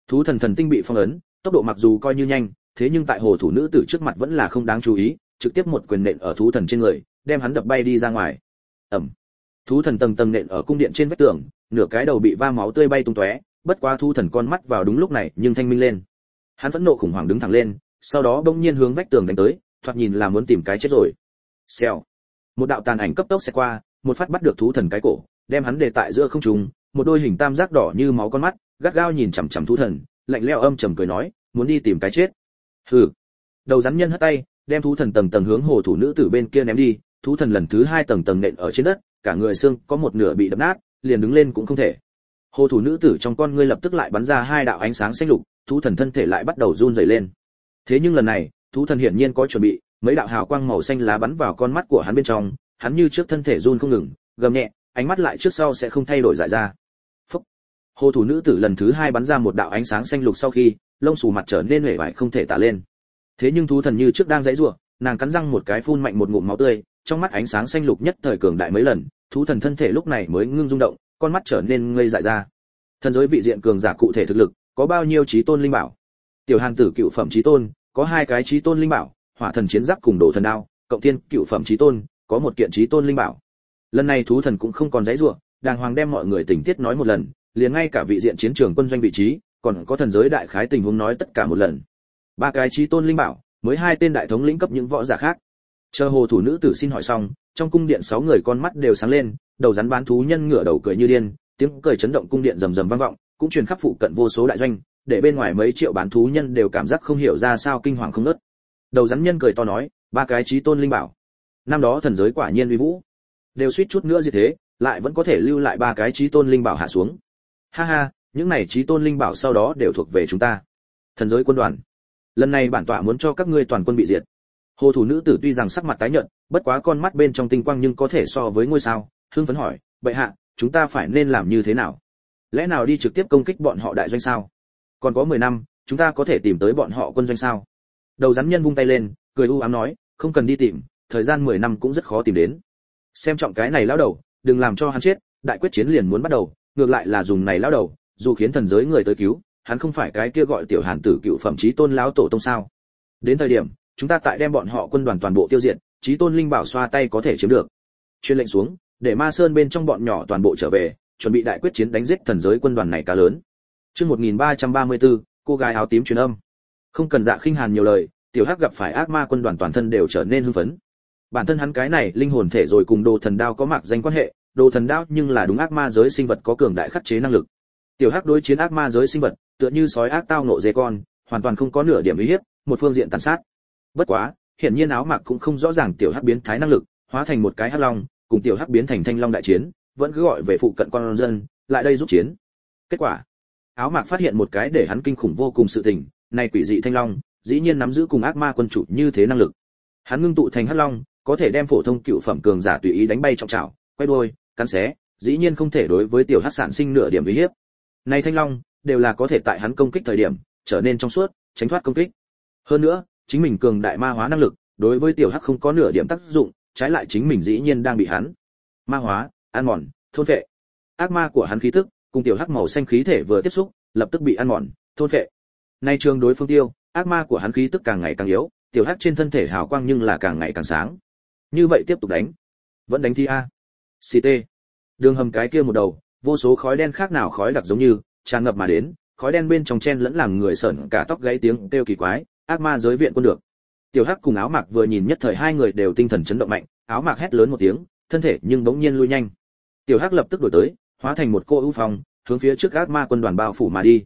Thú thần thần tinh bị phong ấn, tốc độ mặc dù coi như nhanh, thế nhưng tại hồ thủ nữ tử trước mặt vẫn là không đáng chú ý, trực tiếp một quyền nện ở thú thần trên người, đem hắn đập bay đi ra ngoài. Ầm. Thú thần tầng tầng nện ở cung điện trên vách tường, nửa cái đầu bị va máu tươi bay tung tóe, bất quá thú thần con mắt vào đúng lúc này nhưng thanh minh lên. Hắn phẫn nộ khủng hoảng đứng thẳng lên, sau đó bỗng nhiên hướng vách tường đánh tới, thoạt nhìn là muốn tìm cái chết rồi. Xèo. Một đạo tàn ảnh cấp tốc sẽ qua, một phát bắt được thú thần cái cổ, đem hắn để tại giữa không trung, một đôi hình tam giác đỏ như máu con mắt, gắt gao nhìn chằm chằm thú thần, lạnh lẽo âm trầm cười nói, muốn đi tìm cái chết. Hừ. Đầu rắn nhân hất tay, đem thú thần tầng tầng hướng hồ thủ nữ tử bên kia ném đi, thú thần lần thứ hai tầng tầng nện ở trên đất, cả người xương có một nửa bị đập nát, liền đứng lên cũng không thể. Hồ thủ nữ tử trong con ngươi lập tức lại bắn ra hai đạo ánh sáng xanh lục, thú thần thân thể lại bắt đầu run rẩy lên. Thế nhưng lần này, thú thần hiển nhiên có chuẩn bị, mấy đạo hào quang màu xanh lá bắn vào con mắt của hắn bên trong, hắn như trước thân thể run không ngừng, gầm nhẹ, ánh mắt lại trước sau sẽ không thay đổi dại ra. Phốc. Hồ thủ nữ tử lần thứ hai bắn ra một đạo ánh sáng xanh lục sau khi, lông xù mặt trở nên uể oải không thể tả lên. Thế nhưng thú thần như trước đang giãy giụa, nàng cắn răng một cái phun mạnh một ngụm máu tươi, trong mắt ánh sáng xanh lục nhất thời cường đại mấy lần, thú thần thân thể lúc này mới ngưng rung động, con mắt trở nên ngây dại ra. Thần giới vị diện cường giả cụ thể thực lực, có bao nhiêu chí tôn linh bảo? Tiểu Hàn tử cựu phẩm chí tôn, có hai cái chí tôn linh bảo, Hỏa thần chiến giáp cùng Đồ thần đao, cộng thiên cựu phẩm chí tôn, có một kiện chí tôn linh bảo. Lần này thú thần cũng không còn giãy giụa, đàng hoàng đem mọi người tình tiết nói một lần, liền ngay cả vị diện chiến trường quân doanh vị trí, còn có thần giới đại khái tình huống nói tất cả một lần. Ba cái chí tôn linh bảo, mới hai tên đại thống lĩnh cấp những võ giả khác. Chờ hồ thủ nữ tử xin hỏi xong, trong cung điện 6 người con mắt đều sáng lên, đầu rắn bán thú nhân ngửa đầu cười như điên, tiếng cười chấn động cung điện rầm rầm vang vọng, cũng truyền khắp phụ cận vô số đại doanh, để bên ngoài mấy triệu bán thú nhân đều cảm giác không hiểu ra sao kinh hoàng không ngớt. Đầu rắn nhân cười to nói, ba cái chí tôn linh bảo. Năm đó thần giới quả nhiên uy vũ, đều suýt chút nữa như thế, lại vẫn có thể lưu lại ba cái chí tôn linh bảo hạ xuống. Ha ha, những này chí tôn linh bảo sau đó đều thuộc về chúng ta. Thần giới quân đoàn. Lần này bản tọa muốn cho các ngươi toàn quân bị diệt. Hồ thủ nữ tử tuy rằng sắc mặt tái nhợt, bất quá con mắt bên trong tinh quang nhưng có thể so với ngôi sao, hưng phấn hỏi, bệ hạ, chúng ta phải nên làm như thế nào? Lẽ nào đi trực tiếp công kích bọn họ đại doanh sao? Còn có 10 năm, chúng ta có thể tìm tới bọn họ quân doanh sao? Đầu rắn nhân vung tay lên, cười u ám nói, không cần đi tìm, thời gian 10 năm cũng rất khó tìm đến. Xem trọng cái này lão đầu, đừng làm cho hắn chết, đại quyết chiến liền muốn bắt đầu, ngược lại là dùng này lão đầu, dù khiến thần giới người tới cứu, hắn không phải cái kia gọi tiểu Hàn tử cựu phẩm chí tôn lão tổ tông sao? Đến thời điểm, chúng ta tại đem bọn họ quân đoàn toàn bộ tiêu diệt, chí tôn linh bảo xoa tay có thể chiếm được. Truyền lệnh xuống, để Ma Sơn bên trong bọn nhỏ toàn bộ trở về, chuẩn bị đại quyết chiến đánh giết thần giới quân đoàn này cá lớn. Chương 1334, cô gái áo tím truyền âm. Không cần Dạ Khinh Hàn nhiều lời, tiểu Hắc gặp phải ác ma quân đoàn toàn thân đều trở nên hưng phấn. Bản thân hắn cái này linh hồn thể rồi cùng Đồ thần đao có mạc danh quan hệ, Đồ thần đao nhưng là đúng ác ma giới sinh vật có cường đại khắc chế năng lực. Tiểu Hắc đối chiến ác ma giới sinh vật, tựa như sói ác tao nộ dê con, hoàn toàn không có nửa điểm uy hiếp, một phương diện tàn sát. Bất quá, hiển nhiên áo mạc cũng không rõ ràng tiểu Hắc biến thái năng lực, hóa thành một cái hắc long, cùng tiểu Hắc biến thành thanh long đại chiến, vẫn cứ gọi về phụ cận con dân, lại đây giúp chiến. Kết quả, áo mạc phát hiện một cái để hắn kinh khủng vô cùng sự tình, này quỷ dị thanh long, dĩ nhiên nắm giữ cùng ác ma quân chủ như thế năng lực. Hắn ngưng tụ thành hắc long, có thể đem phổ thông cựu phẩm cường giả tùy ý đánh bay trong chảo, quay đuôi, cắn xé, dĩ nhiên không thể đối với tiểu Hắc sản sinh nửa điểm uy hiếp. Này thanh long, đều là có thể tại hắn công kích thời điểm, trở nên trong suốt, tránh thoát công kích. Hơn nữa, chính mình cường đại ma hóa năng lực, đối với tiểu Hắc không có nửa điểm tác dụng, trái lại chính mình dĩ nhiên đang bị hắn ma hóa, ăn mòn, thôn phệ. Ác ma của hắn khí tức, cùng tiểu Hắc màu xanh khí thể vừa tiếp xúc, lập tức bị ăn mòn, thôn phệ. Nay trường đối phương tiêu, ác ma của hắn khí tức càng ngày càng yếu, tiểu Hắc trên thân thể hào quang nhưng là càng ngày càng sáng. Như vậy tiếp tục đánh, vẫn đánh thi a. CT. Đường hầm cái kia một đầu, vô số khói đen khác nào khói đặc giống như tràn ngập mà đến, khói đen bên trong chen lẫn làm người sởn cả tóc gáy tiếng kêu kỳ quái, ác ma giới viện quân được. Tiểu Hắc cùng áo mạc vừa nhìn nhất thời hai người đều tinh thần chấn động mạnh, áo mạc hét lớn một tiếng, thân thể nhưng bỗng nhiên lui nhanh. Tiểu Hắc lập tức đổi tới, hóa thành một cô ưu phong, hướng phía trước ác ma quân đoàn bao phủ mà đi.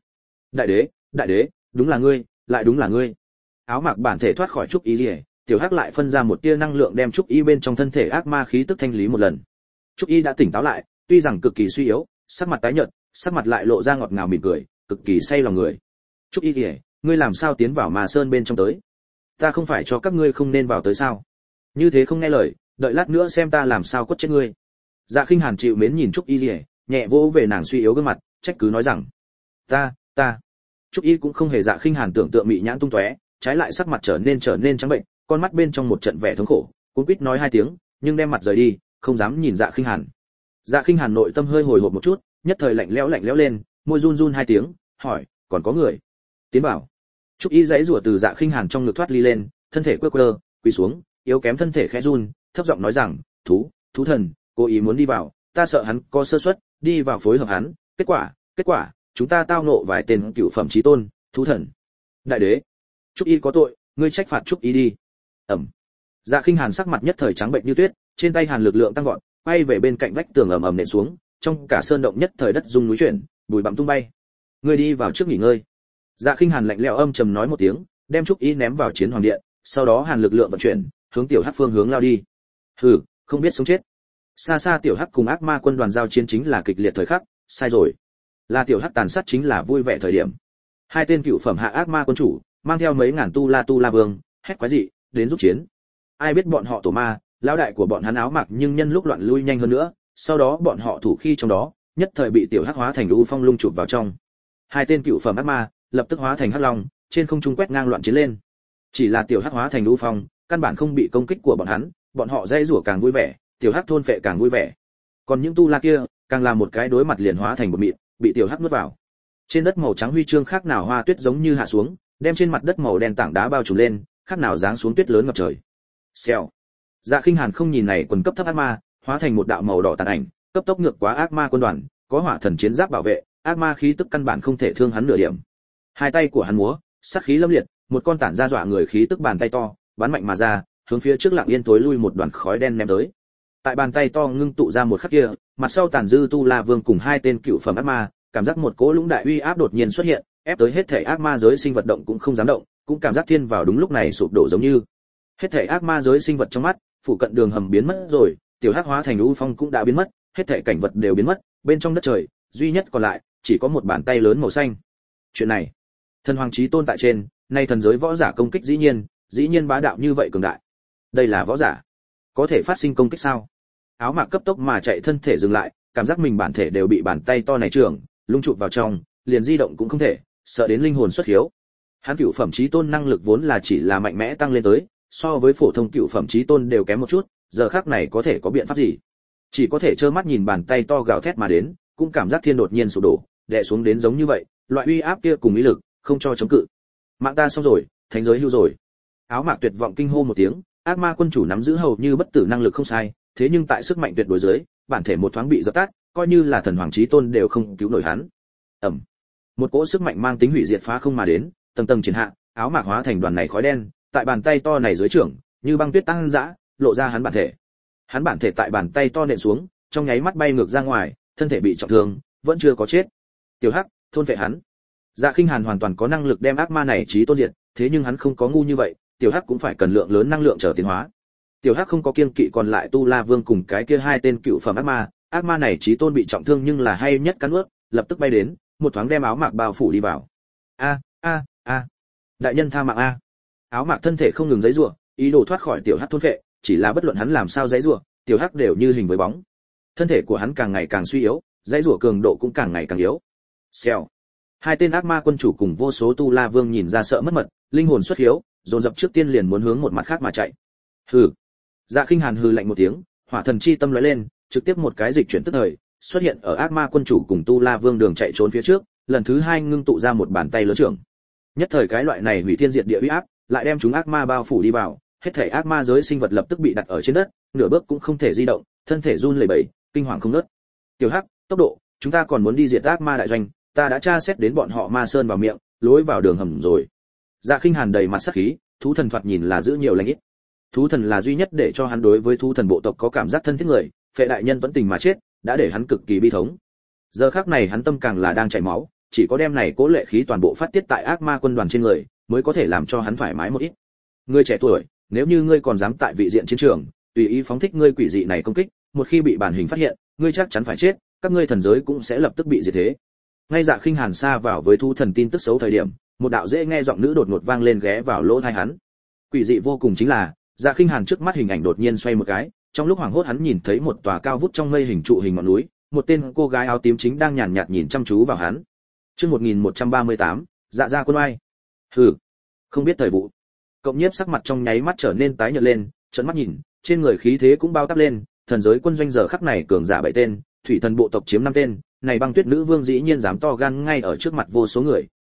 Đại đế, đúng là ngươi, lại đúng là ngươi. Áo mạc bản thể thoát khỏi trúc ý liễu, tiểu Hắc lại phân ra một tia năng lượng đem trúc y bên trong thân thể ác ma khí tức thanh lý một lần. Trúc y đã tỉnh táo lại, tuy rằng cực kỳ suy yếu, sắc mặt tái nhợt, sắc mặt lại lộ ra ngọt ngào mỉm cười, cực kỳ say lòng người. Trúc y liễu, ngươi làm sao tiến vào Ma Sơn bên trong tới? Ta không phải cho các ngươi không nên vào tới sao? Như thế không nghe lời, đợi lát nữa xem ta làm sao quất chết ngươi. Dạ Khinh Hàn chịu mến nhìn Trúc y liễu, nhẹ vỗ về nàng suy yếu gương mặt, trách cứ nói rằng, ta. Trúc y cũng không hề Dạ Khinh Hàn tưởng tượng mị nhãn tung tóe, trái lại sắc mặt trở nên trắng bệnh, con mắt bên trong một trận vẻ thống khổ, cuống quýt nói hai tiếng, nhưng đem mặt rời đi, không dám nhìn Dạ Khinh Hàn. Dạ Khinh Hàn nội tâm hơi hồi hộp một chút, nhất thời lạnh lẽo lên, môi run run hai tiếng, hỏi, còn có người. Tiến bảo. Trúc Y giãy rủa từ Dạ Khinh Hàn trong ngực thoát ly lên, thân thể quơ quơ, quỳ xuống, yếu kém thân thể khẽ run, thấp giọng nói rằng, thú thần, cố ý muốn đi vào, ta sợ hắn có sơ suất, đi vào phối hợp hắn, kết quả, chúng ta tao ngộ vài tên cựu phẩm chí tôn, thú thần. Đại đế, Trúc Y có tội, ngươi trách phạt Trúc Y đi. Ẩm. Dạ Khinh Hàn sắc mặt nhất thời trắng bệnh như tuyết, trên tay hàn lực lượng tăng vọt, quay về bên cạnh vách tường ầm ầm nện xuống, trong cả sơn động nhất thời đất rung núi chuyển, bụi bặm tung bay. Ngươi đi vào trước nghỉ ngơi. Dạ Khinh Hàn lạnh lẽo âm trầm nói một tiếng, đem Trúc Y ném vào chiến hoàng điện, sau đó hàn lực lượng vận chuyển, hướng tiểu hắc phương hướng lao đi. Hừ, không biết sống chết. Xa xa tiểu hắc cùng ác ma quân đoàn giao chiến chính là kịch liệt thời khắc, sai rồi. Là tiểu hắc tàn sát chính là vui vẻ thời điểm. Hai tên cựu phẩm hạ ác ma quân chủ, mang theo mấy ngàn tu la vương, hét quái dị, đến giúp chiến. Ai biết bọn họ tổ ma, lão đại của bọn hắn áo mặc nhưng nhân lúc loạn lui nhanh hơn nữa, sau đó bọn họ thủ khi trong đó, nhất thời bị tiểu hắc hóa thành u phong lung chụp vào trong. Hai tên cựu phẩm ác ma lập tức hóa thành hắc long, trên không trung quét ngang loạn chiến lên. Chỉ là tiểu hắc hóa thành u phong, căn bản không bị công kích của bọn họ dây rủa càng vui vẻ, tiểu hắc thôn phệ càng vui vẻ. Còn những tu la kia, càng là một cái đối mặt liền hóa thành một mịn, bị tiểu hắc nuốt vào. Trên đất màu trắng huy chương khác nào hoa tuyết giống như hạ xuống, đem trên mặt đất màu đen tảng đá bao trùm lên, khác nào giáng xuống tuyết lớn ngập trời. Xèo. Dạ Khinh Hàn không nhìn này quần cấp thấp ác ma, hóa thành một đạo màu đỏ tàn ảnh, cấp tốc ngược quá ác ma quân đoàn, có hỏa thần chiến giáp bảo vệ, ác ma khí tức căn bản không thể thương hắn nửa điểm. Hai tay của hắn múa, sát khí lâm liệt, một con tản ra dọa người khí tức bàn tay to, bắn mạnh mà ra, hướng phía trước lặng yên tối lui một đoàn khói đen ném tới. Tại bàn tay to ngưng tụ ra một khắc kia, mặt sau tàn dư tu la vương cùng hai tên cựu phẩm ác ma, cảm giác một cỗ lũng đại uy áp đột nhiên xuất hiện, ép tới hết thể ác ma giới sinh vật động cũng không dám động, cũng cảm giác thiên vào đúng lúc này sụp đổ giống như. Hết thể ác ma giới sinh vật trong mắt, phụ cận đường hầm biến mất rồi, tiểu hắc hóa thành u phong cũng đã biến mất, hết thể cảnh vật đều biến mất, bên trong đất trời, duy nhất còn lại chỉ có một bàn tay lớn màu xanh. Chuyện này, thần hoàng chí tôn tại trên, nay thần giới võ giả công kích dĩ nhiên bá đạo như vậy cường đại. Đây là võ giả, có thể phát sinh công kích sao? Áo mạc cấp tốc mà chạy, thân thể dừng lại, cảm giác mình bản thể đều bị bàn tay to này trưởng lung chụp vào trong, liền di động cũng không thể, sợ đến linh hồn xuất hiếu. Hắn cựu phẩm chí tôn năng lực vốn là chỉ là mạnh mẽ tăng lên tới, so với phổ thông cựu phẩm chí tôn đều kém một chút, giờ khắc này có thể có biện pháp gì? Chỉ có thể trơ mắt nhìn bàn tay to gào thét mà đến, cũng cảm giác thiên đột nhiên sụp đổ, đè xuống đến giống như vậy, loại uy áp kia cùng ý lực, không cho chống cự. Mạng ta xong rồi, thánh giới hưu rồi. Áo mạc tuyệt vọng kinh hô một tiếng, ác ma quân chủ nắm giữ hầu như bất tử năng lực không sai, thế nhưng tại sức mạnh tuyệt đối dưới, bản thể một thoáng bị dập tắt, coi như là thần hoàng chí tôn đều không cứu nổi hắn. Ầm. Một cỗ sức mạnh mang tính hủy diệt phá không mà đến, tầng tầng triển hạ, áo mạc hóa thành đoàn này khói đen, tại bàn tay to này dưới trưởng, như băng tuyết tăng dã, lộ ra hắn bản thể. Hắn bản thể tại bàn tay to nện xuống, trong nháy mắt bay ngược ra ngoài, thân thể bị trọng thương, vẫn chưa có chết. Tiểu hắc, thôn phệ hắn. Dạ Khinh Hàn hoàn toàn có năng lực đem ác ma này chí tôn diệt, thế nhưng hắn không có ngu như vậy, tiểu hắc cũng phải cần lượng lớn năng lượng trở tiến hóa. Tiểu hắc không có kiêng kỵ còn lại tu la vương cùng cái kia hai tên cựu phẩm ác ma này chí tôn bị trọng thương nhưng là hay nhất cắn nuốt, lập tức bay đến, một thoáng đem áo mạc bao phủ đi vào. A, đại nhân tha mạng a. Áo mạc thân thể không ngừng giãy giụa, ý đồ thoát khỏi tiểu hắc thôn phệ, chỉ là bất luận hắn làm sao giãy giụa, tiểu hắc đều như hình với bóng. Thân thể của hắn càng ngày càng suy yếu, giãy giụa cường độ cũng càng ngày càng yếu. Xèo. Hai tên ác ma quân chủ cùng vô số tu la vương nhìn ra sợ mất mật, linh hồn xuất hiếu, dồn dập trước tiên liền muốn hướng một mặt khác mà chạy. Hừ. Dạ Khinh Hàn hừ lạnh một tiếng, hỏa thần chi tâm lóe lên, trực tiếp một cái dịch chuyển tức thời, xuất hiện ở ác ma quân chủ cùng tu la vương đường chạy trốn phía trước, lần thứ hai ngưng tụ ra một bàn tay lớn trưởng. Nhất thời cái loại này hủy thiên diệt địa uy áp, lại đem chúng ác ma bao phủ đi vào, hết thảy ác ma giới sinh vật lập tức bị đặt ở trên đất, nửa bước cũng không thể di động, thân thể run lẩy bẩy, kinh hoàng không ngớt. Tiểu hắc, tốc độ, chúng ta còn muốn đi diệt ác ma đại doanh, ta đã tra xét đến bọn họ ma sơn vào miệng, lối vào đường hầm rồi. Dạ Khinh Hàn đầy mặt sát khí, thú thần thoạt nhìn là giữ nhiều lành ít. Thú thần là duy nhất để cho hắn đối với thú thần bộ tộc có cảm giác thân thiết người, phệ đại nhân vẫn tình mà chết, đã để hắn cực kỳ bi thống. Giờ khắc này hắn tâm càng là đang chảy máu, chỉ có đem này cố lệ khí toàn bộ phát tiết tại ác ma quân đoàn trên người, mới có thể làm cho hắn thoải mái một ít. Ngươi trẻ tuổi, nếu như ngươi còn dám tại vị diện chiến trường, tùy ý phóng thích ngươi quỷ dị này công kích, một khi bị bản hình phát hiện, ngươi chắc chắn phải chết, các ngươi thần giới cũng sẽ lập tức bị diệt thế. Ngay Dạ Khinh Hàn xa vào với thú thần tin tức xấu thời điểm, một đạo dễ nghe giọng nữ đột ngột vang lên ghé vào lỗ tai hắn. Quỷ dị vô cùng chính là, Dạ Khinh Hàn trước mắt hình ảnh đột nhiên xoay một cái, trong lúc hoảng hốt hắn nhìn thấy một tòa cao vút trong mây hình trụ hình ngọn núi, một tên cô gái áo tím chính đang nhàn nhạt nhìn chăm chú vào hắn. Chương 1138, Dạ gia quân oai. Hừ, không biết thời vụ. Cộng nhiếp sắc mặt trong nháy mắt trở nên tái nhợt lên, trợn mắt nhìn, trên người khí thế cũng bao táp lên, thần giới quân doanh giờ khắc này cường giả 7 tên, thủy thần bộ tộc chiếm 5 tên, này băng tuyết nữ vương dĩ nhiên dám to gan ngay ở trước mặt vô số người,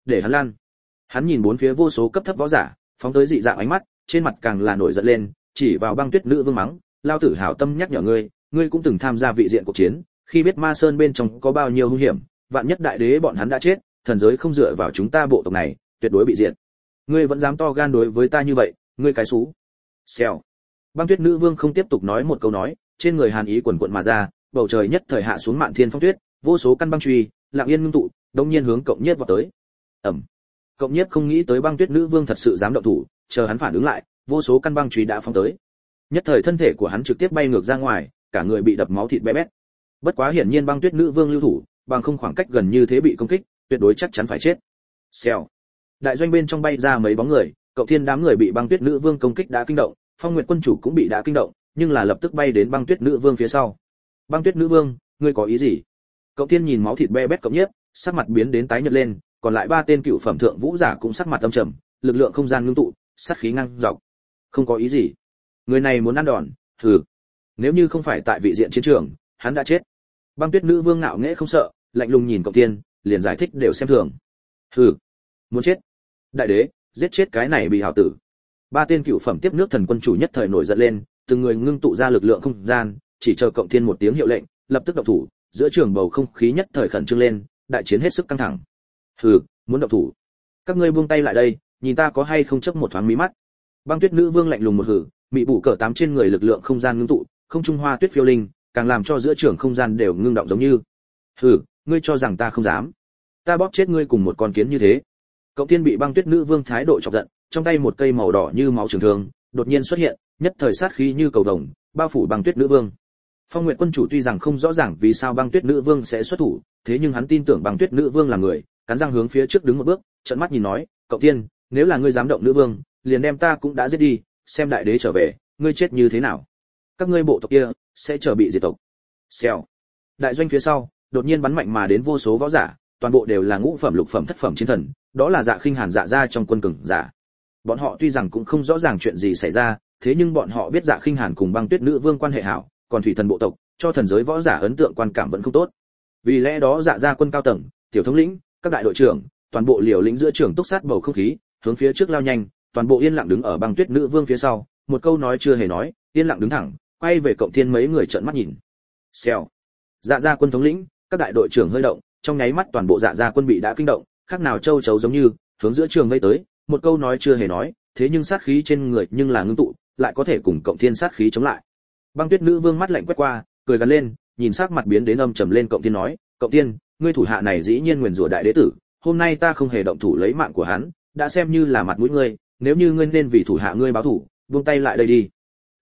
để hắn lăn. Hắn nhìn bốn phía vô số cấp thấp võ giả, phóng tới dị dạng ánh mắt, trên mặt càng là nổi giận lên, chỉ vào Băng Tuyết Nữ Vương mắng, lao tử hảo tâm nhắc nhở ngươi, ngươi cũng từng tham gia vị diện cuộc chiến, khi biết Ma Sơn bên trong có bao nhiêu hung hiểm, vạn nhất đại đế bọn hắn đã chết, thần giới không dựa vào chúng ta bộ tộc này, tuyệt đối bị diệt. Ngươi vẫn dám to gan đối với ta như vậy, ngươi cái xú. Xèo. Băng Tuyết Nữ Vương không tiếp tục nói một câu nói, trên người hàn ý quần quần mà ra, bầu trời nhất thời hạ xuống mạn thiên phong tuyết, vô số căn băng truy, lặng yên ngưng tụ, đống nhiên hướng Cộng Nhiếp vọt tới. Ầm. Cộng Nhiếp không nghĩ tới Băng Tuyết Nữ Vương thật sự dám động thủ, chờ hắn phản ứng lại, vô số căn băng truy đã phóng tới. Nhất thời thân thể của hắn trực tiếp bay ngược ra ngoài, cả người bị đập máu thịt bé bét. Bất quá hiển nhiên Băng Tuyết Nữ Vương lưu thủ, bằng không khoảng cách gần như thế bị công kích, tuyệt đối chắc chắn phải chết. Xèo. Đại doanh bên trong bay ra mấy bóng người, Cộng Thiên đám người bị Băng Tuyết Nữ Vương công kích đã kinh động, Phong Nguyệt quân chủ cũng bị đã kinh động, nhưng là lập tức bay đến Băng Tuyết Nữ Vương phía sau. Băng Tuyết Nữ Vương, ngươi có ý gì? Cộng Thiên nhìn máu thịt be bét Cộng Nhiếp, sắc mặt biến đến tái nhợt lên, còn lại ba tên cựu phẩm thượng vũ giả cũng sắc mặt âm trầm, lực lượng không gian ngưng tụ, sát khí ngang dọc. Không có ý gì. Người này muốn ăn đòn, hừ. Nếu như không phải tại vị diện chiến trường, hắn đã chết. Băng Tuyết Nữ Vương ngạo nghễ không sợ, lạnh lùng nhìn Cộng Thiên, liền giải thích đều xem thường. Hừ, muốn chết. Đại đế, giết chết cái này bị hảo tử. Ba tên cựu phẩm tiếp nước thần quân chủ nhất thời nổi giận lên, từng người ngưng tụ ra lực lượng không gian, chỉ chờ Cộng Thiên một tiếng hiệu lệnh, lập tức động thủ, giữa trường bầu không khí nhất thời khẩn trương lên, đại chiến hết sức căng thẳng. Hừ, muốn động thủ. Các ngươi buông tay lại đây, nhìn ta có hay không chớp một thoáng mí mắt. Băng Tuyết Nữ Vương lạnh lùng một hừ, mị bù cỡ tám trên người lực lượng không gian ngưng tụ, không trung hoa tuyết phiêu linh, càng làm cho giữa trường không gian đều ngưng động giống như. Hừ, ngươi cho rằng ta không dám? Ta bóp chết ngươi cùng một con kiến như thế. Cộng Thiên bị Băng Tuyết Nữ Vương thái độ chọc giận, trong tay một cây màu đỏ như máu trường thương, đột nhiên xuất hiện, nhất thời sát khí như cầu vồng, bao phủ Băng Tuyết Nữ Vương. Phong Nguyệt quân chủ tuy rằng không rõ ràng vì sao Băng Tuyết Nữ Vương sẽ xuất thủ, thế nhưng hắn tin tưởng Băng Tuyết Nữ Vương là người, cắn răng hướng phía trước đứng một bước, trợn mắt nhìn nói, "Cộng Thiên, nếu là ngươi dám động nữ vương, liền đem ta cũng đã giết đi, xem đại đế trở về, ngươi chết như thế nào? Các ngươi bộ tộc kia sẽ chờ bị diệt tộc." Xèo. Đại doanh phía sau, đột nhiên bắn mạnh mà đến vô số võ giả, toàn bộ đều là ngũ phẩm lục phẩm thất phẩm chiến thần, đó là Dạ Khinh Hàn Dạ gia trong quân cường giả. Bọn họ tuy rằng cũng không rõ ràng chuyện gì xảy ra, thế nhưng bọn họ biết Dạ Khinh Hàn cùng Băng Tuyết Nữ Vương quan hệ hảo, còn thủy thần bộ tộc, cho thần giới võ giả ấn tượng quan cảm vẫn không tốt. Vì lẽ đó Dạ gia quân cao tầng, tiểu thống lĩnh, các đại đội trưởng, toàn bộ liều lĩnh giữa trường túc sát bầu không khí, hướng phía trước lao nhanh, toàn bộ yên lặng đứng ở Băng Tuyết Nữ Vương phía sau, một câu nói chưa hề nói, yên lặng đứng thẳng, quay về Cộng Thiên mấy người trợn mắt nhìn. Xèo. Dạ gia quân thống lĩnh, các đại đội trưởng hơi động, trong nháy mắt toàn bộ Dạ gia quân bị đã kinh động, khác nào châu chấu giống như, hướng giữa trường vây tới, một câu nói chưa hề nói, thế nhưng sát khí trên người nhưng là ngưng tụ, lại có thể cùng Cộng Thiên sát khí chống lại. Băng Tuyết Nữ Vương mắt lạnh quét qua, cười gằn lên, nhìn sắc mặt biến đến âm trầm lên Cộng Thiên nói, "Cộng Thiên, ngươi thủ hạ này dĩ nhiên nguyền rủa đại đế tử, hôm nay ta không hề động thủ lấy mạng của hắn, đã xem như là mặt mũi ngươi, nếu như ngươi nên vì thủ hạ ngươi báo thù, buông tay lại đây đi."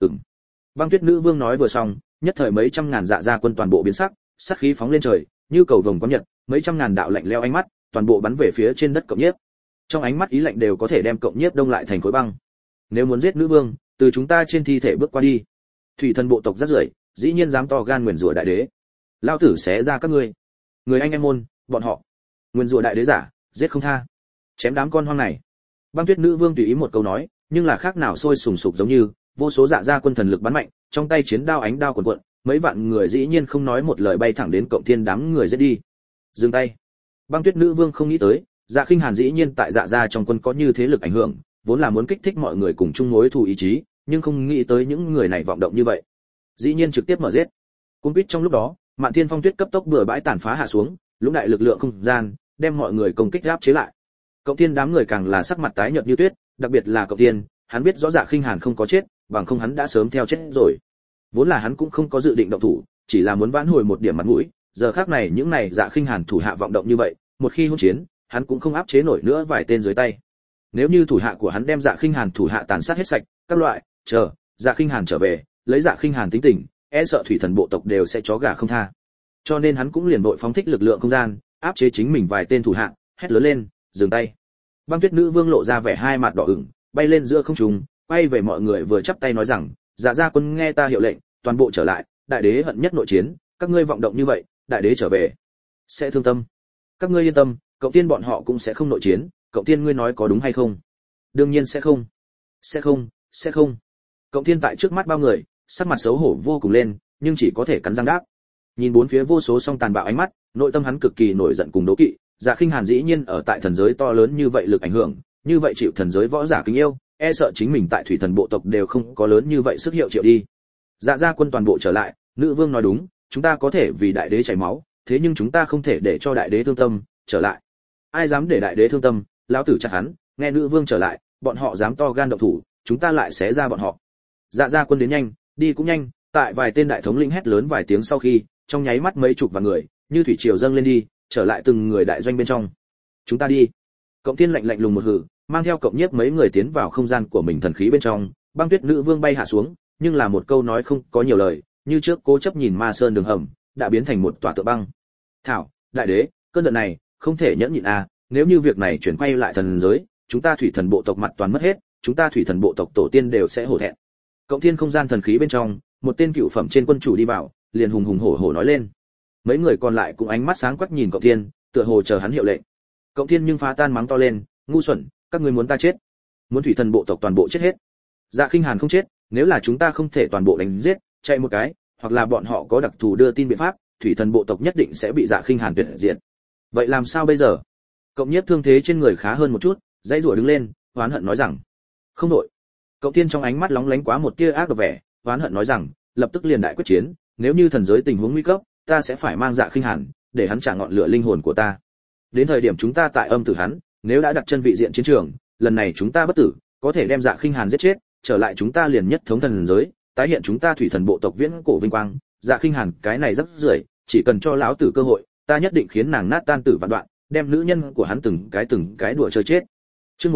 Băng Tuyết Nữ Vương nói vừa xong, nhất thời mấy trăm ngàn Dạ gia quân toàn bộ biến sắc, sát khí phóng lên trời, như cầu vồng có nhật, mấy trăm ngàn đạo lạnh lẽo ánh mắt, toàn bộ bắn về phía trên đất Cộng Nhiếp. Trong ánh mắt ý lạnh đều có thể đem Cộng Nhiếp đông lại thành khối băng. Nếu muốn giết nữ vương, từ chúng ta trên thi thể bước qua đi. Thủy thần bộ tộc rất rưởi, dĩ nhiên dám to gan nguyền rủa đại đế. Lao tử xé ra các ngươi. Người anh em môn, bọn họ. Nguyền rủa đại đế giả, giết không tha. Chém đám con hoang này. Băng Tuyết Nữ Vương tùy ý một câu nói, nhưng là khác nào sôi sùng sục giống như, vô số Dạ gia quân thần lực bắn mạnh, trong tay chiến đao ánh đao cuồn cuộn, mấy vạn người dĩ nhiên không nói một lời bay thẳng đến Cộng Thiên đám người giết đi. Dừng tay. Băng Tuyết Nữ Vương không nghĩ tới, Dạ Khinh Hàn dĩ nhiên tại Dạ gia trong quân có như thế lực ảnh hưởng, vốn là muốn kích thích mọi người cùng chung mối thù ý chí, nhưng không nghĩ tới những người này vọng động như vậy. Dĩ nhiên trực tiếp mở giết. Cuốn quýt trong lúc đó, Mạn Thiên Phong Tuyết cấp tốc bừa bãi tàn phá hạ xuống, lũng đại lực lượng không gian, đem mọi người công kích áp chế lại. Cộng Thiên đám người càng là sắc mặt tái nhợt như tuyết, đặc biệt là Cộng Thiên, hắn biết rõ Dạ Khinh Hàn không có chết, bằng không hắn đã sớm theo chết rồi. Vốn là hắn cũng không có dự định động thủ, chỉ là muốn vãn hồi một điểm mặt mũi, giờ khắc này những này Dạ Khinh Hàn thủ hạ vọng động như vậy, một khi hỗn chiến, hắn cũng không áp chế nổi nữa vài tên dưới tay. Nếu như thủ hạ của hắn đem Dạ Khinh Hàn thủ hạ tàn sát hết sạch, các loại, chờ Dạ Khinh Hàn trở về, lấy Dạ Khinh Hàn tính tình, e sợ thủy thần bộ tộc đều sẽ chó gà không tha. Cho nên hắn cũng liền vội phóng thích lực lượng không gian, áp chế chính mình vài tên thủ hạ, hét lớn lên, dừng tay. Băng Tuyết Nữ Vương lộ ra vẻ hai mặt đỏ ửng, bay lên giữa không trung, quay về mọi người vừa chắp tay nói rằng, Dạ gia quân nghe ta hiệu lệnh, toàn bộ trở lại, đại đế hận nhất nội chiến, các ngươi vọng động như vậy, đại đế trở về sẽ thương tâm. Các ngươi yên tâm, Cộng Thiên bọn họ cũng sẽ không nội chiến, Cộng Thiên ngươi nói có đúng hay không? Đương nhiên sẽ không. Sẽ không. Cộng Thiên tại trước mắt bao người, sắc mặt xấu hổ vô cùng lên, nhưng chỉ có thể cắn răng đáp. Nhìn bốn phía vô số song tàn bạo ánh mắt, nội tâm hắn cực kỳ nổi giận cùng đố kỵ, Dạ Khinh Hàn dĩ nhiên ở tại thần giới to lớn như vậy lực ảnh hưởng, như vậy chịu thần giới võ giả kính yêu, e sợ chính mình tại thủy thần bộ tộc đều không có lớn như vậy sức hiệu triệu đi. Dạ gia quân toàn bộ trở lại, nữ vương nói đúng, chúng ta có thể vì đại đế chảy máu, thế nhưng chúng ta không thể để cho đại đế thương tâm, trở lại. Ai dám để đại đế thương tâm, lão tử chặt hắn, nghe nữ vương trở lại, bọn họ dám to gan động thủ, chúng ta lại xé ra bọn họ. Dạ gia quân đến nhanh, đi cũng nhanh, tại vài tên đại thống lĩnh hét lớn vài tiếng sau khi, trong nháy mắt mấy chục vạn người, như thủy triều dâng lên đi, trở lại từng người đại doanh bên trong. Chúng ta đi. Cộng Thiên lạnh lạnh lùng một hử, mang theo cộng nhiếp mấy người tiến vào không gian của mình thần khí bên trong, băng tuyết nữ vương bay hạ xuống, nhưng là một câu nói không có nhiều lời, như trước cố chấp nhìn ma sơn đường hầm, đã biến thành một tòa tượng băng. Thảo, đại đế, cơn giận này không thể nhẫn nhịn à, nếu như việc này chuyển quay lại thần giới, chúng ta thủy thần bộ tộc mặt toàn mất hết, chúng ta thủy thần bộ tộc tổ tiên đều sẽ hổ thẹn. Cộng Thiên không gian thần khí bên trong, một tên cựu phẩm trên quân chủ đi vào, liền hùng hùng hổ hổ nói lên. Mấy người còn lại cũng ánh mắt sáng quắc nhìn Cộng Thiên, tựa hồ chờ hắn hiệu lệnh. Cộng Thiên nhưng phá tan mắng to lên, ngu xuẩn, các ngươi muốn ta chết, muốn thủy thần bộ tộc toàn bộ chết hết. Dạ Khinh Hàn không chết, nếu là chúng ta không thể toàn bộ đánh giết, chạy một cái, hoặc là bọn họ có đặc thù đưa tin biện pháp, thủy thần bộ tộc nhất định sẽ bị Dạ Khinh Hàn tuyệt diệt. Vậy làm sao bây giờ? Cộng nhiếp thương thế trên người khá hơn một chút, dãy rủa đứng lên, oán hận nói rằng, không đội. Cộng Thiên trong ánh mắt lóng lánh quá một tia ác độc vẻ, oán hận nói rằng, lập tức liền đại quyết chiến, nếu như thần giới tình huống nguy cấp, ta sẽ phải mang Dạ Khinh Hàn, để hắn trả ngọn lửa linh hồn của ta. Đến thời điểm chúng ta tại âm tử hắn, nếu đã đặt chân vị diện chiến trường, lần này chúng ta bất tử, có thể đem Dạ Khinh Hàn giết chết, trở lại chúng ta liền nhất thống thần giới, tái hiện chúng ta thủy thần bộ tộc viễn cổ vinh quang. Dạ Khinh Hàn cái này rất rưởi, chỉ cần cho lão tử cơ hội, ta nhất định khiến nàng nát tan tử vạn đoạn, đem nữ nhân của hắn từng cái đùa chơi chết. Chương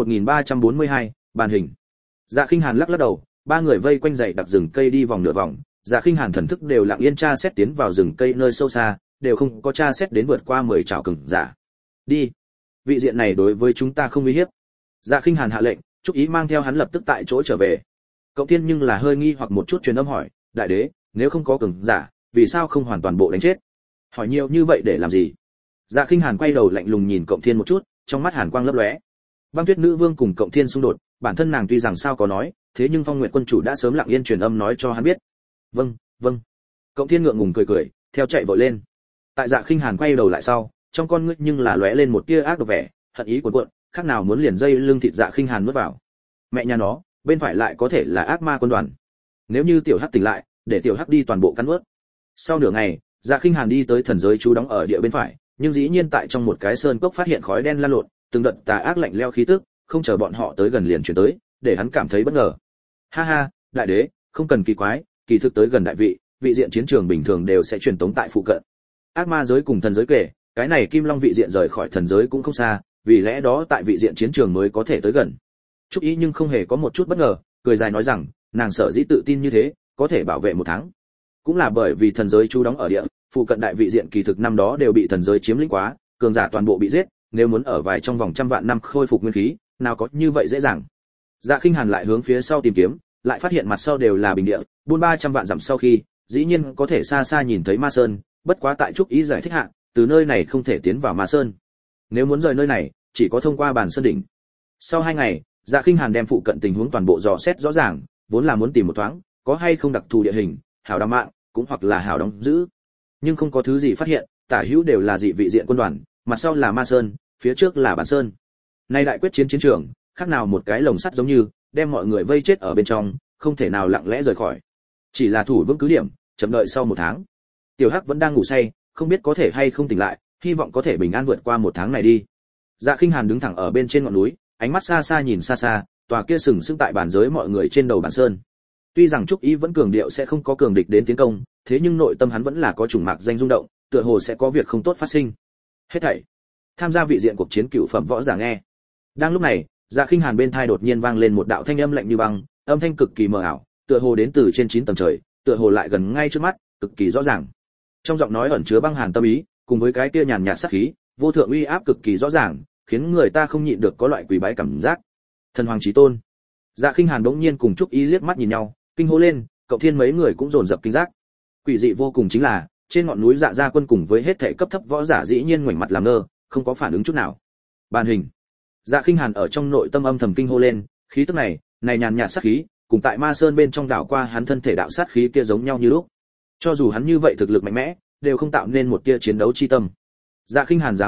1342, bàn hình. Dạ Khinh Hàn lắc lắc đầu, ba người vây quanh dãy đặc rừng cây đi vòng nửa vòng, Dạ Khinh Hàn thần thức đều lặng yên tra xét tiến vào rừng cây nơi sâu xa, đều không có tra xét đến vượt qua 10 trảo cường giả. Đi. Vị diện này đối với chúng ta không uy hiếp. Dạ Khinh Hàn hạ lệnh, chúc ý mang theo hắn lập tức tại chỗ trở về. Cộng Thiên nhưng là hơi nghi hoặc một chút truyền âm hỏi, đại đế, nếu không có cường giả, vì sao không hoàn toàn bộ đánh chết? Hỏi nhiều như vậy để làm gì? Dạ Khinh Hàn quay đầu lạnh lùng nhìn Cộng Thiên một chút, trong mắt hàn quang lấp lóe. Băng Tuyết nữ vương cùng Cộng Thiên xung đột, bản thân nàng tuy rằng sao có nói, thế nhưng Phong Nguyệt quân chủ đã sớm lặng yên truyền âm nói cho hắn biết. Vâng, vâng. Cộng Thiên ngượng ngùng cười cười, theo chạy vội lên. Tại Dạ Khinh Hàn quay đầu lại sau, trong con ngươi nhưng là lóe lên một tia ác độc vẻ, hận ý cuồn cuộn, khác nào muốn liền dây lưng thịt Dạ Khinh Hàn nuốt vào. Mẹ nhà nó, bên phải lại có thể là ác ma quân đoàn. Nếu như tiểu hắc tỉnh lại, để tiểu hắc đi toàn bộ cắn nuốt. Sau nửa ngày, Dạ Khinh Hàn đi tới thần giới trú đóng ở địa bên phải, nhưng dĩ nhiên tại trong một cái sơn cốc phát hiện khói đen lan lộn, từng đợt tà ác lạnh lẽo khí tức, không chờ bọn họ tới gần liền chuyển tới, để hắn cảm thấy bất ngờ. Ha ha, đại đế, không cần kỳ quái, kỳ thực tới gần đại vị, vị diện chiến trường bình thường đều sẽ truyền tống tại phụ cận. Ác ma giới cùng thần giới kể, cái này Kim Long vị diện rời khỏi thần giới cũng không xa, vì lẽ đó tại vị diện chiến trường mới có thể tới gần. Trúc Ý nhưng không hề có một chút bất ngờ, cười dài nói rằng, nàng sở dĩ tự tin như thế, có thể bảo vệ một tháng. Cũng là bởi vì thần giới trú đóng ở địa, phụ cận đại vị diện kỳ thực năm đó đều bị thần giới chiếm lĩnh quá, cường giả toàn bộ bị giết, nếu muốn ở vài trong vòng trăm vạn năm khôi phục nguyên khí, nào có như vậy dễ dàng. Dạ Khinh Hàn lại hướng phía sau tìm kiếm, lại phát hiện mặt sau đều là bình địa, buôn 300 vạn dặm sau khi, dĩ nhiên có thể xa xa nhìn thấy Ma Sơn, bất quá tại Trúc Ý giải thích hạ, từ nơi này không thể tiến vào Ma Sơn. Nếu muốn rời nơi này, chỉ có thông qua bàn sơn đỉnh. Sau 2 ngày, Dạ Khinh Hàn đem phụ cận tình huống toàn bộ dò xét rõ ràng, vốn là muốn tìm một thoáng, có hay không đặc thù địa hình, hảo đào mạng, cũng hoặc là hảo đóng giữ. Nhưng không có thứ gì phát hiện, tả hữu đều là dị vị diện quân đoàn, mặt sau là Ma Sơn, phía trước là Bản Sơn. Nay đại quyết chiến chiến trường, khác nào một cái lồng sắt giống như, đem mọi người vây chết ở bên trong, không thể nào lặng lẽ rời khỏi. Chỉ là thủ vững cứ điểm, chậm đợi sau 1 tháng. Tiểu Hắc vẫn đang ngủ say, không biết có thể hay không tỉnh lại, hy vọng có thể bình an vượt qua 1 tháng này đi. Dạ Khinh Hàn đứng thẳng ở bên trên ngọn núi, ánh mắt xa xa nhìn xa xa, tòa kia sừng sững tại bản giới mọi người trên đầu bản sơn. Tuy rằng Trúc Ý vẫn cường điệu sẽ không có cường địch đến tiến công, thế nhưng nội tâm hắn vẫn là có chủng mạc danh rung động, tựa hồ sẽ có việc không tốt phát sinh. Hết thảy tham gia vị diện cuộc chiến cựu phẩm võ giả nghe. Đang lúc này, Dạ Khinh Hàn bên tai đột nhiên vang lên một đạo thanh âm lạnh như băng, âm thanh cực kỳ mờ ảo, tựa hồ đến từ trên 9 tầng trời, tựa hồ lại gần ngay trước mắt, cực kỳ rõ ràng. Trong giọng nói ẩn chứa băng hàn tâm ý, cùng với cái kia nhàn nhạt sát khí, vô thượng uy áp cực kỳ rõ ràng, khiến người ta không nhịn được có loại quỳ bái cảm giác. Thần Hoàng Chí Tôn. Dạ Khinh Hàn bỗng nhiên cùng Trúc Ý liếc mắt nhìn nhau, kinh hô lên, Cộng Thiên mấy người cũng dồn dập kinh giác. Quỷ dị vô cùng chính là, trên ngọn núi Dạ Gia quân cùng với hết thảy cấp thấp võ giả dĩ nhiên ngoảnh mặt làm ngơ, không có phản ứng chút nào. Bàn hình. Dạ Khinh Hàn ở trong nội tâm âm thầm kinh hô lên, khí tức này, nhàn nhạt sát khí, cùng tại Ma Sơn bên trong đảo qua hắn thân thể đạo sát khí kia giống nhau như lúc. Cho dù hắn như vậy thực lực mạnh mẽ, đều không tạo nên một tia chiến đấu chi tâm. Dạ Khinh Hàn dám kết luận,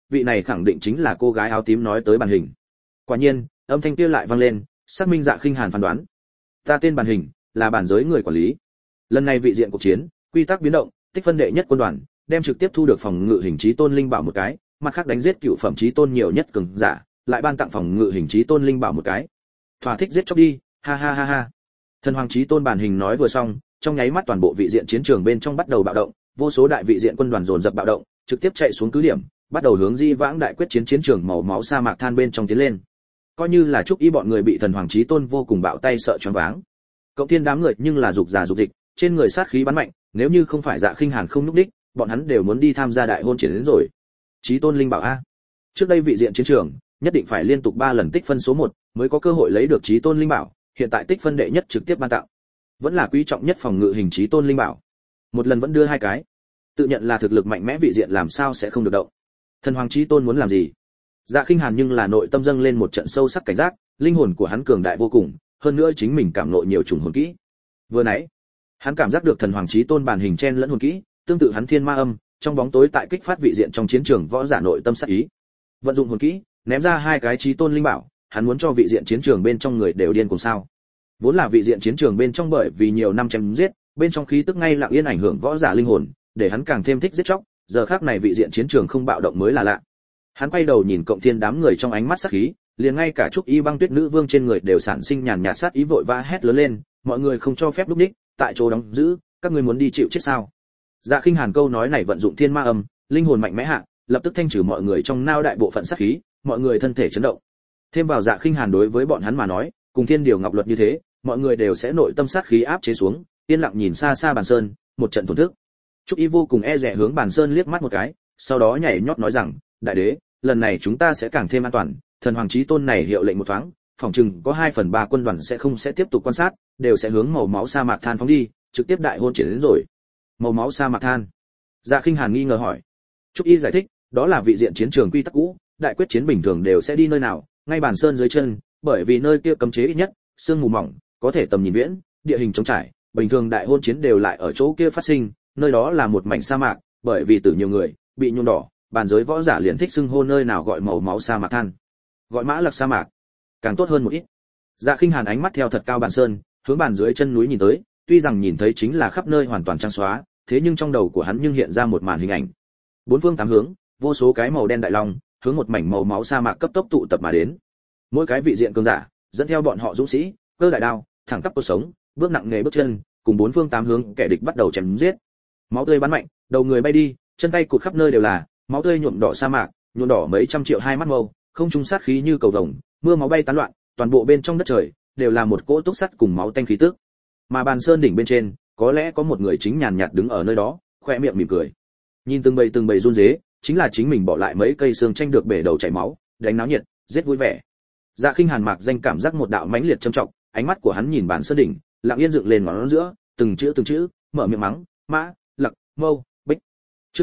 vị này khẳng định chính là cô gái áo tím nói tới bản hình. Quả nhiên, âm thanh kia lại vang lên, xác minh Dạ Khinh Hàn phán đoán. Ta tên bản hình, là bản giới người quản lý. Lần này vị diện cuộc chiến, quy tắc biến động, tích phân đệ nhất quân đoàn, đem trực tiếp thu được phòng ngự hình chí tôn linh bảo một cái, mặt khác đánh giết cựu phẩm chí tôn nhiều nhất cường giả, lại ban tặng phòng ngự hình chí tôn linh bảo một cái. Thỏa thích giết chóc đi, ha ha ha ha. Thần hoàng chí tôn bản hình nói vừa xong, trong nháy mắt toàn bộ vị diện chiến trường bên trong bắt đầu bạo động, vô số đại vị diện quân đoàn dồn dập bạo động, trực tiếp chạy xuống cứ điểm, bắt đầu hướng Di Vãng đại quyết chiến chiến trường màu máu sa mạc than bên trong tiến lên. Coi như là Trúc Y bọn người bị thần hoàng chí tôn vô cùng bạo tay sợ choáng váng. Cộng thiên đám người nhưng là dục giả dục dịch, trên người sát khí bắn mạnh, nếu như không phải Dạ Khinh Hàn không lúc đích, bọn hắn đều muốn đi tham gia đại hôn chiến đến rồi. Chí tôn linh bảo a. Trước đây vị diện chiến trường, nhất định phải liên tục 3 lần tích phân số 1 mới có cơ hội lấy được chí tôn linh bảo, hiện tại tích phân đệ nhất trực tiếp ban tặng. Vẫn là quý trọng nhất phòng ngự hình chí tôn linh bảo. Một lần vẫn đưa 2 cái. Tự nhận là thực lực mạnh mẽ vị diện làm sao sẽ không được động. Thần hoàng chí tôn muốn làm gì? Dạ Khinh Hàn nhưng là nội tâm dâng lên một trận sâu sắc cảnh giác, linh hồn của hắn cường đại vô cùng, hơn nữa chính mình cảm ngộ nhiều chủng hồn kỹ. Vừa nãy, hắn cảm giác được thần hoàng chí tôn bản hình chen lẫn hồn kỹ, tương tự hắn thiên ma âm, trong bóng tối tại kích phát vị diện trong chiến trường võ giả nội tâm sát ý. Vận dụng hồn kỹ, ném ra 2 cái chí tôn linh bảo, hắn muốn cho vị diện chiến trường bên trong người đều điên cuồng sao? Vốn là vị diện chiến trường bên trong bởi vì nhiều năm chém giết, bên trong khí tức ngay lặng yên ảnh hưởng võ giả linh hồn, để hắn càng thêm thích giết chóc, giờ khắc này vị diện chiến trường không bạo động mới là lạ. Hắn quay đầu nhìn cộng thiên đám người trong ánh mắt sát khí, liền ngay cả Trúc Y Băng Tuyết nữ vương trên người đều sản sinh nhàn nhạt sát ý, vội vã hét lớn lên, mọi người không cho phép lúc ních, tại chỗ đóng giữ, các ngươi muốn đi chịu chết sao? Dạ Khinh Hàn câu nói này vận dụng thiên ma âm, linh hồn mạnh mẽ hạ, lập tức thanh trừ mọi người trong nao đại bộ phận sát khí, mọi người thân thể chấn động. Thêm vào Dạ Khinh Hàn đối với bọn hắn mà nói, cùng thiên điều ngọc luật như thế, mọi người đều sẽ nội tâm sát khí áp chế xuống, yên lặng nhìn xa xa Bàn Sơn, một trận thổn thức. Trúc Y vô cùng e dè hướng Bàn Sơn liếc mắt một cái, sau đó nhảy nhót nói rằng, đại đế, lần này chúng ta sẽ càng thêm an toàn, thần hoàng chí tôn này hiệu lệnh một thoáng, phòng chừng có 2/3 quân đoàn sẽ tiếp tục quan sát, đều sẽ hướng màu máu sa mạc than phóng đi, trực tiếp đại hôn chiến đến rồi. Màu máu sa mạc than? Dạ Khinh Hàn nghi ngờ hỏi. Trúc Y giải thích, đó là vị diện chiến trường quy tắc cũ, đại quyết chiến bình thường đều sẽ đi nơi nào, ngay Bàn Sơn dưới chân, bởi vì nơi kia cấm chế ít nhất, sương mù mỏng, có thể tầm nhìn viễn, địa hình trống trải, bình thường đại hôn chiến đều lại ở chỗ kia phát sinh, nơi đó là một mảnh sa mạc, bởi vì tử nhiều người bị nhuộm đỏ, bàn giới võ giả liền thích xưng hô nơi nào gọi màu máu sa mạc than, gọi mã lặc sa mạc, càng tốt hơn một ít. Dạ Khinh Hàn ánh mắt theo thật cao Bàn Sơn, hướng bàn dưới chân núi nhìn tới, tuy rằng nhìn thấy chính là khắp nơi hoàn toàn trắng xóa, thế nhưng trong đầu của hắn nhưng hiện ra một màn hình ảnh. 4 phương 8 hướng, vô số cái màu đen đại long, hướng một mảnh màu máu sa mạc cấp tốc tụ tập mà đến. Mỗi cái vị diện cường giả, dẫn theo bọn họ dũng sĩ, cơ đại đao, thẳng tắp cuộc sống, bước nặng nghề bước chân, cùng 4 phương 8 hướng kẻ địch bắt đầu chém giết. Máu tươi bắn mạnh, đầu người bay đi, chân tay cụt khắp nơi đều là, máu tươi nhuộm đỏ sa mạc, nhuộm đỏ mấy trăm triệu hai mắt màu, không trung sát khí như cầu vồng, mưa máu bay tán loạn, toàn bộ bên trong đất trời đều là một cỗ túc sắt cùng máu tanh khí tức. Mà Bàn Sơn đỉnh bên trên, có lẽ có một người chính nhàn nhạt đứng ở nơi đó, khoe miệng mỉm cười. Nhìn từng bầy run rế, chính là chính mình bỏ lại mấy cây xương tranh được bể đầu chảy máu, đánh náo nhiệt, giết vui vẻ. Dạ Khinh Hàn mạc danh cảm giác một đạo mãnh liệt trầm trọng, ánh mắt của hắn nhìn Bàn Sơn đỉnh, lặng yên dựng lên ngón giữa, từng chữ, mở miệng mắng, mã, lặc, mâu, bích. Chương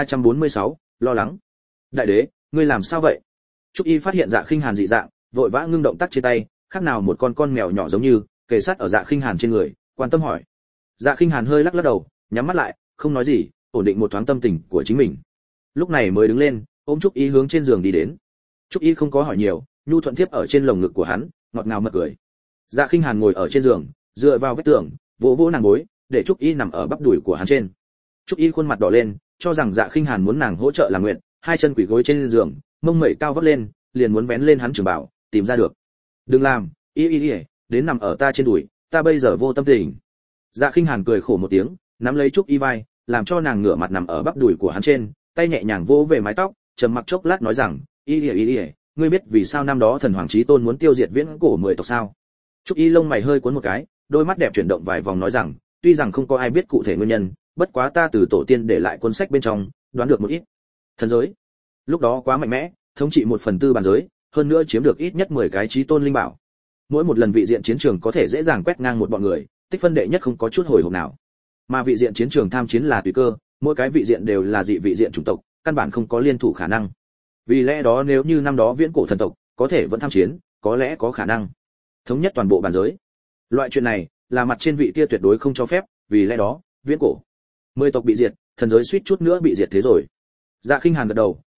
1346, lo lắng. Đại đế, ngươi làm sao vậy? Trúc Y phát hiện Dạ Khinh Hàn dị dạng, vội vã ngưng động tác trên tay, khác nào một con mèo nhỏ giống như, kề sát ở Dạ Khinh Hàn trên người, quan tâm hỏi. Dạ Khinh Hàn hơi lắc đầu, nhắm mắt lại, không nói gì, ổn định một thoáng tâm tình của chính mình. Lúc này mới đứng lên, ôm Trúc Y hướng trên giường đi đến. Trúc Y không có hỏi nhiều, nhu thuận tiếp ở trên lồng ngực của hắn, ngọt ngào mật cười. Dạ Khinh Hàn ngồi ở trên giường, dựa vào vách tường, vỗ vỗ nàng gối, để Trúc Y nằm ở bắp đùi của hắn trên. Trúc Y khuôn mặt đỏ lên, cho rằng Dạ Khinh Hàn muốn nàng hỗ trợ làm nguyện, hai chân quỳ gối trên giường, mông mẩy cao vấp lên, liền muốn vén lên hắn trường bảo, tìm ra được. Đừng làm, y, đến nằm ở ta trên đùi, ta bây giờ vô tâm tình. Dạ Khinh Hàn cười khổ một tiếng, nắm lấy Trúc Y vai, làm cho nàng ngửa mặt nằm ở bắp đùi của hắn trên, tay nhẹ nhàng vỗ về mái tóc, trầm mặc chốc lát nói rằng, y, ngươi biết vì sao năm đó thần hoàng chí tôn muốn tiêu diệt viễn cổ 10 tộc sao? Trúc Y lông mày hơi cuốn một cái, đôi mắt đẹp chuyển động vài vòng nói rằng, tuy rằng không có ai biết cụ thể nguyên nhân, bất quá ta từ tổ tiên để lại cuốn sách bên trong, đoán được một ít. Thần giới, lúc đó quá mạnh mẽ, thống trị 1/4 bàn giới, hơn nữa chiếm được ít nhất 10 cái chí tôn linh bảo. Mỗi một lần vị diện chiến trường có thể dễ dàng quét ngang một bọn người, tích phân đệ nhất không có chút hồi hộp nào. Mà vị diện chiến trường tham chiến là tùy cơ, mỗi cái vị diện đều là dị vị diện chủng tộc, căn bản không có liên thủ khả năng. Vì lẽ đó nếu như năm đó viễn cổ thần tộc có thể vẫn tham chiến, có lẽ có khả năng thống nhất toàn bộ bàn giới. Loại chuyện này là mặt trên vị kia tuyệt đối không cho phép, vì lẽ đó viễn cổ 10 tộc bị diệt, thần giới suýt chút nữa bị diệt thế rồi. Dạ Khinh Hàn gật đầu,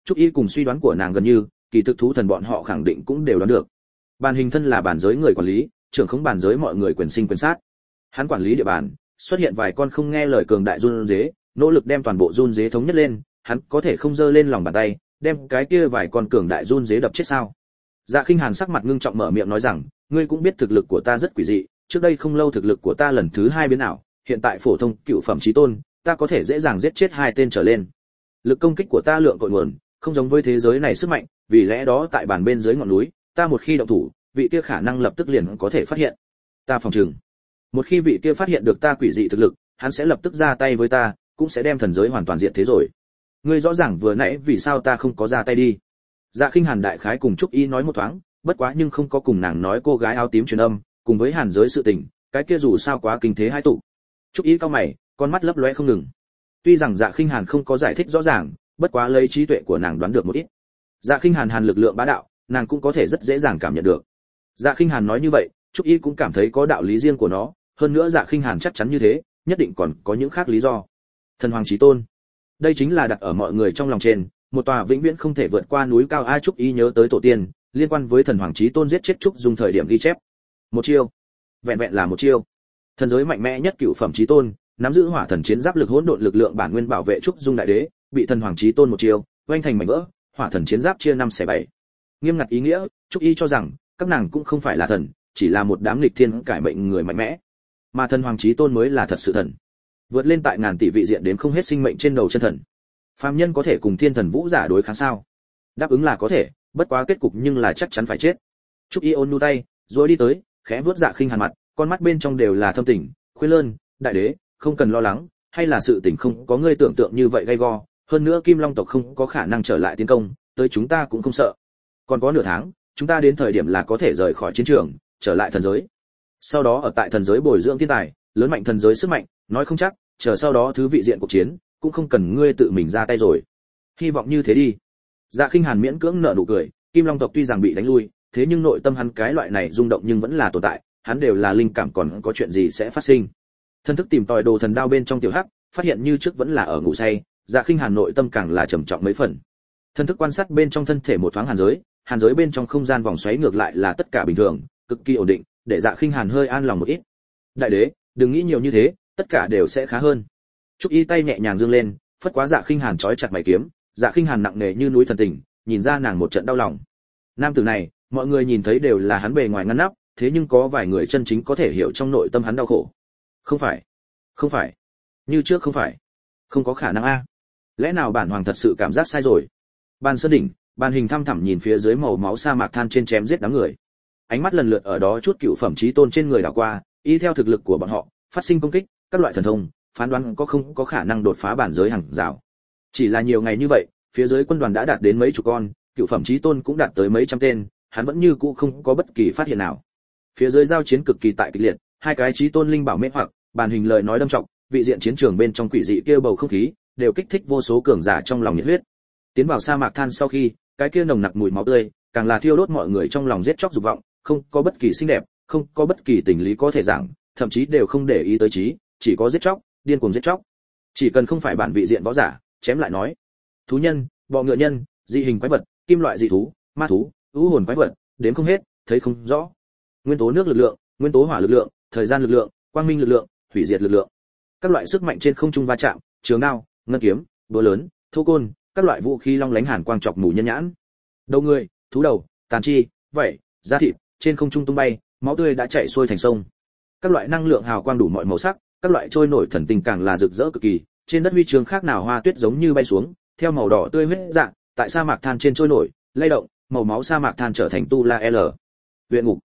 Trúc Y cùng suy đoán của nàng gần như, kỳ thực thú thần bọn họ khẳng định cũng đều đoán được. Bàn hình thân là bản giới người quản lý, trưởng khống bản giới mọi người quyền sinh quyền sát. Hắn quản lý địa bàn, xuất hiện vài con không nghe lời cường đại run dế, nỗ lực đem toàn bộ run dế thống nhất lên, hắn có thể không giơ lên lòng bàn tay, đem cái kia vài con cường đại run dế đập chết sao? Dạ Khinh Hàn sắc mặt ngưng trọng mở miệng nói rằng, ngươi cũng biết thực lực của ta rất quỷ dị, trước đây không lâu thực lực của ta lần thứ 2 biến ảo, hiện tại phổ thông cựu phẩm chí tôn, ta có thể dễ dàng giết chết 2 tên trở lên. Lực công kích của ta lượng cội nguồn, không giống với thế giới này sức mạnh, vì lẽ đó tại bàn bên dưới ngọn núi, ta một khi động thủ, vị kia khả năng lập tức liền có thể phát hiện. Ta phòng trừng, một khi vị kia phát hiện được ta quỷ dị thực lực, hắn sẽ lập tức ra tay với ta, cũng sẽ đem thần giới hoàn toàn diệt thế rồi. Ngươi rõ ràng vừa nãy vì sao ta không có ra tay đi. Dạ Khinh Hàn đại khái cùng Trúc Y nói một thoáng, bất quá nhưng không có cùng nàng nói cô gái áo tím truyền âm, cùng với hàn giới sự tình, cái kia dù sao quá kinh thế hai tụ. Trúc Y cao mày, con mắt lấp lóe không ngừng. Tuy rằng Dạ Khinh Hàn không có giải thích rõ ràng, bất quá lấy trí tuệ của nàng đoán được một ít. Dạ Khinh Hàn lực lượng bá đạo, nàng cũng có thể rất dễ dàng cảm nhận được. Dạ Khinh Hàn nói như vậy, Trúc Y cũng cảm thấy có đạo lý riêng của nó, hơn nữa Dạ Khinh Hàn chắc chắn như thế, nhất định còn có những khác lý do. Thần Hoàng Chí Tôn, đây chính là đặt ở mọi người trong lòng trên, một tòa vĩnh viễn không thể vượt qua núi cao. A Trúc Y nhớ tới tổ tiên, liên quan với Thần Hoàng Chí Tôn giết chết Trúc Dung thời điểm ghi chép. Một chiêu, vẹn vẹn là một chiêu. Thần giới mạnh mẽ nhất cửu phẩm Chí Tôn, nắm giữ hỏa thần chiến giáp lực hỗn độn lực lượng bản nguyên bảo vệ Trúc Dung đại đế, bị Thần Hoàng Chí Tôn một chiêu vênh thành mảnh vỡ, hỏa thần chiến giáp chia 5/7. Nghiêm ngặt ý nghĩa, Trúc Y cho rằng các nàng cũng không phải là thần, chỉ là một đám nghịch thiên cải mệnh người mạnh mẽ, mà Thần Hoàng Chí Tôn mới là thật sự thần, vượt lên tại ngàn tỷ vị diện đến không hết sinh mệnh trên đầu chân thần. Phàm nhân có thể cùng thiên thần vũ giả đối kháng sao? Đáp ứng là có thể, bất quá kết cục nhưng là chắc chắn phải chết. Trúc Y ôn nhu tay, rồi đi tới, khẽ vuốt Dạ Khinh Hàn mặt, con mắt bên trong đều là thâm tình, khuyên lơn, đại đế, không cần lo lắng, hay là sự tình không có ngươi tưởng tượng như vậy gay go, hơn nữa Kim Long tộc không có khả năng trở lại tiến công, tới chúng ta cũng không sợ. Còn có nửa tháng, chúng ta đến thời điểm là có thể rời khỏi chiến trường, trở lại thần giới. Sau đó ở tại thần giới bồi dưỡng thiên tài, lớn mạnh thần giới sức mạnh, nói không chắc, chờ sau đó thứ vị diện cuộc chiến, cũng không cần ngươi tự mình ra tay rồi. Hy vọng như thế đi. Dạ Khinh Hàn miễn cưỡng nở nụ cười, Kim Long tộc tuy rằng bị đánh lui, thế nhưng nội tâm hắn cái loại này rung động nhưng vẫn là tồn tại, hắn đều là linh cảm còn có chuyện gì sẽ phát sinh. Thân thức tìm tòi đồ thần đao bên trong tiểu hắc, phát hiện như trước vẫn là ở ngủ say, Dạ Khinh Hàn nội tâm càng là trầm trọng mấy phần. Thân thức quan sát bên trong thân thể một thoáng hàn giới bên trong không gian vòng xoáy ngược lại là tất cả bình thường, cực kỳ ổn định, để Dạ Khinh Hàn hơi an lòng một ít. Đại đế, đừng nghĩ nhiều như thế, tất cả đều sẽ khá hơn. Trúc Y tay nhẹ nhàng dương lên, phất quá Dạ Khinh Hàn trói chặt mày kiếm, Dạ Khinh Hàn nặng nề như núi thần tình, nhìn ra nàng một trận đau lòng. Nam tử này, mọi người nhìn thấy đều là hắn bề ngoài ngăn nắp, thế nhưng có vài người chân chính có thể hiểu trong nội tâm hắn đau khổ. Không phải, như trước không phải, không có khả năng a. Lẽ nào bản hoàng thật sự cảm giác sai rồi? Bàn sơn đỉnh, bàn hình thăm thẳm nhìn phía dưới màu máu sa mạc than trên chém giết đám người. Ánh mắt lần lượt ở đó chút cựu phẩm chí tôn trên người đảo qua, y theo thực lực của bọn họ, phát sinh công kích, các loại thần thông, phán đoán có không có khả năng đột phá bản giới hàng rào. Chỉ là nhiều ngày như vậy, phía dưới quân đoàn đã đạt đến mấy chục con, cựu phẩm chí tôn cũng đạt tới mấy trăm tên, hắn vẫn như cũ không có bất kỳ phát hiện nào. Phía dưới giao chiến cực kỳ tại kịch liệt, hai cái chí tôn linh bảo mê hoặc, bàn hình lời nói đâm trọng, vị diện chiến trường bên trong quỷ dị kia bầu không khí, đều kích thích vô số cường giả trong lòng nhiệt huyết. Tiến vào sa mạc than sau khi, cái kia nồng nặc mùi máu tươi, càng là thiêu đốt mọi người trong lòng giết chóc dục vọng, không có bất kỳ xinh đẹp, không có bất kỳ tình lý có thể giảng, thậm chí đều không để ý tới trí, chỉ có giết chóc, điên cuồng giết chóc. Chỉ cần không phải bản vị diện võ giả, chém lại nói. Thú nhân, bọ ngựa nhân, dị hình quái vật, kim loại dị thú, ma thú, u hồn quái vật, đến không hết, thấy không rõ. Nguyên tố nước lực lượng, nguyên tố hỏa lực lượng, thời gian lực lượng, quang minh lực lượng, hủy diệt lực lượng. Các loại sức mạnh trên không trung va chạm, trường đao, ngân kiếm, búa lớn, thô côn, các loại vũ khí long lánh hàn quang chọc mù nhân nhãn. Đầu người, thú đầu, tàn chi, vảy, da thịt, trên không trung tung bay, máu tươi đã chảy xuôi thành sông. Các loại năng lượng hào quang đủ mọi màu sắc, các loại trôi nổi thần tình càng là rực rỡ cực kỳ, trên đất huy chương khác nào hoa tuyết giống như bay xuống, theo màu đỏ tươi huyết dạng, tại sa mạc than trên trôi nổi, lay động, màu máu sa mạc than trở thành tu la l. Viện ngục.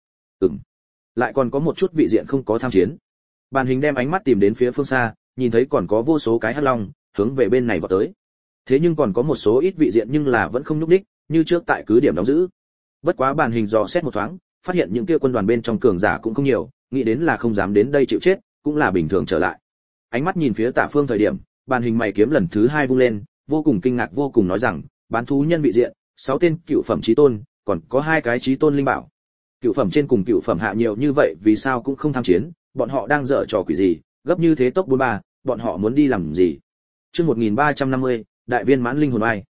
Lại còn có một chút vị diện không có tham chiến. Bàn hình đem ánh mắt tìm đến phía phương xa, nhìn thấy còn có vô số cái hắc long hướng về bên này vọt tới. Thế nhưng còn có một số ít vị diện nhưng là vẫn không nhúc nhích, như trước tại cứ điểm đóng giữ. Bất quá bàn hình dò xét một thoáng, phát hiện những kia quân đoàn bên trong cường giả cũng không nhiều, nghĩ đến là không dám đến đây chịu chết, cũng là bình thường trở lại. Ánh mắt nhìn phía tả phương thời điểm, bàn hình mày kiếm lần thứ 2 vung lên, vô cùng kinh ngạc vô cùng nói rằng, bán thú nhân vị diện, 6 tên cựu phẩm chí tôn, còn có 2 cái chí tôn linh bảo. Cựu phẩm trên cùng cựu phẩm hạ nhiều như vậy, vì sao cũng không tham chiến, bọn họ đang dở trò quỷ gì, gấp như thế tốc 43, bọn họ muốn đi làm gì? Chương 1350, đại viên mãn linh hồn ai.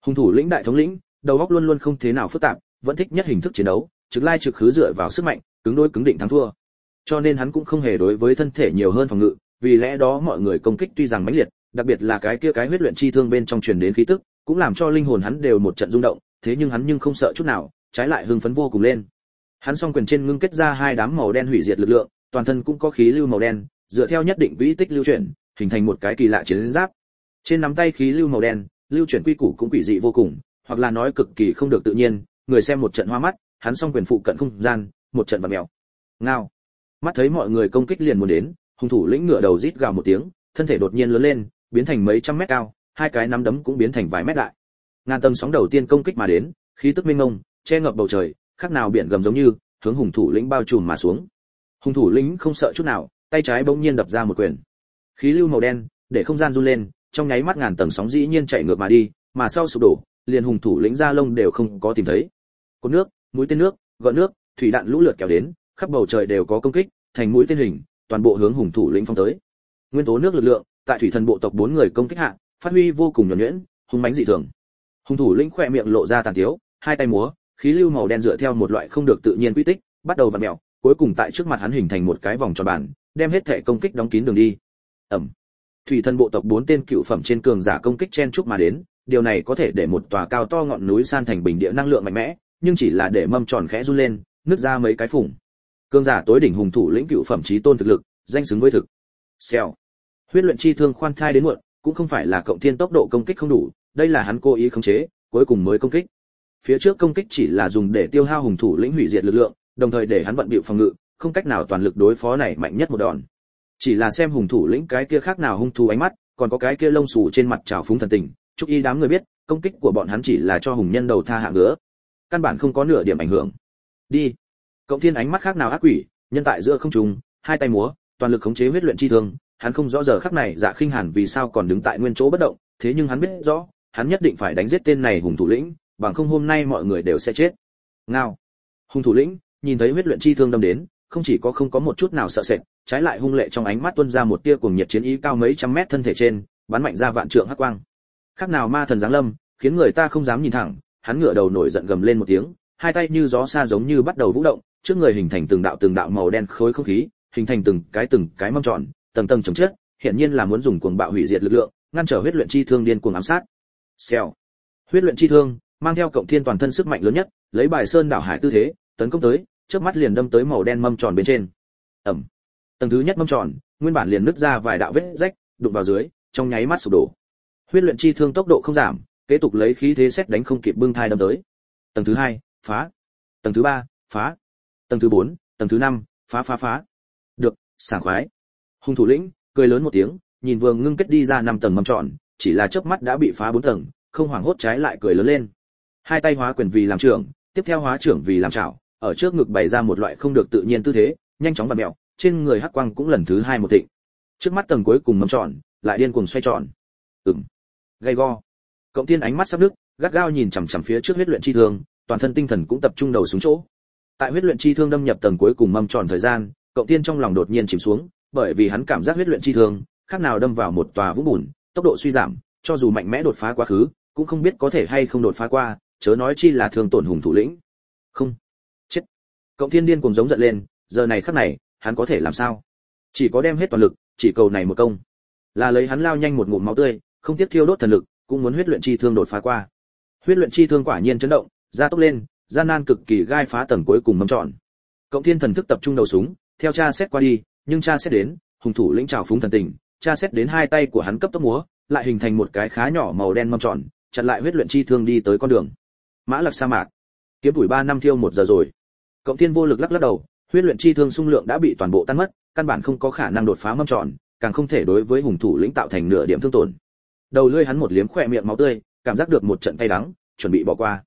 Hung thủ lĩnh đại thống lĩnh, đầu óc luôn luôn không thế nào phức tạp, vẫn thích nhất hình thức chiến đấu, trực lai trực khứ dựa vào sức mạnh, cứng đối cứng định thắng thua. Cho nên hắn cũng không hề đối với thân thể nhiều hơn phòng ngự, vì lẽ đó mọi người công kích tuy rằng mãnh liệt, đặc biệt là cái kia cái huyết luyện chi thương bên trong truyền đến khí tức, cũng làm cho linh hồn hắn đều một trận rung động, thế nhưng hắn không sợ chút nào, trái lại hưng phấn vô cùng lên. Hắn song quyền trên ngưng kết ra hai đám màu đen hủy diệt lực lượng, toàn thân cũng có khí lưu màu đen, dựa theo nhất định quỹ tích lưu chuyển, hình thành một cái kỳ lạ chiến giáp. Trên nắm tay khí lưu màu đen, lưu chuyển quy củ cũng quỷ dị vô cùng, hoặc là nói cực kỳ không được tự nhiên, người xem một trận hoa mắt, hắn song quyền phụ cận không gian, một trận vặn mèo. Ngao. Mắt thấy mọi người công kích liền muốn đến, hung thủ lĩnh ngửa đầu rít gào một tiếng, thân thể đột nhiên lớn lên, biến thành mấy trăm mét cao, hai cái nắm đấm cũng biến thành vài mét đại. Ngàn tầng sóng đầu tiên công kích mà đến, khí tức mênh mông, che ngập bầu trời, khác nào biển gầm giống như, hướng hung thủ lĩnh bao trùm mà xuống. Hung thủ lĩnh không sợ chút nào, tay trái bỗng nhiên đập ra một quyền. Khí lưu màu đen, để không gian run lên, trong nháy mắt ngàn tầng sóng dĩ nhiên chạy ngược mà đi, mà sau sụp đổ, liền hung thủ lĩnh da lông đều không có tìm thấy. Cột nước, mũi tên nước, gợn nước, thủy đạn lũ lượt kéo đến, khắp bầu trời đều có công kích, thành mũi tên hình, toàn bộ hướng hung thủ lĩnh phóng tới. Nguyên tố nước lực lượng, tại thủy thần bộ tộc bốn người công kích hạ, phát huy vô cùng nhuần nhuyễn, hung mãnh dị thường. Hung thủ lĩnh khỏe miệng lộ ra tàn tiếu, hai tay múa, khí lưu màu đen dựa theo một loại không được tự nhiên quy tích, bắt đầu vặn mèo, cuối cùng tại trước mặt hắn hình thành một cái vòng tròn bản, đem hết thể công kích đóng kín đường đi. Ẩm. Thủy thần bộ tộc bốn tên cựu phẩm trên cường giả công kích chen chúc mà đến, điều này có thể để một tòa cao to ngọn núi san thành bình địa năng lượng mạnh mẽ, nhưng chỉ là để mâm tròn khẽ run lên, nứt ra mấy cái phủng. Cường giả tối đỉnh hùng thủ lĩnh cựu phẩm chí tôn thực lực, danh xứng với thực. Xèo. Huyết luyện chi thương khoan thai đến muộn, cũng không phải là cộng thiên tốc độ công kích không đủ, đây là hắn cố ý khống chế, cuối cùng mới công kích. Phía trước công kích chỉ là dùng để tiêu hao hùng thủ lĩnh hủy diệt lực lượng, đồng thời để hắn bận bịu phòng ngự, không cách nào toàn lực đối phó này mạnh nhất một đòn. Chỉ là xem hùng thủ lĩnh cái kia khác nào hung thú ánh mắt, còn có cái kia lông xù trên mặt trào phúng thần tình, chúc y đám người biết, công kích của bọn hắn chỉ là cho hùng nhân đầu tha hạ ngứa, căn bản không có nửa điểm ảnh hưởng. Đi. Cộng thiên ánh mắt khác nào ác quỷ, nhân tại giữa không trung, hai tay múa, toàn lực khống chế huyết luyện chi thương, hắn không rõ giờ khắc này Dạ Khinh Hàn vì sao còn đứng tại nguyên chỗ bất động, thế nhưng hắn biết rõ, hắn nhất định phải đánh giết tên này hùng thủ lĩnh, bằng không hôm nay mọi người đều sẽ chết. Ngao. Hùng thủ lĩnh nhìn thấy huyết luyện chi thương đâm đến, không chỉ có không có một chút nào sợ sệt, trái lại hung lệ trong ánh mắt tuôn ra một tia cuồng nhiệt chiến ý, cao mấy trăm mét thân thể trên, bắn mạnh ra vạn trượng hắc quang. Khác nào ma thần giáng lâm, khiến người ta không dám nhìn thẳng, hắn ngửa đầu nổi giận gầm lên một tiếng, hai tay như gió xa giống như bắt đầu vũ động, trước người hình thành từng đạo màu đen khối không khí, hình thành từng cái mâm tròn, tầng tầng chồng chất, hiển nhiên là muốn dùng cuồng bạo hủy diệt lực lượng, ngăn trở huyết luyện chi thương điên cuồng ám sát. Xèo. Huyết luyện chi thương mang theo cộng thiên toàn thân sức mạnh lớn nhất, lấy bài sơn đảo hải tư thế, tấn công tới, trước mắt liền đâm tới màu đen mâm tròn bên trên. Ẩm. Tầng thứ nhất mâm tròn, nguyên bản liền nứt ra vài đạo vết rách, đụng vào dưới, trong nháy mắt sụp đổ. Huyết luyện chi thương tốc độ không giảm, kế tục lấy khí thế xét đánh không kịp bưng thai đâm tới. Tầng thứ hai, phá. Tầng thứ ba, phá. Tầng thứ 4, tầng thứ 5, phá. Được, sảng khoái. Hung thủ lĩnh cười lớn một tiếng, nhìn vừa ngưng kết đi ra 5 tầng mâm tròn, chỉ là chớp mắt đã bị phá 4 tầng, không hoảng hốt trái lại cười lớn lên. Hai tay hóa quyền vì làm trưởng, tiếp theo hóa trưởng vì làm chảo, ở trước ngực bày ra một loại không được tự nhiên tư thế, nhanh chóng vặn mèo, trên người hắc quang cũng lần thứ hai một thịnh. Trước mắt tầng cuối cùng mâm tròn, lại điên cuồng xoay tròn. Gay go. Cộng Thiên ánh mắt sắp nước, gắt gao nhìn chằm chằm phía trước huyết luyện chi thương, toàn thân tinh thần cũng tập trung đầu xuống chỗ. Tại huyết luyện chi thương đâm nhập tầng cuối cùng mâm tròn thời gian, Cộng Thiên trong lòng đột nhiên chìm xuống, bởi vì hắn cảm giác huyết luyện chi thương khác nào đâm vào một tòa vũng bùn, tốc độ suy giảm, cho dù mạnh mẽ đột phá quá khứ, cũng không biết có thể hay không đột phá qua, chớ nói chi là thương tổn hùng thủ lĩnh. Không, chết. Cộng Thiên điên cuồng giống giận lên, giờ này khắc này, hắn có thể làm sao? Chỉ có đem hết toàn lực, chỉ cầu này một công. Là lấy hắn lao nhanh một ngụm máu tươi, không tiếc thiêu đốt thần lực, cũng muốn huyết luyện chi thương đột phá qua. Huyết luyện chi thương quả nhiên chấn động, gia tốc lên, gian nan cực kỳ gai phá tầng cuối cùng mâm tròn. Cộng Thiên thần thức tập trung đầu súng, theo tra xét qua đi, nhưng tra xét đến, hùng thủ lĩnh trào phúng thần tình, tra xét đến hai tay của hắn cấp tốc múa, lại hình thành một cái khá nhỏ màu đen mâm tròn, chặn lại huyết luyện chi thương đi tới con đường. Mã Lặc sa mạc, kiếm tuổi 3 năm thiêu 1 giờ rồi. Cộng Thiên vô lực lắc đầu, huyết luyện chi thương xung lượng đã bị toàn bộ tan mất, căn bản không có khả năng đột phá mâm tròn, càng không thể đối với hùng thủ lĩnh tạo thành nửa điểm thương tổn. Đầu lưỡi hắn một liếm khỏe miệng máu tươi, cảm giác được một trận cay đắng, chuẩn bị bỏ qua.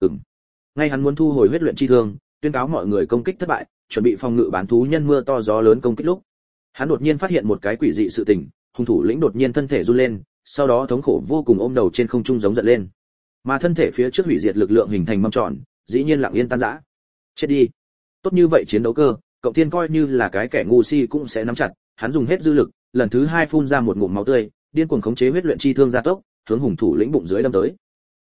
Ngay hắn muốn thu hồi huyết luyện chi thương, tuyên cáo mọi người công kích thất bại, chuẩn bị phòng ngự bán thú nhân mưa to gió lớn công kích lúc, hắn đột nhiên phát hiện một cái quỷ dị sự tình, hung thủ lĩnh đột nhiên thân thể run lên, sau đó thống khổ vô cùng ôm đầu trên không trung giống giận lên. Mà thân thể phía trước hủy diệt lực lượng hình thành mâm tròn, dĩ nhiên lặng yên tan rã. Chết đi. Tốt như vậy chiến đấu cơ, Cộng Thiên coi như là cái kẻ ngu si cũng sẽ nắm chặt, hắn dùng hết dư lực, lần thứ hai phun ra một ngụm máu tươi, điên cuồng khống chế huyết luyện chi thương gia tốc, hướng hùng thủ lĩnh bụng dưới đâm tới.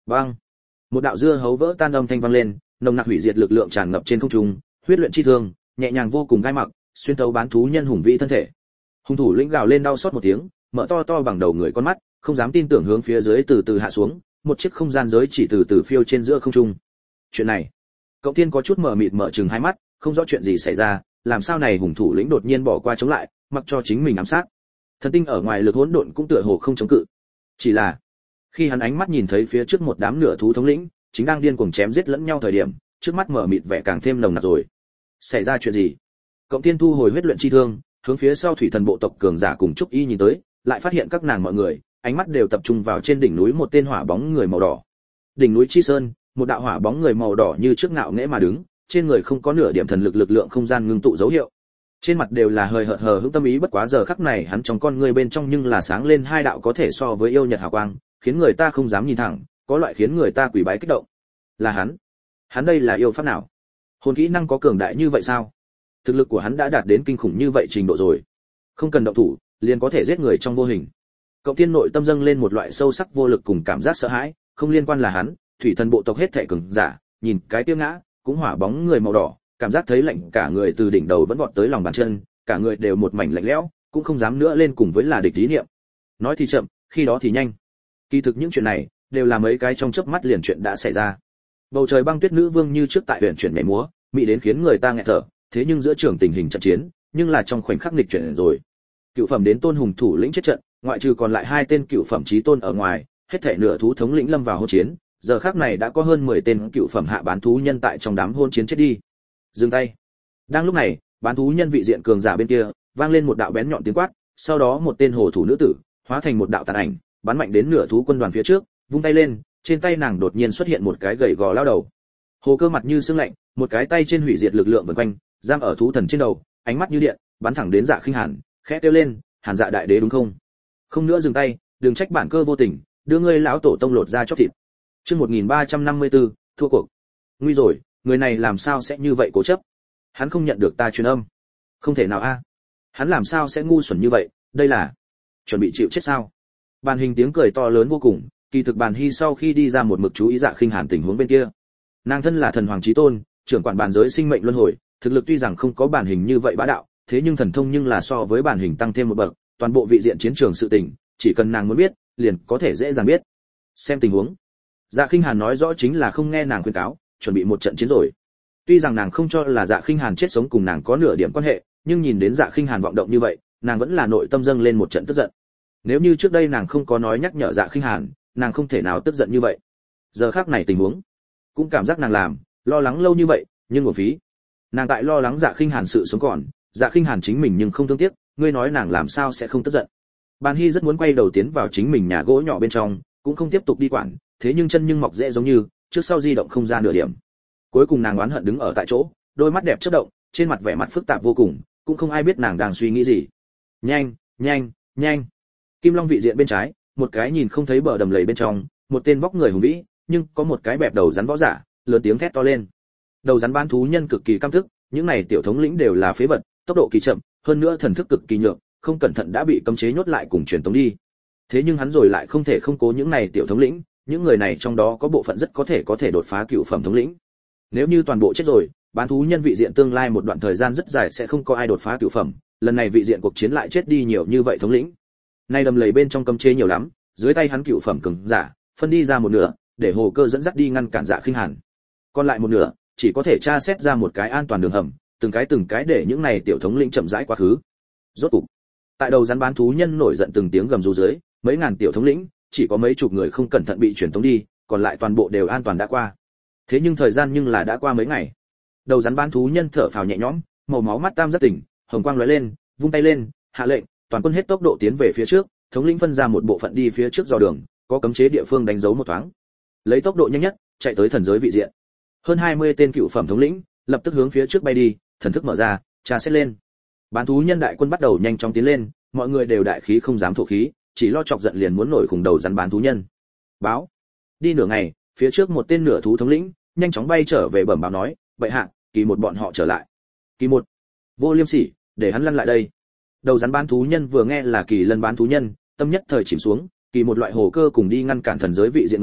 Bang! Một đạo dưa hấu vỡ tan âm thanh vang lên, nồng nặc hủy diệt lực lượng tràn ngập trên không trung, huyết luyện chi thương, nhẹ nhàng vô cùng gai mặc, xuyên thấu bán thú nhân hùng vĩ thân thể. Hung thủ lĩnh gào lên đau xót một tiếng, mở to to bằng đầu người con mắt, không dám tin tưởng hướng phía dưới từ từ hạ xuống, một chiếc không gian giới chỉ từ từ phiêu trên giữa không trung. Chuyện này, Cậu Tiên có chút mờ mịt mở trừng hai mắt, không rõ chuyện gì xảy ra, làm sao này hùng thủ lĩnh đột nhiên bỏ qua chống lại, mặc cho chính mình ám sát. Thần tinh ở ngoài lực hỗn độn cũng tựa hồ không chống cự. Chỉ là, khi hắn ánh mắt nhìn thấy phía trước một đám nửa thú thống lĩnh, chính đang điên cuồng chém giết lẫn nhau thời điểm, trước mắt mở mịt vẻ càng thêm nồng nặc rồi. Xảy ra chuyện gì? Cậu Tiên thu hồi huyết luyện chi thương, hướng phía sau thủy thần bộ tộc cường giả cùng Trúc Y nhìn tới, lại phát hiện các nàng mọi người, ánh mắt đều tập trung vào trên đỉnh núi một tên hỏa bóng người màu đỏ. Đỉnh núi Chi Sơn, một đạo hỏa bóng người màu đỏ như trước ngạo nghễ mà đứng, trên người không có nửa điểm thần lực lượng không gian ngưng tụ dấu hiệu. Trên mặt đều là hơi hợt hờ hững tâm ý, bất quá giờ khắc này hắn trong con người bên trong nhưng là sáng lên hai đạo có thể so với yêu nhật hào quang, khiến người ta không dám nhìn thẳng, có loại khiến người ta quỳ bái kích động. Là hắn đây là yêu pháp nào? Hồn kỹ năng có cường đại như vậy sao? Thực lực của hắn đã đạt đến kinh khủng như vậy trình độ rồi, không cần động thủ liền có thể giết người trong vô hình. Cậu Tiên nội tâm dâng lên một loại sâu sắc vô lực cùng cảm giác sợ hãi, không liên quan là hắn, thủy thần bộ tộc hết thảy cường giả, nhìn cái tiêu ngã, cũng hỏa bóng người màu đỏ, cảm giác thấy lạnh cả người từ đỉnh đầu vẫn vọt tới lòng bàn chân, cả người đều một mảnh lạnh lẽo, cũng không dám nữa lên cùng với là địch ý niệm. Nói thì chậm, khi đó thì nhanh. Kỳ thực những chuyện này đều là mấy cái trong chớp mắt liền chuyện đã xảy ra. Bầu trời băng tuyết nữ vương như trước tại huyện chuyển nhảy múa, mỹ đến khiến người ta nghẹt thở, thế nhưng giữa trường tình hình trận chiến, nhưng là trong khoảnh khắc nghịch chuyển rồi. Cựu phẩm đến tôn hùng thủ lĩnh chết trận, ngoại trừ còn lại hai tên cựu phẩm chí tôn ở ngoài, hết thảy nửa thú thống lĩnh lâm vào hỗn chiến, giờ khắc này đã có hơn 10 tên cựu phẩm hạ bán thú nhân tại trong đám hỗn chiến chết đi. Dừng tay. Đang lúc này, bán thú nhân vị diện cường giả bên kia, vang lên một đạo bén nhọn tiếng quát, sau đó một tên hồ thủ nữ tử, hóa thành một đạo tàn ảnh, bắn mạnh đến nửa thú quân đoàn phía trước, vung tay lên, trên tay nàng đột nhiên xuất hiện một cái gậy gò lao đầu. Hồ Cơ mặt như sương lạnh, một cái tay trên hủy diệt lực lượng vần quanh, giam ở thú thần trên đầu, ánh mắt như điện, bắn thẳng đến Dạ Khinh Hàn, khẽ kêu lên, "Hàn Dạ đại đế đúng không? Không nữa dừng tay, đừng trách bản cơ vô tình, đưa ngươi lão tổ tông lột ra chóc thịt." Chương 1354, thua cuộc. Nguy rồi, người này làm sao sẽ như vậy cố chấp? Hắn không nhận được ta truyền âm. Không thể nào a. Hắn làm sao sẽ ngu xuẩn như vậy, đây là chuẩn bị chịu chết sao? Bàn hình tiếng cười to lớn vô cùng, kỳ thực Bàn Hy sau khi đi ra một mực chú ý Dạ Khinh Hàn tình huống bên kia. Nàng thân là thần hoàng chí tôn, trưởng quản bàn giới sinh mệnh luân hồi, thực lực tuy rằng không có Bàn hình như vậy bá đạo, thế nhưng thần thông nhưng là so với Bàn hình tăng thêm một bậc, toàn bộ vị diện chiến trường sự tình, chỉ cần nàng muốn biết, liền có thể dễ dàng biết. Xem tình huống. Dạ Khinh Hàn nói rõ chính là không nghe nàng khuyên cáo, chuẩn bị một trận chiến rồi. Tuy rằng nàng không cho là Dạ Khinh Hàn chết sống cùng nàng có nửa điểm quan hệ, nhưng nhìn đến Dạ Khinh Hàn vọng động như vậy, nàng vẫn là nội tâm dâng lên một trận tức giận. Nếu như trước đây nàng không có nói nhắc nhở Dạ Khinh Hàn, nàng không thể nào tức giận như vậy. Giờ khắc này tình huống, cũng cảm giác nàng làm lo lắng lâu như vậy, nhưng uổng phí. Nàng tại lo lắng Dạ Khinh Hàn sự sống còn, Dạ Khinh Hàn chính mình nhưng không thương tiếc, ngươi nói nàng làm sao sẽ không tức giận. Bàn Hy rất muốn quay đầu tiến vào chính mình nhà gỗ nhỏ bên trong, cũng không tiếp tục đi quản, thế nhưng chân nhưng mọc dễ giống như, trước sau di động không ra nửa điểm. Cuối cùng nàng oán hận đứng ở tại chỗ, đôi mắt đẹp chớp động, trên mặt vẻ mặt phức tạp vô cùng, cũng không ai biết nàng đang suy nghĩ gì. Nhanh, nhanh, nhanh. Kim Long vị diện bên trái, một cái nhìn không thấy bờ đầm lầy bên trong, một tên vóc người hùng vĩ, nhưng có một cái bẹp đầu rắn võ giả, lớn tiếng thét to lên. Đầu rắn bán thú nhân cực kỳ căm tức, những này tiểu thống lĩnh đều là phế vật, tốc độ kỳ chậm, hơn nữa thần thức cực kỳ nhược, không cẩn thận đã bị cấm chế nhốt lại cùng truyền tống đi. Thế nhưng hắn rồi lại không thể không cố những này tiểu thống lĩnh, những người này trong đó có bộ phận rất có thể đột phá cựu phẩm thống lĩnh. Nếu như toàn bộ chết rồi, bán thú nhân vị diện tương lai một đoạn thời gian rất dài sẽ không có ai đột phá cựu phẩm, lần này vị diện cuộc chiến lại chết đi nhiều như vậy thống lĩnh. Nay đầm lầy bên trong cấm chế nhiều lắm, dưới tay hắn cựu phẩm cường giả, phân đi ra một nửa, để Hồ Cơ dẫn dắt đi ngăn cản Dạ Khinh Hàn. Còn lại một nửa, chỉ có thể tra xét ra một cái an toàn đường hầm, từng cái để những này tiểu thống lĩnh chậm rãi quá khứ. Rốt cục, tại đầu rắn bán thú nhân nổi giận từng tiếng gầm rú dưới, mấy ngàn tiểu thống lĩnh, chỉ có mấy chục người không cẩn thận bị chuyển tống đi, còn lại toàn bộ đều an toàn đã qua. Thế nhưng thời gian nhưng là đã qua mấy ngày. Đầu rắn bán thú nhân thở phào nhẹ nhõm, màu máu mắt tam rất tỉnh, hồng quang lóe lên, vung tay lên, hạ lệnh, toàn quân hết tốc độ tiến về phía trước, thống lĩnh phân ra một bộ phận đi phía trước dò đường, có cấm chế địa phương đánh dấu một thoáng. Lấy tốc độ nhanh nhất, chạy tới thần giới vị diện. Hơn 20 tên cựu phẩm thống lĩnh, lập tức hướng phía trước bay đi, thần thức mở ra, tra xét lên. Bán thú nhân đại quân bắt đầu nhanh chóng tiến lên, mọi người đều đại khí không dám thổ khí, chỉ lo chọc giận liền muốn nổi khủng đầu rắn bán thú nhân. Báo. Đi nửa ngày, phía trước một tên nửa thú thống lĩnh, nhanh chóng bay trở về bẩm báo nói, "Bệ hạ, Kỳ một bọn họ trở lại." Kỳ một? Vô Liêm Sỉ, để hắn lăn lại đây. Đầu rắn bán thú nhân vừa nghe là Kỳ Lân bán thú nhân, tâm nhất thời chìm xuống, Kỳ một loại hồ cơ cùng đi ngăn cản thần giới vị diện người,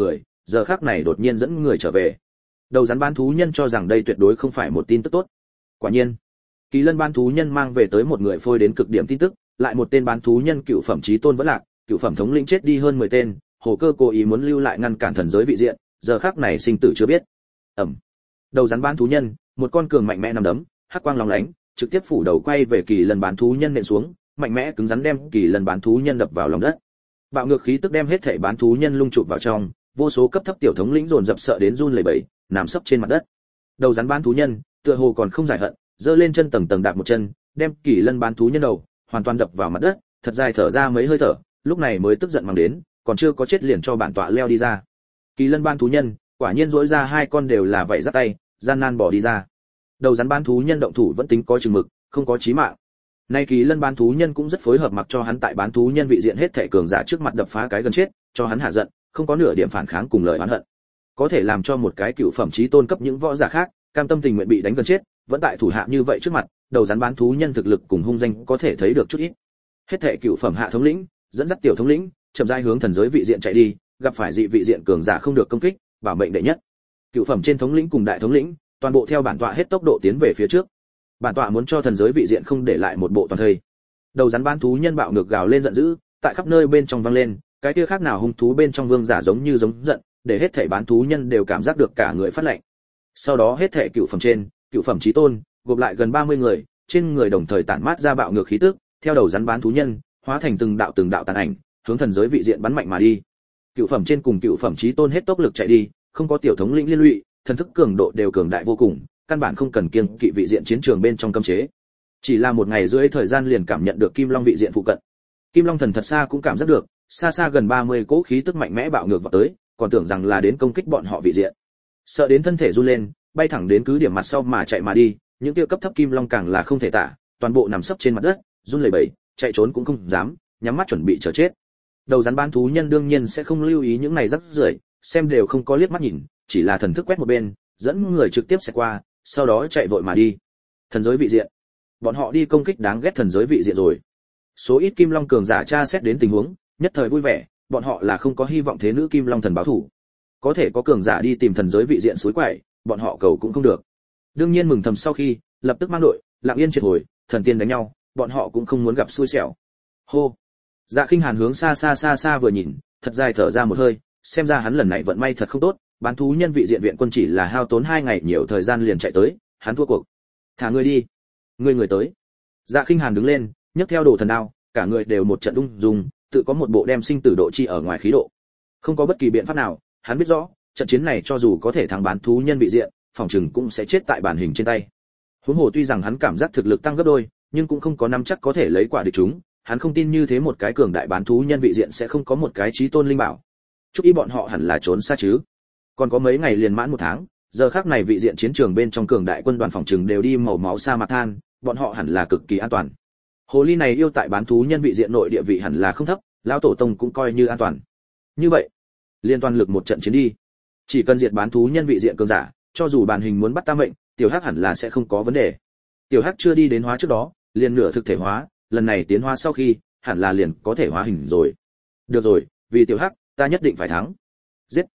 giờ khắc này đột nhiên dẫn người trở về. Đầu rắn bán thú nhân cho rằng đây tuyệt đối không phải một tin tức tốt. Quả nhiên, Kỳ Lân bán thú nhân mang về tới một người phôi đến cực điểm tin tức, lại một tên bán thú nhân cựu phẩm chí tôn vẫn lạc, cựu phẩm thống lĩnh chết đi hơn 10 tên, Hồ Cơ cố ý muốn lưu lại ngăn cản thần giới vị diện, giờ khắc này sinh tử chưa biết. Ầm. Đầu rắn bán thú nhân, một con cường mạnh mẽ nằm đấm, hắc quang lóng lánh, trực tiếp phủ đầu quay về Kỳ Lân bán thú nhân nện xuống, mạnh mẽ cứng rắn đem Kỳ Lân bán thú nhân đập vào lòng đất. Bạo ngược khí tức đem hết thảy bán thú nhân lung chụp vào trong, vô số cấp thấp tiểu thống lĩnh dồn dập sợ đến run lẩy bẩy, nằm sấp trên mặt đất. Đầu rắn bán thú nhân, tựa hồ còn không giải hận, giơ lên chân tầng tầng đạp một chân, đem Kỳ Lân bán thú nhân đầu hoàn toàn đập vào mặt đất, thật dài thở ra mấy hơi thở, lúc này mới tức giận mang đến, còn chưa có chết liền cho bản tọa leo đi ra. Kỳ Lân bán thú nhân, quả nhiên rỗi ra hai con đều là vậy giắt tay, gian nan bỏ đi ra. Đầu rắn bán thú nhân động thủ vẫn tính có chừng mực, không có chí mạng. Nay Kỳ Lân bán thú nhân cũng rất phối hợp, mặc cho hắn tại bán thú nhân vị diện hết thảy cường giả trước mặt đập phá cái gần chết, cho hắn hạ giận, không có nửa điểm phản kháng cùng lời oán hận. Có thể làm cho một cái cựu phẩm chí tôn cấp những võ giả khác cam tâm tình nguyện bị đánh gần chết, vẫn tại thủ hạ như vậy trước mặt, đầu rắn bán thú nhân thực lực cùng hung danh có thể thấy được chút ít. Hết thảy cựu phẩm hạ thống lĩnh, dẫn dắt tiểu thống lĩnh, chậm rãi hướng thần giới vị diện chạy đi, gặp phải dị vị diện cường giả không được công kích, bảo mệnh đệ nhất. Cựu phẩm trên thống lĩnh cùng đại thống lĩnh, toàn bộ theo bản tọa hết tốc độ tiến về phía trước. Bản tọa muốn cho thần giới vị diện không để lại một bộ toàn thây. Đầu rắn bán thú nhân bạo ngược gào lên giận dữ, tại khắp nơi bên trong vang lên, cái kia khác nào hung thú bên trong vương giả giống như giống giận, để hết thảy bán thú nhân đều cảm giác được cả người phát lạnh. Sau đó hết thảy cựu phẩm trên, cựu phẩm chí tôn, gộp lại gần 30 người, trên người đồng thời tản mát ra bạo ngược khí tức, theo đầu rắn bán thú nhân, hóa thành từng đạo tàn ảnh, hướng thần giới vị diện bắn mạnh mà đi. Cựu phẩm trên cùng cựu phẩm chí tôn hết tốc lực chạy đi, không có tiểu thống lĩnh liên lụy, thần thức cường độ đều cường đại vô cùng, căn bản không cần kiêng kỵ vị diện chiến trường bên trong cấm chế. Chỉ là một ngày rưỡi thời gian liền cảm nhận được Kim Long vị diện phụ cận. Kim Long thần thật xa cũng cảm giác được, xa xa gần 30 cỗ khí tức mạnh mẽ bạo ngược vào tới, còn tưởng rằng là đến công kích bọn họ vị diện. Sợ đến thân thể run lên, bay thẳng đến cứ điểm mặt sau mà chạy mà đi, những tiêu cấp thấp Kim Long càng là không thể tả, toàn bộ nằm sấp trên mặt đất, run lẩy bẩy, chạy trốn cũng không dám, nhắm mắt chuẩn bị chờ chết. Đầu rắn bán thú nhân đương nhiên sẽ không lưu ý những này rắc rưởi, xem đều không có liếc mắt nhìn, chỉ là thần thức quét một bên, dẫn người trực tiếp sẽ qua, sau đó chạy vội mà đi. Thần giới vị diện, bọn họ đi công kích đáng ghét thần giới vị diện rồi. Số ít Kim Long cường giả tra xét đến tình huống, nhất thời vui vẻ, bọn họ là không có hy vọng thế nữ Kim Long thần báo thủ. Có thể có cường giả đi tìm thần giới vị diện suối quậy, bọn họ cầu cũng không được. Đương nhiên mừng thầm sau khi, lập tức mang đội, lặng yên triệt hồi, thần tiên đánh nhau, bọn họ cũng không muốn gặp xui xẻo. Hô. Dạ Khinh Hàn hướng xa vừa nhìn, thật dài thở ra một hơi, xem ra hắn lần này vận may thật không tốt, bán thú nhân vị diện viện quân chỉ là hao tốn 2 ngày nhiều thời gian liền chạy tới, hắn thua cuộc. Thả người đi. Người tới. Dạ Khinh Hàn đứng lên, nhấc theo đồ thần đao, cả người đều một trận ung dung, tự có một bộ đem sinh tử độ chi ở ngoài khí độ. Không có bất kỳ biện pháp nào, hắn biết rõ, trận chiến này cho dù có thể thắng bán thú nhân vị diện, phòng trừng cũng sẽ chết tại bản hình trên tay. Huống hồ tuy rằng hắn cảm giác thực lực tăng gấp đôi, nhưng cũng không có nắm chắc có thể lấy quả địch chúng, hắn không tin như thế một cái cường đại bán thú nhân vị diện sẽ không có một cái chí tôn linh bảo. Chúc ý bọn họ hẳn là trốn xa chứ. Còn có mấy ngày liền mãn 1 tháng, giờ khắc này vị diện chiến trường bên trong cường đại quân đoàn phòng trừng đều đi màu máu sa mạc than, bọn họ hẳn là cực kỳ an toàn. Hồ ly này yêu tại bán thú nhân vị diện nội địa vị hẳn là không thấp, lão tổ tông cũng coi như an toàn. Như vậy, liên toàn lực một trận chiến đi. Chỉ cần diệt bán thú nhân vị diện cường giả, cho dù bản hình muốn bắt ta mệnh, tiểu hắc hẳn là sẽ không có vấn đề. Tiểu hắc chưa đi đến hóa trước đó, liền nửa thực thể hóa, lần này tiến hóa sau khi, hẳn là liền có thể hóa hình rồi. Được rồi, vì tiểu hắc, ta nhất định phải thắng. Giết.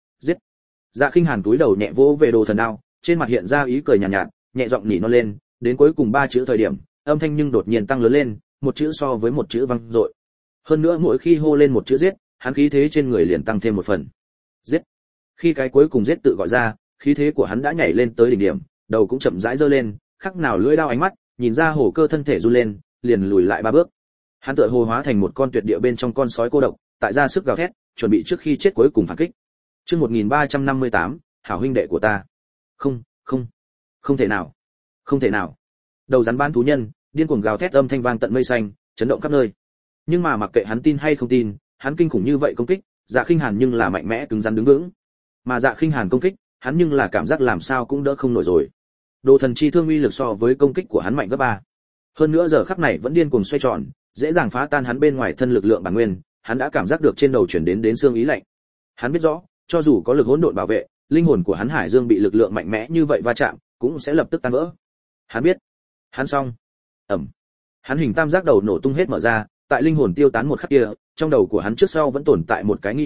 Dạ Khinh Hàn túi đầu nhẹ vỗ về đồ thần đao, trên mặt hiện ra ý cười nhàn nhạt, nhẹ giọng nỉ non lên, đến cuối cùng 3 chữ thời điểm, âm thanh nhưng đột nhiên tăng lớn lên, một chữ so với một chữ vang dội. Hơn nữa mỗi khi hô lên một chữ giết, hắn khí thế trên người liền tăng thêm một phần. Giết. Khi cái cuối cùng giết tự gọi ra, khí thế của hắn đã nhảy lên tới đỉnh điểm, đầu cũng chậm rãi giơ lên, khắc nào lưỡi đao ánh mắt, nhìn ra hổ cơ thân thể run lên, liền lùi lại 3 bước. Hắn tựa hồ hóa thành một con tuyệt địa bên trong con sói cô độc, tại ra sức gào thét, chuẩn bị trước khi chết cuối cùng phản kích. Chương 1358, hảo huynh đệ của ta. Không thể nào. Đầu rắn bán thú nhân, điên cuồng gào thét âm thanh vang tận mây xanh, chấn động khắp nơi. Nhưng mà mặc kệ hắn tin hay không tin, hắn kinh khủng như vậy công kích, Dạ Khinh Hàn nhưng là mạnh mẽ cứng rắn đứng vững. Mà Dạ Khinh Hàn công kích, hắn nhưng là cảm giác làm sao cũng đỡ không nổi rồi. Đồ thần chi thương uy lực so với công kích của hắn mạnh gấp 3. Hơn nữa giờ khắc này vẫn điên cuồng xoay tròn, dễ dàng phá tan hắn bên ngoài thân lực lượng bản nguyên, hắn đã cảm giác được trên đầu chuyển đến xương ý lạnh. Hắn biết rõ, cho dù có lực hỗn độn bảo vệ, linh hồn của hắn hải dương bị lực lượng mạnh mẽ như vậy va chạm, cũng sẽ lập tức tan vỡ. Hắn biết, hắn xong. Hắn hình tam giác đầu nổ tung hết mở ra, tại linh hồn tiêu tán một khắc kia, trong đầu của hắn trước sau vẫn tồn tại một cái nghi hoặc,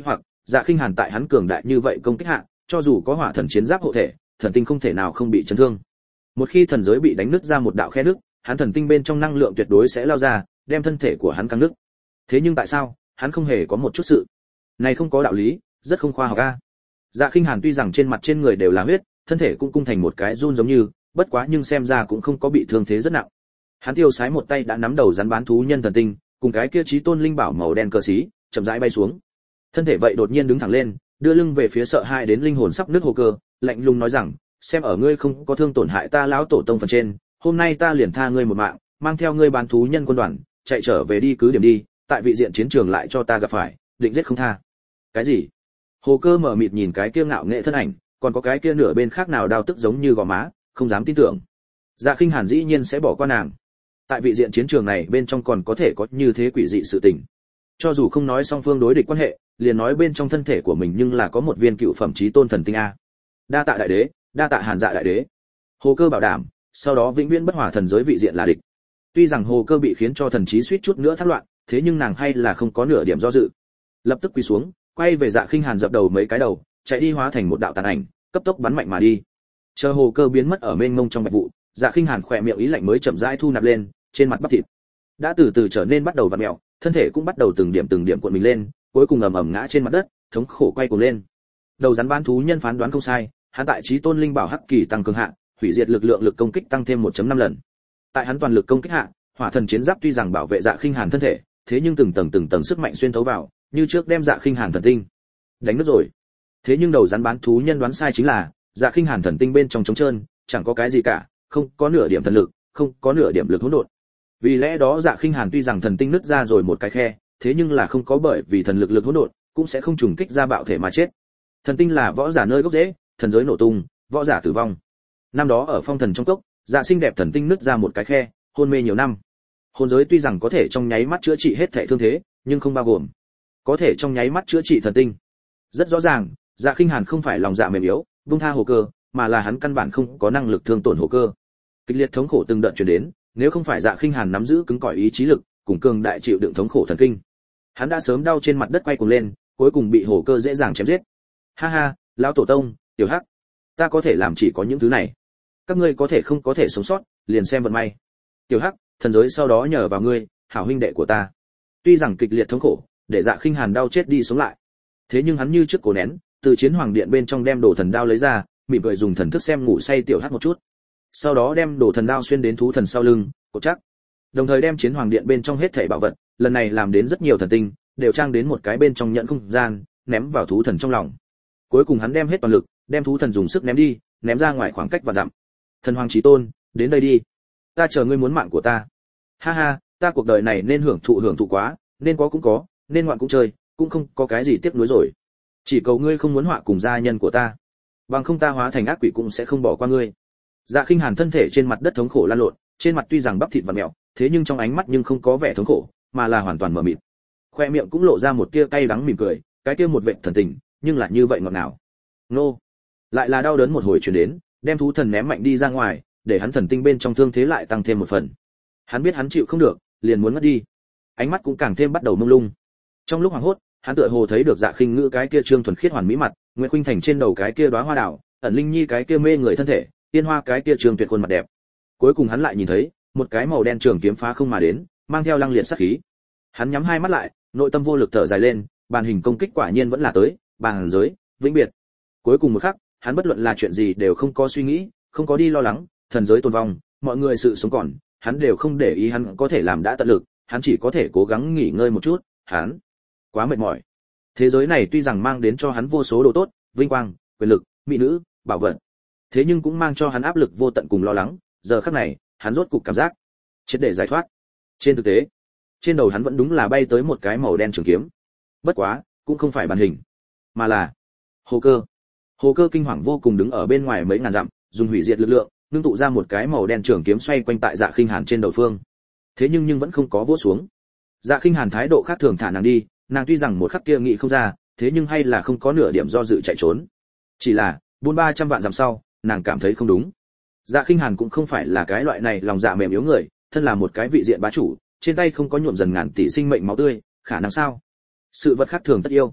Dạ Khinh Hàn tại hắn cường đại như vậy công kích hạ, cho dù có hỏa thần chiến giáp hộ thể, thần tinh không thể nào không bị chấn thương. Một khi thần giới bị đánh nứt ra một đạo khe nứt, hắn thần tinh bên trong năng lượng tuyệt đối sẽ lao ra, đem thân thể của hắn căng nứt. Thế nhưng tại sao, hắn không hề có một chút sự. Này không có đạo lý, rất không khoa học a. Dạ Khinh Hàn tuy rằng trên mặt trên người đều là huyết, thân thể cũng cung thành một cái run giống như, bất quá nhưng xem ra cũng không có bị thương thế rất nặng. Hắn tiêu sái một tay đã nắm đầu rắn bán thú nhân thần tinh, cùng cái kia chí tôn linh bảo màu đen cờ xí, chậm rãi bay xuống. Thân thể vậy đột nhiên đứng thẳng lên, đưa lưng về phía sợ hãi đến linh hồn sắp nứt hồ cơ, lạnh lùng nói rằng, xem ở ngươi không có thương tổn hại ta lão tổ tông phần trên, hôm nay ta liền tha ngươi một mạng, mang theo ngươi bán thú nhân quân đoàn, chạy trở về đi cứ điểm đi, tại vị diện chiến trường lại cho ta gặp phải, định giết không tha. Cái gì? Hồ cơ mở mịt nhìn cái kia ngạo nghệ thân ảnh, còn có cái kia nửa bên khác nào đau tức giống như gò má, không dám tin tưởng. Dạ Khinh Hàn dĩ nhiên sẽ bỏ qua nàng. Tại vị diện chiến trường này bên trong còn có thể có như thế quỷ dị sự tình. Cho dù không nói song phương đối địch quan hệ, liền nói bên trong thân thể của mình nhưng là có một viên cựu phẩm chí tôn thần tinh a. Đa tạ đại đế, đa tạ Hàn Dạ đại đế. Hồ cơ bảo đảm, sau đó vĩnh viễn bất hòa thần giới vị diện là địch. Tuy rằng hồ cơ bị khiến cho thần trí suýt chút nữa thất loạn, thế nhưng nàng hay là không có nửa điểm do dự. Lập tức quỳ xuống, quay về Dạ Khinh Hàn dập đầu mấy cái đầu, chạy đi hóa thành một đạo tàn ảnh, cấp tốc bắn mạnh mà đi. Chờ hồ cơ biến mất ở mênh mông trong bạch vụ, Dạ Khinh Hàn khỏe miệng ý lạnh mới chậm rãi thu nạp lên, trên mặt bắp thịt đã từ từ trở nên bắt đầu vặn mèo, thân thể cũng bắt đầu từng điểm cuộn mình lên, cuối cùng ầm ầm ngã trên mặt đất, thống khổ quay cuồng lên. Đầu rắn bán thú nhân phán đoán không sai, hắn tại chí tôn linh bảo hắc kỳ tăng cường hạ, hủy diệt lực lượng lực công kích tăng thêm 1.5 lần. Tại hắn toàn lực công kích hạ, hỏa thần chiến giáp tuy rằng bảo vệ Dạ Khinh Hàn thân thể, thế nhưng từng tầng sức mạnh xuyên thấu vào, như trước đem Dạ Khinh Hàn thần tinh đánh nứt rồi. Thế nhưng đầu rắn bán thú nhân đoán sai chính là, Dạ Khinh Hàn thần tinh bên trong trống trơn, chẳng có cái gì cả, không có nửa điểm thần lực, không có nửa điểm lực hỗn độn. Vì lẽ đó Dạ Khinh Hàn tuy rằng thần tinh nứt ra rồi một cái khe, thế nhưng là không có bởi vì thần lực hỗn độn, cũng sẽ không trùng kích ra bạo thể mà chết. Thần tinh là võ giả nơi gốc rễ, thần giới nổ tung, võ giả tử vong. Năm đó ở phong thần trong cốc, Dạ xinh đẹp thần tinh nứt ra một cái khe, hôn mê nhiều năm. Hồn giới tuy rằng có thể trong nháy mắt chữa trị hết thảy thương thế, nhưng không bao gồm có thể trong nháy mắt chữa trị thần tinh. Rất rõ ràng, Dạ Khinh Hàn không phải lòng dạ mềm yếu, buông tha hồ cơ, mà là hắn căn bản không có năng lực thương tổn hồ cơ. Kịch liệt thống khổ từng đợt truyền đến, nếu không phải Dạ Khinh Hàn nắm giữ cứng cỏi ý chí lực, cùng cường đại chịu đựng thống khổ thần kinh, hắn đã sớm đau trên mặt đất quay cuồng lên, cuối cùng bị hồ cơ dễ dàng chém giết. Ha ha, lão tổ tông, tiểu hắc, ta có thể làm chỉ có những thứ này, các ngươi có thể không có thể sống sót, liền xem vận may. Tiểu hắc, thần giới sau đó nhờ vào ngươi, hảo huynh đệ của ta. Tuy rằng kịch liệt thống khổ, để Dạ Khinh Hàn đau chết đi sống lại, thế nhưng hắn như trước cố nén, từ chiến hoàng điện bên trong đem đồ thần đao lấy ra, mỉm cười dùng thần thức xem ngủ say tiểu hắc một chút. Sau đó đem đồ thần đao xuyên đến thú thần sau lưng, cột chắc. Đồng thời đem chiến hoàng điện bên trong hết thảy bảo vật, lần này làm đến rất nhiều thần tinh, đều trang đến một cái bên trong nhận không gian, ném vào thú thần trong lòng. Cuối cùng hắn đem hết toàn lực, đem thú thần dùng sức ném đi, ném ra ngoài khoảng cách và dặm. Thần hoàng chí tôn, đến đây đi, ta chờ ngươi muốn mạng của ta. Ha ha, ta cuộc đời này nên hưởng thụ quá, nên có cũng có, nên ngoạn cũng chơi, cũng không có cái gì tiếc nuối rồi. Chỉ cầu ngươi không muốn họa cùng gia nhân của ta, bằng không ta hóa thành ác quỷ cũng sẽ không bỏ qua ngươi. Dạ Khinh Hàn thân thể trên mặt đất thống khổ lăn lộn, trên mặt tuy rằng bắp thịt vặn mèo, thế nhưng trong ánh mắt nhưng không có vẻ thống khổ, mà là hoàn toàn mờ mịt. Khoe miệng cũng lộ ra một tia cay đắng mỉm cười, cái kia một vệt thần tình, nhưng lại như vậy ngọt ngào. Nô, lại là đau đớn một hồi truyền đến, đem thú thần ném mạnh đi ra ngoài, để hắn thần tinh bên trong thương thế lại tăng thêm một phần. Hắn biết hắn chịu không được, liền muốn ngất đi. Ánh mắt cũng càng thêm bắt đầu mông lung. Trong lúc hoảng hốt, hắn tựa hồ thấy được Dạ Khinh Ngữ cái kia trương thuần khiết hoàn mỹ mặt, Nguyệt Khuynh Thành trên đầu cái kia đóa hoa đào, ẩn Linh Nhi cái kia mê người thân thể, Tiên Hoa cái kia trương tuyệt khuôn mặt đẹp. Cuối cùng hắn lại nhìn thấy một cái màu đen trường kiếm phá không mà đến, mang theo lăng liệt sát khí. Hắn nhắm hai mắt lại, nội tâm vô lực thở dài lên, bàn hình công kích quả nhiên vẫn là tới, bàn giới, vĩnh biệt. Cuối cùng một khắc, hắn bất luận là chuyện gì đều không có suy nghĩ, không có đi lo lắng, thần giới tồn vong, mọi người sự sống còn, hắn đều không để ý, hắn có thể làm đã tận lực, hắn chỉ có thể cố gắng nghỉ ngơi một chút, hắn quá mệt mỏi. Thế giới này tuy rằng mang đến cho hắn vô số đồ tốt, vinh quang, quyền lực, mỹ nữ, bảo vật, thế nhưng cũng mang cho hắn áp lực vô tận cùng lo lắng, giờ khắc này, hắn rốt cục cảm giác triệt để giải thoát. Trên thực tế, trên đầu hắn vẫn đúng là bay tới một cái màu đen trường kiếm. Bất quá, cũng không phải bàn hình, mà là hồ cơ. Hồ cơ kinh hoàng vô cùng đứng ở bên ngoài mấy ngàn dặm, dùng hủy diệt lực lượng, ngưng tụ ra một cái màu đen trường kiếm xoay quanh tại Dạ Khinh Hàn trên đầu phương. Thế nhưng vẫn không có vỗ xuống. Dạ Khinh Hàn thái độ khác thường thả nàng đi, nàng tuy rằng một khắc kia nghĩ không ra, thế nhưng hay là không có nửa điểm do dự chạy trốn. Chỉ là, 300 vạn dặm sau, nàng cảm thấy không đúng. Dạ Khinh Hàn cũng không phải là cái loại này lòng dạ mềm yếu người, thân là một cái vị diện bá chủ, trên tay không có nhuộm dần ngàn tỷ sinh mệnh máu tươi, khả năng sao? Sự vật khác thường tất yêu.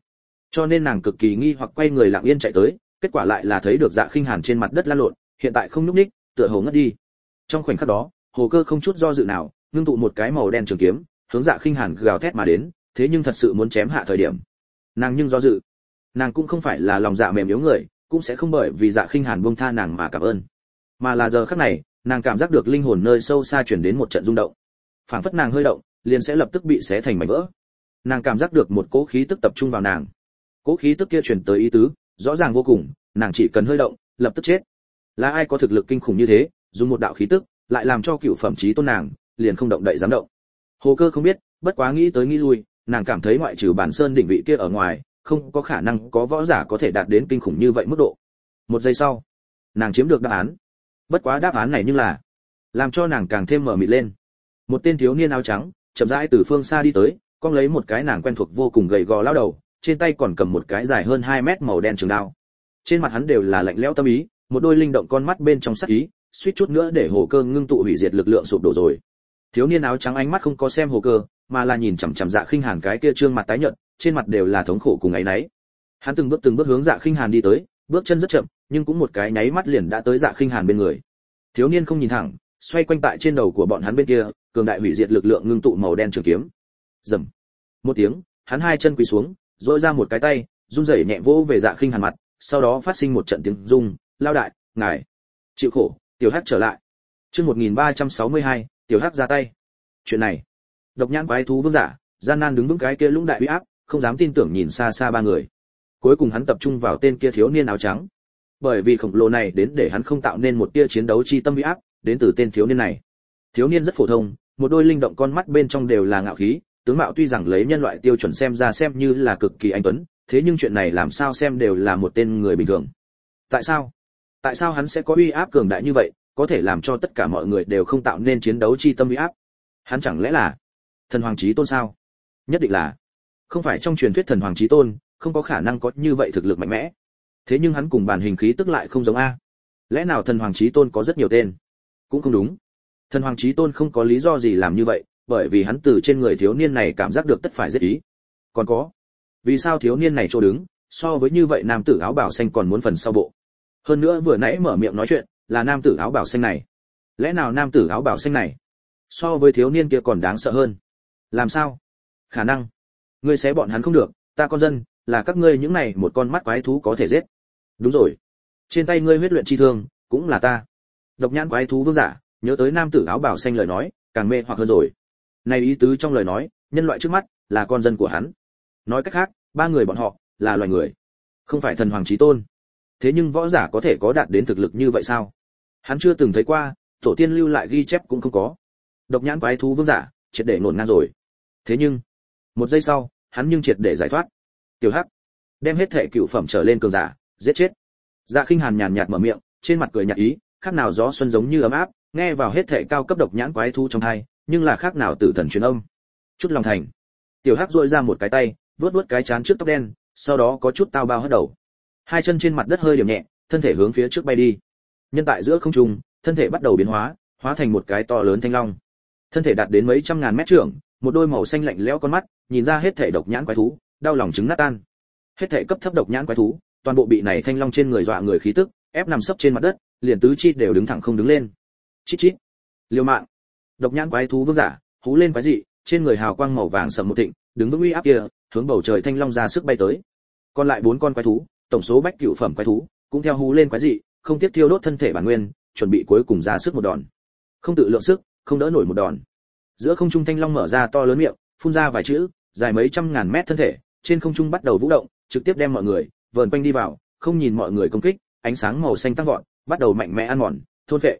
Cho nên nàng cực kỳ nghi hoặc quay người lặng yên chạy tới, kết quả lại là thấy được Dạ Khinh Hàn trên mặt đất lăn lộn, hiện tại không nhúc nhích, tựa hồ ngất đi. Trong khoảnh khắc đó, Hồ Cơ không chút do dự nào, ngưng tụ một cái màu đen trường kiếm, hướng Dạ Khinh Hàn gào thét mà đến, thế nhưng thật sự muốn chém hạ thời điểm, nàng nhưng do dự. Nàng cũng không phải là lòng dạ mềm yếu người, cũng sẽ không bởi vì Dạ Khinh Hàn buông tha nàng mà cảm ơn, mà là giờ khắc này, nàng cảm giác được linh hồn nơi sâu xa truyền đến một trận rung động. Phảng phất nàng hơi động, liền sẽ lập tức bị xé thành mảnh vỡ. Nàng cảm giác được một cỗ khí tức tập trung vào nàng. Cỗ khí tức kia truyền tới ý tứ, rõ ràng vô cùng, nàng chỉ cần hơi động, lập tức chết. Là ai có thực lực kinh khủng như thế, dùng một đạo khí tức, lại làm cho cựu phẩm chí tôn nàng, liền không động đậy dám động. Hồ Cơ không biết, bất quá nghĩ tới nghĩ lui, nàng cảm thấy ngoại trừ Bản Sơn đỉnh vị kia ở ngoài, không có khả năng có võ giả có thể đạt đến kinh khủng như vậy mức độ. Một giây sau, nàng chiếm được đáp án. Bất quá đáp án này nhưng là làm cho nàng càng thêm mở mịt lên. Một tên thiếu niên áo trắng, chậm rãi từ phương xa đi tới, cong lấy một cái nàng quen thuộc vô cùng gầy gò lão đầu, trên tay còn cầm một cái dài hơn 2 mét màu đen trường đao. Trên mặt hắn đều là lạnh lẽo tâm ý, một đôi linh động con mắt bên trong sắc ý, suýt chút nữa để Hồ Cơ ngưng tụ hủy diệt lực lượng sụp đổ rồi. Thiếu niên áo trắng ánh mắt không có xem Hồ Cơ, mà là nhìn chằm chằm Dạ Khinh Hàn cái kia trương mặt tái nhợt, trên mặt đều là thống khổ cùng áy náy. Hắn từng bước hướng Dạ Khinh Hàn đi tới, bước chân rất chậm, nhưng cũng một cái nháy mắt liền đã tới Dạ Khinh Hàn bên người. Thiếu niên không nhìn thẳng, xoay quanh tại trên đầu của bọn hắn bên kia, cường đại hủy diệt lực lượng ngưng tụ màu đen trường kiếm. Rầm. Một tiếng, hắn hai chân quỳ xuống, rỗi ra một cái tay, run rẩy nhẹ vỗ về Dạ Khinh Hàn mặt, sau đó phát sinh một trận tiếng rung, lao đại, ngài chịu khổ, tiểu hắc trở lại. Chương 1362, tiểu hắc ra tay. Chuyện này, độc nhãn quái thú vương giả, gian nan đứng vững cái kia lũng đại uy áp, không dám tin tưởng nhìn xa xa ba người. Cuối cùng hắn tập trung vào tên kia thiếu niên áo trắng. Bởi vì khổng lồ này đến để hắn không tạo nên một tia chiến đấu chi tâm uy áp, đến từ tên thiếu niên này. Thiếu niên rất phổ thông, một đôi linh động con mắt bên trong đều là ngạo khí, tướng mạo tuy rằng lấy nhân loại tiêu chuẩn xem ra xem như là cực kỳ anh tuấn, thế nhưng chuyện này làm sao xem đều là một tên người bình thường. Tại sao? Tại sao hắn sẽ có uy áp cường đại như vậy, có thể làm cho tất cả mọi người đều không tạo nên chiến đấu chi tâm uy áp? Hắn chẳng lẽ là thần hoàng chí tôn sao? Nhất định là. Không phải trong truyền thuyết thần hoàng chí tôn, không có khả năng có như vậy thực lực mạnh mẽ. Thế nhưng hắn cùng bản hình khí tức lại không giống a. Lẽ nào thần hoàng chí tôn có rất nhiều tên? Cũng không đúng. Thần hoàng chí tôn không có lý do gì làm như vậy, bởi vì hắn từ trên người thiếu niên này cảm giác được tất phải giết ý. Còn có, vì sao thiếu niên này chỗ đứng, so với như vậy nam tử áo bào xanh còn muốn phần sau bộ. Hơn nữa vừa nãy mở miệng nói chuyện, là nam tử áo bào xanh này. Lẽ nào nam tử áo bào xanh này, so với thiếu niên kia còn đáng sợ hơn? Làm sao? Khả năng. Ngươi xé bọn hắn không được, ta con dân, là các ngươi những này một con mắt quái thú có thể giết. Đúng rồi. Trên tay ngươi huyết luyện chi thương, cũng là ta. Độc nhãn quái thú vương giả, nhớ tới nam tử áo bào xanh lời nói, càng mê hoặc hơn rồi. Này ý tứ trong lời nói, nhân loại trước mắt, là con dân của hắn. Nói cách khác, ba người bọn họ, là loài người. Không phải thần hoàng chí tôn. Thế nhưng võ giả có thể có đạt đến thực lực như vậy sao? Hắn chưa từng thấy qua, tổ tiên lưu lại ghi chép cũng không có. Độc nhãn quái thú vương giả, triệt để ngổn ngang rồi. Thế nhưng, một giây sau, hắn nhưng triệt để giải thoát. Tiểu Hắc, đem hết thể cựu phẩm trở lên cường giả, giết chết. Dạ Khinh Hàn nhàn nhạt mở miệng, trên mặt cười nhạt ý, khác nào gió xuân giống như ấm áp, nghe vào hết thể cao cấp độc nhãn quái thú trong tai, nhưng là khác nào tử thần truyền âm. Chút lòng thành. Tiểu Hắc duỗi ra một cái tay, vuốt vuốt cái trán trước tóc đen, sau đó có chút tao bao hất đầu. Hai chân trên mặt đất hơi điểm nhẹ, thân thể hướng phía trước bay đi. Nhân tại giữa không trung, thân thể bắt đầu biến hóa, hóa thành một cái to lớn thanh long. Thân thể đạt đến mấy trăm ngàn mét trưởng, một đôi màu xanh lạnh lẽo con mắt, nhìn ra hết thể độc nhãn quái thú, đau lòng trứng nát tan. Hết thể cấp thấp độc nhãn quái thú, toàn bộ bị này thanh long trên người dọa người khí tức, ép nằm sấp trên mặt đất, liền tứ chi đều đứng thẳng không đứng lên. Chít chít. Liều mạng. Độc nhãn quái thú vương giả, hú lên quái dị, trên người hào quang màu vàng sẫm một thịnh, đứng vững uy áp kia, hướng bầu trời thanh long ra sức bay tới. Còn lại 4 con quái thú, tổng số bách cửu phẩm quái thú, cũng theo hú lên quái dị, không tiếp thiêu đốt thân thể bản nguyên, chuẩn bị cuối cùng ra sức một đòn. Không tự lượng sức, không đỡ nổi một đòn. Giữa không trung thanh long mở ra to lớn miệng, phun ra vài chữ, dài mấy trăm ngàn mét thân thể, trên không trung bắt đầu vũ động, trực tiếp đem mọi người vờn quanh đi vào, không nhìn mọi người công kích, ánh sáng màu xanh tăng vọt, bắt đầu mạnh mẽ ăn mòn, thôn phệ.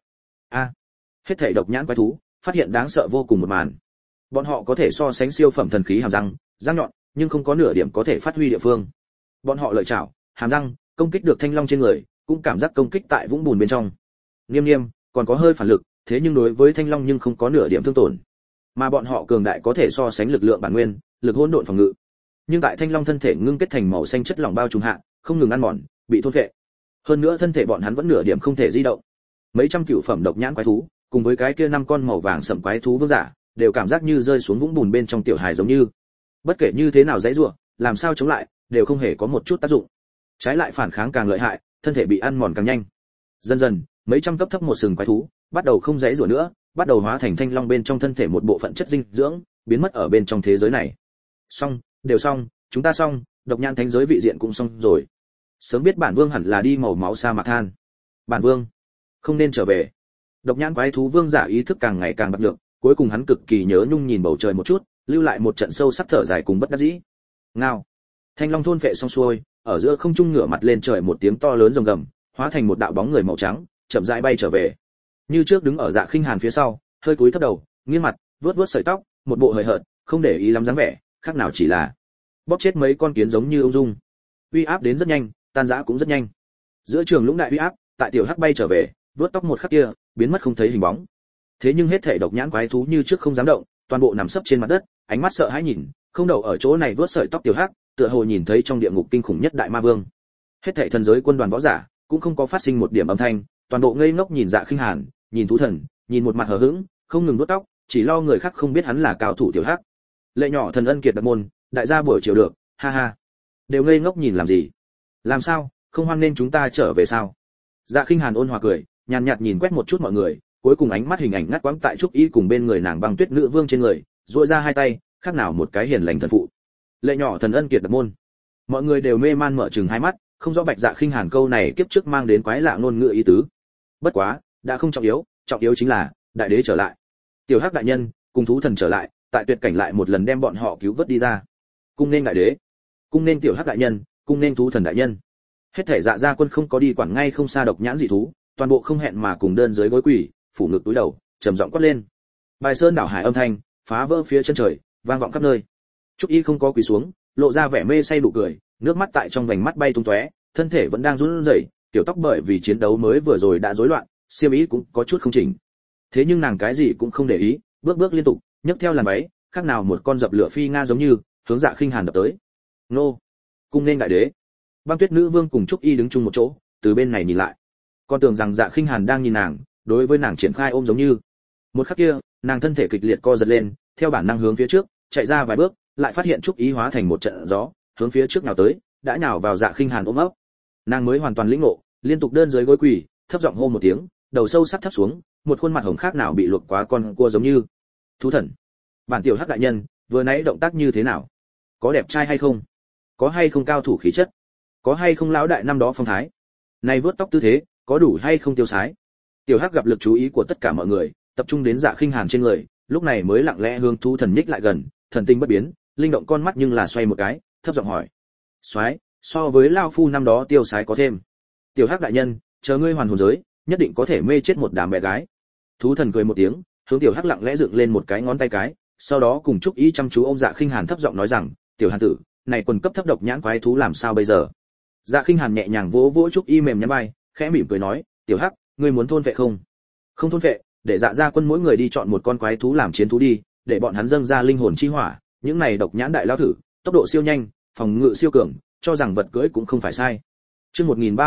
Hết thảy độc nhãn quái thú, phát hiện đáng sợ vô cùng một màn. Bọn họ có thể so sánh siêu phẩm thần khí hàm răng, răng nhọn, nhưng không có nửa điểm có thể phát huy địa phương. Bọn họ lợi chảo, hàm răng, công kích được thanh long trên người, cũng cảm giác công kích tại vũng bùn bên trong. Nghiêm nghiêm, còn có hơi phản lực, thế nhưng đối với thanh long nhưng không có nửa điểm thương tổn. Mà bọn họ cường đại có thể so sánh lực lượng bản nguyên, lực hỗn độn phòng ngự. Nhưng tại thanh long thân thể ngưng kết thành màu xanh chất lỏng bao trùm hạ, không ngừng ăn mòn, bị thôn phệ. Hơn nữa thân thể bọn hắn vẫn nửa điểm không thể di động. Mấy trăm cựu phẩm độc nhãn quái thú, cùng với cái kia 5 con màu vàng sẫm quái thú vương giả, đều cảm giác như rơi xuống vũng bùn bên trong tiểu hài giống như. Bất kể như thế nào dãy rủa, làm sao chống lại, đều không hề có một chút tác dụng, trái lại phản kháng càng lợi hại, thân thể bị ăn mòn càng nhanh. Dần dần, mấy trăm cấp thấp một sừng quái thú bắt đầu không dãy rủa nữa, bắt đầu hóa thành thanh long bên trong thân thể một bộ phận chất dinh dưỡng, biến mất ở bên trong thế giới này. Xong, đều xong, chúng ta xong, độc nhãn thánh giới vị diện cũng xong rồi. Sớm biết bản vương hẳn là đi màu máu sa mạc than. Bản vương không nên trở về. Độc nhãn quái thú vương giả ý thức càng ngày càng bạc lượng, cuối cùng hắn cực kỳ nhớ nhung nhìn bầu trời một chút, lưu lại một trận sâu sắc thở dài cùng bất đắc dĩ. Ngao. Thanh long thôn phệ xong xuôi, ở giữa không trung ngửa mặt lên trời một tiếng to lớn rồng gầm, hóa thành một đạo bóng người màu trắng, chậm rãi bay trở về. Như trước đứng ở Dạ Khinh Hàn phía sau, hơi cúi thấp đầu, nghiêng mặt, vuốt vuốt sợi tóc, một bộ hời hợt, không để ý lắm dáng vẻ, khác nào chỉ là bóp chết mấy con kiến giống như ung dung. Uy áp đến rất nhanh, tan rã cũng rất nhanh. Giữa trường lũng đại uy áp, tại tiểu hắc bay trở về, vuốt tóc một khắc kia, biến mất không thấy hình bóng. Thế nhưng hết thảy độc nhãn quái thú như trước không dám động, toàn bộ nằm sấp trên mặt đất, ánh mắt sợ hãi nhìn, không đầu ở chỗ này vuốt sợi tóc tiểu hắc, tựa hồ nhìn thấy trong địa ngục kinh khủng nhất đại ma vương. Hết thảy thần giới quân đoàn võ giả, cũng không có phát sinh một điểm âm thanh, toàn bộ ngây ngốc nhìn Dạ Khinh Hàn, nhìn thú thần, nhìn một mặt hờ hững, không ngừng vuốt tóc, chỉ lo người khác không biết hắn là cao thủ tiểu hắc. Lệ nhỏ thần ân kiệt đặc môn, đại gia buổi chiều được, ha ha. Đều ngây ngốc nhìn làm gì? Làm sao, không hoan nên chúng ta trở về sao? Dạ Khinh Hàn ôn hòa cười, nhàn nhạt nhìn quét một chút mọi người, cuối cùng ánh mắt hình ảnh ngắt quãng tại Trúc Y cùng bên người nàng Băng Tuyết nữ vương trên người, duỗi ra hai tay, khác nào một cái hiền lành thần phụ. Lệ nhỏ thần ân kiệt đặc môn. Mọi người đều mê man mở trừng hai mắt, không rõ Bạch Dạ Khinh Hàn câu này kiếp trước mang đến quái lạ ngôn ngữ ý tứ. Bất quá, đã không trọng yếu chính là đại đế trở lại. Tiểu Hắc đại nhân cùng thú thần trở lại, tại tuyệt cảnh lại một lần đem bọn họ cứu vớt đi ra. Cung nên đại đế, cung nên Tiểu Hắc đại nhân, cung nên thú thần đại nhân. Hết thể Dạ gia quân không có đi quản ngay không xa độc nhãn dị thú, toàn bộ không hẹn mà cùng đơn dưới gối quỳ, phủ ngực túi đầu, trầm giọng quát lên. Bài sơn đảo hải âm thanh phá vỡ phía chân trời, vang vọng khắp nơi. Trúc Y không có quỳ xuống, lộ ra vẻ mê say đủ cười, nước mắt tại trong vành mắt bay tung tóe, thân thể vẫn đang run rẩy, tiểu tóc bởi vì chiến đấu mới vừa rồi đã rối loạn, xiêm y cũng có chút không chỉnh. Thế nhưng nàng cái gì cũng không để ý, bước bước liên tục, nhấc theo làn váy, khác nào một con dập lửa phi nga giống như, hướng Dạ Khinh Hàn đập tới. Nô, cung nên đại đế. Băng Tuyết nữ vương cùng Trúc Y đứng chung một chỗ, từ bên này nhìn lại. Con tưởng rằng Dạ Khinh Hàn đang nhìn nàng, đối với nàng triển khai ôm giống như. Một khắc kia, nàng thân thể kịch liệt co giật lên, theo bản năng hướng phía trước, chạy ra vài bước, lại phát hiện Trúc Y hóa thành một trận gió, hướng phía trước nào tới, đã nhào vào Dạ Khinh Hàn ôm ấp. Nàng mới hoàn toàn lĩnh ngộ, liên tục đơn dưới gối quỳ, thấp giọng hô một tiếng, đầu sâu sắc thấp xuống, một khuôn mặt hồng khác nào bị luộc quá con cua giống như. Thú thần, bản tiểu Hắc đại nhân, vừa nãy động tác như thế nào? Có đẹp trai hay không? Có hay không cao thủ khí chất? Có hay không lão đại năm đó phong thái? Này vớt tóc tư thế, có đủ hay không tiêu sái? Tiểu Hắc gặp lực chú ý của tất cả mọi người, tập trung đến Dạ Khinh Hàn trên người, lúc này mới lặng lẽ hướng thú thần nhích lại gần, thần tinh bất biến, linh động con mắt nhưng là xoay một cái, thấp giọng hỏi. Soái, so với lão phu năm đó tiêu sái có thêm. Tiểu Hắc đại nhân, chờ ngươi hoàn hồn giới, nhất định có thể mê chết một đám bé gái. Thú thần cười một tiếng, hướng Tiểu Hắc lặng lẽ dựng lên một cái ngón tay cái, sau đó cùng Trúc Y chăm chú ôm Dạ Khinh Hàn thấp giọng nói rằng, tiểu Hàn tử, này quần cấp thấp độc nhãn quái thú làm sao bây giờ? Dạ Khinh Hàn nhẹ nhàng vỗ vỗ Trúc Y mềm nhắn vai, khẽ mỉm cười nói, tiểu Hắc, ngươi muốn thôn vệ không? Không thôn vệ, để Dạ gia quân mỗi người đi chọn một con quái thú làm chiến thú đi, để bọn hắn dâng ra linh hồn chi hỏa, những này độc nhãn đại lao thử, tốc độ siêu nhanh, phòng ngự siêu cường, cho rằng vật cưỡi cũng không phải sai. Chương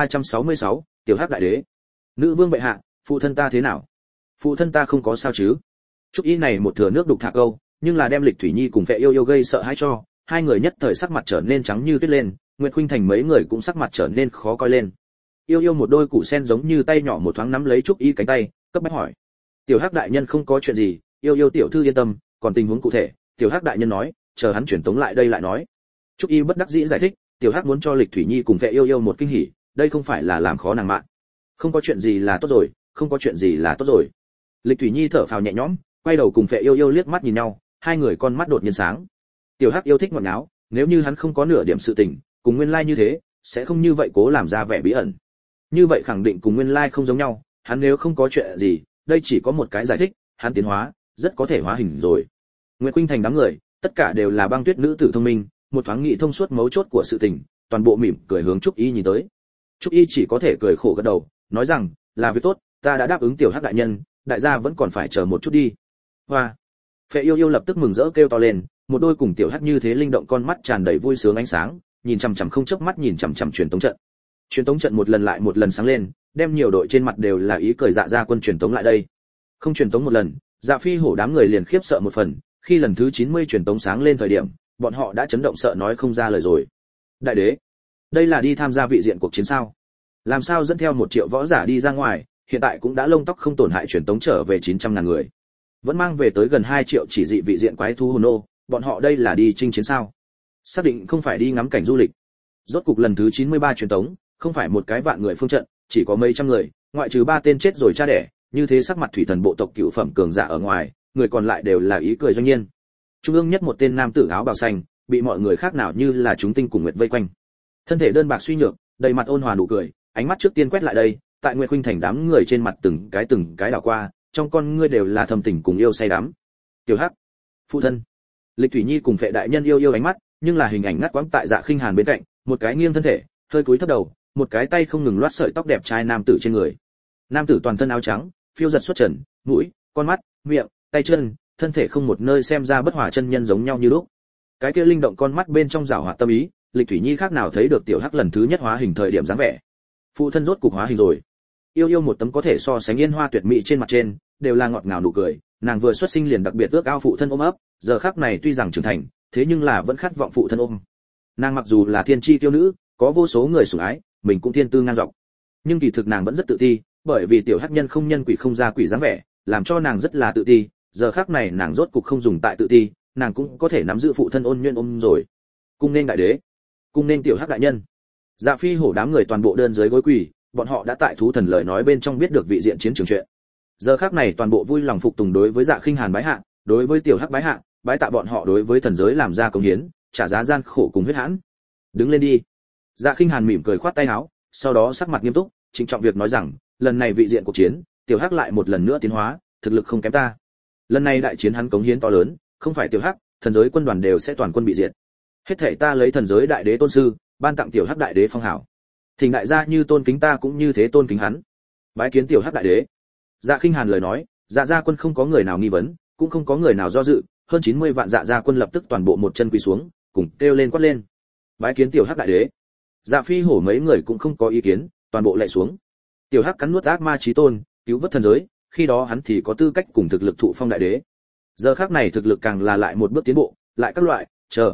1366, tiểu Hắc đại đế. Nữ vương bệ hạ, phụ thân ta thế nào? Phụ thân ta không có sao chứ? Trúc Y này một thừa nước đục thả câu, nhưng là đem Lịch Thủy Nhi cùng Vệ Yêu Yêu gây sợ hãi cho, hai người nhất thời sắc mặt trở nên trắng như tuyết lên, Nguyệt Khuynh Thành mấy người cũng sắc mặt trở nên khó coi lên. Yêu Yêu một đôi củ sen giống như tay nhỏ một thoáng nắm lấy Trúc Y cánh tay, cấp bách hỏi: "Tiểu Hắc đại nhân không có chuyện gì, Yêu Yêu tiểu thư yên tâm, còn tình huống cụ thể, Tiểu Hắc đại nhân nói, chờ hắn chuyển tống lại đây lại nói." Trúc Y bất đắc dĩ giải thích, Tiểu Hắc muốn cho Lịch Thủy Nhi cùng Vệ Yêu Yêu một kinh hỉ, đây không phải là làm khó nàng mạng. Không có chuyện gì là tốt rồi, không có chuyện gì là tốt rồi. Lịch Thủy Nhi thở phào nhẹ nhõm, quay đầu cùng Vệ Yêu Yêu liếc mắt nhìn nhau, hai người con mắt đột nhiên sáng. Tiểu Hắc yêu thích ngọt ngáo, nếu như hắn không có nửa điểm sự tình, cùng nguyên lai như thế, sẽ không như vậy cố làm ra vẻ bí ẩn. Như vậy khẳng định cùng nguyên lai không giống nhau, hắn nếu không có chuyện gì, đây chỉ có một cái giải thích, hắn tiến hóa, rất có thể hóa hình rồi. Nguyệt Khuynh Thành đám người, tất cả đều là Băng Tuyết nữ tử thông minh, một thoáng nghĩ thông suốt mấu chốt của sự tình, toàn bộ mỉm cười hướng Trúc Y nhìn tới. Trúc Y chỉ có thể cười khổ gật đầu, nói rằng, là việc tốt, ta đã đáp ứng Tiểu Hắc đại nhân, đại gia vẫn còn phải chờ một chút đi. Hoa. Phệ Yêu Yêu lập tức mừng rỡ kêu to lên, một đôi cùng Tiểu Hắc như thế linh động con mắt tràn đầy vui sướng ánh sáng, nhìn chằm chằm không chớp mắt nhìn chằm chằm truyền tống trận. Truyền tống trận một lần lại một lần sáng lên, đem nhiều đội trên mặt đều là ý cười Dạ gia quân truyền tống lại đây. Không truyền tống một lần, Dạ Phi hổ đám người liền khiếp sợ một phần, khi lần thứ 90 truyền tống sáng lên thời điểm, bọn họ đã chấn động sợ nói không ra lời rồi. Đại đế, đây là đi tham gia vị diện cuộc chiến sao? Làm sao dẫn theo 1 triệu võ giả đi ra ngoài, hiện tại cũng đã lông tóc không tổn hại truyền tống trở về 900.000 người. Vẫn mang về tới gần 2 triệu chỉ dị vị diện quái thú hồn nô, bọn họ đây là đi chinh chiến sao? Xác định không phải đi ngắm cảnh du lịch. Rốt cục lần thứ 93 truyền tống, không phải một cái vạn người phương trận, chỉ có mấy trăm người, ngoại trừ 3 tên chết rồi cha đẻ, như thế sắc mặt thủy thần bộ tộc cựu phẩm cường giả ở ngoài, người còn lại đều là ý cười doanh nhiên. Trung ương nhất một tên nam tử áo bào xanh, bị mọi người khác nào như là chúng tinh cùng nguyệt vây quanh. Thân thể đơn bạc suy nhược, đầy mặt ôn hòa nụ cười, ánh mắt trước tiên quét lại đây, tại Nguyệt Khuynh Thành đám người trên mặt từng cái đảo qua, trong con ngươi đều là thâm tình cùng yêu say đắm. Tiểu Hắc, phụ thân. Lịch Thủy Nhi cùng Phệ đại nhân yêu ánh mắt, nhưng là hình ảnh ngắt quãng tại Dạ Khinh Hàn bên cạnh, một cái nghiêng thân thể, hơi cúi thấp đầu, một cái tay không ngừng loát sợi tóc đẹp trai nam tử trên người. Nam tử toàn thân áo trắng, phiêu giật xuất trần, mũi, con mắt, miệng, tay chân, thân thể không một nơi xem ra bất hòa chân nhân giống nhau như lúc. Cái kia linh động con mắt bên trong giảo hoạt tâm ý, Lịch Thủy Nhi khác nào thấy được Tiểu Hắc lần thứ nhất hóa hình thời điểm dáng vẻ. Phụ thân rốt cục hóa hình rồi. Yêu một tấm có thể so sánh yên hoa tuyệt mỹ trên mặt trên, đều là ngọt ngào nụ cười, nàng vừa xuất sinh liền đặc biệt ước ao phụ thân ôm ấp, giờ khắc này tuy rằng trưởng thành, thế nhưng là vẫn khát vọng phụ thân ôm. Nàng mặc dù là thiên chi tiêu nữ, có vô số người sủng ái, mình cũng thiên tư ngang dọc. Nhưng kỳ thực nàng vẫn rất tự ti, bởi vì Tiểu Hắc nhân không nhân quỷ không ra quỷ dáng vẻ, làm cho nàng rất là tự ti, giờ khắc này nàng rốt cục không dùng tại tự ti, nàng cũng có thể nắm giữ phụ thân ôn nhuyễn ôm rồi. Cung nên đại đế, cung nên Tiểu Hắc đại nhân. Dạ Phi Hổ đám người toàn bộ đơn dưới gối quỳ, bọn họ đã tại thú thần lời nói bên trong biết được vị diện chiến trường chuyện. Giờ khắc này toàn bộ vui lòng phục tùng đối với Dạ Khinh Hàn bái hạ, đối với Tiểu Hắc bái hạ, bái tạ bọn họ đối với thần giới làm ra công hiến, trả giá gian khổ cùng huyết hãn. Đứng lên đi. Dạ Khinh Hàn mỉm cười khoát tay áo, sau đó sắc mặt nghiêm túc, trịnh trọng việc nói rằng, lần này vị diện cuộc chiến, Tiểu Hắc lại một lần nữa tiến hóa, thực lực không kém ta. Lần này đại chiến hắn cống hiến to lớn, không phải Tiểu Hắc, thần giới quân đoàn đều sẽ toàn quân bị diệt. Hết thảy ta lấy thần giới đại đế tôn sư, ban tặng Tiểu Hắc đại đế phong hảo. Thỉnh đại gia như tôn kính ta cũng như thế tôn kính hắn. Bái kiến Tiểu Hắc đại đế. Dạ Khinh Hàn lời nói, Dạ gia quân không có người nào nghi vấn, cũng không có người nào do dự, hơn 90 vạn Dạ gia quân lập tức toàn bộ một chân quỳ xuống, cùng kêu lên quát lên. Bái kiến Tiểu Hắc đại đế. Dạ Phi Hổ mấy người cũng không có ý kiến, toàn bộ lạy xuống. Tiểu Hắc cắn nuốt ác ma chí tôn, cứu vớt thần giới, khi đó hắn thì có tư cách cùng thực lực thụ phong đại đế. Giờ khắc này thực lực càng là lại một bước tiến bộ, lại các loại,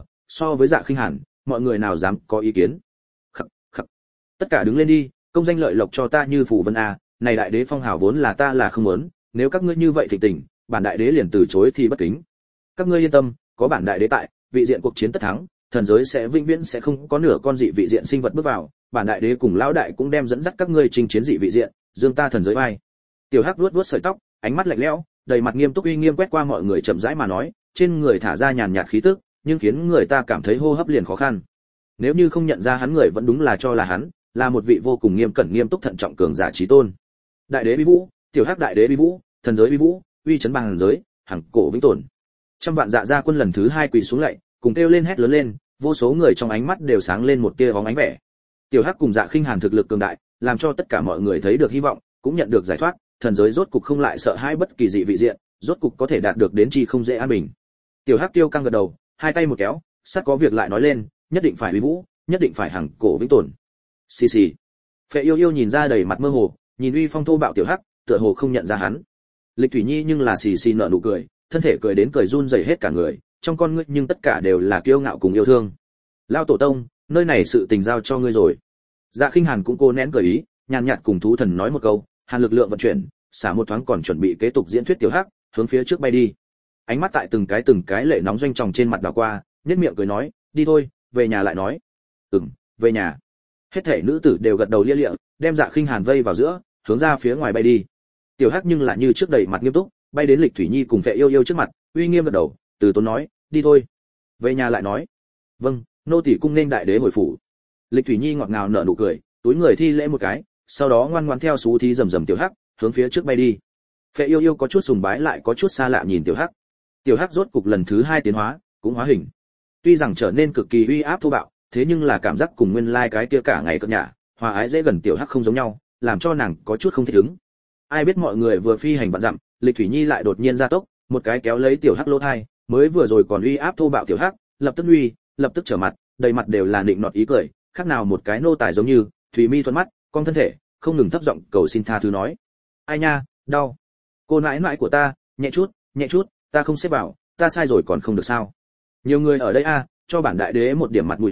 so với Dạ Khinh Hàn, mọi người nào dám có ý kiến. Khắc. Tất cả đứng lên đi, công danh lợi lộc cho ta như phủ vân a, này đại đế phong hào vốn là ta là không muốn, nếu các ngươi như vậy thịnh tình, bản đại đế liền từ chối thì bất kính. Các ngươi yên tâm, có bản đại đế tại, vị diện cuộc chiến tất thắng, thần giới sẽ vĩnh viễn sẽ không có nửa con dị vị diện sinh vật bước vào, bản đại đế cùng lão đại cũng đem dẫn dắt các ngươi chinh chiến dị vị diện, dương ta thần giới vai. Tiểu Hắc vuốt sợi tóc, ánh mắt lạnh lẽo, đầy mặt nghiêm túc uy nghiêm quét qua mọi người chậm rãi mà nói, trên người thả ra nhàn nhạt khí tức, nhưng khiến người ta cảm thấy hô hấp liền khó khăn. Nếu như không nhận ra hắn người vẫn đúng là cho là hắn là một vị vô cùng nghiêm cẩn nghiêm túc thận trọng cường giả chí tôn. Đại đế uy vũ, Tiểu Hắc đại đế uy vũ, thần giới uy vũ, uy chấn bằng giới, hằng cổ vĩnh tồn. Trăm vạn Dạ gia quân lần thứ 2 quỳ xuống lạy, cùng kêu lên hét lớn lên, vô số người trong ánh mắt đều sáng lên một tia bóng ánh vẻ. Tiểu Hắc cùng Dạ Khinh Hàn thực lực cường đại, làm cho tất cả mọi người thấy được hy vọng, cũng nhận được giải thoát, thần giới rốt cục không lại sợ hãi bất kỳ dị vị diện, rốt cục có thể đạt được đến chi không dễ an bình. Tiểu Hắc tiêu căng gật đầu, hai tay một kéo, sắt có việc lại nói lên, nhất định phải uy vũ, nhất định phải hằng cổ vĩnh tồn. Xì xì. Phệ yêu nhìn ra đầy mặt mơ hồ, nhìn uy phong thô bạo Tiểu Hắc, tựa hồ không nhận ra hắn. Lịch Thủy Nhi nhưng là xì xì nở nụ cười, thân thể cười đến cười run rẩy hết cả người, trong con ngươi nhưng tất cả đều là kiêu ngạo cùng yêu thương. Lao tổ tông, nơi này sự tình giao cho ngươi rồi. Dạ Khinh Hàn cũng cô nén cười ý, nhàn nhạt cùng thú thần nói một câu, hàn lực lượng vận chuyển, xả một thoáng còn chuẩn bị kế tục diễn thuyết Tiểu Hắc, hướng phía trước bay đi. Ánh mắt tại từng cái lệ nóng doanh tròng trên mặt đảo qua, nhếch miệng cười nói, đi thôi, về nhà lại nói. Về nhà. Hết thảy nữ tử đều gật đầu lia lịa, đem Dạ Khinh Hàn vây vào giữa, hướng ra phía ngoài bay đi. Tiểu Hắc nhưng lại như trước đầy mặt nghiêm túc, bay đến Lịch Thủy Nhi cùng Phệ yêu trước mặt, uy nghiêm gật đầu, từ tốn nói, đi thôi, về nhà lại nói. Vâng, nô tỳ cung nên đại đế hồi phủ. Lịch Thủy Nhi ngọt ngào nở nụ cười, túi người thi lễ một cái, sau đó ngoan ngoãn theo xú thí rầm rầm Tiểu Hắc, hướng phía trước bay đi. Phệ yêu có chút sùng bái lại có chút xa lạ nhìn Tiểu Hắc. Tiểu Hắc rốt cục lần thứ 2 tiến hóa, cũng hóa hình. Tuy rằng trở nên cực kỳ uy áp thô bạo, thế nhưng là cảm giác cùng nguyên lai cái kia cả ngày cợt nhả, hòa ái dễ gần Tiểu Hắc không giống nhau, làm cho nàng có chút không thích ứng. Ai biết mọi người vừa phi hành vạn dặm, Lịch Thủy Nhi lại đột nhiên gia tốc, một cái kéo lấy Tiểu Hắc lỗ thai, mới vừa rồi còn uy áp thô bạo Tiểu Hắc, lập tức trở mặt, đầy mặt đều là nịnh nọt ý cười, khác nào một cái nô tài giống như, thủy mi thuận mắt, cong thân thể, không ngừng thấp giọng cầu xin tha thứ nói. Ai nha, đau. Cô nãi nãi của ta, nhẹ chút, ta không xếp vào, ta sai rồi còn không được sao? Nhiều người ở đây a, cho bản đại đế một điểm mặt mũi a,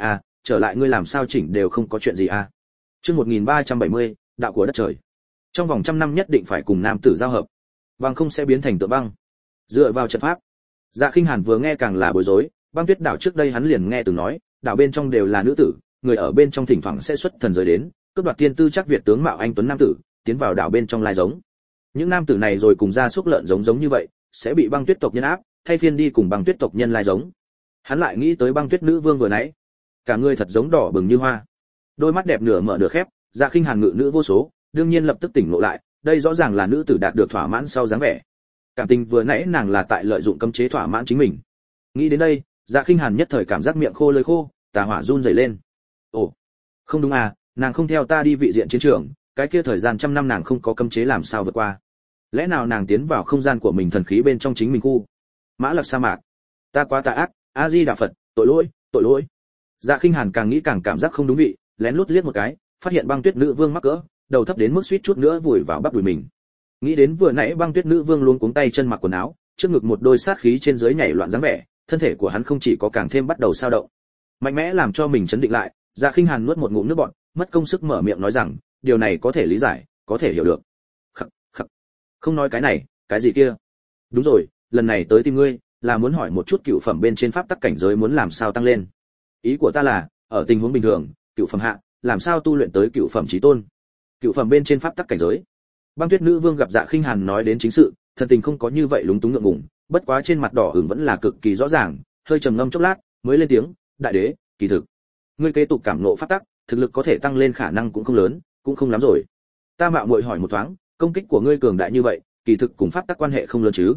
trở lại ngươi làm sao chỉnh đều không có chuyện gì à. Chương 1370, đạo của đất trời. Trong vòng 100 năm nhất định phải cùng nam tử giao hợp, bằng không sẽ biến thành tượng băng. Dựa vào trận pháp. Dạ Khinh Hàn vừa nghe càng là bối rối, Băng Tuyết đảo trước đây hắn liền nghe từng nói, đảo bên trong đều là nữ tử, người ở bên trong thỉnh thoảng sẽ xuất thần giới đến, cướp đoạt tiên tư chắc Việt tướng mạo anh tuấn nam tử, tiến vào đảo bên trong lai giống. Những nam tử này rồi cùng gia súc lợn giống như vậy, sẽ bị Băng Tuyết tộc nhân áp, thay phiên đi cùng Băng Tuyết tộc nhân lai giống. Hắn lại nghĩ tới Băng Tuyết nữ vương vừa nãy, cả người thật giống đỏ bừng như hoa, đôi mắt đẹp nửa mở nửa khép, Dạ Khinh Hàn ngự nữ vô số, đương nhiên lập tức tỉnh ngộ lại, đây rõ ràng là nữ tử đạt được thỏa mãn sau dáng vẻ. Cảm tình vừa nãy nàng là tại lợi dụng cấm chế thỏa mãn chính mình. Nghĩ đến đây, Dạ Khinh Hàn nhất thời cảm giác miệng khô lưỡi khô, tà hỏa run rẩy lên. Ồ, không đúng à, nàng không theo ta đi vị diện chiến trường, cái kia thời gian 100 năm nàng không có cấm chế làm sao vượt qua? Lẽ nào nàng tiến vào không gian của mình thần khí bên trong chính mình khu? Mã Lặc sa mạc. Ta quá tà ác, A Di Đà Phật, tội lỗi, tội lỗi. Dạ Khinh Hàn càng nghĩ càng cảm giác không đúng vị, lén lút liếc một cái, phát hiện Băng Tuyết nữ vương mắc cỡ, đầu thấp đến mức suýt chút nữa vùi vào bắp đùi mình. Nghĩ đến vừa nãy Băng Tuyết nữ vương luống cuống tay chân mặc quần áo, trước ngực một đôi sát khí trên dưới nhảy loạn dáng vẻ, thân thể của hắn không chỉ có càng thêm bắt đầu sao động. Mạnh mẽ làm cho mình chấn định lại, Dạ Khinh Hàn nuốt một ngụm nước bọt, mất công sức mở miệng nói rằng, điều này có thể lý giải, có thể hiểu được. Khắc, khắc. Không nói cái này, cái gì kia? Đúng rồi, lần này tới tìm ngươi, là muốn hỏi một chút cựu phẩm bên trên pháp tắc cảnh giới muốn làm sao tăng lên. Ý của ta là, ở tình huống bình thường, cựu phẩm hạ, làm sao tu luyện tới cựu phẩm chí tôn? Cựu phẩm bên trên pháp tắc cảnh giới. Băng Tuyết nữ vương gặp Dạ Khinh Hàn nói đến chính sự, thần tình không có như vậy lúng túng ngượng ngùng, bất quá trên mặt đỏ ửng vẫn là cực kỳ rõ ràng, hơi trầm ngâm chốc lát, mới lên tiếng, đại đế, kỳ thực, ngươi kế tục cảm ngộ pháp tắc, thực lực có thể tăng lên khả năng cũng không lớn, cũng không lắm rồi. Ta mạo muội hỏi một thoáng, công kích của ngươi cường đại như vậy, kỳ thực cùng pháp tắc quan hệ không lớn chứ?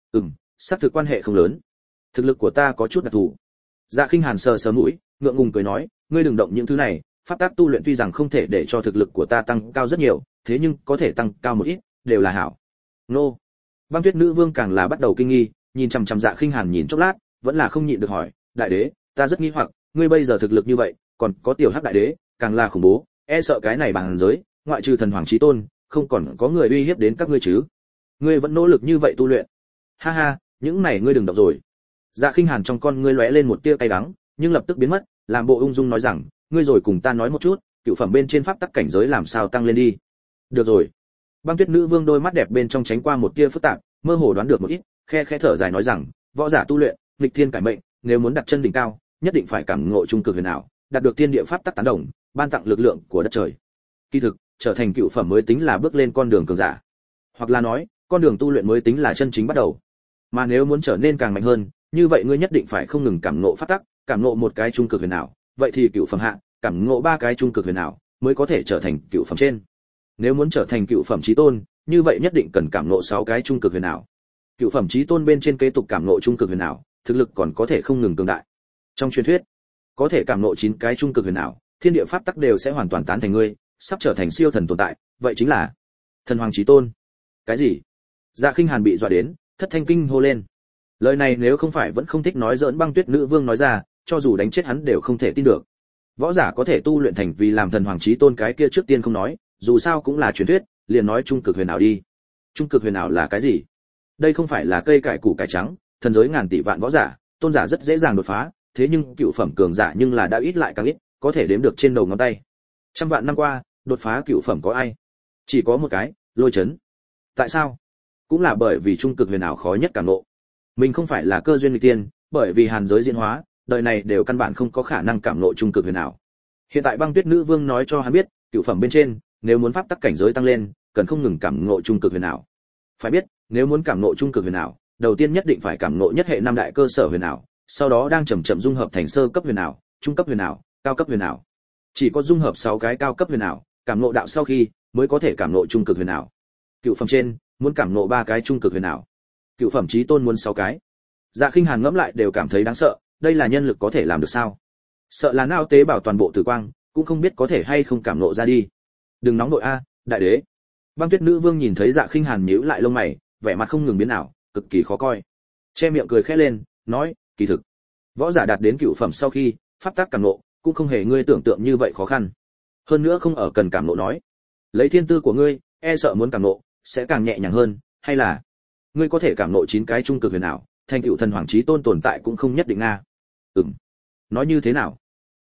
Xác thực quan hệ không lớn. Thực lực của ta có chút đặc thù. Dạ Khinh Hàn sờ sờ mũi, ngượng ngùng cười nói, ngươi đừng động những thứ này, pháp tắc tu luyện tuy rằng không thể để cho thực lực của ta tăng cao rất nhiều, thế nhưng có thể tăng cao một ít, đều là hảo. Nô. Băng Tuyết nữ vương càng là bắt đầu kinh nghi, nhìn chằm chằm Dạ Khinh Hàn nhìn chốc lát, vẫn là không nhịn được hỏi, đại đế, ta rất nghi hoặc, ngươi bây giờ thực lực như vậy, còn có tiểu hắc đại đế, càng là khủng bố, e sợ cái này bằng giới, ngoại trừ thần hoàng chí tôn, không còn có người uy hiếp đến các ngươi chứ? Ngươi vẫn nỗ lực như vậy tu luyện. Ha ha, những này ngươi đừng đọc rồi. Dạ Khinh Hàn trong con ngươi lóe lên một tia cay đắng, nhưng lập tức biến mất, làm bộ ung dung nói rằng, ngươi rồi cùng ta nói một chút, cựu phẩm bên trên pháp tắc cảnh giới làm sao tăng lên đi. Được rồi. Băng Tuyết nữ vương đôi mắt đẹp bên trong tránh qua một tia phức tạp, mơ hồ đoán được một ít, khe khẽ thở dài nói rằng, võ giả tu luyện, nghịch thiên cải mệnh, nếu muốn đặt chân đỉnh cao, nhất định phải cảm ngộ trung cực huyền ảo, đạt được tiên địa pháp tắc tán đồng, ban tặng lực lượng của đất trời. Kỳ thực, trở thành cựu phẩm mới tính là bước lên con đường cường giả. Hoặc là nói, con đường tu luyện mới tính là chân chính bắt đầu. Mà nếu muốn trở nên càng mạnh hơn, như vậy ngươi nhất định phải không ngừng cảm ngộ pháp tắc, cảm ngộ một cái trung cực huyền ảo, vậy thì cựu phẩm hạ, cảm ngộ ba cái trung cực huyền ảo, mới có thể trở thành cựu phẩm trên. Nếu muốn trở thành cựu phẩm chí tôn, như vậy nhất định cần cảm ngộ 6 cái trung cực huyền ảo. Cựu phẩm chí tôn bên trên kế tục cảm ngộ trung cực huyền ảo, thực lực còn có thể không ngừng cường đại. Trong truyền thuyết, có thể cảm ngộ 9 cái trung cực huyền ảo, thiên địa pháp tắc đều sẽ hoàn toàn tán thành ngươi, sắp trở thành siêu thần tồn tại, vậy chính là thần hoàng chí tôn. Cái gì? Dạ Khinh Hàn bị dọa đến, thất thanh kinh hô lên. Lời này nếu không phải vẫn không thích nói giỡn Băng Tuyết nữ vương nói ra, cho dù đánh chết hắn đều không thể tin được. Võ giả có thể tu luyện thành vì làm thần hoàng chí tôn cái kia trước tiên không nói, dù sao cũng là truyền thuyết, liền nói trung cực huyền ảo đi. Trung cực huyền ảo là cái gì? Đây không phải là cây cải củ cải trắng, thần giới ngàn tỷ vạn võ giả, tôn giả rất dễ dàng đột phá, thế nhưng cựu phẩm cường giả nhưng là đã ít lại càng ít, có thể đếm được trên đầu ngón tay. Trăm vạn năm qua, đột phá cựu phẩm có ai? Chỉ có một cái, Lôi Chấn. Tại sao? Cũng là bởi vì trung cực huyền ảo khó nhất cảm ngộ. Mình không phải là cơ duyên nghịch tiên, bởi vì hàn giới diễn hóa, đời này đều căn bản không có khả năng cảm ngộ trung cực huyền ảo. Hiện tại Băng Tuyết nữ vương nói cho hắn biết, cựu phẩm bên trên, nếu muốn pháp tắc cảnh giới tăng lên, cần không ngừng cảm ngộ trung cực huyền ảo. Phải biết, nếu muốn cảm ngộ trung cực huyền ảo, đầu tiên nhất định phải cảm ngộ nhất hệ 5 đại cơ sở huyền ảo, sau đó đang chậm chậm dung hợp thành sơ cấp huyền ảo, trung cấp huyền ảo, cao cấp huyền ảo. Chỉ có dung hợp 6 cái cao cấp huyền ảo, cảm ngộ đạo sau khi mới có thể cảm ngộ trung cực huyền ảo. Cựu phẩm trên, muốn cảm ngộ 3 cái trung cực huyền ảo. Cựu phẩm chí tôn muốn 6 cái. Dạ Khinh Hàn ngẫm lại đều cảm thấy đáng sợ, đây là nhân lực có thể làm được sao? Sợ là não tế bảo toàn bộ tử quang, cũng không biết có thể hay không cảm ngộ ra đi. Đừng nóng nội a, đại đế. Băng Tuyết nữ vương nhìn thấy Dạ Khinh Hàn nhíu lại lông mày, vẻ mặt không ngừng biến ảo, cực kỳ khó coi. Che miệng cười khẽ lên, nói, kỳ thực, võ giả đạt đến cựu phẩm sau khi, pháp tắc cảm ngộ, cũng không hề ngươi tưởng tượng như vậy khó khăn. Hơn nữa không ở cần cảm ngộ nói, lấy thiên tư của ngươi, e sợ muốn cảm ngộ sẽ càng nhẹ nhàng hơn, hay là ngươi có thể cảm ngộ 9 cái trung cực huyền ảo, thành cựu thần hoàng chí tôn tồn tại cũng không nhất định a. Nói như thế nào?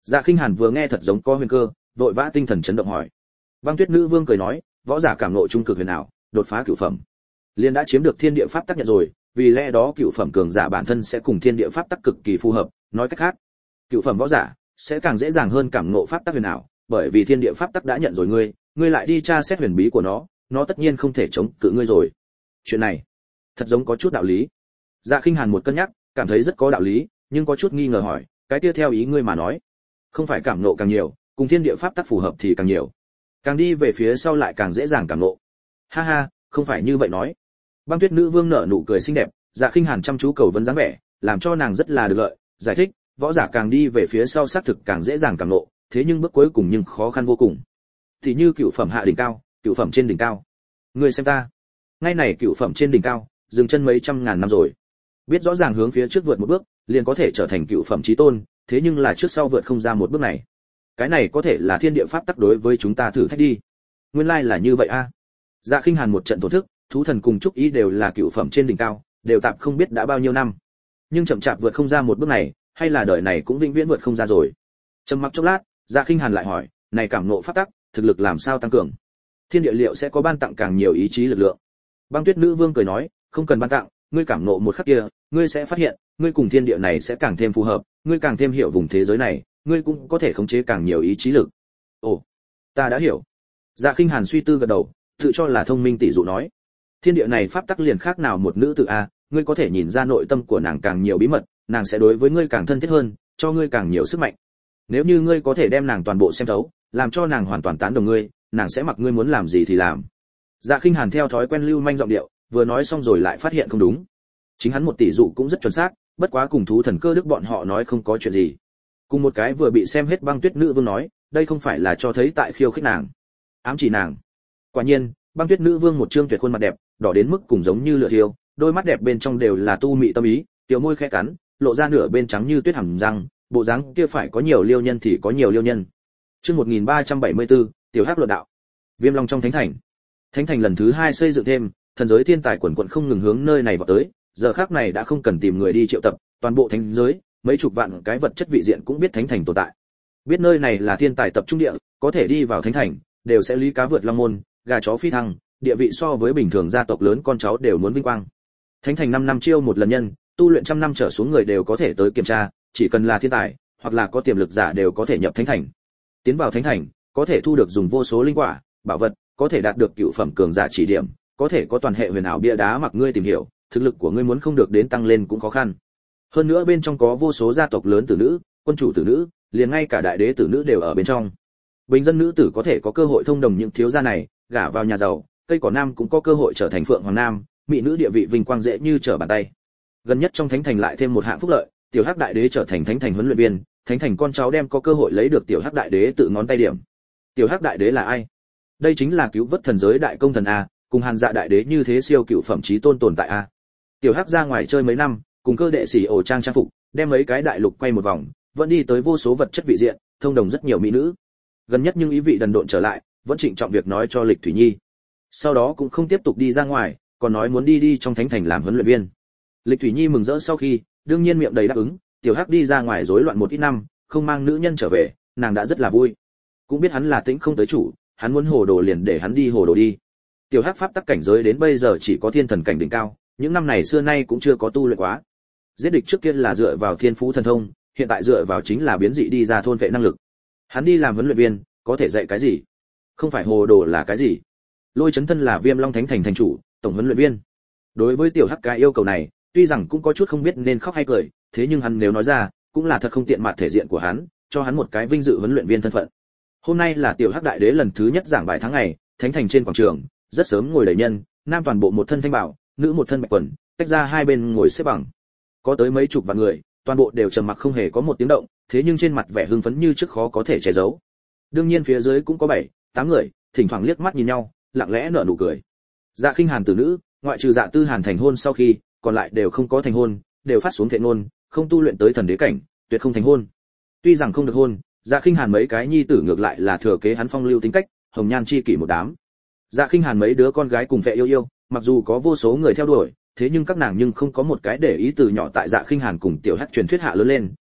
Dạ Khinh Hàn vừa nghe thật giống có huyền cơ, vội vã tinh thần chấn động hỏi. Băng Tuyết Nữ Vương cười nói, võ giả cảm ngộ trung cực huyền ảo, đột phá cửu phẩm, liền đã chiếm được thiên địa pháp tắc nhận rồi, vì lẽ đó cửu phẩm cường giả bản thân sẽ cùng thiên địa pháp tắc cực kỳ phù hợp, nói cách khác, cửu phẩm võ giả sẽ càng dễ dàng hơn cảm ngộ pháp tắc huyền ảo, bởi vì thiên địa pháp tắc đã nhận rồi ngươi lại đi tra xét huyền bí của nó tất nhiên không thể chống cự ngươi rồi. Chuyện này thật giống có chút đạo lý. Dạ Khinh Hàn một cân nhắc, cảm thấy rất có đạo lý, nhưng có chút nghi ngờ hỏi, cái kia theo ý ngươi mà nói, không phải cảm ngộ càng nhiều, cùng thiên địa pháp tắc phù hợp thì càng nhiều, càng đi về phía sau lại càng dễ dàng cảm ngộ. Ha ha, không phải như vậy nói. Băng Tuyết Nữ Vương nở nụ cười xinh đẹp, Dạ Khinh Hàn chăm chú cầu vấn dáng vẻ, làm cho nàng rất là được lợi, giải thích, võ giả càng đi về phía sau xác thực càng dễ dàng cảm ngộ, thế nhưng bước cuối cùng nhưng khó khăn vô cùng. Thì như cửu phẩm hạ đỉnh cao, cửu phẩm trên đỉnh cao. Ngươi xem ta, ngay này cửu phẩm trên đỉnh cao, dừng chân mấy trăm ngàn năm rồi. Biết rõ ràng hướng phía trước vượt một bước, liền có thể trở thành cửu phẩm chí tôn, thế nhưng là trước sau vượt không ra một bước này. Cái này có thể là thiên địa pháp tắc đối với chúng ta thử thách đi. Nguyên lai là như vậy a. Dạ Khinh Hàn một trận thổ thức, thú thần cùng trúc ý đều là cửu phẩm trên đỉnh cao, đều tạm không biết đã bao nhiêu năm. Nhưng chậm chạp vượt không ra một bước này, hay là đời này cũng vĩnh viễn vượt không ra rồi. Trầm mặc chốc lát, Dạ Khinh Hàn lại hỏi, này cảm ngộ pháp tắc, thực lực làm sao tăng cường? Thiên địa liệu sẽ có ban tặng càng nhiều ý chí lực lượng. Băng Tuyết Nữ Vương cười nói, không cần ban tặng, ngươi cảm ngộ một khắc kia, ngươi sẽ phát hiện, ngươi cùng thiên địa này sẽ càng thêm phù hợp, ngươi càng thêm hiểu vùng thế giới này, ngươi cũng có thể khống chế càng nhiều ý chí lực. Ồ, ta đã hiểu. Dạ Khinh Hàn suy tư gật đầu, tự cho là thông minh tỷ dụ nói, thiên địa này pháp tắc liền khác nào một nữ tử a, ngươi có thể nhìn ra nội tâm của nàng càng nhiều bí mật, nàng sẽ đối với ngươi càng thân thiết hơn, cho ngươi càng nhiều sức mạnh. Nếu như ngươi có thể đem nàng toàn bộ xem thấu, làm cho nàng hoàn toàn tán đồng ngươi, nàng sẽ mặc ngươi muốn làm gì thì làm. Dạ Khinh Hàn theo thói quen lưu manh giọng điệu, vừa nói xong rồi lại phát hiện không đúng. Chính hắn một tỷ dụ cũng rất chuẩn xác, bất quá cùng thú thần cơ đức bọn họ nói không có chuyện gì. Cùng một cái vừa bị xem hết Băng Tuyết Nữ Vương nói, đây không phải là cho thấy tại khiêu khích nàng, ám chỉ nàng. Quả nhiên, Băng Tuyết Nữ Vương một trương tuyệt khuôn mặt đẹp, đỏ đến mức cùng giống như lửa thiêu, đôi mắt đẹp bên trong đều là tu mị tâm ý, tiểu môi khẽ cắn, lộ ra nửa bên trắng như tuyết hàm răng, bộ dáng kia phải có nhiều liêu nhân thì có nhiều liêu nhân. Chương 1374, tiểu hắc luận đạo. Viêm Long trong thánh thành. Thánh thành lần thứ 2 xây dựng thêm, thần giới thiên tài quần quần không ngừng hướng nơi này vào tới, giờ khắc này đã không cần tìm người đi triệu tập, toàn bộ thánh giới, mấy chục vạn cái vật chất vị diện cũng biết thánh thành tồn tại. Biết nơi này là thiên tài tập trung địa, có thể đi vào thánh thành, đều sẽ lý cá vượt long môn, gà chó phi thăng, địa vị so với bình thường gia tộc lớn con cháu đều muốn vinh quang. Thánh thành 5 năm chiêu một lần nhân, tu luyện trăm năm trở xuống người đều có thể tới kiểm tra, chỉ cần là thiên tài hoặc là có tiềm lực giả đều có thể nhập thánh thành. Tiến vào thánh thành, có thể thu được dùng vô số linh quả, bảo vật, có thể đạt được cựu phẩm cường giả chỉ điểm, có thể có toàn hệ huyền ảo bia đá mặc ngươi tìm hiểu, thực lực của ngươi muốn không được đến tăng lên cũng khó khăn. Hơn nữa bên trong có vô số gia tộc lớn tử nữ, quân chủ tử nữ, liền ngay cả đại đế tử nữ đều ở bên trong. Bình dân nữ tử có thể có cơ hội thông đồng những thiếu gia này, gả vào nhà giàu, cây cỏ nam cũng có cơ hội trở thành phượng hoàng nam, mỹ nữ địa vị vinh quang dễ như trở bàn tay. Gần nhất trong thánh thành lại thêm một hạng phúc lợi, tiểu hắc đại đế trở thành thánh thành huấn luyện viên, thánh thành con cháu đem có cơ hội lấy được tiểu hắc đại đế tự ngón tay điểm. Tiểu hắc đại đế là ai? Đây chính là cứu vớt thần giới đại công thần a, cùng Hàn Dạ đại đế như thế siêu cựu phẩm chí tôn tồn tại a. Tiểu hắc ra ngoài chơi mấy năm, cùng cơ đệ sĩ ổ trang phục, đem mấy cái đại lục quay một vòng, vẫn đi tới vô số vật chất vị diện, thông đồng rất nhiều mỹ nữ. Gần nhất nhưng ý vị đần độn trở lại, vẫn trịnh trọng việc nói cho Lịch Thủy Nhi. Sau đó cũng không tiếp tục đi ra ngoài, còn nói muốn đi trong thánh thành làm huấn luyện viên. Lịch Thủy Nhi mừng rỡ sau khi, đương nhiên miệng đầy đáp ứng, tiểu hắc đi ra ngoài rối loạn một ít năm, không mang nữ nhân trở về, nàng đã rất là vui. Cũng biết hắn là tĩnh không tới chủ, hắn muốn hồ đồ liền để hắn đi hồ đồ đi. Tiểu hắc pháp tắc cảnh giới đến bây giờ chỉ có thiên thần cảnh đỉnh cao, những năm này xưa nay cũng chưa có tu luyện quá. Giết địch trước kia là dựa vào thiên phú thần thông, hiện tại dựa vào chính là biến dị đi ra thôn vệ năng lực. Hắn đi làm huấn luyện viên, có thể dạy cái gì? Không phải hồ đồ là cái gì? Lôi Chấn Thân là Viêm Long Thánh thành thành chủ, tổng huấn luyện viên. Đối với tiểu hắc cái yêu cầu này, tuy rằng cũng có chút không biết nên khóc hay cười, thế nhưng hắn nếu nói ra, cũng là thật không tiện mặt thể diện của hắn, cho hắn một cái vinh dự huấn luyện viên thân phận. Hôm nay là tiểu hắc đại đế lần thứ nhất giảng bài tháng ngày, thánh thành trên quảng trường, rất sớm ngồi đầy nhân, nam toàn bộ một thân thanh bảo, nữ một thân bạch quần, tách ra hai bên ngồi xếp bằng. Có tới mấy chục vạn người, toàn bộ đều trầm mặc không hề có một tiếng động, thế nhưng trên mặt vẻ hưng phấn như trước khó có thể che giấu. Đương nhiên phía dưới cũng có 7-8 người, thỉnh thoảng liếc mắt nhìn nhau, lặng lẽ nở nụ cười. Dạ Khinh Hàn tử nữ, ngoại trừ Dạ Tư Hàn thành hôn sau khi, còn lại đều không có thành hôn, đều phát xuống thệ ngôn, không tu luyện tới thần đế cảnh, tuyệt không thành hôn. Tuy rằng không được hôn, Dạ Khinh Hàn mấy cái nhi tử ngược lại là thừa kế hắn phong lưu tính cách, hồng nhan chi kỷ một đám. Dạ Khinh Hàn mấy đứa con gái cùng vệ yêu yêu, mặc dù có vô số người theo đuổi, thế nhưng các nàng nhưng không có một cái để ý từ nhỏ tại Dạ Khinh Hàn cùng tiểu hắc truyền thuyết hạ lớn lên,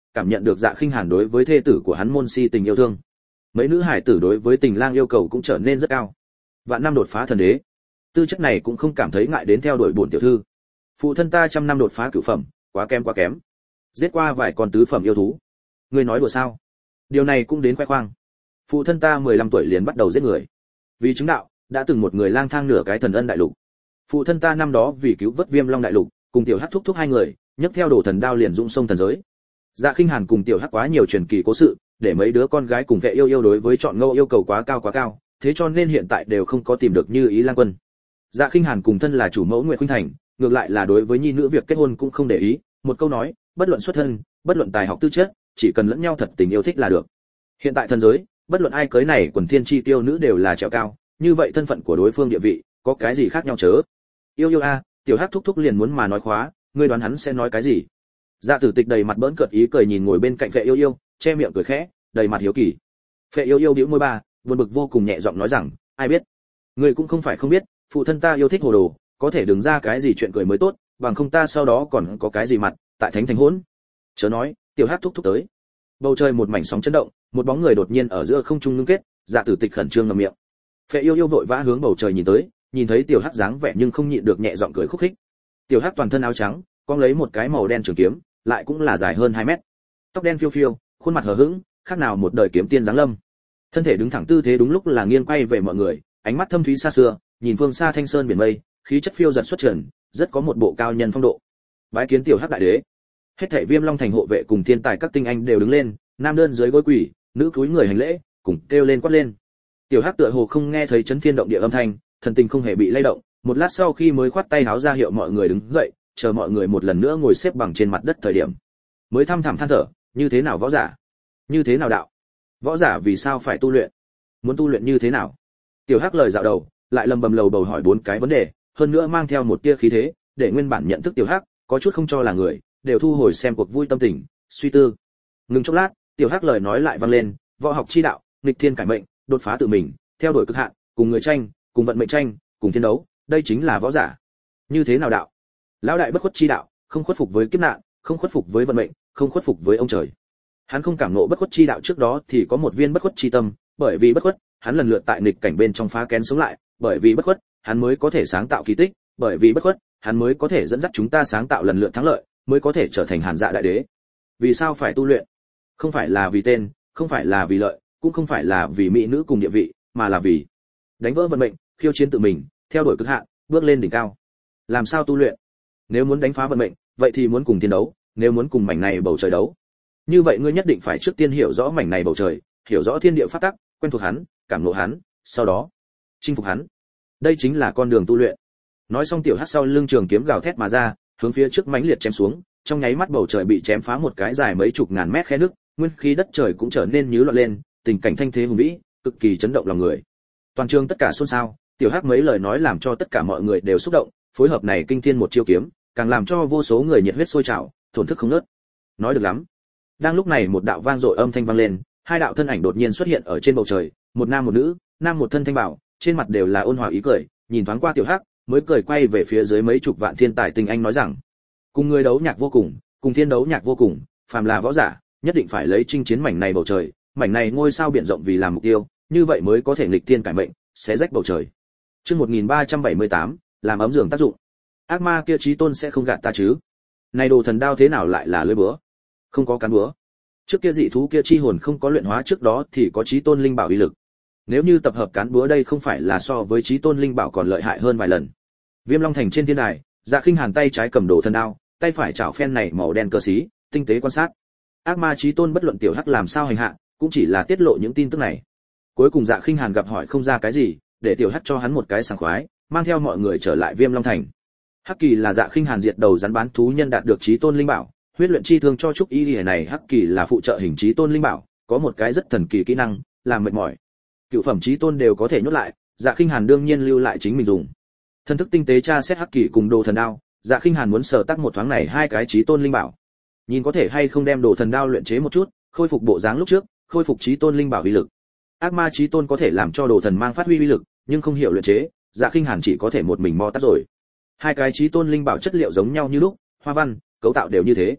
cảm nhận được Dạ Khinh Hàn đối với thê tử của hắn môn si tình yêu thương. Mấy nữ hải tử đối với tình lang yêu cầu cũng trở nên rất cao. Vạn năm đột phá thần đế, tư chất này cũng không cảm thấy ngại đến theo đuổi bổn tiểu thư. Phụ thân ta trăm năm đột phá cửu phẩm, quá kém. Giết qua vài con tứ phẩm yêu thú. Ngươi nói đùa sao? Điều này cũng đến khoe khoang. Phụ thân ta 15 tuổi liền bắt đầu giết người. Vì chứng đạo, đã từng một người lang thang nửa cái thần ân đại lục. Phụ thân ta năm đó vì cứu vớt Viêm Long đại lục, cùng tiểu Hắc thúc thúc hai người, nhấc theo đồ thần đao liền dũng sông thần giới. Dạ Khinh Hàn cùng tiểu Hắc quá nhiều truyền kỳ cố sự, để mấy đứa con gái cùng vệ yêu đối với chọn ngâu yêu cầu quá cao, thế cho nên hiện tại đều không có tìm được như ý lang quân. Dạ Khinh Hàn cùng thân là chủ mẫu Nguyệt Khuynh Thành, ngược lại là đối với nhi nữ việc kết hôn cũng không để ý, một câu nói, bất luận xuất thân, bất luận tài học tư chất, chỉ cần lẫn nhau thật tình yêu thích là được. Hiện tại thần giới, bất luận ai cưới này quần thiên chi tiêu nữ đều là trèo cao, như vậy thân phận của đối phương địa vị, có cái gì khác nhau chớ? Yêu a, tiểu Hắc thúc thúc liền muốn mà nói khóa, ngươi đoán hắn sẽ nói cái gì? Dạ Tử Tịch đầy mặt bỡn cợt ý cười nhìn ngồi bên cạnh Vệ Yêu, che miệng cười khẽ, đầy mặt hiếu kỳ. Vệ Yêu bĩu môi ba, buồn bực vô cùng nhẹ giọng nói rằng, ai biết? Ngươi cũng không phải không biết, phụ thân ta yêu thích hồ đồ, có thể đừng ra cái gì chuyện cười mới tốt, bằng không ta sau đó còn có cái gì mặt, tại thánh thành hỗn. Chớ nói, tiểu Hắc thúc thúc tới. Bầu trời một mảnh sóng chấn động, một bóng người đột nhiên ở giữa không trung ngưng kết, Dạ Tử Tịch khẩn trương ngậm miệng. Phệ Yêu vội vã hướng bầu trời nhìn tới, nhìn thấy tiểu Hắc dáng vẻ nhưng không nhịn được nhẹ giọng cười khúc khích. Tiểu Hắc toàn thân áo trắng, cong lấy một cái màu đen trường kiếm, lại cũng là dài hơn 2 mét. Tóc đen phiêu phiêu, khuôn mặt hờ hững, khác nào một đời kiếm tiên dáng lâm. Thân thể đứng thẳng tư thế đúng lúc là nghiêng quay về mọi người, ánh mắt thâm thúy xa xưa, nhìn phương xa thanh sơn biển mây, khí chất phiêu dật xuất trần, rất có một bộ cao nhân phong độ. Bái kiến tiểu Hắc đại đế. Hết thảy Viêm Long thành hộ vệ cùng thiên tài các tinh anh đều đứng lên, nam đơn dưới gối quỳ, nữ cúi người hành lễ, cùng kêu lên quát lên. Tiểu Hắc tựa hồ không nghe thấy chấn thiên động địa âm thanh, thần tình không hề bị lay động, một lát sau khi mới khoát tay háo ra hiệu mọi người đứng dậy, chờ mọi người một lần nữa ngồi xếp bằng trên mặt đất thời điểm, mới thăm thẳm than thở, như thế nào võ giả, như thế nào đạo, võ giả vì sao phải tu luyện, muốn tu luyện như thế nào? Tiểu Hắc lời dạo đầu, lại lầm bầm lầu bầu hỏi 4 cái vấn đề, hơn nữa mang theo một tia khí thế, để nguyên bản nhận thức Tiểu Hắc có chút không cho là người, đều thu hồi xem cuộc vui tâm tình, suy tư. Ngừng chốc lát, Tiểu Hắc lời nói lại vang lên, võ học chi đạo, nghịch thiên cải mệnh, đột phá tự mình, theo đuổi cực hạn, cùng người tranh, cùng vận mệnh tranh, cùng chiến đấu, đây chính là võ giả. Như thế nào đạo? Lão đại bất khuất chi đạo, không khuất phục với kiếp nạn, không khuất phục với vận mệnh, không khuất phục với ông trời. Hắn không cảm ngộ bất khuất chi đạo trước đó thì có một viên bất khuất chi tâm, bởi vì bất khuất, hắn lần lượt tại nghịch cảnh bên trong phá kén sống lại, bởi vì bất khuất, hắn mới có thể sáng tạo kỳ tích, bởi vì bất khuất, hắn mới có thể dẫn dắt chúng ta sáng tạo lần lượt thắng lợi, mới có thể trở thành Hàn Dạ đại đế. Vì sao phải tu luyện? Không phải là vì tên, không phải là vì lợi, cũng không phải là vì mỹ nữ cùng địa vị, mà là vì đánh vỡ vận mệnh, khiêu chiến tự mình, theo đuổi cực hạn, bước lên đỉnh cao. Làm sao tu luyện? Nếu muốn đánh phá vận mệnh, vậy thì muốn cùng thiên đấu, nếu muốn cùng mảnh này bầu trời đấu, như vậy ngươi nhất định phải trước tiên hiểu rõ mảnh này bầu trời, hiểu rõ thiên địa pháp tắc, quen thuộc hắn, cảm ngộ hắn, sau đó chinh phục hắn. Đây chính là con đường tu luyện. Nói xong Tiểu Hắc sau lưng trường kiếm gào thét mà ra, hướng phía trước mãnh liệt chém xuống, trong nháy mắt bầu trời bị chém phá một cái dài mấy chục ngàn mét khe nứt, nguyên khí đất trời cũng trở nên nhứ loạn lên, tình cảnh thanh thế hùng vĩ, cực kỳ chấn động lòng người. Toàn trường tất cả xôn xao, Tiểu Hắc mấy lời nói làm cho tất cả mọi người đều xúc động, phối hợp này kinh thiên một chiêu kiếm, càng làm cho vô số người nhiệt huyết sôi trào, thổn thức không ngớt. Nói được lắm. Đang lúc này một đạo vang dội âm thanh vang lên, hai đạo thân ảnh đột nhiên xuất hiện ở trên bầu trời, một nam một nữ, nam một thân thanh bảo, trên mặt đều là ôn hòa ý cười, nhìn thoáng qua Tiểu Hắc, mới cười quay về phía dưới mấy chục vạn thiên tài tinh anh nói rằng: cùng người đấu nhạc vô cùng, cùng thiên đấu nhạc vô cùng, phàm là võ giả, nhất định phải lấy chinh chiến mảnh này bầu trời, mảnh này ngôi sao biển rộng vì làm mục tiêu, như vậy mới có thể nghịch thiên cải mệnh, xé rách bầu trời. Chương 1378, làm ấm giường tác dụng. Ác ma kia chí tôn sẽ không gạt ta chứ? Này đồ thần đao thế nào lại là lưỡi búa? Không có cán búa. Trước kia dị thú kia chi hồn không có luyện hóa trước đó thì có chí tôn linh bảo uy lực. Nếu như tập hợp cán búa đây không phải là so với chí tôn linh bảo còn lợi hại hơn vài lần. Viêm Long thành trên thiên đài, Dạ Khinh Hàn tay trái cầm đồ thần đao, tay phải chảo phen này màu đen cơ xí, tinh tế quan sát. Ác ma chí tôn bất luận Tiểu Hắc làm sao hành hạ, cũng chỉ là tiết lộ những tin tức này. Cuối cùng Dạ Khinh Hàn gặp hỏi không ra cái gì, để Tiểu Hắc cho hắn một cái sảng khoái, mang theo mọi người trở lại Viêm Long thành. Hắc Kỳ là Dạ Khinh Hàn diệt đầu rắn bán thú nhân đạt được chí tôn linh bảo, huyết luyện chi thương cho trúc y liễu này Hắc Kỳ là phụ trợ hình chí tôn linh bảo, có một cái rất thần kỳ kỹ năng, làm mệt mỏi. Cựu phẩm chí tôn đều có thể nhốt lại, Dạ Khinh Hàn đương nhiên lưu lại chính mình dùng. Thân thức tinh tế tra xét Hắc Kỳ cùng đồ thần đao, Dạ Khinh Hàn muốn sở tác một thoáng này hai cái chí tôn linh bảo. Nhìn có thể hay không đem đồ thần đao luyện chế một chút, khôi phục bộ dáng lúc trước, khôi phục chí tôn linh bảo uy lực. Ác ma chí tôn có thể làm cho đồ thần mang phát huy uy lực, nhưng không hiểu luyện chế, Dạ Khinh Hàn chỉ có thể một mình mò tắt rồi. Hai cái chí tôn linh bảo chất liệu giống nhau như lúc, hoa văn, cấu tạo đều như thế.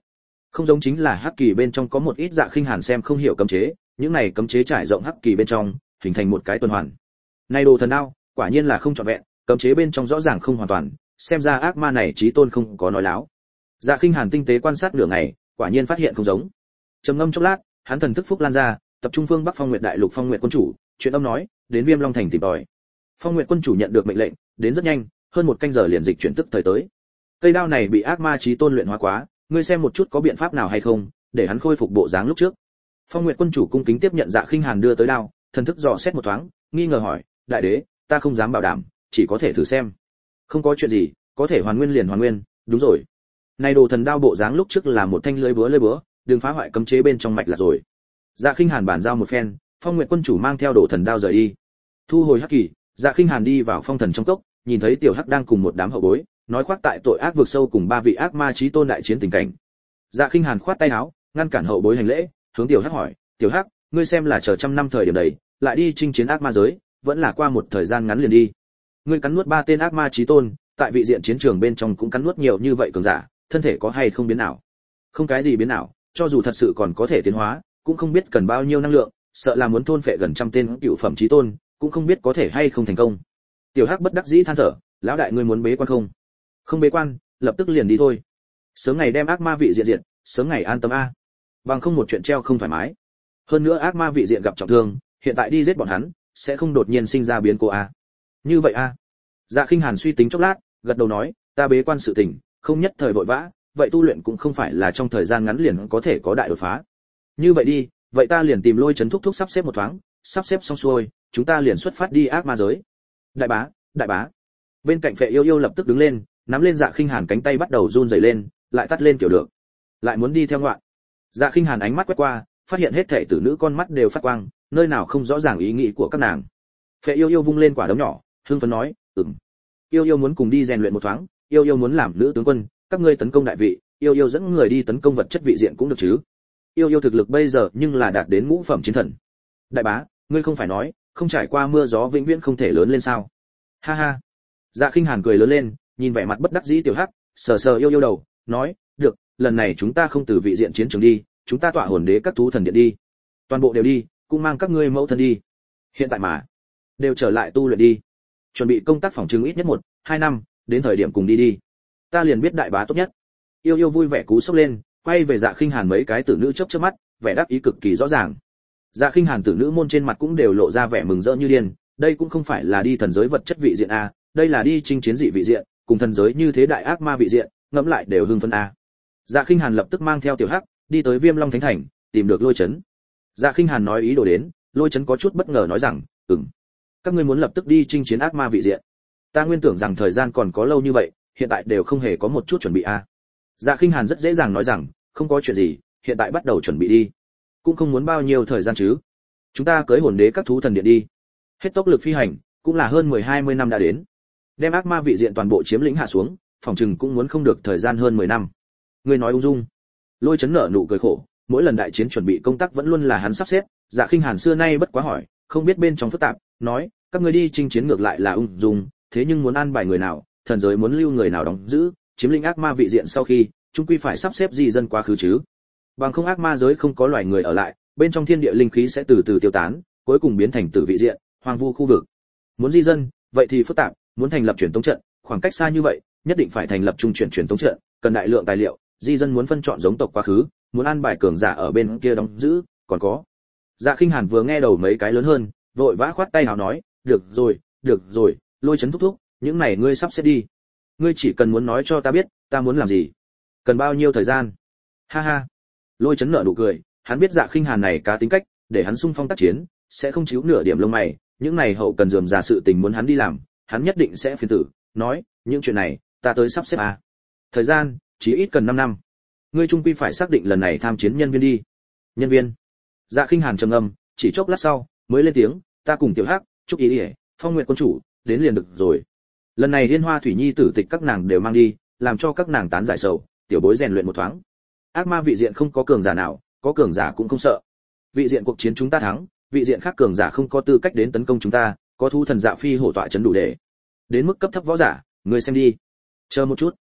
Không giống chính là hắc kỳ bên trong có một ít Dạ Khinh Hàn xem không hiểu cấm chế, những này cấm chế trải rộng hắc kỳ bên trong, hình thành một cái tuần hoàn. Này đồ thần đao, quả nhiên là không trọn vẹn, cấm chế bên trong rõ ràng không hoàn toàn, xem ra ác ma này chí tôn không có nói láo. Dạ Khinh Hàn tinh tế quan sát nửa ngày, quả nhiên phát hiện không giống. Trầm ngâm chốc lát, hắn thần thức phúc lan ra, tập trung phương Bắc Phong Nguyệt đại lục Phong Nguyệt quân chủ, truyền âm nói, đến Viêm Long thành tìm tòi. Phong Nguyệt quân chủ nhận được mệnh lệnh, đến rất nhanh, hơn một canh giờ liền dịch chuyển tức thời tới. Cây đao này bị ác ma chí tôn luyện hóa quá, ngươi xem một chút có biện pháp nào hay không, để hắn khôi phục bộ dáng lúc trước. Phong Nguyệt quân chủ cung kính tiếp nhận Dạ Khinh Hàn đưa tới đao, thần thức dò xét một thoáng, nghi ngờ hỏi, đại đế, ta không dám bảo đảm, chỉ có thể thử xem. Không có chuyện gì, có thể hoàn nguyên liền hoàn nguyên, đúng rồi. Này đồ thần đao bộ dáng lúc trước là một thanh lưỡi búa, đừng phá hoại cấm chế bên trong mạch là rồi. Dạ Khinh Hàn bàn giao một phen, Phong Nguyệt quân chủ mang theo đồ thần đao rời đi. Thu hồi hắc kỳ, Dạ Khinh Hàn đi vào phong thần trong cốc, nhìn thấy tiểu hắc đang cùng một đám hậu bối, nói khoác tại tội ác vực sâu cùng ba vị ác ma chí tôn đại chiến tình cảnh. Dạ Khinh Hàn khoát tay áo, ngăn cản hậu bối hành lễ, hướng tiểu hắc hỏi, tiểu hắc, ngươi xem là chờ trăm năm thời điểm đấy, lại đi chinh chiến ác ma giới, vẫn là qua một thời gian ngắn liền đi. Ngươi cắn nuốt ba tên ác ma chí tôn, tại vị diện chiến trường bên trong cũng cắn nuốt nhiều như vậy cường giả, thân thể có hay không biến nào? Không cái gì biến nào, cho dù thật sự còn có thể tiến hóa, cũng không biết cần bao nhiêu năng lượng, sợ là muốn thôn phệ gần trăm tên cựu phẩm chí tôn, cũng không biết có thể hay không thành công. Tiểu hắc bất đắc dĩ than thở, lão đại ngươi muốn bế quan không? Không bế quan, lập tức liền đi thôi. Sớm ngày đem ác ma vị diện diện, sớm ngày an tâm a. Bằng không một chuyện treo không thoải mái. Hơn nữa ác ma vị diện gặp trọng thương, hiện tại đi giết bọn hắn, sẽ không đột nhiên sinh ra biến cố a. Như vậy a. Dạ Khinh Hàn suy tính chốc lát, gật đầu nói, ta bế quan sự tình, không nhất thời vội vã, vậy tu luyện cũng không phải là trong thời gian ngắn liền có thể có đại đột phá. Như vậy đi, vậy ta liền tìm Lôi Chấn thúc thúc sắp xếp một thoáng, sắp xếp xong xuôi, chúng ta liền xuất phát đi ác ma giới. Đại bá, đại bá. Bên cạnh Phệ Yêu Yêu lập tức đứng lên, nắm lên Dạ Khinh Hàn cánh tay bắt đầu run rẩy lên, lại tắt lên kiểu được. Lại muốn đi theo ngoạn. Dạ Khinh Hàn ánh mắt quét qua, phát hiện hết thảy tử nữ con mắt đều phát quang, nơi nào không rõ ràng ý nghĩ của các nàng. Phệ Yêu Yêu vung lên quả đấm nhỏ, hưng phấn nói, Yêu Yêu muốn cùng đi rèn luyện một thoáng, Yêu Yêu muốn làm nữ tướng quân, các ngươi tấn công đại vị, Yêu Yêu dẫn người đi tấn công vật chất vị diện cũng được chứ. Yêu Yêu thực lực bây giờ nhưng là đạt đến ngũ phẩm chiến thần. Đại bá, ngươi không phải nói, không trải qua mưa gió vĩnh viễn không thể lớn lên sao? Ha ha. Dạ Khinh Hàn cười lớn lên, nhìn vẻ mặt bất đắc dĩ tiểu hắc, sờ sờ Yêu Yêu đầu, nói, được, lần này chúng ta không từ vị diện chiến trường đi, chúng ta tọa hồn đế các thú thần điện đi. Toàn bộ đều đi, cũng mang các ngươi mẫu thân đi. Hiện tại mà, đều trở lại tu luyện đi. Chuẩn bị công tác phòng chứng ít nhất 1-2 năm, đến thời điểm cùng đi đi. Ta liền biết đại bá tốt nhất. Yêu Yêu vui vẻ cú sốc lên, quay về Dạ Khinh Hàn mấy cái tử nữ chớp chớp mắt, vẻ đắc ý cực kỳ rõ ràng. Dạ Khinh Hàn tử nữ môn trên mặt cũng đều lộ ra vẻ mừng rỡ như điên, đây cũng không phải là đi thần giới vật chất vị diện a, đây là đi chinh chiến dị vị diện, cùng thần giới như thế đại ác ma vị diện, ngẫm lại đều hưng phấn a. Dạ Khinh Hàn lập tức mang theo tiểu hắc, đi tới Viêm Long Thánh Thành, tìm được Lôi Chấn. Dạ Khinh Hàn nói ý đồ đến, Lôi Chấn có chút bất ngờ nói rằng, các ngươi muốn lập tức đi chinh chiến ác ma vị diện. Ta nguyên tưởng rằng thời gian còn có lâu như vậy, hiện tại đều không hề có một chút chuẩn bị a. Dạ Khinh Hàn rất dễ dàng nói rằng, không có chuyện gì, hiện tại bắt đầu chuẩn bị đi. Cũng không muốn bao nhiêu thời gian chứ. Chúng ta cưới hồn đế các thú thần điện đi. Hết tốc lực phi hành, cũng là hơn 10-20 năm đã đến. Đem ác ma vị diện toàn bộ chiếm lĩnh hạ xuống, phòng trừng cũng muốn không được thời gian hơn 10 năm. Ngươi nói ung dung. Lôi Chấn nở nụ cười khổ, mỗi lần đại chiến chuẩn bị công tác vẫn luôn là hắn sắp xếp, Dạ Khinh Hàn xưa nay bất quá hỏi, không biết bên trong phức tạp, nói, các ngươi đi chinh chiến ngược lại là ung dung, thế nhưng muốn an bài người nào, thần giới muốn lưu người nào đóng giữ, chiếm lĩnh ác ma vị diện sau khi, chúng quy phải sắp xếp di dân quá khứ chứ. Bằng không ác ma giới không có loài người ở lại, bên trong thiên địa linh khí sẽ từ từ tiêu tán, cuối cùng biến thành tử vị diện, hoang vu khu vực. Muốn di dân, vậy thì phức tạp, muốn thành lập truyền tống trận, khoảng cách xa như vậy, nhất định phải thành lập trung chuyển truyền tống trận, cần đại lượng tài liệu, di dân muốn phân chọn giống tộc quá khứ, muốn an bài cường giả ở bên kia đóng giữ, còn có. Dạ Khinh Hàn vừa nghe đầu mấy cái lớn hơn, vội vã khoát tay hào nói, được rồi, Lôi Chấn thúc thúc, những này ngươi sắp xếp đi. Ngươi chỉ cần muốn nói cho ta biết, ta muốn làm gì, cần bao nhiêu thời gian. Ha ha. Lôi Chấn nở nụ cười, hắn biết Dạ Khinh Hàn này cá tính cách, để hắn xung phong tác chiến, sẽ không chịu nửa điểm lông mày, những này hậu cần rườm rà sự tình muốn hắn đi làm, hắn nhất định sẽ phiền tử, nói, những chuyện này, ta tới sắp xếp à. Thời gian, chỉ ít cần 5 năm. Ngươi trung quy phải xác định lần này tham chiến nhân viên đi. Nhân viên? Dạ Khinh Hàn trầm ngâm, chỉ chốc lát sau, mới lên tiếng, ta cùng Tiểu Hắc, Trúc Ý Điệp, Phong Nguyệt quân chủ, đến liền được rồi. Lần này Liên Hoa Thủy Nhi tử tịch các nàng đều mang đi, làm cho các nàng tán giải sầu, tiểu bối rèn luyện một thoáng. Ác ma vị diện không có cường giả nào, có cường giả cũng không sợ. Vị diện cuộc chiến chúng ta thắng, vị diện khác cường giả không có tư cách đến tấn công chúng ta, có thú thần dạ phi hổ tọa chấn đủ để. Đến mức cấp thấp võ giả, ngươi xem đi. Chờ một chút.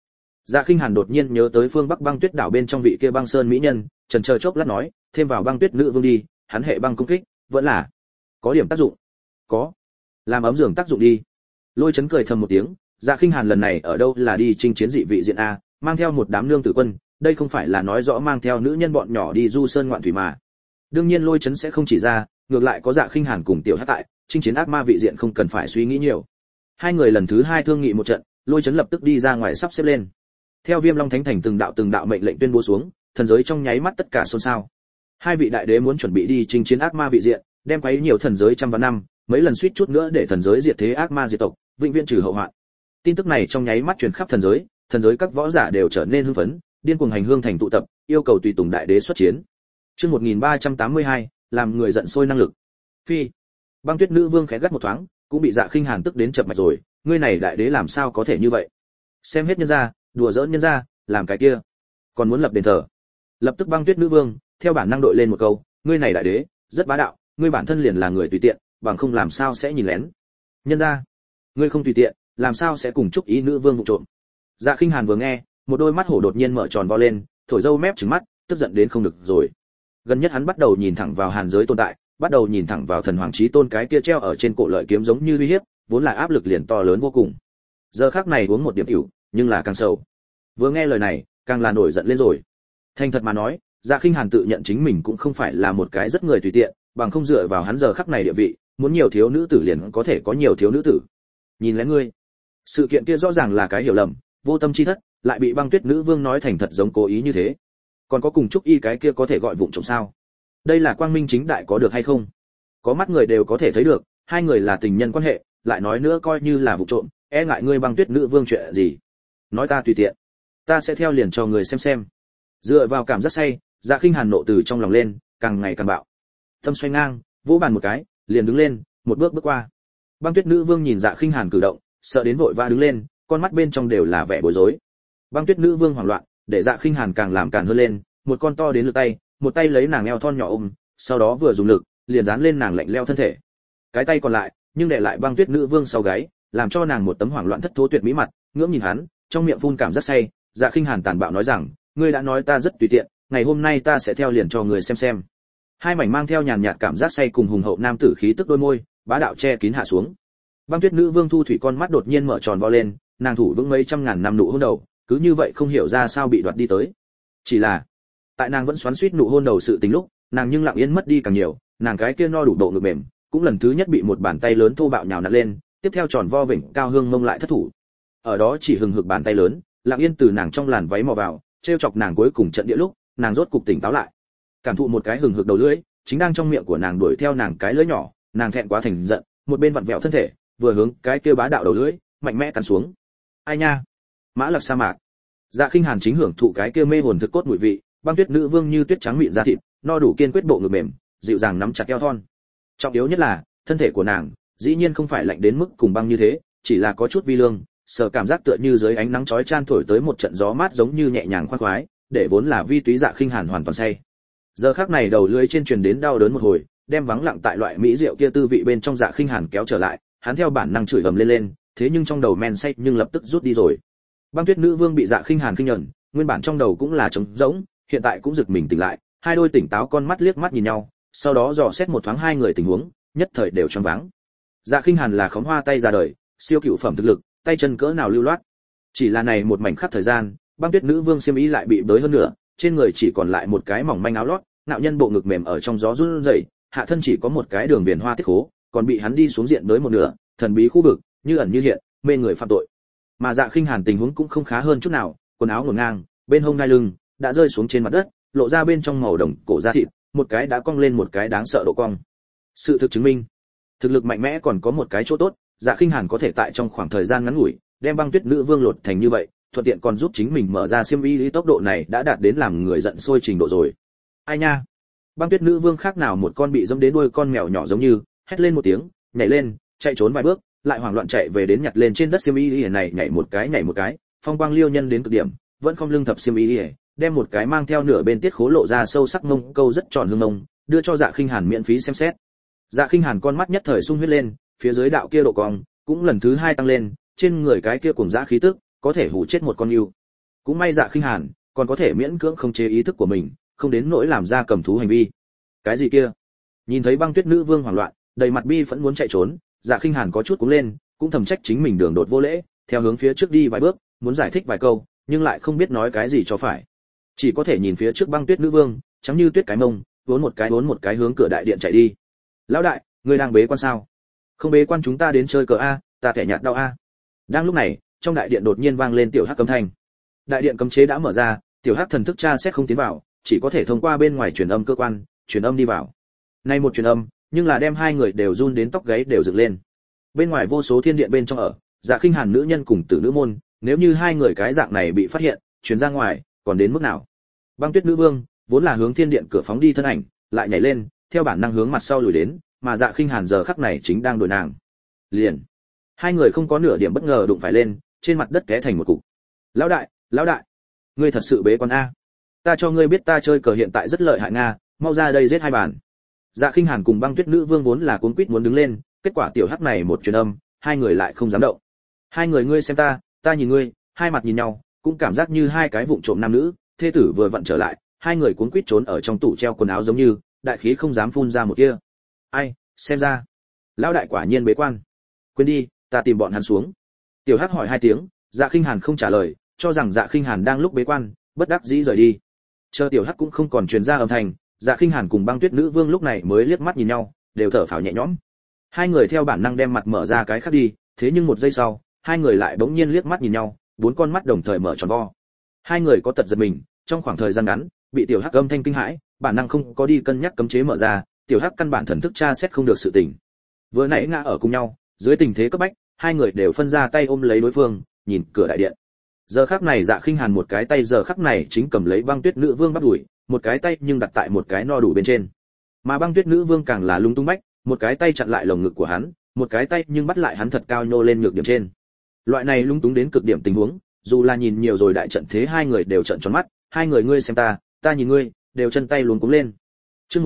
Dạ Khinh Hàn đột nhiên nhớ tới phương Bắc Băng Tuyết đảo bên trong vị kia băng sơn mỹ nhân, chần chờ chốc lát nói, thêm vào Băng Tuyết nữ vương đi, hắn hệ băng công kích, vẫn là có điểm tác dụng. Có. Làm ấm giường tác dụng đi. Lôi Chấn cười thầm một tiếng, Dạ Khinh Hàn lần này ở đâu là đi chinh chiến dị vị diện a, mang theo một đám nương tử quân, đây không phải là nói rõ mang theo nữ nhân bọn nhỏ đi du sơn ngoạn thủy mà. Đương nhiên Lôi Chấn sẽ không chỉ ra, ngược lại có Dạ Khinh Hàn cùng Tiểu Hắc tại, chinh chiến ác ma vị diện không cần phải suy nghĩ nhiều. Hai người lần thứ hai thương nghị một trận, Lôi Chấn lập tức đi ra ngoài sắp xếp lên. Theo Viêm Long Thánh Thành từng đạo mệnh lệnh tuyên bố xuống, thần giới trong nháy mắt tất cả xôn xao. Hai vị đại đế muốn chuẩn bị đi chinh chiến ác ma vị diện, đem quấy nhiều thần giới trăm vạn năm, mấy lần suýt chút nữa để thần giới diệt thế ác ma diệt tộc, vĩnh viễn trừ hậu hoạn. Tin tức này trong nháy mắt truyền khắp thần giới các võ giả đều trở nên hưng phấn, điên cuồng hành hương thành tụ tập, yêu cầu tùy tùng đại đế xuất chiến. Chương 1382, làm người giận sôi năng lực. Phi. Băng Tuyết nữ vương khẽ gắt một thoáng, cũng bị Dạ Khinh Hàn tức đến chập mạch rồi, ngươi này đại đế làm sao có thể như vậy? Xem hết nhân gia, đùa giỡn nhân gia, làm cái kia, còn muốn lập đền thờ. Lập tức Băng Tuyết nữ vương theo bản năng đội lên một câu, ngươi này đại đế rất bá đạo, ngươi bản thân liền là người tùy tiện, bằng không làm sao sẽ nhìn lén. Nhân gia, ngươi không tùy tiện, làm sao sẽ cùng chúc ý nữ vương vụ trộm. Dạ Khinh Hàn vừa nghe, một đôi mắt hổ đột nhiên mở tròn vo lên, thổi râu mép trừng mắt, tức giận đến không được rồi. Gần nhất hắn bắt đầu nhìn thẳng vào hàn giới tồn tại, bắt đầu nhìn thẳng vào thần hoàng chí tôn cái kia treo ở trên cổ lợi kiếm giống như uy hiếp, vốn là áp lực liền to lớn vô cùng. Giờ khắc này uống một điểm tiểu, nhưng là càng sâu. Vừa nghe lời này, càng là nổi giận lên rồi. Thành thật mà nói, Dạ Khinh Hàn tự nhận chính mình cũng không phải là một cái rất người tùy tiện, bằng không dựa vào hắn giờ khắc này địa vị, muốn nhiều thiếu nữ tử liền có thể có nhiều thiếu nữ tử. Nhìn lén ngươi. Sự kiện kia rõ ràng là cái hiểu lầm, vô tâm chi thất, lại bị Băng Tuyết nữ vương nói thành thật giống cố ý như thế. Còn có cùng Trúc Y cái kia có thể gọi vụng trộm sao? Đây là quang minh chính đại có được hay không? Có mắt người đều có thể thấy được, hai người là tình nhân quan hệ, lại nói nữa coi như là vụ trộm, e ngại ngươi Băng Tuyết nữ vương chuyện gì? Nói ta tùy tiện, ta sẽ theo liền cho người xem. Dựa vào cảm giác say, Dạ Khinh Hàn nộ từ trong lòng lên, càng ngày càng bạo. Tâm xoay ngang, vỗ bàn một cái, liền đứng lên, một bước qua. Băng Tuyết nữ vương nhìn Dạ Khinh Hàn cử động, sợ đến vội vã đứng lên, con mắt bên trong đều là vẻ bối rối. Băng Tuyết nữ vương hoảng loạn, để Dạ Khinh Hàn càng làm càng hơn lên, một con to đến lực tay, một tay lấy nàng eo thon nhỏ ôm, sau đó vừa dùng lực, liền dán lên nàng lạnh lẽo thân thể. Cái tay còn lại, nhưng để lại Băng Tuyết nữ vương sau gáy, làm cho nàng một tấm hoảng loạn thất thố tuyệt mỹ mặt, ngưỡng nhìn hắn, trong miệng phun cảm rất say. Dạ Khinh Hàn tàn bạo nói rằng, ngươi đã nói ta rất tùy tiện, ngày hôm nay ta sẽ theo liền cho người xem. Hai mảnh mang theo nhàn nhạt cảm giác say cùng hùng hậu nam tử khí tức đôi môi, bá đạo che kín hạ xuống. Băng Tuyết nữ vương thu thủy con mắt đột nhiên mở tròn vo lên, nàng thủ vững mấy trăm ngàn năm nụ hôn đầu, cứ như vậy không hiểu ra sao bị đoạt đi tới. Chỉ là, tại nàng vẫn xoắn xuýt nụ hôn đầu sự tình lúc, nàng nhưng lặng yên mất đi càng nhiều, nàng cái kia no đủ độ ngực mềm, cũng lần thứ nhất bị một bàn tay lớn thô bạo nhào nặn lên, tiếp theo tròn vo vểnh cao hương mông lại thất thủ. Ở đó chỉ hừng hực bàn tay lớn, lặng yên từ nàng trong làn váy mò vào, trêu chọc nàng cuối cùng trận địa lúc, nàng rốt cục tỉnh táo lại. Cảm thụ một cái hừng hực đầu lưỡi, chính đang trong miệng của nàng đuổi theo nàng cái lưỡi nhỏ, nàng thẹn quá thành giận, một bên vặn vẹo thân thể, vừa hướng cái kia bá đạo đầu lưỡi, mạnh mẽ cắn xuống. Ai nha, Mã Lặc sa mạc. Dạ Khinh Hàn chính hưởng thụ cái kia mê hồn thực cốt mùi vị, Băng Tuyết nữ vương như tuyết trắng mịn da thịt, no đủ kiên quyết bộ ngực mềm, dịu dàng nắm chặt eo thon. Trọng yếu nhất là, thân thể của nàng, dĩ nhiên không phải lạnh đến mức cùng băng như thế, chỉ là có chút vi lương, sở cảm giác tựa như dưới ánh nắng chói chan thổi tới một trận gió mát giống như nhẹ nhàng khoan khoái, để vốn là vi túy Dạ Khinh Hàn hoàn toàn say. Giờ khắc này đầu lưỡi trên truyền đến đau đớn một hồi, đem vắng lặng tại loại mỹ rượu kia tư vị bên trong Dạ Khinh Hàn kéo trở lại, hắn theo bản năng chửi ầm lên, thế nhưng trong đầu men say nhưng lập tức rút đi rồi. Băng Tuyết nữ vương bị Dạ Khinh Hàn khinh nhẫn, nguyên bản trong đầu cũng là trống rỗng, hiện tại cũng giật mình tỉnh lại, hai đôi tỉnh táo con mắt liếc mắt nhìn nhau, sau đó dò xét một thoáng hai người tình huống, nhất thời đều choáng váng. Dạ Khinh Hàn là khóm hoa tay ra đời, siêu cựu phẩm thực lực, tay chân cỡ nào lưu loát. Chỉ là này một mảnh khắc thời gian, Băng Tuyết nữ vương xiêm y lại bị bới hơn nữa, trên người chỉ còn lại một cái mỏng manh áo lót, nạo nhân bộ ngực mềm ở trong gió run rẩy, hạ thân chỉ có một cái đường viền hoa tiết khố, còn bị hắn đi xuống diện tới một nửa, thần bí khu vực, như ẩn như hiện, mê người phạm tội. Mà Dạ Khinh Hàn tình huống cũng không khá hơn chút nào, quần áo ngổn ngang, bên hông ngai lưng đã rơi xuống trên mặt đất, lộ ra bên trong màu đồng cổ da thịt, một cái đã cong lên một cái đáng sợ độ cong. Sự thực chứng minh, thực lực mạnh mẽ còn có một cái chỗ tốt, Dạ Khinh Hàn có thể tại trong khoảng thời gian ngắn ngủi, đem Băng Tuyết nữ vương lột thành như vậy, thuận tiện còn giúp chính mình mở ra xiêm y, tốc độ này đã đạt đến làm người giận sôi trình độ rồi. Ai nha, Băng Tuyết nữ vương khác nào một con bị dẫm đến đuôi con mèo nhỏ giống như, hét lên một tiếng, nhảy lên, chạy trốn vài bước, lại hoảng loạn chạy về đến nhặt lên trên đất xiêm y này, nhảy một cái, phong quang liêu nhân đến cực điểm, vẫn không lưng thập xiêm y, đem một cái mang theo nửa bên tiết khố lộ ra sâu sắc mông câu rất tròn hương mông, đưa cho Dạ Khinh Hàn miễn phí xem xét. Dạ Khinh Hàn con mắt nhất thời sung huyết lên, phía dưới đạo kia độ cong cũng lần thứ hai tăng lên, trên người cái kia cuồng dã khí tức, có thể hù chết một con yêu. Cũng may Dạ Khinh Hàn còn có thể miễn cưỡng khống chế ý thức của mình, không đến nỗi làm ra cầm thú hành vi. Cái gì kia? Nhìn thấy Băng Tuyết Nữ Vương hoảng loạn, đầy mặt bi phẫn muốn chạy trốn, Dạ Khinh Hàn có chút cuống lên, cũng thầm trách chính mình đường đột vô lễ, theo hướng phía trước đi vài bước, muốn giải thích vài câu, nhưng lại không biết nói cái gì cho phải. Chỉ có thể nhìn phía trước Băng Tuyết Nữ Vương, trắng như tuyết cái mông, vốn một cái hướng cửa đại điện chạy đi. Lão đại, ngươi đang bế quan sao? Không bế quan chúng ta đến chơi cờ a, ta kẻ nhạt đau a. Đang lúc này, trong đại điện đột nhiên vang lên tiểu hắc cấm thanh. Đại điện cấm chế đã mở ra, tiểu hắc thần thức tra xét không tiến vào, chỉ có thể thông qua bên ngoài truyền âm cơ quan, truyền âm đi vào. Nay một truyền âm, nhưng là đem hai người đều run đến tóc gáy đều dựng lên. Bên ngoài vô số thiên điện bên trong ở, Dạ Khinh Hàn nữ nhân cùng tử nữ môn, nếu như hai người cái dạng này bị phát hiện, truyền ra ngoài, còn đến mức nào? Băng Tuyết Nữ Vương vốn là hướng thiên điện cửa phóng đi thân ảnh, lại nhảy lên, theo bản năng hướng mặt sau lùi đến, mà Dạ Khinh Hàn giờ khắc này chính đang đuổi nàng. Liền, hai người không có nửa điểm bất ngờ đụng phải lên, trên mặt đất té thành một cục. Lão đại, ngươi thật sự bế quan a? Ta cho ngươi biết ta chơi cờ hiện tại rất lợi hại nga, mau ra đây giết hai bàn. Dạ Khinh Hàn cùng Băng Tuyết Nữ Vương vốn là cuống quýt muốn đứng lên, kết quả tiểu hắc này một truyền âm, hai người lại không dám động. Hai người ngươi xem ta nhìn ngươi, hai mặt nhìn nhau, cũng cảm giác như hai cái vụng trộm nam nữ, thê tử vừa vặn trở lại, hai người cuống quýt trốn ở trong tủ treo quần áo giống như, đại khí không dám phun ra một tia. Ai, xem ra, lão đại quả nhiên bế quan. Quên đi, ta tìm bọn hắn xuống. Tiểu hắc hỏi hai tiếng, Dạ Khinh Hàn không trả lời, cho rằng Dạ Khinh Hàn đang lúc bế quan, bất đắc dĩ rời đi. Chờ tiểu hắc cũng không còn truyền ra âm thanh, Dạ Khinh Hàn cùng Băng Tuyết Nữ Vương lúc này mới liếc mắt nhìn nhau, đều thở phào nhẹ nhõm. Hai người theo bản năng đem mặt mở ra cái khác đi, thế nhưng một giây sau, hai người lại bỗng nhiên liếc mắt nhìn nhau, bốn con mắt đồng thời mở tròn vo. Hai người có tật giật mình, trong khoảng thời gian ngắn, bị tiểu hắc âm thanh kinh hãi, bản năng không có đi cân nhắc cấm chế mở ra, tiểu hắc căn bản thần thức tra xét không được sự tình. Vừa nãy ngã ở cùng nhau, dưới tình thế cấp bách, hai người đều phân ra tay ôm lấy đối phương, nhìn cửa đại điện. Giờ khắc này Dạ Khinh Hàn một cái tay giờ khắc này chính cầm lấy Băng Tuyết Nữ Vương bắt đuổi, một cái tay nhưng đặt tại một cái no đủ bên trên. Mà Băng Tuyết Nữ Vương càng là lung tung bách, một cái tay chặn lại lồng ngực của hắn, một cái tay nhưng bắt lại hắn thật cao nhô lên nhược điểm trên. Loại này lung túng đến cực điểm tình huống, dù là nhìn nhiều rồi đại trận thế hai người đều trợn tròn mắt, hai người ngươi xem ta nhìn ngươi, đều chân tay luống cuống lên. Chương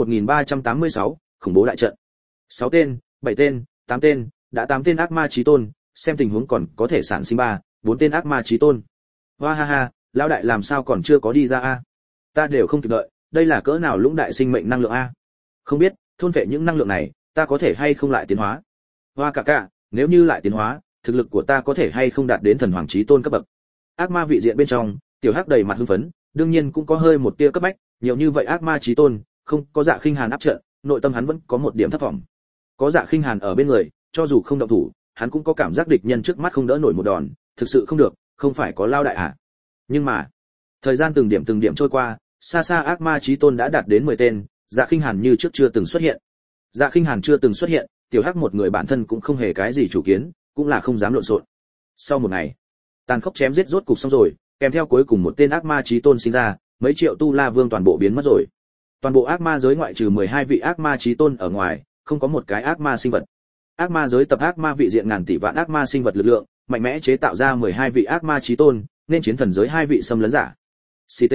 1386, khủng bố đại trận. 6 tên, 7 tên, 8 tên, đã 8 tên ác ma chí tôn, xem tình huống còn có thể sản sinh 4 tên ác ma chí tôn. Hoa ha ha, lão đại làm sao còn chưa có đi ra a? Ta đều không kịp đợi, đây là cỡ nào lũng đại sinh mệnh năng lượng a? Không biết, thôn phệ những năng lượng này, ta có thể hay không lại tiến hóa? Hoa cả, nếu như lại tiến hóa, thực lực của ta có thể hay không đạt đến thần hoàng chí tôn cấp bậc? Ác ma vị diện bên trong, tiểu hắc đầy mặt hưng phấn, đương nhiên cũng có hơi một tia cấp bách, nhiều như vậy ác ma chí tôn, không có Dạ Khinh Hàn áp trận, nội tâm hắn vẫn có một điểm thất vọng. Có Dạ Khinh Hàn ở bên người, cho dù không động thủ, hắn cũng có cảm giác địch nhân trước mắt không đỡ nổi một đòn, thực sự không được, không phải có lao đại à? Nhưng mà, thời gian từng điểm trôi qua, xa xa ác ma chí tôn đã đạt đến 10 tên, Dạ Khinh Hàn như trước chưa từng xuất hiện. Dạ Khinh Hàn chưa từng xuất hiện, tiểu hắc một người bản thân cũng không hề cái gì chủ kiến, cũng là không dám lộn xộn. Sau một ngày, tàn khốc chém giết rốt cục xong rồi, kèm theo cuối cùng một tên ác ma chí tôn sinh ra, mấy triệu tu la vương toàn bộ biến mất rồi. Toàn bộ ác ma giới ngoại trừ 12 vị ác ma chí tôn ở ngoài, không có một cái ác ma sinh vật. Ác ma giới tập ác ma vị diện ngàn tỷ vạn ác ma sinh vật lực lượng, mạnh mẽ chế tạo ra 12 vị ác ma chí tôn, nên chiến thần giới 2 vị xâm lấn giả. CT.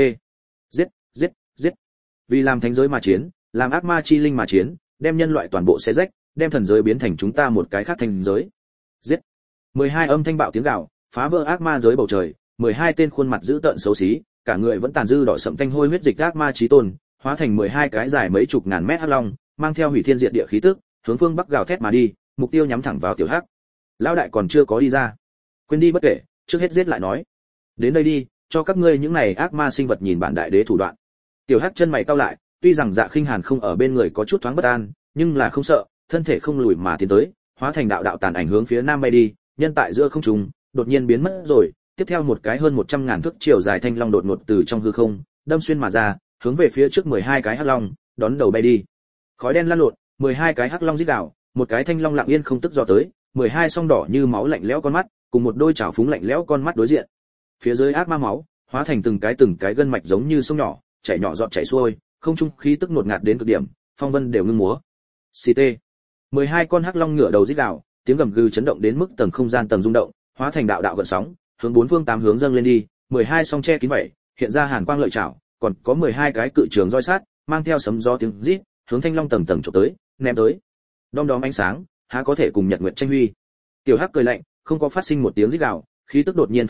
Giết. Vì làm thánh giới mà chiến, làm ác ma chi linh mà chiến, đem nhân loại toàn bộ xé rách, đem thần giới biến thành chúng ta một cái khác thành giới. Giết. 12 âm thanh bạo tiếng gào, phá vỡ ác ma giới bầu trời, 12 tên khuôn mặt dữ tợn xấu xí, cả người vẫn tàn dư đỏ sẫm thanh hôi huyết dịch ác ma chí tôn, hóa thành 12 cái dài mấy chục ngàn mét hắc long, mang theo hủy thiên diệt địa khí tức, hướng phương bắc gào thét mà đi, mục tiêu nhắm thẳng vào tiểu hắc. Lão đại còn chưa có đi ra. Quên đi bất kể, trước hết giết lại nói. Đến đây đi, cho các ngươi những này ác ma sinh vật nhìn bản đại đế thủ đoạn. Tiểu hắc chân mày cau lại, tuy rằng Dạ Khinh Hàn không ở bên người có chút thoáng bất an, nhưng là không sợ, thân thể không lùi mà tiến tới, hóa thành đạo đạo tàn ảnh hướng phía nam bay đi, nhân tại giữa không trung, đột nhiên biến mất rồi, tiếp theo một cái hơn 100.000 thước chiều dài thanh long đột ngột từ trong hư không, đâm xuyên mà ra, hướng về phía trước 12 cái hắc long, đón đầu bay đi. Khói đen lan lộn, 12 cái hắc long rít gào, một cái thanh long lặng yên không tức dò tới, 12 song đỏ như máu lạnh lẽo con mắt, cùng một đôi chảo phúng lạnh lẽo con mắt đối diện. Phía dưới ác ma máu, hóa thành từng cái gân mạch giống như sông nhỏ, chảy nhỏ giọt chảy xuôi, không trung khí tức ngột ngạt đến cực điểm, phong vân đều ngưng múa. CT. 12 con hắc long ngửa đầu rít gào, tiếng gầm gừ chấn động đến mức tầng không gian tầng rung động, hóa thành đạo đạo gợn sóng, hướng bốn phương tám hướng dâng lên đi, 12 song che kín vậy, hiện ra hàn quang lợi chảo, còn có 12 cái cự trường roi sát, mang theo sấm gió tiếng rít, hướng thanh long tầng tầng chụp tới, ném tới. Đom đóm ánh sáng, há có thể cùng nhật nguyệt tranh huy. Tiểu hắc cười lạnh, không có phát sinh một tiếng rít gào, khí tức đột nhiên phóng thích,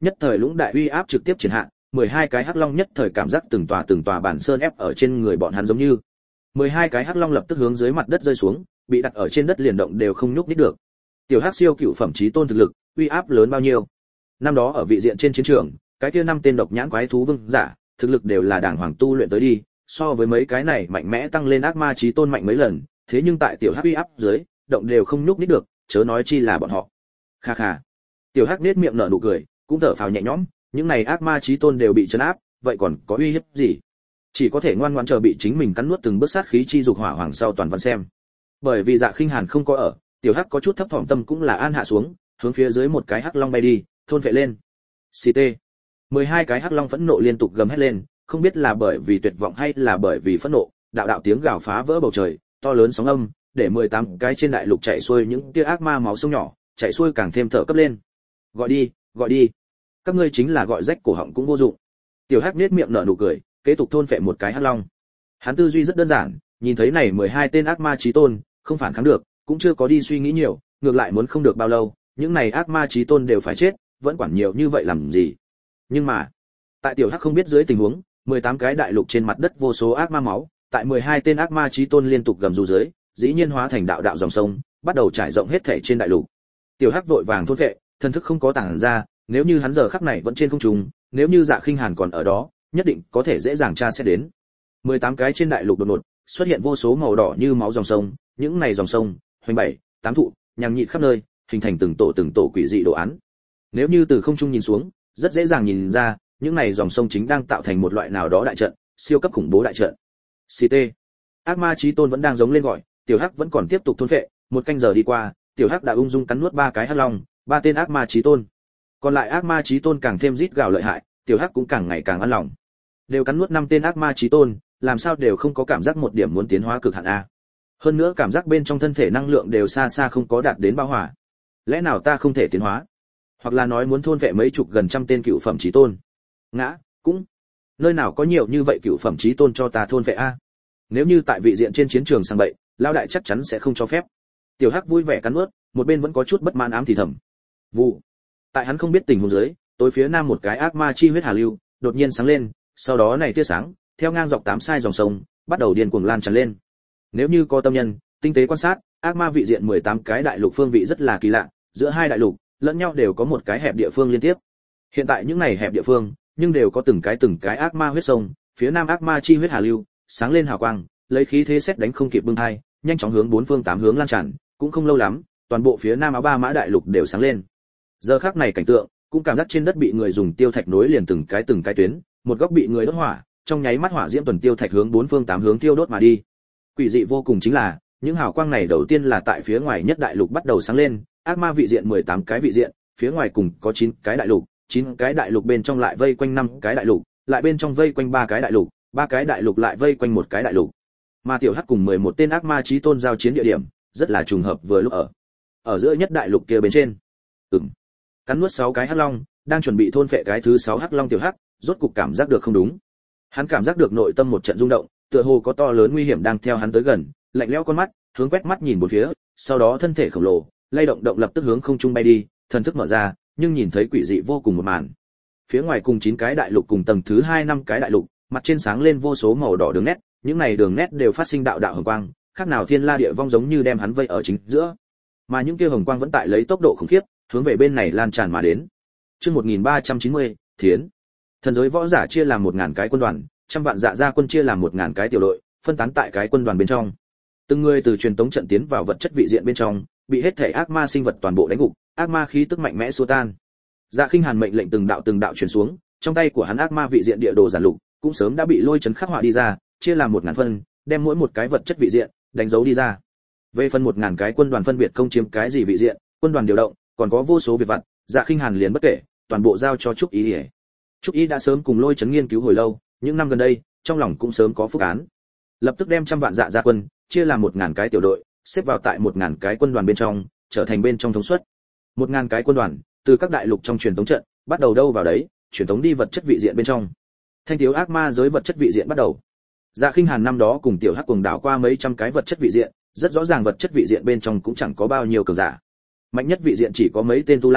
nhất thời lũng đại uy áp trực tiếp triển hạ, 12 cái hắc long nhất thời cảm giác từng tòa bản sơn ép ở trên người bọn hắn giống như 12 cái hắc long lập tức hướng dưới mặt đất rơi xuống, bị đặt ở trên đất liền động đều không nhúc nhích được. Tiểu hắc siêu cựu phẩm chí tôn thực lực, uy áp lớn bao nhiêu? Năm đó ở vị diện trên chiến trường, cái kia 5 tên độc nhãn quái thú vương giả, thực lực đều là đàng hoàng tu luyện tới đi, so với mấy cái này mạnh mẽ tăng lên ác ma chí tôn mạnh mấy lần, thế nhưng tại tiểu hắc uy áp dưới, động đều không nhúc nhích được, chớ nói chi là bọn họ. Kha kha. Tiểu hắc nết miệng nở nụ cười, cũng thở phào nhẹ nhõm, những này ác ma chí tôn đều bị trấn áp, vậy còn có uy hiếp gì? Chỉ có thể ngoan ngoãn chờ bị chính mình cắn nuốt từng bước sát khí chi dục hỏa hoàng sau toàn văn xem. Bởi vì Dạ Khinh Hàn không có ở, tiểu hắc có chút thấp thỏm tâm cũng là an hạ xuống, hướng phía dưới một cái hắc long bay đi, thôn vệ lên. Xì tê. 12 cái hắc long phẫn nộ liên tục gầm hét lên, không biết là bởi vì tuyệt vọng hay là bởi vì phẫn nộ, đạo đạo tiếng gào phá vỡ bầu trời, to lớn sóng âm, để 18 cái trên đại lục chạy xuôi những tia ác ma máu sông nhỏ, chạy xuôi càng thêm thở cấp lên. Gọi đi, gọi đi. Các ngươi chính là gọi rách cổ họng cũng vô dụng. Tiểu hắc nhếch miệng nở nụ cười, kế tục thôn phệ một cái hắc long. Hắn tư duy rất đơn giản, nhìn thấy này 12 tên ác ma chí tôn, không phản kháng được, cũng chưa có đi suy nghĩ nhiều, ngược lại muốn không được bao lâu, những này ác ma chí tôn đều phải chết, vẫn quản nhiều như vậy làm gì? Nhưng mà, tại tiểu hắc không biết dưới tình huống, 18 cái đại lục trên mặt đất vô số ác ma máu, tại 12 tên ác ma chí tôn liên tục gầm rú dưới, dĩ nhiên hóa thành đạo đạo dòng sông, bắt đầu trải rộng hết thảy trên đại lục. Tiểu hắc vội vàng thôn phệ, thân thức không có tản ra, nếu như hắn giờ khắc này vẫn trên không trung, nếu như Dạ Khinh Hàn còn ở đó, nhất định có thể dễ dàng tra xét đến. 18 cái trên đại lục đột ngột xuất hiện vô số màu đỏ như máu dòng sông, những này dòng sông, hoành bảy, tám thụ, nhằng nhịt khắp nơi, hình thành từng tổ quỷ dị đồ án. Nếu như từ không trung nhìn xuống, rất dễ dàng nhìn ra, những này dòng sông chính đang tạo thành một loại nào đó đại trận, siêu cấp khủng bố đại trận. CT. Ác ma chí tôn vẫn đang giống lên gọi, tiểu hắc vẫn còn tiếp tục thôn phệ, một canh giờ đi qua, tiểu hắc đã ung dung cắn nuốt 3 cái hắc long, 3 tên ác ma chí tôn. Còn lại ác ma chí tôn càng thêm rít gào lợi hại, tiểu hắc cũng càng ngày càng an lòng. Đều cắn nuốt 5 tên ác ma chí tôn, làm sao đều không có cảm giác một điểm muốn tiến hóa cực hạn a. Hơn nữa cảm giác bên trong thân thể năng lượng đều xa xa không có đạt đến bao hòa. Lẽ nào ta không thể tiến hóa? Hoặc là nói muốn thôn vệ mấy chục gần trăm tên cựu phẩm chí tôn? Ngã, cũng nơi nào có nhiều như vậy cựu phẩm chí tôn cho ta thôn vệ a? Nếu như tại vị diện trên chiến trường sang bậy, lão đại chắc chắn sẽ không cho phép. Tiểu hắc vui vẻ cắn nuốt, một bên vẫn có chút bất mãn ám thì thầm. Vụ. Tại hắn không biết tình huống dưới, tối phía nam một cái ác ma chi huyết hà lưu đột nhiên sáng lên, sau đó này tia sáng theo ngang dọc 8 sai dòng sông bắt đầu điên cuồng lan tràn lên. Nếu như có tâm nhân tinh tế quan sát, ác ma vị diện 18 cái đại lục phương vị rất là kỳ lạ, giữa hai đại lục lẫn nhau đều có một cái hẹp địa phương liên tiếp. Hiện tại những này hẹp địa phương nhưng đều có từng cái ác ma huyết sông, phía nam ác ma chi huyết hà lưu sáng lên hào quang, lấy khí thế xét đánh không kịp bưng hai, nhanh chóng hướng 4 phương 8 hướng lan tràn, cũng không lâu lắm, toàn bộ phía nam áo ba mã đại lục đều sáng lên. Giờ khắc này cảnh tượng, cũng cảm giác trên đất bị người dùng tiêu thạch nối liền từng cái tuyến, một góc bị người đốt hỏa, trong nháy mắt hỏa diễm tuần tiêu thạch hướng 4 phương 8 hướng tiêu đốt mà đi. Quỷ dị vô cùng chính là, những hào quang này đầu tiên là tại phía ngoài nhất đại lục bắt đầu sáng lên, ác ma vị diện 18 cái vị diện, phía ngoài cùng có 9 cái đại lục, 9 cái đại lục bên trong lại vây quanh 5 cái đại lục, lại bên trong vây quanh 3 cái đại lục, 3 cái đại lục lại vây quanh một cái đại lục. Mà tiểu hắc cùng 11 tên ác ma chí tôn giao chiến địa điểm, rất là trùng hợp vừa lúc ở giữa nhất đại lục kia bên trên. Cắn nuốt 6 cái hắc long, đang chuẩn bị thôn phệ cái thứ 6 hắc long tiểu hắc, rốt cục cảm giác được không đúng. Hắn cảm giác được nội tâm một trận rung động, tựa hồ có to lớn nguy hiểm đang theo hắn tới gần, lạnh lẽo con mắt, hướng quét mắt nhìn bốn phía, sau đó thân thể khổng lồ, lay động động lập tức hướng không trung bay đi, thần thức mở ra, nhưng nhìn thấy quỷ dị vô cùng một màn. Phía ngoài cùng 9 cái đại lục cùng tầng thứ 2 5 cái đại lục, mặt trên sáng lên vô số màu đỏ đường nét, những này đường nét đều phát sinh đạo đạo hồng quang, khác nào thiên la địa vong giống như đem hắn vây ở chính giữa. Mà những kia hồng quang vẫn tại lấy tốc độ khủng khiếp, hướng về bên này lan tràn mà đến. Chương 1390, Thiến. Thần giới võ giả chia làm 1000 cái quân đoàn, trăm vạn dạ gia quân chia làm 1000 cái tiểu đội, phân tán tại cái quân đoàn bên trong. Từng người từ truyền tống trận tiến vào vật chất vị diện bên trong, bị hết thể ác ma sinh vật toàn bộ đánh gục, ác ma khí tức mạnh mẽ xua tan. Dạ Khinh Hàn mệnh lệnh từng đạo truyền xuống, trong tay của hắn ác ma vị diện địa đồ giản lục, cũng sớm đã bị lôi chấn khắc họa đi ra, chia làm 1000 phân, đem mỗi một cái vật chất vị diện đánh dấu đi ra. Về phần 1000 cái quân đoàn phân biệt công chiếm cái gì vị diện, quân đoàn điều động, còn có vô số việc vặt, Dạ Khinh Hàn liền bất kể, toàn bộ giao cho Trúc Ý. Trúc Ý đã sớm cùng lôi chấn nghiên cứu hồi lâu, những năm gần đây, trong lòng cũng sớm có phúc án. Lập tức đem trăm vạn dạ gia quân, chia làm 1000 cái tiểu đội, xếp vào tại 1000 cái quân đoàn bên trong, trở thành bên trong thống suất. 1000 cái quân đoàn, từ các đại lục trong truyền thống trận, bắt đầu đâu vào đấy, truyền thống đi vật chất vị diện bên trong. Thanh thiếu ác ma giới vật chất vị diện bắt đầu. Dạ Khinh Hàn năm đó cùng tiểu hắc cuồng đảo qua mấy trăm cái vật chất vị diện, rất rõ ràng vật chất vị diện bên trong cũng chẳng có bao nhiêu cường giả. Mạnh nhất vị diện chỉ có mấy tên tu la,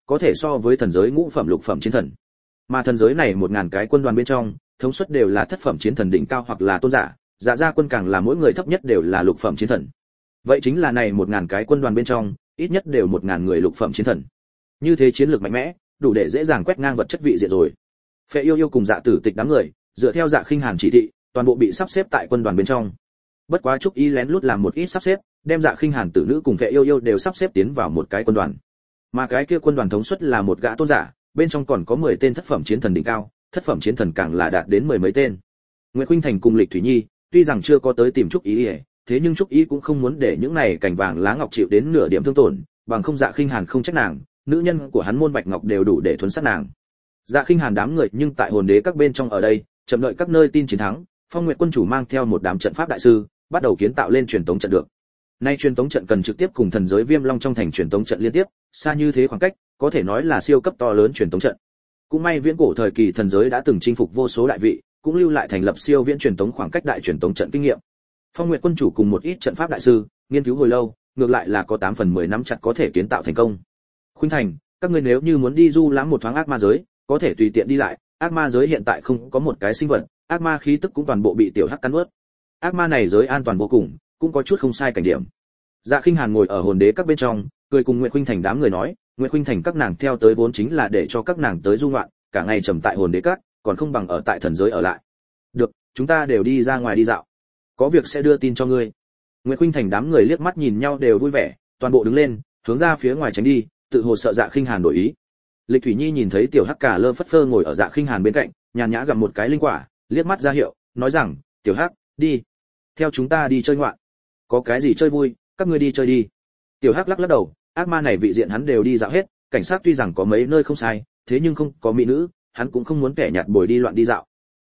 có thể so với thần giới ngũ phẩm lục phẩm chiến thần. Mà thần giới này 1000 cái quân đoàn bên trong, thống suất đều là thất phẩm chiến thần đỉnh cao hoặc là tôn giả, dạ gia quân càng là mỗi người thấp nhất đều là lục phẩm chiến thần. Vậy chính là này 1000 cái quân đoàn bên trong, ít nhất đều 1000 người lục phẩm chiến thần. Như thế chiến lược mạnh mẽ, đủ để dễ dàng quét ngang vật chất vị diện rồi. Phệ Yêu Yêu cùng Dạ Tử Tịch đám người, dựa theo Dạ Khinh Hàn chỉ thị, toàn bộ bị sắp xếp tại quân đoàn bên trong. Bất quá Trúc Ý lén lút làm một ít sắp xếp, đem Dạ Khinh Hàn tử nữ cùng Phệ Yêu Yêu đều sắp xếp tiến vào một cái quân đoàn. Mà cái kia quân đoàn thống suất là một gã tôn giả, bên trong còn có 10 tên thất phẩm chiến thần đỉnh cao, thất phẩm chiến thần càng là đạt đến 10 mấy tên. Nguyệt Khuynh Thành cùng Lịch Thủy Nhi, tuy rằng chưa có tới tìm Trúc Ý, thế nhưng Trúc Ý cũng không muốn để những này cảnh vàng lá ngọc chịu đến nửa điểm thương tổn, bằng không Dạ Khinh Hàn không trách nàng, nữ nhân của hắn môn bạch ngọc đều đủ để thuần sát nàng. Dạ Khinh Hàn đám người nhưng tại hồn đế các bên trong ở đây, chậm đợi các nơi tin chiến thắng, Phong Nguyệt quân chủ mang theo một đám trận pháp đại sư, bắt đầu kiến tạo lên truyền tống trận được. Nay truyền tống trận cần trực tiếp cùng thần giới Viêm Long trong thành truyền tống trận liên tiếp, xa như thế khoảng cách, có thể nói là siêu cấp to lớn truyền tống trận. Cũng may viễn cổ thời kỳ thần giới đã từng chinh phục vô số đại vị, cũng lưu lại thành lập siêu viễn truyền tống khoảng cách đại truyền tống trận kinh nghiệm. Phong Nguyệt quân chủ cùng một ít trận pháp đại sư, nghiên cứu hồi lâu, ngược lại là có 8 phần 10 năm chặt có thể kiến tạo thành công. Khuynh Thành, các ngươi nếu như muốn đi du lãm một thoáng ác ma giới, có thể tùy tiện đi lại, ác ma giới hiện tại không có một cái sinh vật, ác ma khí tức cũng toàn bộ bị tiểu hắc cắn nuốt. Ác ma này giới an toàn vô cùng, cũng có chút không sai cảnh điểm. Dạ Khinh Hàn ngồi ở hồn đế các bên trong, cười cùng Nguyệt Khuynh Thành đám người nói, Nguyệt Khuynh Thành các nàng theo tới vốn chính là để cho các nàng tới du ngoạn, cả ngày trầm tại hồn đế các, còn không bằng ở tại thần giới ở lại. Được, chúng ta đều đi ra ngoài đi dạo. Có việc sẽ đưa tin cho ngươi. Nguyệt Khuynh Thành đám người liếc mắt nhìn nhau đều vui vẻ, toàn bộ đứng lên, hướng ra phía ngoài tránh đi, tự hồ sợ Dạ Khinh Hàn đổi ý. Lịch Thủy Nhi nhìn thấy tiểu hắc cả lơ phất phơ ngồi ở Dạ Khinh Hàn bên cạnh, nhàn nhã gặm một cái linh quả, liếc mắt ra hiệu, nói rằng, "Tiểu hắc, đi, theo chúng ta đi chơi ngoạn. Có cái gì chơi vui, các ngươi đi chơi đi." Tiểu hắc lắc lắc đầu, ác ma này vị diện hắn đều đi dạo hết, cảnh sát tuy rằng có mấy nơi không sai, thế nhưng không có mỹ nữ, hắn cũng không muốn kẻ nhạt bồi đi loạn đi dạo.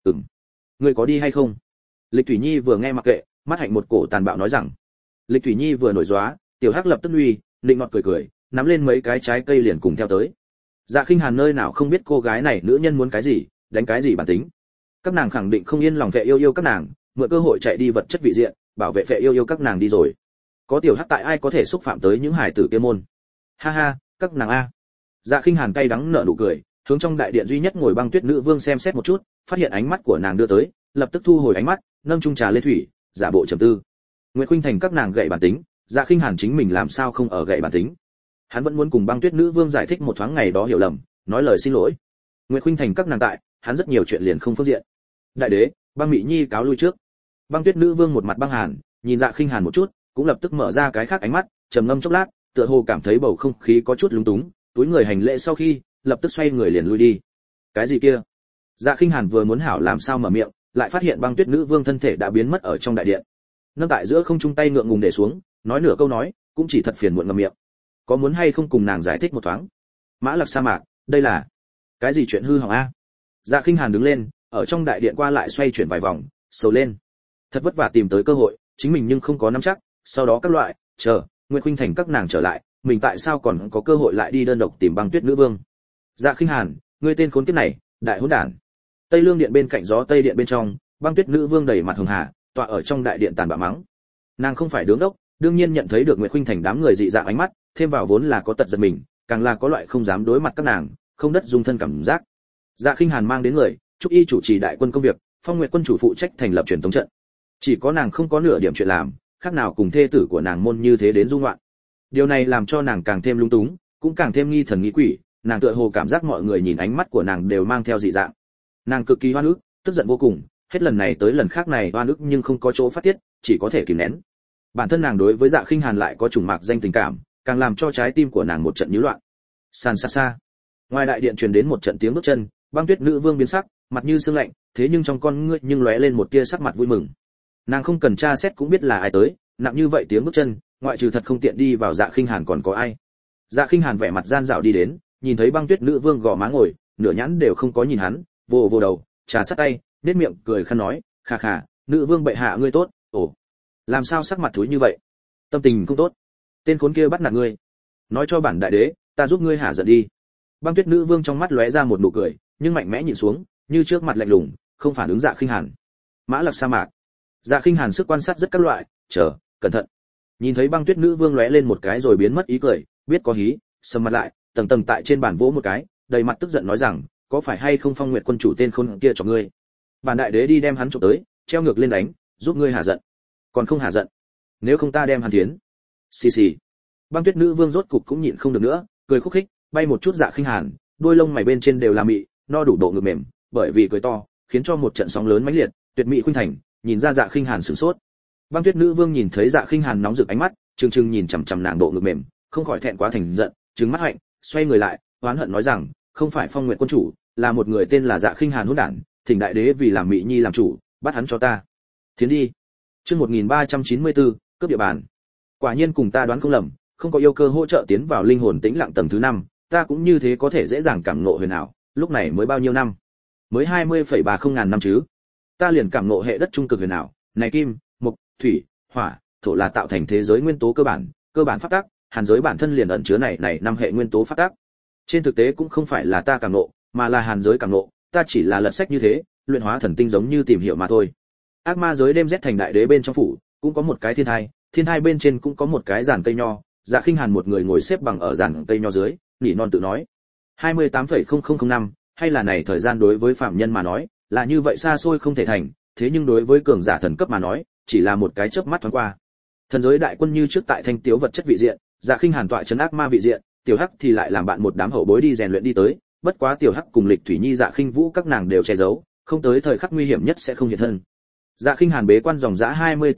Ngươi có đi hay không?" Lịch Thủy Nhi vừa nghe mặc kệ, mắt hạnh một cổ tàn bạo nói rằng. Lịch Thủy Nhi vừa nổi gióa, tiểu hắc lập tức uy, định ngọt cười cười, nắm lên mấy cái trái cây liền cùng theo tới. Dạ Khinh Hàn nơi nào không biết cô gái này nữ nhân muốn cái gì, đánh cái gì bản tính. Các nàng khẳng định không yên lòng Phệ Yêu Yêu các nàng, mượn cơ hội chạy đi vật chất vị diện, bảo vệ Phệ Yêu Yêu các nàng đi rồi. Có tiểu hắc tại ai có thể xúc phạm tới những hải tử kia môn. Ha ha, các nàng a. Dạ Khinh Hàn cay đắng nở nụ cười, hướng trong đại điện duy nhất ngồi Băng Tuyết nữ vương xem xét một chút, phát hiện ánh mắt của nàng đưa tới, lập tức thu hồi ánh mắt, nâng chung trà lên thủy, giả bộ trầm tư. Nguyệt Khuynh Thành các nàng gậy bản tính, Dạ Khinh Hàn chính mình làm sao không ở gậy bản tính. Hắn vẫn muốn cùng Băng Tuyết nữ vương giải thích một thoáng ngày đó hiểu lầm, nói lời xin lỗi. Nguyệt Khuynh Thành các nàng tại, hắn rất nhiều chuyện liền không phương diện. Đại đế, Băng Mị Nhi cáo lui trước. Băng Tuyết nữ vương một mặt băng hàn, nhìn Dạ Khinh Hàn một chút, cũng lập tức mở ra cái khác ánh mắt, trầm ngâm chốc lát, tựa hồ cảm thấy bầu không khí có chút lúng túng, túi người hành lễ sau khi, lập tức xoay người liền lui đi. Cái gì kia? Dạ Khinh Hàn vừa muốn hảo làm sao mở miệng, lại phát hiện Băng Tuyết nữ vương thân thể đã biến mất ở trong đại điện. Nâng tại giữa không trung tay ngượng ngùng để xuống, nói nửa câu nói, cũng chỉ thật phiền muộn ngậm miệng. Có muốn hay không cùng nàng giải thích một thoáng? Mã Lặc sa mạc, đây là cái gì chuyện hư hỏng a? Dạ Khinh Hàn đứng lên, ở trong đại điện qua lại xoay chuyển vài vòng, sầu lên. Thật vất vả tìm tới cơ hội, chính mình nhưng không có nắm chắc, sau đó các loại, chờ, Nguyệt Khuynh Thành các nàng trở lại, mình tại sao còn có cơ hội lại đi đơn độc tìm Băng Tuyết nữ vương? Dạ Khinh Hàn, ngươi tên khốn kiếp này, đại hỗn đản. Tây Lương điện bên cạnh gió Tây điện bên trong, Băng Tuyết nữ vương đầy mặt hường hà, tọa ở trong đại điện tàn bạo mắng. Nàng không phải đứng đốc, đương nhiên nhận thấy được Nguyệt Khuynh Thành đám người dị dạng ánh mắt, thêm vào vốn là có tật giật mình, càng là có loại không dám đối mặt các nàng, không đất dung thân cảm giác. Dạ Khinh Hàn mang đến người, Trúc Y chủ trì đại quân công việc, Phong Nguyệt quân chủ phụ trách thành lập truyền tống trận. Chỉ có nàng không có nửa điểm chuyện làm, khác nào cùng thê tử của nàng môn như thế đến dung loạn. Điều này làm cho nàng càng thêm lung túng, cũng càng thêm nghi thần nghi quỷ, nàng tựa hồ cảm giác mọi người nhìn ánh mắt của nàng đều mang theo dị dạng. Nàng cực kỳ hoan ức, tức giận vô cùng, hết lần này tới lần khác này oan ức nhưng không có chỗ phát tiết, chỉ có thể kìm nén. Bản thân nàng đối với Dạ Khinh Hàn lại có trùng mạc danh tình cảm, càng làm cho trái tim của nàng một trận nhiễu loạn. San xa xa, ngoài đại điện truyền đến một trận tiếng bước chân, Băng Tuyết nữ vương biến sắc, mặt như sương lạnh, thế nhưng trong con ngươi nhưng lóe lên một tia sắc mặt vui mừng. Nàng không cần tra xét cũng biết là ai tới, nặng như vậy tiếng bước chân, ngoại trừ thật không tiện đi vào Dạ Khinh Hàn còn có ai. Dạ Khinh Hàn vẻ mặt gian dảo đi đến, nhìn thấy Băng Tuyết nữ vương gò má ngồi, nửa nhãn đều không có nhìn hắn, vồ vồ đầu, trà sát tay, nét miệng cười khăn nói, khà khà, nữ vương bệ hạ ngươi tốt. Ồ, làm sao sắc mặt thúi như vậy? Tâm tình không tốt. Tên khốn kia bắt nạt ngươi. Nói cho bản đại đế, ta giúp ngươi hả giận đi. Băng Tuyết nữ vương trong mắt lóe ra một nụ cười, nhưng mạnh mẽ nhìn xuống, như trước mặt lạnh lùng, không phản ứng Dạ Khinh Hàn. Mã Lặc sa mạc. Dạ Khinh Hàn sức quan sát rất các loại, chờ, cẩn thận. Nhìn thấy Băng Tuyết nữ vương lóe lên một cái rồi biến mất ý cười, biết có hí, sầm mặt lại, tầng tầng tại trên bàn vỗ một cái, đầy mặt tức giận nói rằng, có phải hay không Phong Nguyệt quân chủ tên khốn kia cho ngươi? Bản đại đế đi đem hắn chụp tới, treo ngược lên đánh, giúp ngươi hạ giận. Còn không hạ giận, nếu không ta đem hắn tiến. Xì xì. Băng Tuyết nữ vương rốt cục cũng nhịn không được nữa, cười khúc khích, bay một chút Dạ Khinh Hàn, đôi lông mày bên trên đều là mị, no đủ độ ngực mềm, bởi vì cười to, khiến cho một trận sóng lớn mãnh liệt, tuyệt mỹ khuynh thành, nhìn ra Dạ Khinh Hàn sửng sốt. Băng Tuyết nữ vương nhìn thấy Dạ Khinh Hàn nóng rực ánh mắt, trừng trừng nhìn chằm chằm nàng độ ngực mềm, không khỏi thẹn quá thành giận, trừng mắt hạnh, xoay người lại, oán hận nói rằng, không phải Phong Nguyệt quân chủ, là một người tên là Dạ Khinh Hàn hỗn đản, thỉnh đại đế vì làm mỹ nhi làm chủ, bắt hắn cho ta. Tiến đi. Chương 1394, cướp địa bàn. Quả nhiên cùng ta đoán không lầm, không có yêu cơ hỗ trợ tiến vào linh hồn tĩnh lặng tầng thứ 5, ta cũng như thế có thể dễ dàng cảm ngộ huyền ảo, lúc này mới bao nhiêu năm? Mới 20,30 ngàn năm chứ. Ta liền cảm ngộ hệ đất trung cực huyền ảo, này kim, mộc, thủy, hỏa, thổ là tạo thành thế giới nguyên tố cơ bản pháp tắc, hàn giới bản thân liền ẩn chứa này năm hệ nguyên tố pháp tắc. Trên thực tế cũng không phải là ta cảm ngộ, mà là hàn giới cảm ngộ, ta chỉ là lật sách như thế, luyện hóa thần tinh giống như tìm hiểu mà thôi. Ác ma giới đêm rét thành đại đế bên trong phủ, cũng có một cái thiên thai bên trên cũng có một cái giàn cây nho, Dạ Khinh Hàn một người ngồi xếp bằng ở giàn cây nho dưới, nỉ non tự nói. 28,0005, hay là này thời gian đối với phạm nhân mà nói, là như vậy xa xôi không thể thành, thế nhưng đối với cường giả thần cấp mà nói, chỉ là một cái chớp mắt thoáng qua. Thần giới đại quân như trước tại thanh tiếu vật chất vị diện, Dạ Khinh Hàn tọa trấn ác ma vị diện, Tiểu Hắc thì lại làm bạn một đám hậu bối đi rèn luyện đi tới, bất quá Tiểu Hắc cùng Lịch Thủy Nhi Dạ Khinh Vũ các nàng đều che giấu, không tới thời khắc nguy hiểm nhất sẽ không hiện thân. Dạ Khinh Hàn bế quan dòng dã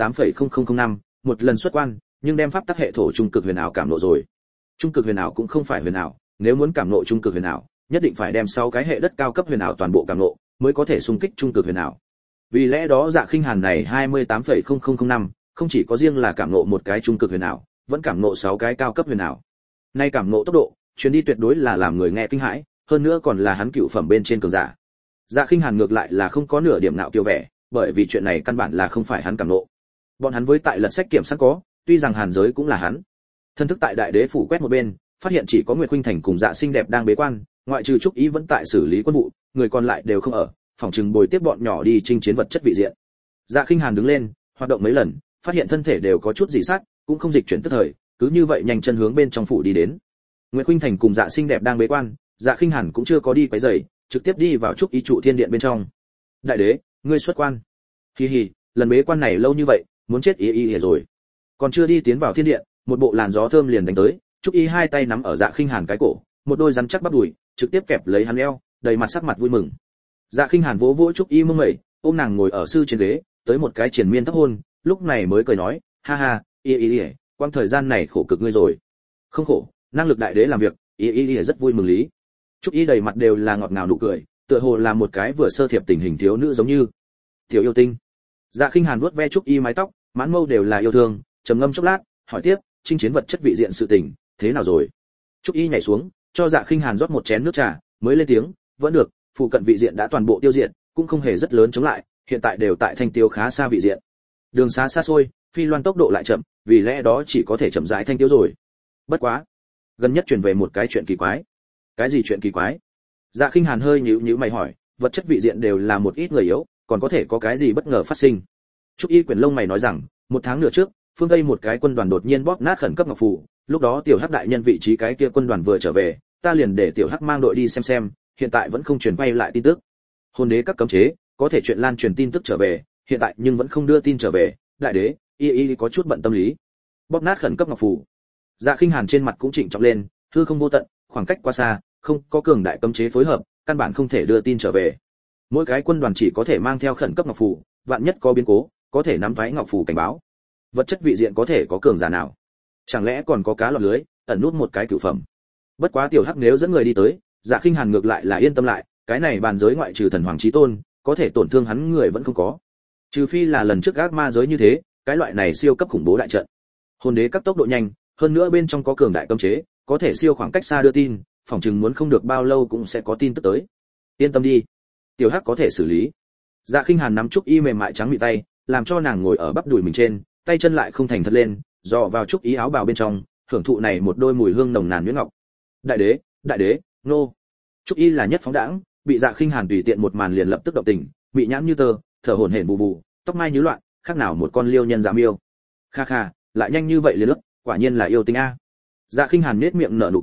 28,0005, một lần xuất quan, nhưng đem pháp tắc hệ thổ trung cực huyền ảo cảm ngộ rồi. Trung cực huyền ảo cũng không phải huyền ảo, nếu muốn cảm ngộ trung cực huyền ảo, nhất định phải đem 6 cái hệ đất cao cấp huyền ảo toàn bộ cảm ngộ, mới có thể xung kích trung cực huyền ảo. Vì lẽ đó Dạ Khinh Hàn này 28,0005, không chỉ có riêng là cảm ngộ một cái trung cực huyền ảo, vẫn cảm ngộ 6 cái cao cấp huyền ảo. Nay cảm ngộ tốc độ, chuyến đi tuyệt đối là làm người nghe kinh hãi, hơn nữa còn là hắn cựu phẩm bên trên cường giả. Dạ Khinh Hàn ngược lại là không có nửa điểm nào kiêu vẻ, bởi vì chuyện này căn bản là không phải hắn cảm ngộ. Bọn hắn với tại lật sách kiểm sẵn có, tuy rằng hàn giới cũng là hắn. Thân thức tại đại đế phủ quét một bên, phát hiện chỉ có Nguyệt Khuynh Thành cùng Dạ Xinh Đẹp đang bế quan, ngoại trừ Trúc Ý vẫn tại xử lý quân vụ, người còn lại đều không ở, phòng trừng bồi tiếp bọn nhỏ đi chinh chiến vật chất vị diện. Dạ Khinh Hàn đứng lên, hoạt động mấy lần, phát hiện thân thể đều có chút dị sát, cũng không dịch chuyển tức thời, cứ như vậy nhanh chân hướng bên trong phủ đi đến. Nguyệt Khuynh Thành cùng Dạ Xinh Đẹp đang bế quan, Dạ Khinh Hàn cũng chưa có đi quấy rầy, trực tiếp đi vào Trúc Ý trụ thiên điện bên trong. Đại đế, ngươi xuất quan. Hi hi, lần bế quan này lâu như vậy, muốn chết ý rồi. Còn chưa đi tiến vào thiên điện, một bộ làn gió thơm liền đánh tới, Trúc Ý hai tay nắm ở Dạ Khinh Hàn cái cổ, một đôi rắn chắc bắp đùi, trực tiếp kẹp lấy hắn eo, đầy mặt sắc mặt vui mừng. Dạ Khinh Hàn vỗ vỗ Trúc Ý mông mẩy, ôm nàng ngồi ở sư trên ghế, tới một cái triền miên thấp hôn, lúc này mới cười nói, ha ha, ý, quang thời gian này khổ cực ngươi rồi. Không khổ, năng lực đại đế làm việc, ý rất vui mừng lý. Trúc Ý đầy mặt đều là ngọt ngào nụ cười, tựa hồ là một cái vừa sơ thiệp tình hình thiếu nữ giống như tiểu yêu tinh. Dạ Khinh Hàn vuốt ve Trúc Ý mái tóc, mãn mâu đều là yêu thương, trầm ngâm chốc lát, hỏi tiếp, chinh chiến vật chất vị diện sự tình, thế nào rồi? Trúc Ý nhảy xuống, cho Dạ Khinh Hàn rót một chén nước trà, mới lên tiếng, vẫn được, phụ cận vị diện đã toàn bộ tiêu diệt, cũng không hề rất lớn chống lại, hiện tại đều tại thanh tiêu khá xa vị diện. Đường xá xa xôi, phi loan tốc độ lại chậm, vì lẽ đó chỉ có thể chậm rãi thanh tiêu rồi. Bất quá, gần nhất truyền về một cái chuyện kỳ quái. Cái gì chuyện kỳ quái? Dạ Khinh Hàn hơi nhíu mày hỏi, vật chất vị diện đều là một ít người yếu, còn có thể có cái gì bất ngờ phát sinh? Trúc Y Quyển lông mày nói rằng, một tháng nửa trước, phương Tây một cái quân đoàn đột nhiên bóp nát khẩn cấp ngọc phù, lúc đó tiểu Hắc đại nhân vị trí cái kia quân đoàn vừa trở về, ta liền để tiểu Hắc mang đội đi xem, hiện tại vẫn không truyền quay lại tin tức. Hồn đế các cấm chế, có thể chuyện lan truyền tin tức trở về, hiện tại nhưng vẫn không đưa tin trở về, đại đế, y có chút bận tâm lý. Bóp nát khẩn cấp ngọc phù. Dạ Khinh Hàn trên mặt cũng trịnh trọng lên, hư không vô tận, khoảng cách quá xa, không có cường đại cấm chế phối hợp, căn bản không thể đưa tin trở về. Mỗi cái quân đoàn chỉ có thể mang theo khẩn cấp ngọc phù, vạn nhất có biến cố, có thể nắm thoái ngọc phù cảnh báo. Vật chất vị diện có thể có cường giả nào? Chẳng lẽ còn có cá lọt lưới, ẩn nút một cái cửu phẩm? Bất quá tiểu Hắc nếu dẫn người đi tới, Dạ Khinh Hàn ngược lại là yên tâm lại, cái này bàn giới ngoại trừ thần hoàng chí tôn, có thể tổn thương hắn người vẫn không có. Trừ phi là lần trước ác ma giới như thế, cái loại này siêu cấp khủng bố đại trận. Hồn đế các tốc độ nhanh, hơn nữa bên trong có cường đại cấm chế, có thể siêu khoảng cách xa đưa tin, phỏng chừng muốn không được bao lâu cũng sẽ có tin tức tới. Yên tâm đi, tiểu Hắc có thể xử lý. Dạ Khinh Hàn nắm Trúc Y mềm mại trắng mịn tay, làm cho nàng ngồi ở bắp đùi mình trên, tay chân lại không thành thật lên, dò vào Trúc Y áo bào bên trong, hưởng thụ này một đôi mùi hương nồng nàn nhuyễn ngọc. Đại đế, nô. Trúc Y là nhất phóng đãng, bị Dạ Khinh Hàn tùy tiện một màn liền lập tức động tình, bị nhãn như tơ, thở hổn hển bù bù, tóc mai như loạn, khác nào một con liêu nhân dám yêu. Kha kha, lại nhanh như vậy liền lướt, quả nhiên là yêu tinh a. Dạ Khinh Hàn nhếch miệng nở nụ cười,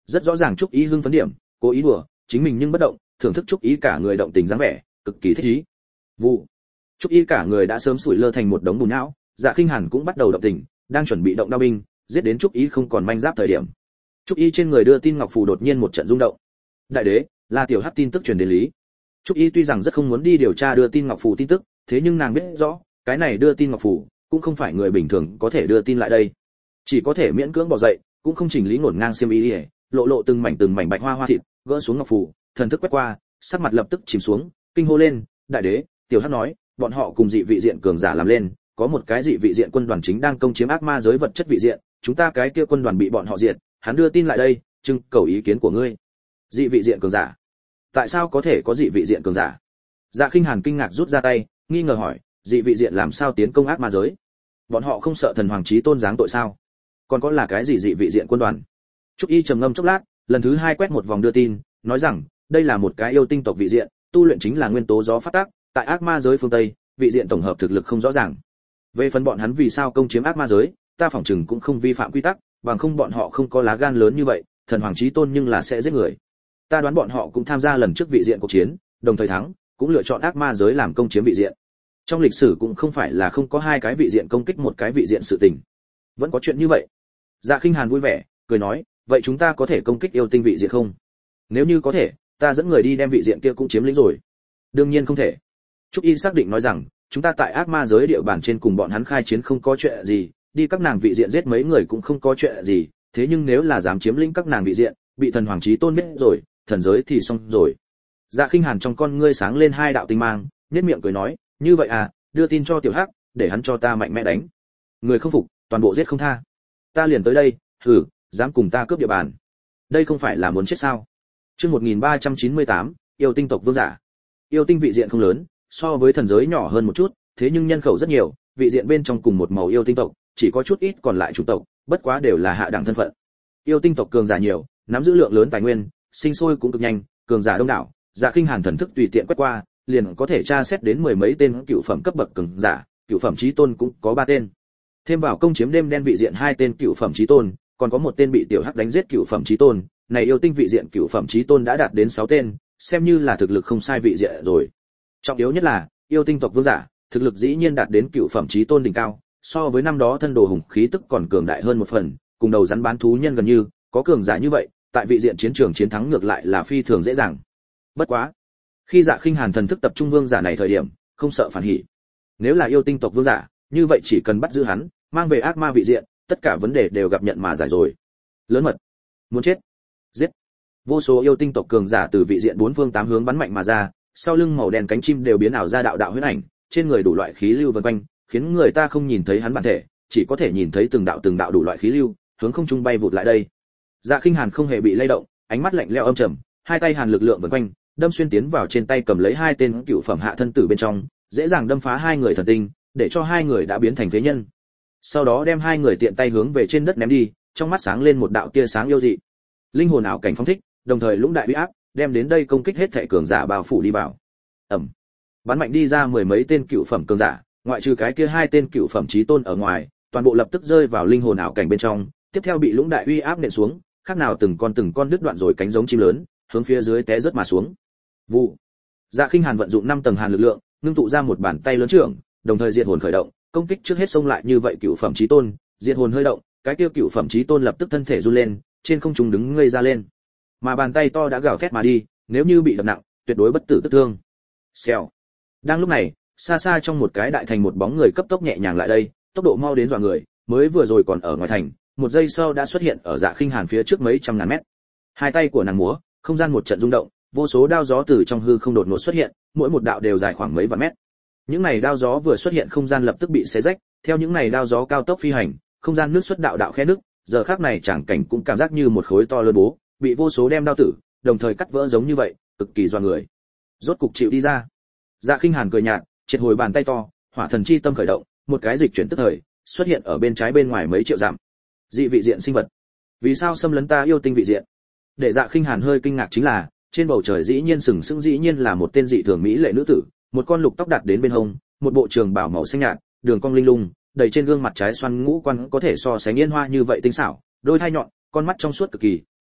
rất rõ ràng Trúc Ý hưng phấn điểm, cố ý đùa, chính mình nhưng bất động, thưởng thức Trúc Ý cả người động tình dáng vẻ, cực kỳ thích ý. Vụ. Trúc Ý cả người đã sớm sủi lơ thành một đống bùn nhão, Dạ Khinh Hàn cũng bắt đầu động tình, đang chuẩn bị động đao binh, giết đến Trúc Ý không còn manh giáp thời điểm. Trúc Ý trên người đưa tin ngọc phù đột nhiên một trận rung động. Đại đế, là tiểu hắc tin tức truyền đến lý. Trúc Ý tuy rằng rất không muốn đi điều tra đưa tin ngọc phù tin tức, thế nhưng nàng biết rõ, cái này đưa tin ngọc phù cũng không phải người bình thường có thể đưa tin lại đây. Chỉ có thể miễn cưỡng bỏ dậy, cũng không chỉnh lý ngổn ngang xiêm y, lộ lộ từng mảnh bạch hoa thịt, gỡ xuống ngọc phù, thần thức quét qua, sắc mặt lập tức chìm xuống, kinh hô lên, đại đế, tiểu hắc nói, bọn họ cùng dị vị diện cường giả làm lên, có một cái dị vị diện quân đoàn chính đang công chiếm ác ma giới vật chất vị diện, chúng ta cái kia quân đoàn bị bọn họ diệt, hắn đưa tin lại đây, trưng cầu ý kiến của ngươi. Dị vị diện cường giả? Tại sao có thể có dị vị diện cường giả? Dạ Khinh Hàn kinh ngạc rút ra tay, nghi ngờ hỏi, dị vị diện làm sao tiến công ác ma giới? Bọn họ không sợ thần hoàng chí tôn giáng tội sao? Còn có là cái gì dị vị diện quân đoàn? Trúc Y trầm ngâm chốc lát, lần thứ hai quét một vòng đưa tin, nói rằng, đây là một cái yêu tinh tộc vị diện, tu luyện chính là nguyên tố gió phát tác, tại ác ma giới phương Tây, vị diện tổng hợp thực lực không rõ ràng. Về phần bọn hắn vì sao công chiếm ác ma giới, ta phỏng chừng cũng không vi phạm quy tắc, bằng không bọn họ không có lá gan lớn như vậy, thần hoàng chí tôn nhưng là sẽ giết người. Ta đoán bọn họ cũng tham gia lần trước vị diện cuộc chiến, đồng thời thắng, cũng lựa chọn ác ma giới làm công chiếm vị diện. Trong lịch sử cũng không phải là không có hai cái vị diện công kích một cái vị diện sự tình. Vẫn có chuyện như vậy. Dạ Khinh Hàn vui vẻ, cười nói, vậy chúng ta có thể công kích yêu tinh vị diện không? Nếu như có thể, ta dẫn người đi đem vị diện kia cũng chiếm lĩnh rồi. Đương nhiên không thể. Trúc Y xác định nói rằng, chúng ta tại ác ma giới địa bàn trên cùng bọn hắn khai chiến không có chuyện gì, đi các nàng vị diện giết mấy người cũng không có chuyện gì, thế nhưng nếu là dám chiếm lĩnh các nàng vị diện, bị thần hoàng chí tôn biết rồi, thần giới thì xong rồi. Dạ Khinh Hàn trong con ngươi sáng lên hai đạo tinh mang, nhếch miệng cười nói, như vậy à, đưa tin cho tiểu hắc, để hắn cho ta mạnh mẽ đánh. Người không phục, toàn bộ giết không tha. Ta liền tới đây, hừ, dám cùng ta cướp địa bàn. Đây không phải là muốn chết sao? Chương 1398, yêu tinh tộc vương giả. Yêu tinh vị diện không lớn, so với thần giới nhỏ hơn một chút, thế nhưng nhân khẩu rất nhiều, vị diện bên trong cùng một màu yêu tinh tộc, chỉ có chút ít còn lại chủ tộc, bất quá đều là hạ đẳng thân phận. Yêu tinh tộc cường giả nhiều, nắm giữ lượng lớn tài nguyên, sinh sôi cũng cực nhanh, cường giả đông đảo, Dạ Khinh Hàn thần thức tùy tiện quét qua, liền có thể tra xét đến mười mấy tên cựu phẩm cấp bậc cường giả, cựu phẩm chí tôn cũng có 3 tên. Thêm vào công chiếm đêm đen vị diện 2 tên cựu phẩm chí tôn, còn có một tên bị tiểu hắc đánh giết cựu phẩm chí tôn, này yêu tinh vị diện cựu phẩm chí tôn đã đạt đến 6 tên, xem như là thực lực không sai vị diện rồi. Trọng yếu nhất là, yêu tinh tộc vương giả, thực lực dĩ nhiên đạt đến cựu phẩm chí tôn đỉnh cao, so với năm đó thân đồ hùng khí tức còn cường đại hơn một phần, cùng đầu rắn bán thú nhân gần như, có cường giả như vậy, tại vị diện chiến trường chiến thắng ngược lại là phi thường dễ dàng. Bất quá, khi Dạ Khinh Hàn thần thức tập trung vương giả này thời điểm, không sợ phản hỉ. Nếu là yêu tinh tộc vương giả, như vậy chỉ cần bắt giữ hắn, mang về ác ma vị diện, tất cả vấn đề đều gặp nhận mà giải rồi. Lớn mật, muốn chết, giết. Vô số yêu tinh tộc cường giả từ vị diện bốn phương tám hướng bắn mạnh mà ra, sau lưng màu đen cánh chim đều biến ảo ra đạo đạo huyết ảnh, trên người đủ loại khí lưu vần quanh, khiến người ta không nhìn thấy hắn bản thể, chỉ có thể nhìn thấy từng đạo đủ loại khí lưu, hướng không trung bay vụt lại đây. Dạ Khinh Hàn không hề bị lay động, ánh mắt lạnh lẽo âm trầm, hai tay hàn lực lượng vần quanh, đâm xuyên tiến vào trên tay cầm lấy 2 tên cựu phẩm hạ thân tử bên trong, dễ dàng đâm phá 2 người thần tinh, để cho 2 người đã biến thành phế nhân. Sau đó đem 2 người tiện tay hướng về trên đất ném đi, trong mắt sáng lên một đạo tia sáng yêu dị. Linh hồn ảo cảnh phóng thích, đồng thời lũng đại uy áp, đem đến đây công kích hết thảy cường giả bao phủ đi vào. Ầm. Bắn mạnh đi ra mười mấy tên cựu phẩm cường giả, ngoại trừ cái kia 2 tên cựu phẩm chí tôn ở ngoài, toàn bộ lập tức rơi vào linh hồn ảo cảnh bên trong, tiếp theo bị lũng đại uy áp nện xuống, khác nào từng con đứt đoạn rồi cánh giống chim lớn, hướng phía dưới té rớt mà xuống. Vụ. Dạ Khinh Hàn vận dụng 5 tầng hàn lực lượng, ngưng tụ ra một bàn tay lớn trưởng, đồng thời diệt hồn khởi động, công kích trước hết xông lại như vậy cựu phẩm chí tôn, diệt hồn hơi động, cái kia cựu phẩm chí tôn lập tức thân thể run lên, trên không trung đứng ngây ra lên. Mà bàn tay to đã gào thét mà đi, nếu như bị đập nặng, tuyệt đối bất tử tức thương. Xèo. Đang lúc này, xa xa trong một cái đại thành một bóng người cấp tốc nhẹ nhàng lại đây, tốc độ mau đến dọa người, mới vừa rồi còn ở ngoài thành, một giây sau đã xuất hiện ở Dạ Khinh Hàn phía trước mấy trăm ngàn mét. Hai tay của nàng múa, không gian một trận rung động, vô số đao gió từ trong hư không đột ngột xuất hiện, mỗi một đạo đều dài khoảng mấy vạn mét. Những này đao gió vừa xuất hiện không gian lập tức bị xé rách, theo những này đao gió cao tốc phi hành, không gian nước xuất đạo đạo khe nứt, giờ khắc này chẳng cảnh cũng cảm giác như một khối to lớn bố, bị vô số đem đao tử, đồng thời cắt vỡ giống như vậy, cực kỳ doa người. Rốt cục chịu đi ra. Dạ Khinh Hàn cười nhạt, triệt hồi bàn tay to, hỏa thần chi tâm khởi động, một cái dịch chuyển tức thời, xuất hiện ở bên trái bên ngoài mấy triệu dặm. Dị vị diện sinh vật, vì sao xâm lấn ta yêu tinh vị diện? Để Dạ Khinh Hàn hơi kinh ngạc chính là, trên bầu trời dĩ nhiên sừng sững dĩ nhiên là một tên dị thường mỹ lệ nữ tử, một con lục tóc đặt đến bên hông, một bộ trường bào màu xanh nhạt, đường cong linh lung, đầy trên gương mặt trái xoan ngũ quan có thể so sánh yên hoa như vậy tinh xảo, đôi thai nhọn, con mắt trong suốt cực kỳ,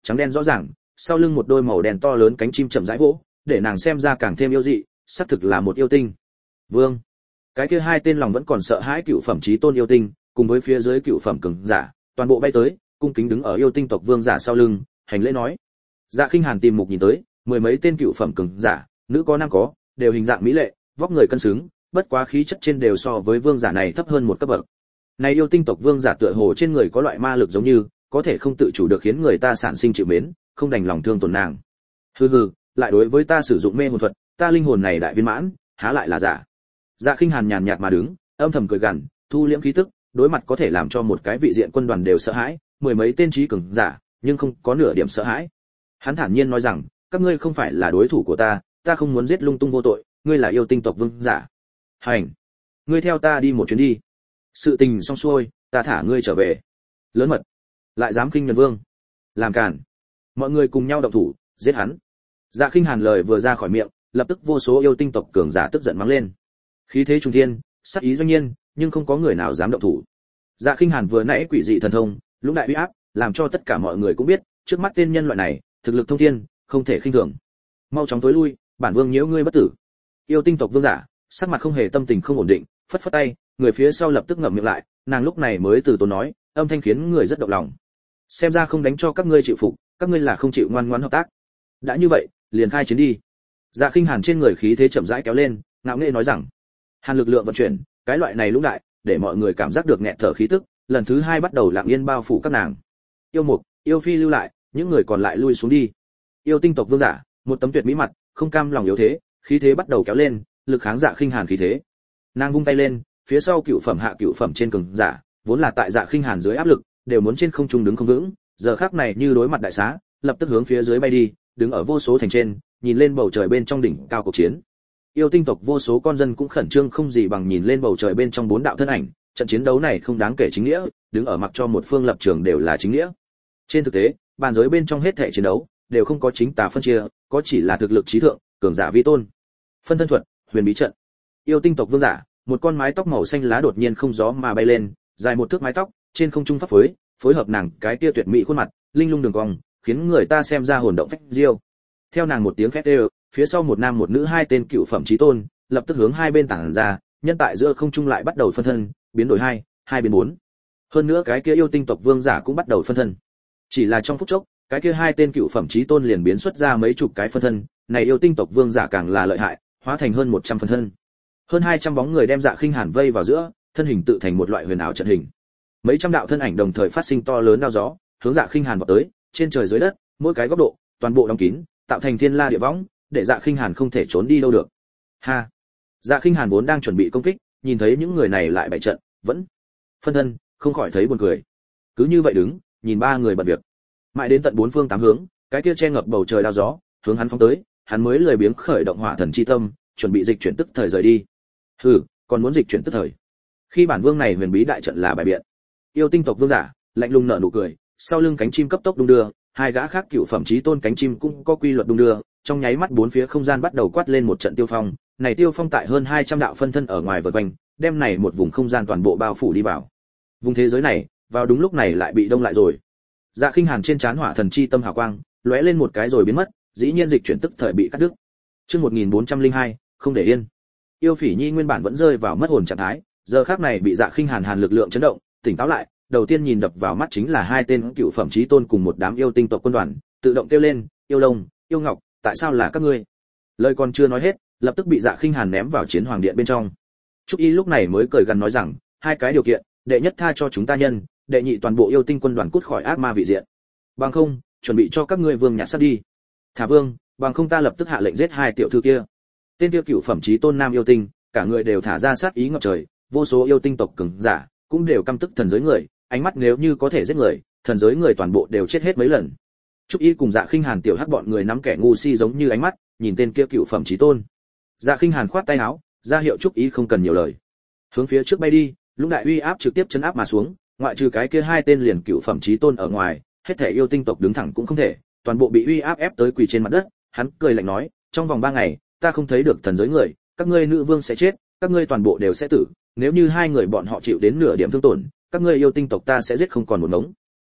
trắng đen rõ ràng, sau lưng một đôi màu đen to lớn cánh chim chậm rãi vỗ, để nàng xem ra càng thêm yêu dị, xác thực là một yêu tinh. Vương, cái kia hai tên lòng vẫn còn sợ hãi cựu phẩm chí tôn yêu tinh, cùng với phía dưới cựu phẩm cường giả, toàn bộ bay tới, cung kính đứng ở yêu tinh tộc vương giả sau lưng, hành lễ nói. Dạ Khinh Hàn tìm mục nhìn tới, mười mấy tên cựu phẩm cường giả, nữ có nam có, đều hình dạng mỹ lệ, vóc người cân xứng, bất quá khí chất trên đều so với vương giả này thấp hơn một cấp bậc. Này yêu tinh tộc vương giả tựa hồ trên người có loại ma lực giống như, có thể không tự chủ được khiến người ta sản sinh chịu mến, không đành lòng thương tổn nàng. Hừ hừ, lại đối với ta sử dụng mê hồn thuật, ta linh hồn này đại viên mãn, há lại là giả. Dạ Khinh Hàn nhàn nhạt mà đứng, âm thầm cười gằn, thu liễm khí tức, đối mặt có thể làm cho một cái vị diện quân đoàn đều sợ hãi, mười mấy tên trí cường giả, nhưng không có nửa điểm sợ hãi. Hắn thản nhiên nói rằng, các ngươi không phải là đối thủ của ta không muốn giết lung tung vô tội, ngươi là yêu tinh tộc vương giả. Hành, ngươi theo ta đi một chuyến đi. Sự tình xong xuôi, ta thả ngươi trở về. Lớn mật, lại dám khinh nhẫn vương, làm cản. Mọi người cùng nhau động thủ, giết hắn. Dạ Khinh Hàn lời vừa ra khỏi miệng, lập tức vô số yêu tinh tộc cường giả tức giận mắng lên. Khí thế trung thiên, sát ý doanh nhiên, nhưng không có người nào dám động thủ. Dạ Khinh Hàn vừa nãy quỷ dị thần thông, lũng đại uy áp, làm cho tất cả mọi người cũng biết, trước mắt tên nhân loại này, thực lực thông thiên, không thể khinh thường. Mau chóng tối lui, bản vương nhiễu ngươi bất tử. Yêu tinh tộc vương giả, sắc mặt không hề tâm tình không ổn định, phất phất tay, người phía sau lập tức ngậm miệng lại, nàng lúc này mới từ tốn nói, âm thanh khiến người rất động lòng. Xem ra không đánh cho các ngươi chịu phục, các ngươi là không chịu ngoan ngoãn hợp tác. Đã như vậy, liền khai chiến đi. Dạ Khinh Hàn trên người khí thế chậm rãi kéo lên, ngạo nghễ nói rằng, Hàn lực lượng vận chuyển, cái loại này lũng đại, để mọi người cảm giác được nghẹt thở khí tức, lần thứ hai bắt đầu lặng yên bao phủ các nàng. Yêu mục, yêu phi lưu lại, những người còn lại lui xuống đi. Yêu tinh tộc vương giả, một tấm tuyệt mỹ mặt, không cam lòng yếu thế, khí thế bắt đầu kéo lên, lực kháng Dạ Khinh Hàn khí thế. Nàng vung tay lên, phía sau cựu phẩm hạ cựu phẩm trên cường giả, vốn là tại Dạ Khinh Hàn dưới áp lực, đều muốn trên không trung đứng không vững, giờ khắc này như đối mặt đại xá, lập tức hướng phía dưới bay đi, đứng ở vô số thành trên, nhìn lên bầu trời bên trong đỉnh cao cuộc chiến. Yêu tinh tộc vô số con dân cũng khẩn trương không gì bằng nhìn lên bầu trời bên trong bốn đạo thân ảnh, trận chiến đấu này không đáng kể chính nghĩa, đứng ở mặc cho một phương lập trường đều là chính nghĩa. Trên thực tế, bàn giới bên trong hết thảy chiến đấu đều không có chính tà phân chia, có chỉ là thực lực trí thượng, cường giả vi tôn. Phân thân thuật, huyền bí trận. Yêu tinh tộc vương giả, một con mái tóc màu xanh lá đột nhiên không gió mà bay lên, dài một thước mái tóc, trên không trung pháp phối, phối hợp nàng cái kia tuyệt mỹ khuôn mặt, linh lung đường cong, khiến người ta xem ra hồn động phách diêu. Theo nàng một tiếng khét đều, phía sau một nam một nữ hai tên cựu phẩm chí tôn, lập tức hướng hai bên tản ra, nhân tại giữa không trung lại bắt đầu phân thân, biến đổi hai biến bốn. Hơn nữa cái kia yêu tinh tộc vương giả cũng bắt đầu phân thân. Chỉ là trong phút chốc, cái kia hai tên cựu phẩm chí tôn liền biến xuất ra mấy chục cái phân thân, này yêu tinh tộc vương giả càng là lợi hại, hóa thành hơn 100 phân thân. Hơn 200 bóng người đem Dạ Khinh Hàn vây vào giữa, thân hình tự thành một loại huyền ảo trận hình. Mấy trăm đạo thân ảnh đồng thời phát sinh to lớn đao gió, hướng Dạ Khinh Hàn vọt tới, trên trời dưới đất, mỗi cái góc độ, toàn bộ đóng kín, tạo thành thiên la địa võng, để Dạ Khinh Hàn không thể trốn đi đâu được. Ha. Dạ Khinh Hàn vốn đang chuẩn bị công kích, nhìn thấy những người này lại bày trận, vẫn phân thân, không khỏi thấy buồn cười. Cứ như vậy đứng, nhìn ba người bận việc. Mãi đến tận bốn phương tám hướng, cái kia che ngập bầu trời đao gió, hướng hắn phóng tới, hắn mới lười biếng khởi động hỏa thần chi tâm, chuẩn bị dịch chuyển tức thời rời đi. Hừ, còn muốn dịch chuyển tức thời. Khi bản vương này huyền bí đại trận là bài biện. Yêu tinh tộc vương giả, lạnh lùng nở nụ cười, sau lưng cánh chim cấp tốc đung đưa, hai gã khác cựu phẩm chí tôn cánh chim cũng có quy luật đung đưa, trong nháy mắt bốn phía không gian bắt đầu quát lên một trận tiêu phong, này tiêu phong tại hơn 200 đạo phân thân ở ngoài vượt quanh, đem này một vùng không gian toàn bộ bao phủ đi vào. Vùng thế giới này, vào đúng lúc này lại bị đông lại rồi. Dạ Khinh Hàn trên trán hỏa thần chi tâm hào quang, lóe lên một cái rồi biến mất, dĩ nhiên dịch chuyển tức thời bị cắt đứt. Chương 1402, không để yên. Yêu Phỉ Nhi nguyên bản vẫn rơi vào mất hồn trạng thái, giờ khắc này bị Dạ Khinh Hàn lực lượng chấn động, tỉnh táo lại, đầu tiên nhìn đập vào mắt chính là hai tên cựu phẩm chí tôn cùng một đám yêu tinh tộc quân đoàn, tự động kêu lên, "Yêu Long, Yêu Ngọc, tại sao là các ngươi?" Lời còn chưa nói hết, lập tức bị Dạ Khinh Hàn ném vào chiến hoàng điện bên trong. Trúc Y lúc này mới cười gần nói rằng, hai cái điều kiện, đệ nhất tha cho chúng ta nhân, đệ nhị toàn bộ yêu tinh quân đoàn cút khỏi ác ma vị diện. Bằng không, chuẩn bị cho các ngươi vương nhặt sắp đi. Thả vương, bằng không ta lập tức hạ lệnh giết hai tiểu thư kia. Tên kia cựu phẩm chí tôn nam yêu tinh, cả người đều thả ra sát ý ngập trời, vô số yêu tinh tộc cường giả cũng đều căm tức thần giới người, ánh mắt nếu như có thể giết người, thần giới người toàn bộ đều chết hết mấy lần. Trúc Y cùng Dạ Khinh Hàn tiểu hắc bọn người nắm kẻ ngu si giống như ánh mắt, nhìn tên kia cựu phẩm chí tôn. Dạ Khinh Hàn khoát tay áo, ra hiệu Trúc Y không cần nhiều lời. Hướng phía trước bay đi, lũng đại uy áp trực tiếp chấn áp mà xuống, ngoại trừ cái kia hai tên liền cựu phẩm chí tôn ở ngoài, hết thể yêu tinh tộc đứng thẳng cũng không thể, toàn bộ bị uy áp ép tới quỳ trên mặt đất. Hắn cười lạnh nói, trong vòng 3 ngày, ta không thấy được thần giới người, các ngươi nữ vương sẽ chết, các ngươi toàn bộ đều sẽ tử, nếu như hai người bọn họ chịu đến nửa điểm thương tổn, các ngươi yêu tinh tộc ta sẽ giết không còn một ngống.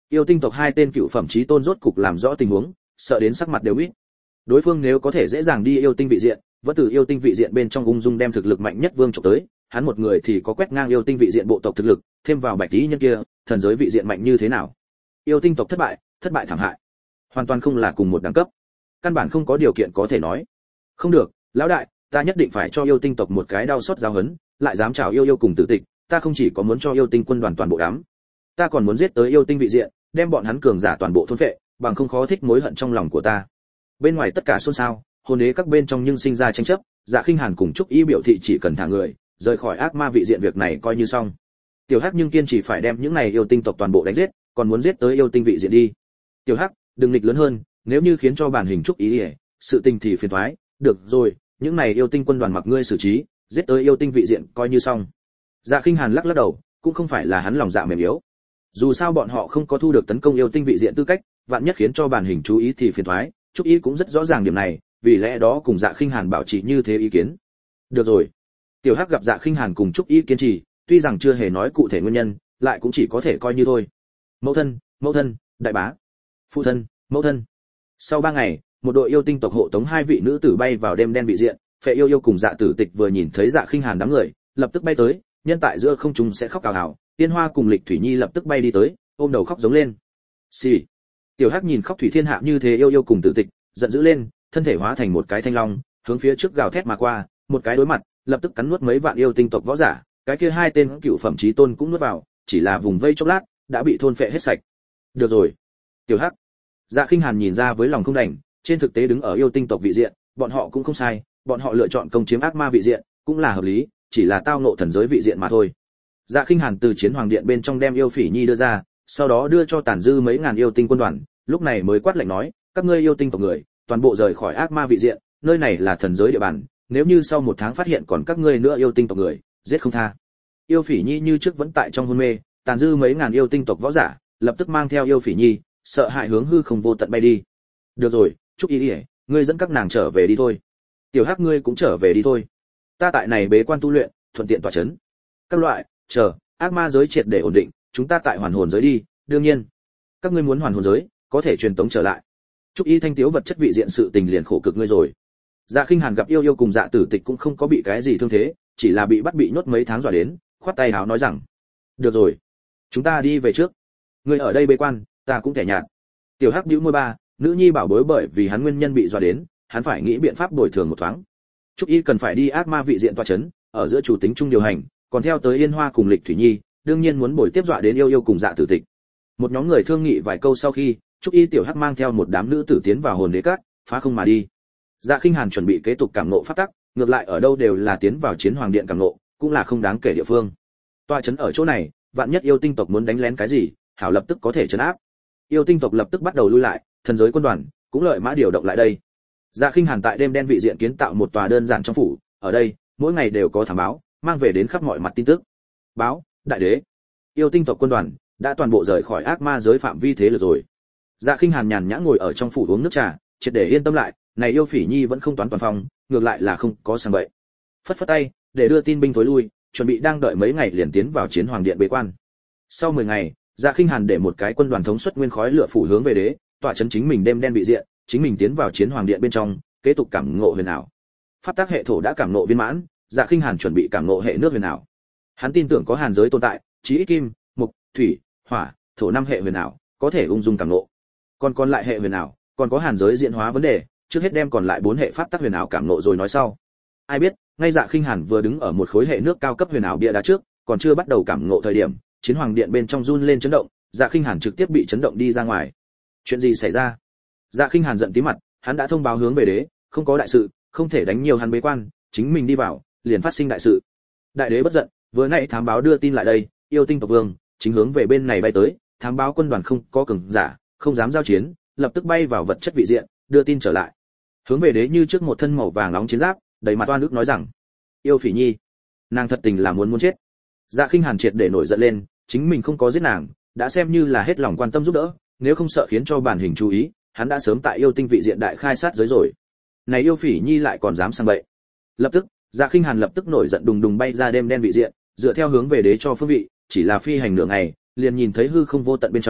Yêu tinh tộc hai tên cựu phẩm chí tôn rốt cục làm rõ tình huống, sợ đến sắc mặt đều ít. Đối phương nếu có thể dễ dàng đi yêu tinh vị diện, vẫn từ yêu tinh vị diện bên trong ung dung đem thực lực mạnh nhất vương chụp tới, hắn một người thì có quét ngang yêu tinh vị diện bộ tộc thực lực, thêm vào bạch tí nhân kia, thần giới vị diện mạnh như thế nào? Yêu tinh tộc thất bại thảm hại, hoàn toàn không là cùng một đẳng cấp, căn bản không có điều kiện có thể nói. Không được, lão đại, ta nhất định phải cho yêu tinh tộc một cái đau xót giáo huấn, lại dám chào yêu cùng tử tịch, ta không chỉ có muốn cho yêu tinh quân đoàn toàn bộ đám, ta còn muốn giết tới yêu tinh vị diện, đem bọn hắn cường giả toàn bộ thôn phệ, bằng không khó thích mối hận trong lòng của ta. Bên ngoài tất cả xôn xao, hồn đế các bên trong nhưng sinh ra tranh chấp, Dạ Khinh Hàn cùng Trúc Y biểu thị chỉ cần thả người, rời khỏi ác ma vị diện việc này coi như xong. Tiểu Hắc nhưng kiên trì phải đem những này yêu tinh tộc toàn bộ đánh giết, còn muốn giết tới yêu tinh vị diện đi. Tiểu Hắc, đừng nghịch lớn hơn, nếu như khiến cho bản hình Trúc Y, sự tình thì phiền toái, được rồi, những này yêu tinh quân đoàn mặc ngươi xử trí, giết tới yêu tinh vị diện coi như xong. Dạ Khinh Hàn lắc lắc đầu, cũng không phải là hắn lòng dạ mềm yếu. Dù sao bọn họ không có thu được tấn công yêu tinh vị diện tư cách, vạn nhất khiến cho bản hình chú ý thì phiền toái, Trúc Y cũng rất rõ ràng điểm này, vì lẽ đó cùng Dạ Khinh Hàn bảo trì như thế ý kiến. Được rồi. Tiểu Hắc gặp Dạ Khinh Hàn cùng Trúc Y kiên trì, tuy rằng chưa hề nói cụ thể nguyên nhân, lại cũng chỉ có thể coi như thôi. Mẫu thân, đại bá, phụ thân, mẫu thân. Sau 3 ngày, một đội yêu tinh tộc hộ tống hai vị nữ tử bay vào đêm đen vị diện, Phệ Yêu cùng Dạ Tử Tịch vừa nhìn thấy Dạ Khinh Hàn đám người, lập tức bay tới, nhân tại giữa không trung sẽ khóc ào ào, Tiên Hoa cùng Lịch Thủy Nhi lập tức bay đi tới, ôm đầu khóc giống lên. Xì. Tiểu Hắc nhìn khóc thủy thiên hạ như thế Yêu cùng Tử Tịch, giận dữ lên, thân thể hóa thành một cái thanh long, hướng phía trước gào thét mà qua, một cái đối mặt, lập tức cắn nuốt mấy vạn yêu tinh tộc võ giả, cái kia hai tên cựu phẩm chí tôn cũng nuốt vào, chỉ là vùng vây chốc lát, đã bị thôn phệ hết sạch. Được rồi. Tiểu Hắc. Dạ Khinh Hàn nhìn ra với lòng không đành, trên thực tế đứng ở yêu tinh tộc vị diện, bọn họ cũng không sai, bọn họ lựa chọn công chiếm ác ma vị diện, cũng là hợp lý, chỉ là tao ngộ thần giới vị diện mà thôi. Dạ Khinh Hàn từ chiến hoàng điện bên trong đem yêu phỉ nhi đưa ra, sau đó đưa cho tàn dư mấy ngàn yêu tinh quân đoàn, lúc này mới quát lạnh nói, các ngươi yêu tinh tộc người, toàn bộ rời khỏi ác ma vị diện, nơi này là thần giới địa bàn, nếu như sau 1 tháng phát hiện còn các ngươi nữa yêu tinh tộc người, giết không tha. Yêu phỉ nhi như trước vẫn tại trong hôn mê, tàn dư mấy ngàn yêu tinh tộc võ giả, lập tức mang theo yêu phỉ nhi, sợ hãi hướng hư không vô tận bay đi. Được rồi, Trúc Y, ngươi dẫn các nàng trở về đi thôi. Tiểu Hắc ngươi cũng trở về đi thôi. Ta tại này bế quan tu luyện, thuận tiện tọa chấn. Các loại, chờ, ác ma giới triệt để ổn định, chúng ta tại hoàn hồn giới đi, đương nhiên. Các ngươi muốn hoàn hồn giới, có thể truyền tống trở lại. Trúc Y thanh tiếu vật chất vị diện sự tình liền khổ cực ngươi rồi. Dạ Khinh Hàn gặp Yêu cùng Dạ Tử Tịch cũng không có bị cái gì thương thế, chỉ là bị bắt bị nhốt mấy tháng dọa đến, khoát tay áo nói rằng: "Được rồi, chúng ta đi về trước. Ngươi ở đây bế quan, ta cũng thể nhạt." Tiểu Hắc bĩu môi ba, nữ nhi bảo bối bởi vì hắn nguyên nhân bị dọa đến, hắn phải nghĩ biện pháp bồi thường một thoáng. Trúc Y cần phải đi ác ma vị diện tọa chấn, ở giữa chủ tính trung điều hành, còn theo tới Yên Hoa cùng Lịch Thủy Nhi, đương nhiên muốn bồi tiếp dọa đến Yêu cùng Dạ Tử Tịch. Một nhóm người thương nghị vài câu sau khi, Trúc Y Tiểu Hắc mang theo một đám nữ tử tiến vào hồn đế các, phá không mà đi. Dạ Khinh Hàn chuẩn bị kế tục cảm ngộ pháp tắc, ngược lại ở đâu đều là tiến vào chiến hoàng điện cảm ngộ, cũng là không đáng kể địa phương. Tọa trấn ở chỗ này, vạn nhất yêu tinh tộc muốn đánh lén cái gì, hảo lập tức có thể trấn áp. Yêu tinh tộc lập tức bắt đầu lui lại, thần giới quân đoàn cũng lợi mã điều động lại đây. Dạ Khinh Hàn tại đêm đen vị diện kiến tạo một tòa đơn giản trong phủ, ở đây, mỗi ngày đều có thám báo, mang về đến khắp mọi mặt tin tức. Báo, đại đế, yêu tinh tộc quân đoàn đã toàn bộ rời khỏi ác ma giới phạm vi thế lực rồi. Dạ Khinh Hàn nhàn nhã ngồi ở trong phủ uống nước trà, triệt để yên tâm lại, này yêu phỉ nhi vẫn không toán toàn phòng, ngược lại là không có sang bậy. Phất phất tay, để đưa tin binh thối lui, chuẩn bị đang đợi mấy ngày liền tiến vào chiến hoàng điện bế quan. Sau 10 ngày, Dạ Khinh Hàn để một cái quân đoàn thống suất nguyên khói lửa phủ hướng về đế, tọa chấn chính mình đêm đen vị diện, chính mình tiến vào chiến hoàng điện bên trong, kế tục cảm ngộ huyền ảo. Pháp tắc hệ thổ đã cảm ngộ viên mãn, Dạ Khinh Hàn chuẩn bị cảm ngộ hệ nước huyền ảo. Hắn tin tưởng có hàn giới tồn tại, chí ít kim, mộc, thủy, hỏa, thổ 5 hệ huyền ảo, có thể ung dung cảm ngộ. Còn lại hệ huyền ảo, còn có hàn giới diễn hóa vấn đề, trước hết đem còn lại 4 hệ pháp tắc huyền ảo cảm ngộ rồi nói sau. Ai biết, ngay Dạ Khinh Hàn vừa đứng ở một khối hệ nước cao cấp huyền ảo bia đá trước, còn chưa bắt đầu cảm ngộ thời điểm, chiến hoàng điện bên trong run lên chấn động, Dạ Khinh Hàn trực tiếp bị chấn động đi ra ngoài. Chuyện gì xảy ra? Dạ Khinh Hàn giận tím mặt, hắn đã thông báo hướng về đế, không có đại sự, không thể đánh nhiều hắn bế quan, chính mình đi vào, liền phát sinh đại sự. Đại đế bất giận, vừa nãy thám báo đưa tin lại đây, yêu tinh tộc vương chính hướng về bên này bay tới, thám báo quân đoàn không có cường giả, không dám giao chiến, lập tức bay vào vật chất vị diện, đưa tin trở lại. Hướng về đế như trước một thân màu vàng nóng chiến giáp, đầy mặt oan ức nói rằng: "Yêu Phỉ Nhi, nàng thật tình là muốn chết." Dạ Khinh Hàn triệt để nổi giận lên, chính mình không có giết nàng, đã xem như là hết lòng quan tâm giúp đỡ, nếu không sợ khiến cho bản hình chú ý, hắn đã sớm tại yêu tinh vị diện đại khai sát giới rồi. Này Yêu Phỉ Nhi lại còn dám sang bậy. Lập tức, Dạ Khinh Hàn lập tức nổi giận đùng đùng bay ra đêm đen vị diện, dựa theo hướng về đế cho phương vị, chỉ là phi hành nửa ngày, liền nhìn thấy hư không vô tận bên trong,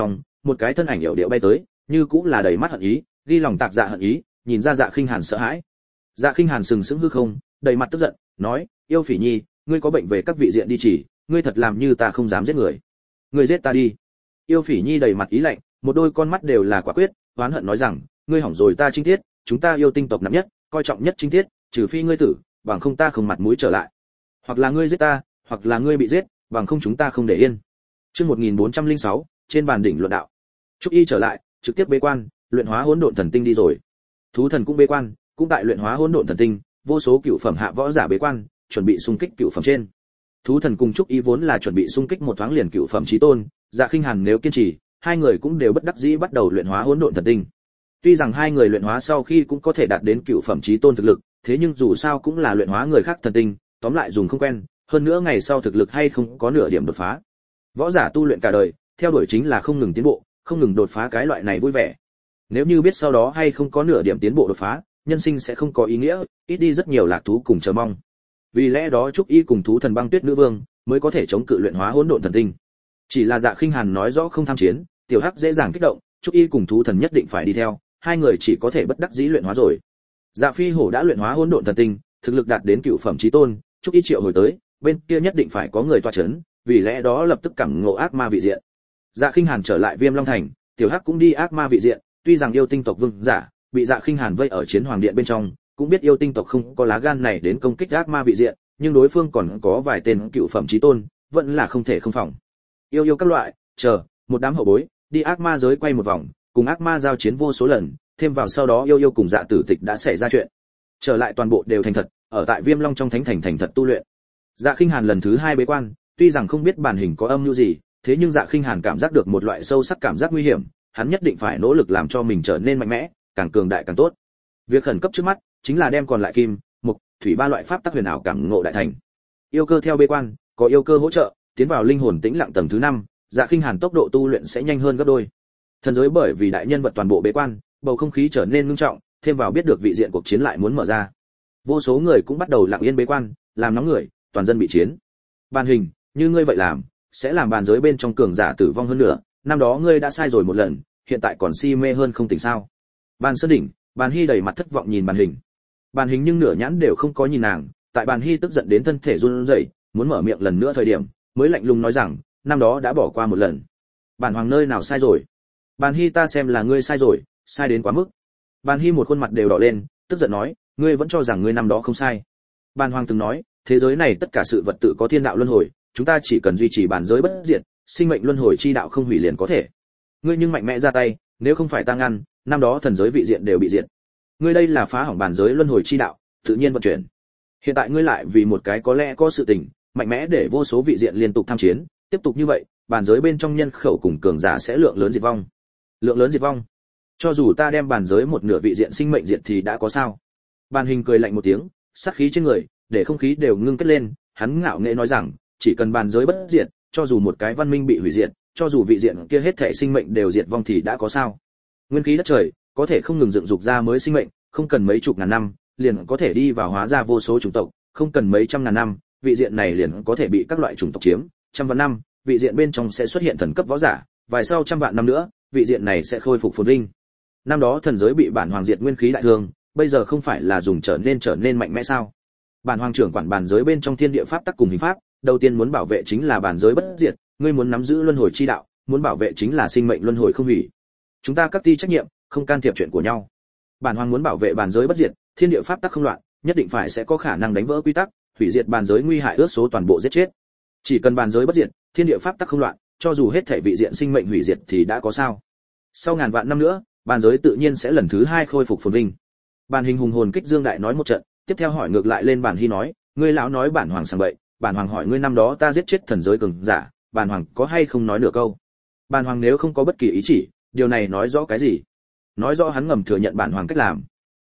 một cái thân ảnh hiệu điệu bay tới, như cũng là đầy mắt hận ý, ghi lòng tạc dạ hận ý, nhìn ra Dạ Khinh Hàn sợ hãi. Dạ Khinh Hàn sừng sững hư không, đầy mặt tức giận, nói: "Yêu Phỉ Nhi, ngươi có bệnh về các vị diện đi chỉ, ngươi thật làm như ta không dám giết người. Ngươi giết ta đi." Yêu Phỉ Nhi đầy mặt ý lạnh, một đôi con mắt đều là quả quyết, oán hận nói rằng: "Ngươi hỏng rồi ta Trinh Tiết, chúng ta yêu tinh tộc nặng nhất, coi trọng nhất Trinh Tiết, trừ phi ngươi tử, bằng không ta không mặt mũi trở lại. Hoặc là ngươi giết ta, hoặc là ngươi bị giết, bằng không chúng ta không để yên." Chương 1406, trên bàn đỉnh luận đạo. Trúc Y trở lại, trực tiếp bế quan, luyện hóa hỗn độn thần tinh đi rồi. Thú thần cũng bế quan, cũng tại luyện hóa hỗn độn thần tinh, vô số cựu phẩm hạ võ giả bế quan, chuẩn bị xung kích cựu phẩm trên. Thú thần cùng Trúc Y vốn là chuẩn bị xung kích một thoáng liền cựu phẩm chí tôn, Dạ Khinh Hàn nếu kiên trì, hai người cũng đều bất đắc dĩ bắt đầu luyện hóa hỗn độn thần tinh. Tuy rằng hai người luyện hóa sau khi cũng có thể đạt đến cựu phẩm chí tôn thực lực, thế nhưng dù sao cũng là luyện hóa người khác thần tinh, tóm lại dùng không quen, hơn nữa ngày sau thực lực hay không có nửa điểm đột phá. Võ giả tu luyện cả đời, theo đuổi chính là không ngừng tiến bộ, không ngừng đột phá, cái loại này vui vẻ. Nếu như biết sau đó hay không có nửa điểm tiến bộ đột phá, nhân sinh sẽ không có ý nghĩa, ít đi rất nhiều lạc thú cùng chờ mong. Vì lẽ đó Trúc Y cùng thú thần băng tuyết nữ vương mới có thể chống cự luyện hóa hỗn độn thần tinh. Chỉ là Dạ Khinh Hàn nói rõ không tham chiến, tiểu hắc dễ dàng kích động, Trúc Y cùng thú thần nhất định phải đi theo, hai người chỉ có thể bất đắc dĩ luyện hóa rồi. Dạ Phi Hổ đã luyện hóa hỗn độn thần tinh, thực lực đạt đến cựu phẩm chí tôn, Trúc Y triệu hồi tới, bên kia nhất định phải có người tọa chấn, vì lẽ đó lập tức cảm ngộ ác ma vị diện. Dạ Khinh Hàn trở lại Viêm Long Thành, tiểu hắc cũng đi ác ma vị diện, tuy rằng yêu tinh tộc vương giả bị Dạ Khinh Hàn vây ở chiến hoàng điện bên trong, cũng biết yêu tinh tộc không có lá gan này đến công kích ác ma vị diện, nhưng đối phương còn có vài tên cựu phẩm chí tôn, vẫn là không thể không phòng. Yêu các loại, chờ, một đám hậu bối, đi ác ma giới quay một vòng, cùng ác ma giao chiến vô số lần, thêm vào sau đó yêu cùng Dạ Tử Tịch đã xảy ra chuyện. Trở lại toàn bộ đều thành thật, ở tại Viêm Long trong thánh thành thành thật tu luyện. Dạ Khinh Hàn lần thứ 2 bế quan, tuy rằng không biết bản hình có âm mưu gì, thế nhưng Dạ Khinh Hàn cảm giác được một loại sâu sắc cảm giác nguy hiểm, hắn nhất định phải nỗ lực làm cho mình trở nên mạnh mẽ, càng cường đại càng tốt. Việc khẩn cấp trước mắt chính là đem còn lại kim, mộc, thủy ba loại pháp tắc huyền ảo cảm ngộ đại thành. Yêu cơ theo bế quan, có yêu cơ hỗ trợ, tiến vào linh hồn tĩnh lặng tầng thứ 5, Dạ Khinh Hàn tốc độ tu luyện sẽ nhanh hơn gấp đôi. Thần giới bởi vì đại nhân vật toàn bộ bế quan, bầu không khí trở nên ngưng trọng, thêm vào biết được vị diện cuộc chiến lại muốn mở ra. Vô số người cũng bắt đầu lặng yên bế quan, làm nóng người, toàn dân bị chiến. Bàn hình, như ngươi vậy làm, sẽ làm bàn giới bên trong cường giả tử vong hơn nữa, năm đó ngươi đã sai rồi một lần, hiện tại còn si mê hơn không tỉnh sao? Bàn Sơn đỉnh, Bàn Hy đầy mặt thất vọng nhìn Bàn hình. Bàn hình nhưng nửa nhãn đều không có nhìn nàng, tại Bàn Hy tức giận đến thân thể run rẩy, muốn mở miệng lần nữa thời điểm, mới lạnh lùng nói rằng, năm đó đã bỏ qua một lần. Bản hoàng nơi nào sai rồi? Bàn Hy ta xem là ngươi sai rồi, sai đến quá mức. Bàn Hy một khuôn mặt đều đỏ lên, tức giận nói, ngươi vẫn cho rằng ngươi năm đó không sai. Bàn hoàng từng nói, thế giới này tất cả sự vật tự có thiên đạo luân hồi, chúng ta chỉ cần duy trì bản giới bất diệt, sinh mệnh luân hồi chi đạo không hủy liền có thể. Ngươi nhưng mạnh mẽ ra tay, nếu không phải ta ngăn, năm đó thần giới vị diện đều bị diệt. Ngươi đây là phá hỏng bản giới luân hồi chi đạo, tự nhiên vận chuyển. Hiện tại ngươi lại vì một cái có lẽ có sự tình, mạnh mẽ để vô số vị diện liên tục tham chiến, tiếp tục như vậy, bản giới bên trong nhân khẩu cùng cường giả sẽ lượng lớn diệt vong. Lượng lớn diệt vong. Cho dù ta đem bản giới một nửa vị diện sinh mệnh diệt thì đã có sao? Bàn hình cười lạnh một tiếng, sát khí trên người, để không khí đều ngưng kết lên, hắn ngạo nghễ nói rằng, chỉ cần bản giới bất diệt, cho dù một cái văn minh bị hủy diệt, cho dù vị diện kia hết thảy sinh mệnh đều diệt vong thì đã có sao? Nguyên khí đất trời có thể không ngừng dựng dục ra mới sinh mệnh, không cần mấy chục ngàn năm, liền có thể đi vào hóa ra vô số chủng tộc, không cần mấy trăm ngàn năm, vị diện này liền có thể bị các loại chủng tộc chiếm, trăm vạn năm, vị diện bên trong sẽ xuất hiện thần cấp võ giả, vài sau trăm vạn năm nữa, vị diện này sẽ khôi phục phồn vinh. Năm đó thần giới bị bản hoàng diệt nguyên khí đại thương, bây giờ không phải là dùng trở nên mạnh mẽ sao? Bản hoàng trưởng quản bản giới bên trong thiên địa pháp tắc cùng hình pháp, đầu tiên muốn bảo vệ chính là bản giới bất diệt, ngươi muốn nắm giữ luân hồi chi đạo, muốn bảo vệ chính là sinh mệnh luân hồi không hủy. Chúng ta các ti trách nhiệm, không can thiệp chuyện của nhau. Bản hoàng muốn bảo vệ bản giới bất diệt, thiên địa pháp tắc không loạn, nhất định phải sẽ có khả năng đánh vỡ quy tắc, hủy diệt bản giới nguy hại ước số toàn bộ giết chết. Chỉ cần bản giới bất diệt, thiên địa pháp tắc không loạn, cho dù hết thảy vị diện sinh mệnh hủy diệt thì đã có sao? Sau ngàn vạn năm nữa, bản giới tự nhiên sẽ lần thứ 2 khôi phục phồn vinh. Bàn hình hùng hồn kích dương đại nói một trận, tiếp theo hỏi ngược lại lên Bàn Hy nói, ngươi lão nói bản hoàng sang bậy, bản hoàng hỏi ngươi năm đó ta giết chết thần giới cường giả, bản hoàng có hay không nói nửa câu? Bản hoàng nếu không có bất kỳ ý chỉ, điều này nói rõ cái gì? Nói rõ hắn ngầm thừa nhận bản hoàng cách làm.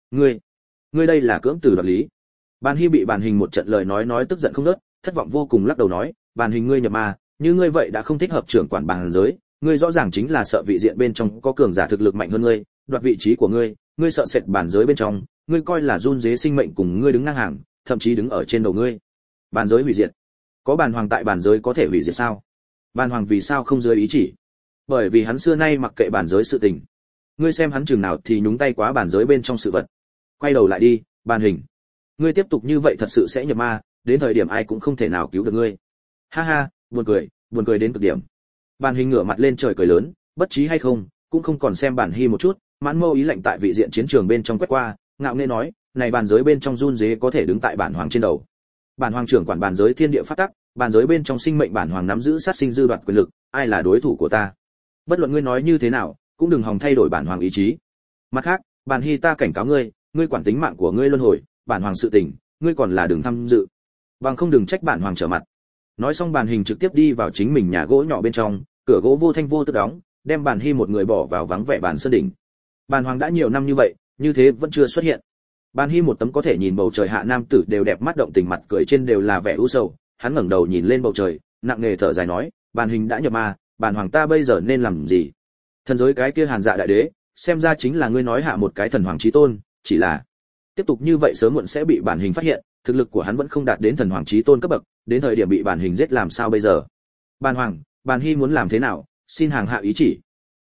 Ngươi đây là cưỡng từ đoạt lý. Bàn Hy bị Bàn hình một trận lời nói tức giận không ngớt, thất vọng vô cùng lắc đầu nói, Bàn hình ngươi nhập ma, như ngươi vậy đã không thích hợp trưởng quản bản giới, ngươi rõ ràng chính là sợ vị diện bên trong có cường giả thực lực mạnh hơn ngươi, đoạt vị trí của ngươi, ngươi sợ sệt bản giới bên trong, ngươi coi là run rế sinh mệnh cùng ngươi đứng ngang hàng, thậm chí đứng ở trên đầu ngươi. Bản giới hủy diệt, có bản hoàng tại bản giới có thể hủy diệt sao? Bản hoàng vì sao không dưới ý chỉ? bởi vì hắn xưa nay mặc kệ bản giới sự tình. Ngươi xem hắn chừng nào thì nhúng tay quá bản giới bên trong sự vật. Quay đầu lại đi, Bàn Hình. Ngươi tiếp tục như vậy thật sự sẽ nhập ma, đến thời điểm ai cũng không thể nào cứu được ngươi. Ha ha, buồn cười đến cực điểm. Bàn Hình ngửa mặt lên trời cười lớn, bất trí hay không, cũng không còn xem Bản Hy một chút, mãn mâu ý lạnh tại vị diện chiến trường bên trong quét qua, ngạo nghễ nói, này bản giới bên trong run rế có thể đứng tại bản hoàng trên đầu. Bản hoàng trưởng quản bản giới thiên địa pháp tắc, bản giới bên trong sinh mệnh bản hoàng nắm giữ sát sinh dư đoạt quyền lực, ai là đối thủ của ta? Bất luận ngươi nói như thế nào, cũng đừng hòng thay đổi bản hoàng ý chí. Mặt khác, Bàn Hy ta cảnh cáo ngươi, ngươi quản tính mạng của ngươi luân hồi, bản hoàng sự tình, ngươi còn là đừng tham dự. Bằng không đừng trách bản hoàng trở mặt. Nói xong Bàn Hình trực tiếp đi vào chính mình nhà gỗ nhỏ bên trong, cửa gỗ vô thanh vô tức đóng, đem Bàn Hy một người bỏ vào vắng vẻ bản sơn đỉnh. Bản hoàng đã nhiều năm như vậy, như thế vẫn chưa xuất hiện. Bàn Hy một tấm có thể nhìn bầu trời hạ nam tử đều đẹp mắt động tình mặt cười trên đều là vẻ u sầu, hắn ngẩng đầu nhìn lên bầu trời, nặng nề thở dài nói, Bàn Hình đã nhập ma, bản hoàng ta bây giờ nên làm gì? Thần giới cái kia Hàn Dạ đại đế, xem ra chính là ngươi nói hạ một cái thần hoàng chí tôn, chỉ là tiếp tục như vậy sớm muộn sẽ bị Bản Hình phát hiện, thực lực của hắn vẫn không đạt đến thần hoàng chí tôn cấp bậc, đến thời điểm bị Bản Hình giết làm sao bây giờ? Bản hoàng, Bàn Hy muốn làm thế nào, xin hàng hạ ý chỉ.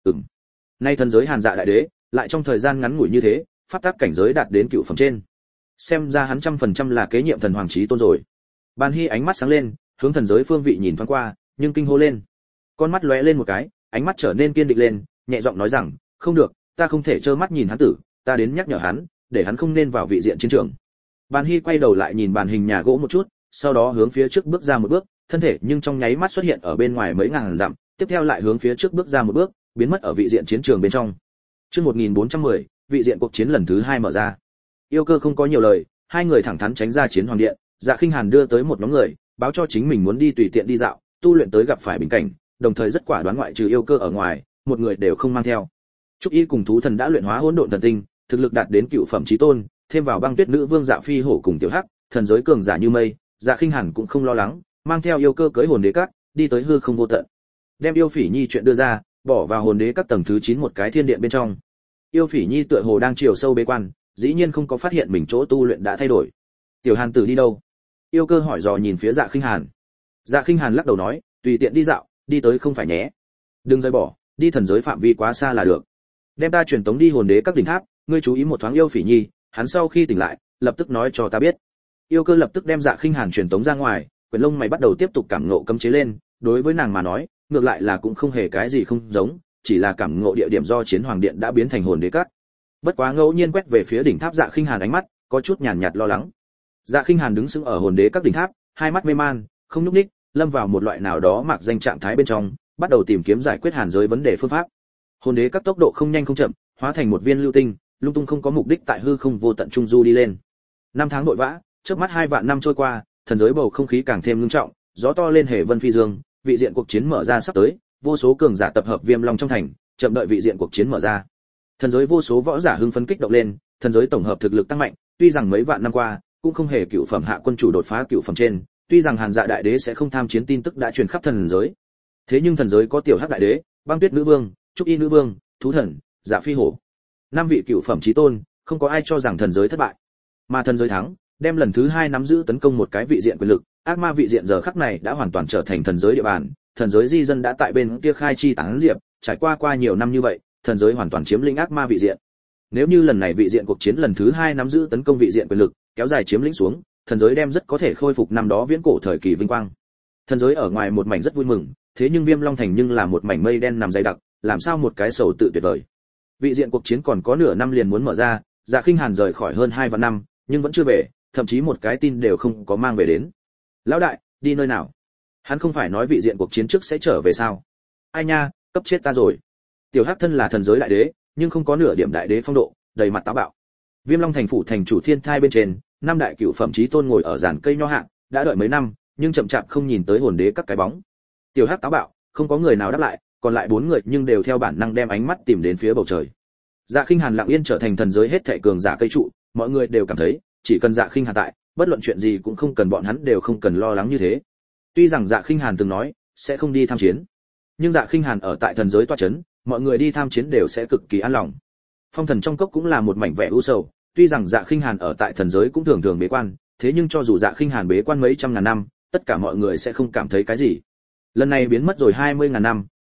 Nay thần giới Hàn Dạ đại đế, lại trong thời gian ngắn ngủi như thế, pháp tắc cảnh giới đạt đến cựu phẩm trên. Xem ra hắn 100% là kế nhiệm thần hoàng chí tôn rồi. Bàn Hy ánh mắt sáng lên, hướng thần giới phương vị nhìn thoáng qua, nhưng kinh hô lên. Con mắt lóe lên một cái, ánh mắt trở nên kiên định lên, nhẹ giọng nói rằng, không được, ta không thể trơ mắt nhìn hắn tử, ta đến nhắc nhở hắn, để hắn không nên vào vị diện chiến trường. Bàn Hy quay đầu lại nhìn Bàn Hình nhà gỗ một chút, sau đó hướng phía trước bước ra một bước, thân thể nhưng trong nháy mắt xuất hiện ở bên ngoài mấy ngàn dặm, tiếp theo lại hướng phía trước bước ra một bước, biến mất ở vị diện chiến trường bên trong. Chương 1410, vị diện cuộc chiến lần thứ 2 mở ra. Yêu Cơ không có nhiều lời, hai người thẳng thắn tránh ra chiến hoàng điện, Dạ Khinh Hàn đưa tới một nhóm người, báo cho chính mình muốn đi tùy tiện đi dạo, tu luyện tới gặp phải bình cảnh, đồng thời rất quả đoán ngoại trừ Yêu Cơ ở ngoài, một người đều không mang theo. Trúc Y cùng thú thần đã luyện hóa hỗn độn thần tinh, thực lực đạt đến cựu phẩm chí tôn, thêm vào Băng Tuyết nữ vương Dạ Phi hổ cùng Tiểu Hắc, thần giới cường giả như mây, Dạ Khinh Hàn cũng không lo lắng, mang theo Yêu Cơ cưỡi hồn đế các, đi tới hư không vô tận. Đem Yêu Phỉ Nhi chuyện đưa ra, bỏ vào hồn đế các tầng thứ 9 một cái thiên điện bên trong. Yêu Phỉ Nhi tựa hồ đang chiều sâu bế quan, dĩ nhiên không có phát hiện mình chỗ tu luyện đã thay đổi. Tiểu Hàn tử đi đâu? Yêu Cơ hỏi dò nhìn phía Dạ Khinh Hàn. Dạ Khinh Hàn lắc đầu nói, tùy tiện đi dạo, đi tới không phải nhé. Đừng rời bỏ, đi thần giới phạm vi quá xa là được. Đem ta truyền tống đi hồn đế các đỉnh tháp, ngươi chú ý một thoáng Yêu Phỉ Nhi, hắn sau khi tỉnh lại, lập tức nói cho ta biết. Yêu Cơ lập tức đem Dạ Khinh Hàn truyền tống ra ngoài, quyển lông mày bắt đầu tiếp tục cảm ngộ cấm chế lên, đối với nàng mà nói, ngược lại là cũng không hề cái gì không giống, chỉ là cảm ngộ địa điểm do chiến hoàng điện đã biến thành hồn đế các. Bất quá ngẫu nhiên quét về phía đỉnh tháp Dạ Khinh Hàn ánh mắt có chút nhàn nhạt lo lắng. Dạ Khinh Hàn đứng sững ở hồn đế các đỉnh tháp, hai mắt mê man, không nhúc nhích, lâm vào một loại nào đó mạc danh trạng thái bên trong, bắt đầu tìm kiếm giải quyết hàn giới vấn đề phương pháp. Hồn đế các tốc độ không nhanh không chậm, hóa thành một viên lưu tinh, lung tung không có mục đích tại hư không vô tận trung du đi lên. Năm tháng vội vã, chớp mắt 2 vạn năm trôi qua, thần giới bầu không khí càng thêm nghiêm trọng, gió to lên hề vân phi dương, vị diện cuộc chiến mở ra sắp tới, vô số cường giả tập hợp Viêm Long trong thành, chậm đợi vị diện cuộc chiến mở ra. Thần giới vô số võ giả hưng phấn kích động lên, thần giới tổng hợp thực lực tăng mạnh, tuy rằng mấy vạn năm qua cũng không hề cựu phẩm hạ quân chủ đột phá cựu phẩm trên, tuy rằng Hàn Dạ đại đế sẽ không tham chiến tin tức đã truyền khắp thần giới. Thế nhưng thần giới có Tiểu Hắc đại đế, Băng Tuyết nữ vương, Trúc Y nữ vương, thú thần, Dạ Phi hổ, 5 vị cựu phẩm chí tôn, không có ai cho rằng thần giới thất bại. Mà thần giới thắng, đem lần thứ 2 nắm giữ tấn công một cái vị diện quyền lực, ác ma vị diện giờ khắc này đã hoàn toàn trở thành thần giới địa bàn, thần giới di dân đã tại bên kia khai chi tán diệp, trải qua nhiều năm như vậy, thần giới hoàn toàn chiếm lĩnh ác ma vị diện. Nếu như lần này vị diện cuộc chiến lần thứ 2 nắm giữ tấn công vị diện quyền lực, kéo dài chiếm lĩnh xuống, thần giới đem rất có thể khôi phục năm đó viễn cổ thời kỳ vinh quang. Thần giới ở ngoài một mảnh rất vui mừng, thế nhưng Viêm Long thành nhưng là một mảnh mây đen nằm dày đặc, làm sao một cái sầu tự tuyệt vời. Vị diện cuộc chiến còn có nửa năm liền muốn mở ra, Dạ Khinh Hàn rời khỏi hơn 2 vạn năm, nhưng vẫn chưa về, thậm chí một cái tin đều không có mang về đến. Lão đại, đi nơi nào? Hắn không phải nói vị diện cuộc chiến trước sẽ trở về sao? Ai nha, cấp chết ta rồi. Tiểu Hắc thân là thần giới đại đế, nhưng không có nửa điểm đại đế phong độ, đầy mặt táo bạo. Viêm Long thành phủ thành chủ thiên thai bên trên, 5 đại cửu phẩm chí tôn ngồi ở giàn cây nho hạ, đã đợi mấy năm, nhưng chậm chạp không nhìn tới hồn đế các cái bóng. Tiểu Hắc táo bạo, không có người nào đáp lại, còn lại 4 người nhưng đều theo bản năng đem ánh mắt tìm đến phía bầu trời. Dạ Khinh Hàn lặng yên trở thành thần giới hết thảy cường giả cây trụ, mọi người đều cảm thấy, chỉ cần Dạ Khinh Hàn tại, bất luận chuyện gì cũng không cần bọn hắn đều không cần lo lắng như thế. Tuy rằng Dạ Khinh Hàn từng nói sẽ không đi tham chiến, nhưng Dạ Khinh Hàn ở tại thần giới tọa chấn, mọi người đi tham chiến đều sẽ cực kỳ an lòng. Phong thần trong cốc cũng là một mảnh vẻ u sầu, tuy rằng Dạ Khinh Hàn ở tại thần giới cũng thường thường bế quan, thế nhưng cho dù Dạ Khinh Hàn bế quan mấy trăm ngàn năm, tất cả mọi người sẽ không cảm thấy cái gì. Lần này biến mất rồi 20.000 năm,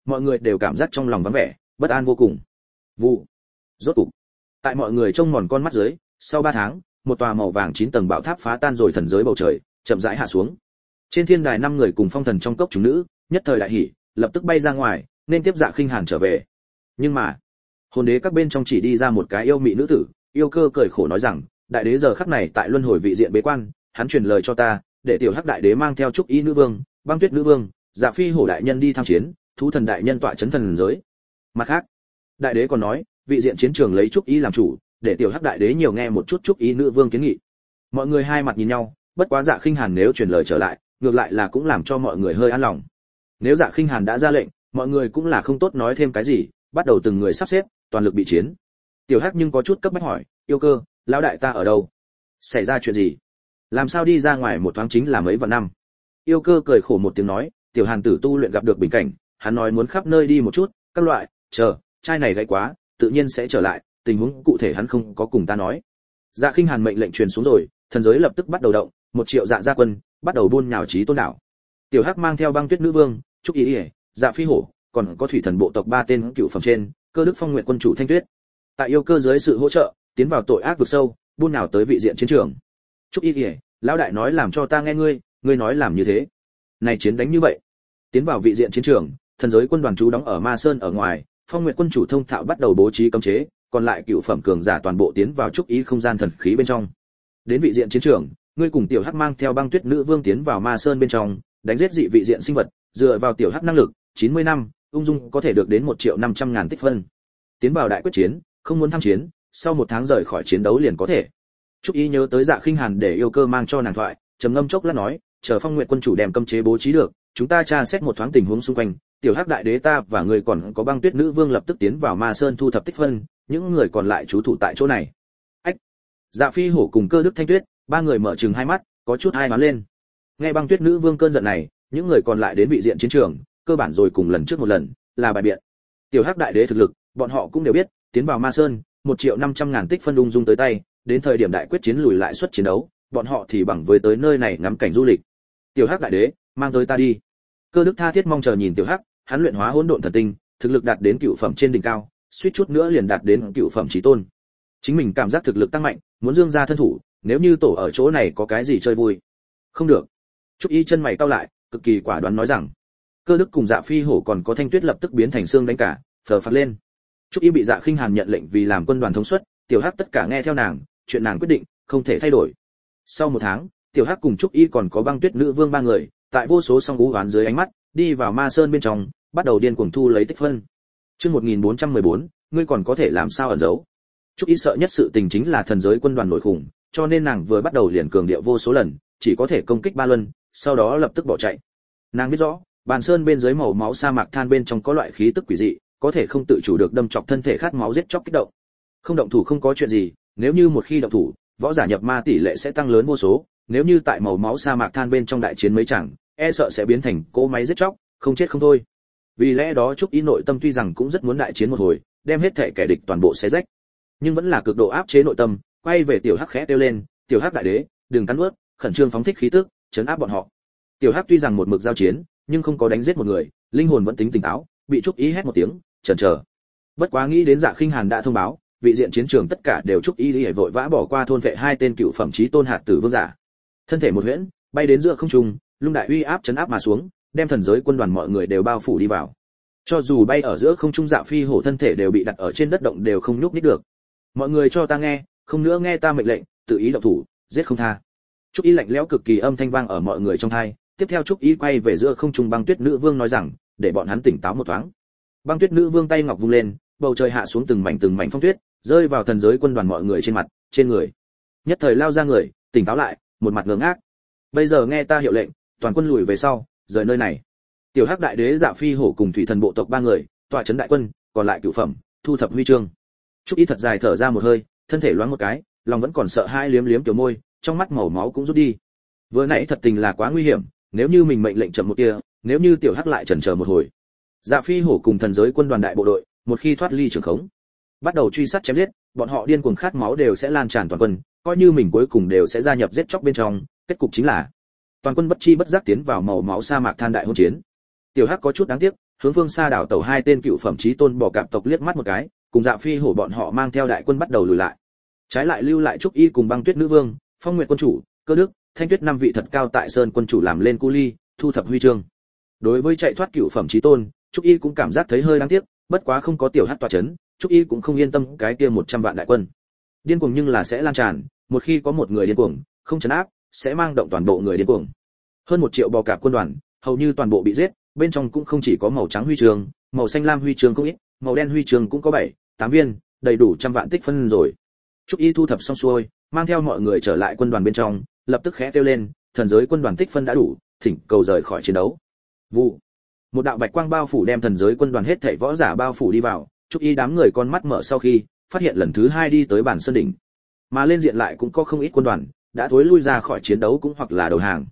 mọi người đều cảm giác trong lòng vắng vẻ, bất an vô cùng. Vụ. Rốt cục, tại mọi người trông mòn con mắt dưới, sau 3 tháng, một tòa màu vàng 9 tầng bảo tháp phá tan rồi thần giới bầu trời, chậm rãi hạ xuống. Trên thiên đài 5 người cùng phong thần trong cốc chúng nữ, nhất thời đại hỉ, lập tức bay ra ngoài, nên tiếp Dạ Khinh Hàn trở về. Nhưng mà, hồn đế các bên trong chỉ đi ra một cái yêu mị nữ tử, Yêu Cơ cười khổ nói rằng, đại đế giờ khắc này tại luân hồi vị diện bế quan, hắn truyền lời cho ta, để tiểu hắc đại đế mang theo trúc y nữ vương, băng tuyết nữ vương, Dạ Phi hổ đại nhân đi tham chiến, thú thần đại nhân tọa chấn thần giới. Mặt khác, đại đế còn nói, vị diện chiến trường lấy trúc y làm chủ, để tiểu hắc đại đế nhiều nghe một chút trúc y nữ vương kiến nghị. Mọi người hai mặt nhìn nhau, bất quá Dạ Khinh Hàn nếu truyền lời trở lại, ngược lại là cũng làm cho mọi người hơi an lòng. Nếu Dạ Khinh Hàn đã ra lệnh, mọi người cũng là không tốt nói thêm cái gì, bắt đầu từng người sắp xếp, toàn lực bị chiến. Tiểu Hắc nhưng có chút cấp bách hỏi, Yêu Cơ, lão đại ta ở đâu? Xảy ra chuyện gì? Làm sao đi ra ngoài một thoáng chính là mấy vạn năm? Yêu Cơ cười khổ một tiếng nói, tiểu Hàn tử tu luyện gặp được bình cảnh, hắn nói muốn khắp nơi đi một chút, các loại, chờ, trai này gãy quá, tự nhiên sẽ trở lại, tình huống cụ thể hắn không có cùng ta nói. Dạ Khinh Hàn mệnh lệnh truyền xuống rồi, thần giới lập tức bắt đầu động, 1 triệu dạ gia quân, bắt đầu buôn nhào chí tôn đảo. Tiểu Hắc mang theo băng tuyết nữ vương, trúc y, dạ phi hổ, còn có thủy thần bộ tộc 3 tên cựu phẩm trên, cơ đức phong nguyện quân chủ Thanh Tuyết. Tại Yêu Cơ dưới sự hỗ trợ, tiến vào tội ác vực sâu, buôn nhào tới vị diện chiến trường. Trúc y, lão đại nói làm cho ta nghe ngươi nói làm như thế. Này chiến đánh như vậy. Tiến vào vị diện chiến trường, thần giới quân đoàn trú đóng ở Ma Sơn ở ngoài, phong nguyện quân chủ thông thạo bắt đầu bố trí cấm chế, còn lại cựu phẩm cường giả toàn bộ tiến vào trúc ý không gian thần khí bên trong. Đến vị diện chiến trường, ngươi cùng tiểu hắc mang theo băng tuyết nữ vương tiến vào Ma Sơn bên trong, đánh giết dị vị diện sinh vật, dựa vào tiểu hắc năng lực, 90 năm, ung dung có thể được đến 1.500.000 tích phân. Tiến vào đại quyết chiến, không muốn tham chiến, sau 1 tháng rời khỏi chiến đấu liền có thể. Trúc ý nhớ tới Dạ Khinh Hàn để Yêu Cơ mang cho nàng thoại, trầm ngâm chốc lát nói, chờ phong nguyện quân chủ đem cấm chế bố trí được, chúng ta tra xét một thoáng tình huống xung quanh, tiểu hắc đại đế ta và người còn có băng tuyết nữ vương lập tức tiến vào Ma Sơn thu thập tích phân, những người còn lại trú thủ tại chỗ này. Ách. Dạ Phi hổ cùng Cơ Đức Thanh Tuyết, 3 người mở trừng hai mắt, có chút ai nói lên. Nghe băng tuyết nữ vương cơn giận này, những người còn lại đến vị diện chiến trường, cơ bản rồi cùng lần trước một lần, là bài biện. Tiểu hắc đại đế thực lực, bọn họ cũng đều biết, tiến vào Ma Sơn, 1.500.000 tích phân ung dung tới tay, đến thời điểm đại quyết chiến lùi lại suất chiến đấu, bọn họ thì bằng với tới nơi này ngắm cảnh du lịch. Tiểu hắc đại đế, mang tới ta đi. Cơ Đức tha thiết mong chờ nhìn tiểu hắc, hắn luyện hóa hỗn độn thần tinh, thực lực đạt đến cựu phẩm trên đỉnh cao, suýt chút nữa liền đạt đến cựu phẩm chí tôn. Chính mình cảm giác thực lực tăng mạnh, muốn dương ra thân thủ, nếu như tổ ở chỗ này có cái gì chơi vui. Không được. Trúc Y chân mày cau lại, cực kỳ quả đoán nói rằng. Cơ Đức cùng Dạ Phi hổ còn có Thanh Tuyết lập tức biến thành xương đánh cả, phờ phạt lên. Trúc Y bị Dạ Khinh Hàn nhận lệnh vì làm quân đoàn thống suất, tiểu hắc tất cả nghe theo nàng, chuyện nàng quyết định, không thể thay đổi. Sau 1 tháng, tiểu hắc cùng Trúc Y còn có băng tuyết nữ vương 3 người, tại vô số song ú oán dưới ánh mắt, đi vào Ma Sơn bên trong, bắt đầu điên cuồng thu lấy tích phân. Chương 1414, ngươi còn có thể làm sao ẩn giấu? Trúc Y sợ nhất sự tình chính là thần giới quân đoàn nổi khủng, cho nên nàng vừa bắt đầu liền cường điệu vô số lần, chỉ có thể công kích 3 lần, sau đó lập tức bỏ chạy. Nàng biết rõ, bàn sơn bên dưới màu máu sa mạc than bên trong có loại khí tức quỷ dị, có thể không tự chủ được đâm chọc thân thể khát máu giết chóc kích động. Không động thủ không có chuyện gì, nếu như một khi động thủ, võ giả nhập ma tỷ lệ sẽ tăng lớn vô số, nếu như tại màu máu sa mạc than bên trong đại chiến mấy chẳng, e sợ sẽ biến thành cỗ máy giết chóc, không chết không thôi. Vì lẽ đó Trúc Y nội tâm tuy rằng cũng rất muốn đại chiến một hồi, đem hết thể kẻ địch toàn bộ xé rách, nhưng vẫn là cực độ áp chế nội tâm, quay về tiểu hắc khẽ kêu lên, "Tiểu hắc đại đế, đừng cắn nuốt", khẩn trương phóng thích khí tức, trấn áp bọn họ. Tiểu hắc tuy rằng một mực giao chiến, nhưng không có đánh giết một người, linh hồn vẫn tính tỉnh táo, bị Trúc Y hét một tiếng, chần chờ. Bất quá nghĩ đến Dạ Khinh Hàn đã thông báo, vị diện chiến trường tất cả đều Trúc Y liễu vội vã bỏ qua thôn vệ 2 tên cựu phẩm chí tôn hạt tử vương giả. Thân thể một huyễn, bay đến giữa không trung, lung đại uy áp chấn áp mà xuống, đem thần giới quân đoàn mọi người đều bao phủ đi vào. Cho dù bay ở giữa không trung Dạ Phi hổ thân thể đều bị đặt ở trên đất động đều không nhúc nhích được. Mọi người cho ta nghe, không nữa nghe ta mệnh lệnh, tự ý động thủ, giết không tha. Trúc Y lạnh lẽo cực kỳ âm thanh vang ở mọi người trong tai. Tiếp theo Trúc Y quay về giữa không trung băng tuyết nữ vương nói rằng, để bọn hắn tỉnh táo một thoáng. Băng tuyết nữ vương tay ngọc vung lên, bầu trời hạ xuống từng mảnh phong tuyết, rơi vào thần giới quân đoàn mọi người trên mặt, trên người. Nhất thời lao ra người, tỉnh táo lại, một mặt ngơ ngác. Bây giờ nghe ta hiệu lệnh, toàn quân lùi về sau, rời nơi này. Tiểu hắc đại đế Dạ Phi hổ cùng thủy thần bộ tộc 3 người, tọa trấn đại quân, còn lại cửu phẩm, thu thập huy chương. Trúc Y thật dài thở ra một hơi, thân thể loáng một cái, lòng vẫn còn sợ hãi liếm liếm tiểu môi, trong mắt màu máu cũng rút đi. Vừa nãy thật tình là quá nguy hiểm, nếu như mình mệnh lệnh chậm một tia, nếu như tiểu hắc lại chần chờ một hồi. Dạ Phi hổ cùng thần giới quân đoàn đại bộ đội, một khi thoát ly trường khống, bắt đầu truy sát chém giết, bọn họ điên cuồng khát máu đều sẽ lan tràn toàn quân, coi như mình cuối cùng đều sẽ gia nhập giết chóc bên trong, kết cục chính là toàn quân bất chi bất giác tiến vào màu máu sa mạc than đại hôn chiến. Tiểu hắc có chút đáng tiếc, hướng phương xa đảo tàu hai tên cựu phẩm chí tôn bò cạp tộc liếc mắt một cái, cùng Dạ Phi hổ bọn họ mang theo đại quân bắt đầu lùi lại. Trái lại lưu lại Trúc Y cùng Băng Tuyết nữ vương, Phong Nguyệt quân chủ, Cơ Đức, Thanh Tuyết năm vị thật cao tại Sơn quân chủ làm lên cu ly, thu thập huy chương. Đối với chạy thoát cựu phẩm chí tôn, Trúc Y cũng cảm giác thấy hơi đáng tiếc, bất quá không có tiểu hắc tọa chấn, Trúc Y cũng không yên tâm cái kia 100 vạn đại quân. Điên cuồng nhưng là sẽ lan tràn, một khi có một người điên cuồng, không trấn áp, sẽ mang động toàn bộ người điên cuồng. Hơn 1 triệu bò cạp quân đoàn, hầu như toàn bộ bị giết, bên trong cũng không chỉ có màu trắng huy chương, màu xanh lam huy chương cũng ít, màu đen huy chương cũng có 7, 8 viên, đầy đủ trăm vạn tích phân rồi. Trúc Y thu thập xong xuôi, mang theo mọi người trở lại quân đoàn bên trong, lập tức khẽ kêu lên, thần giới quân đoàn tích phân đã đủ, thỉnh cầu rời khỏi chiến đấu. Vụ. Một đạo bạch quang bao phủ đem thần giới quân đoàn hết thảy võ giả bao phủ đi vào, Trúc Y đám người con mắt mở sau khi phát hiện lần thứ 2 đi tới bản sơn đỉnh, mà lên diện lại cũng có không ít quân đoàn đã thối lui ra khỏi chiến đấu cũng hoặc là đầu hàng.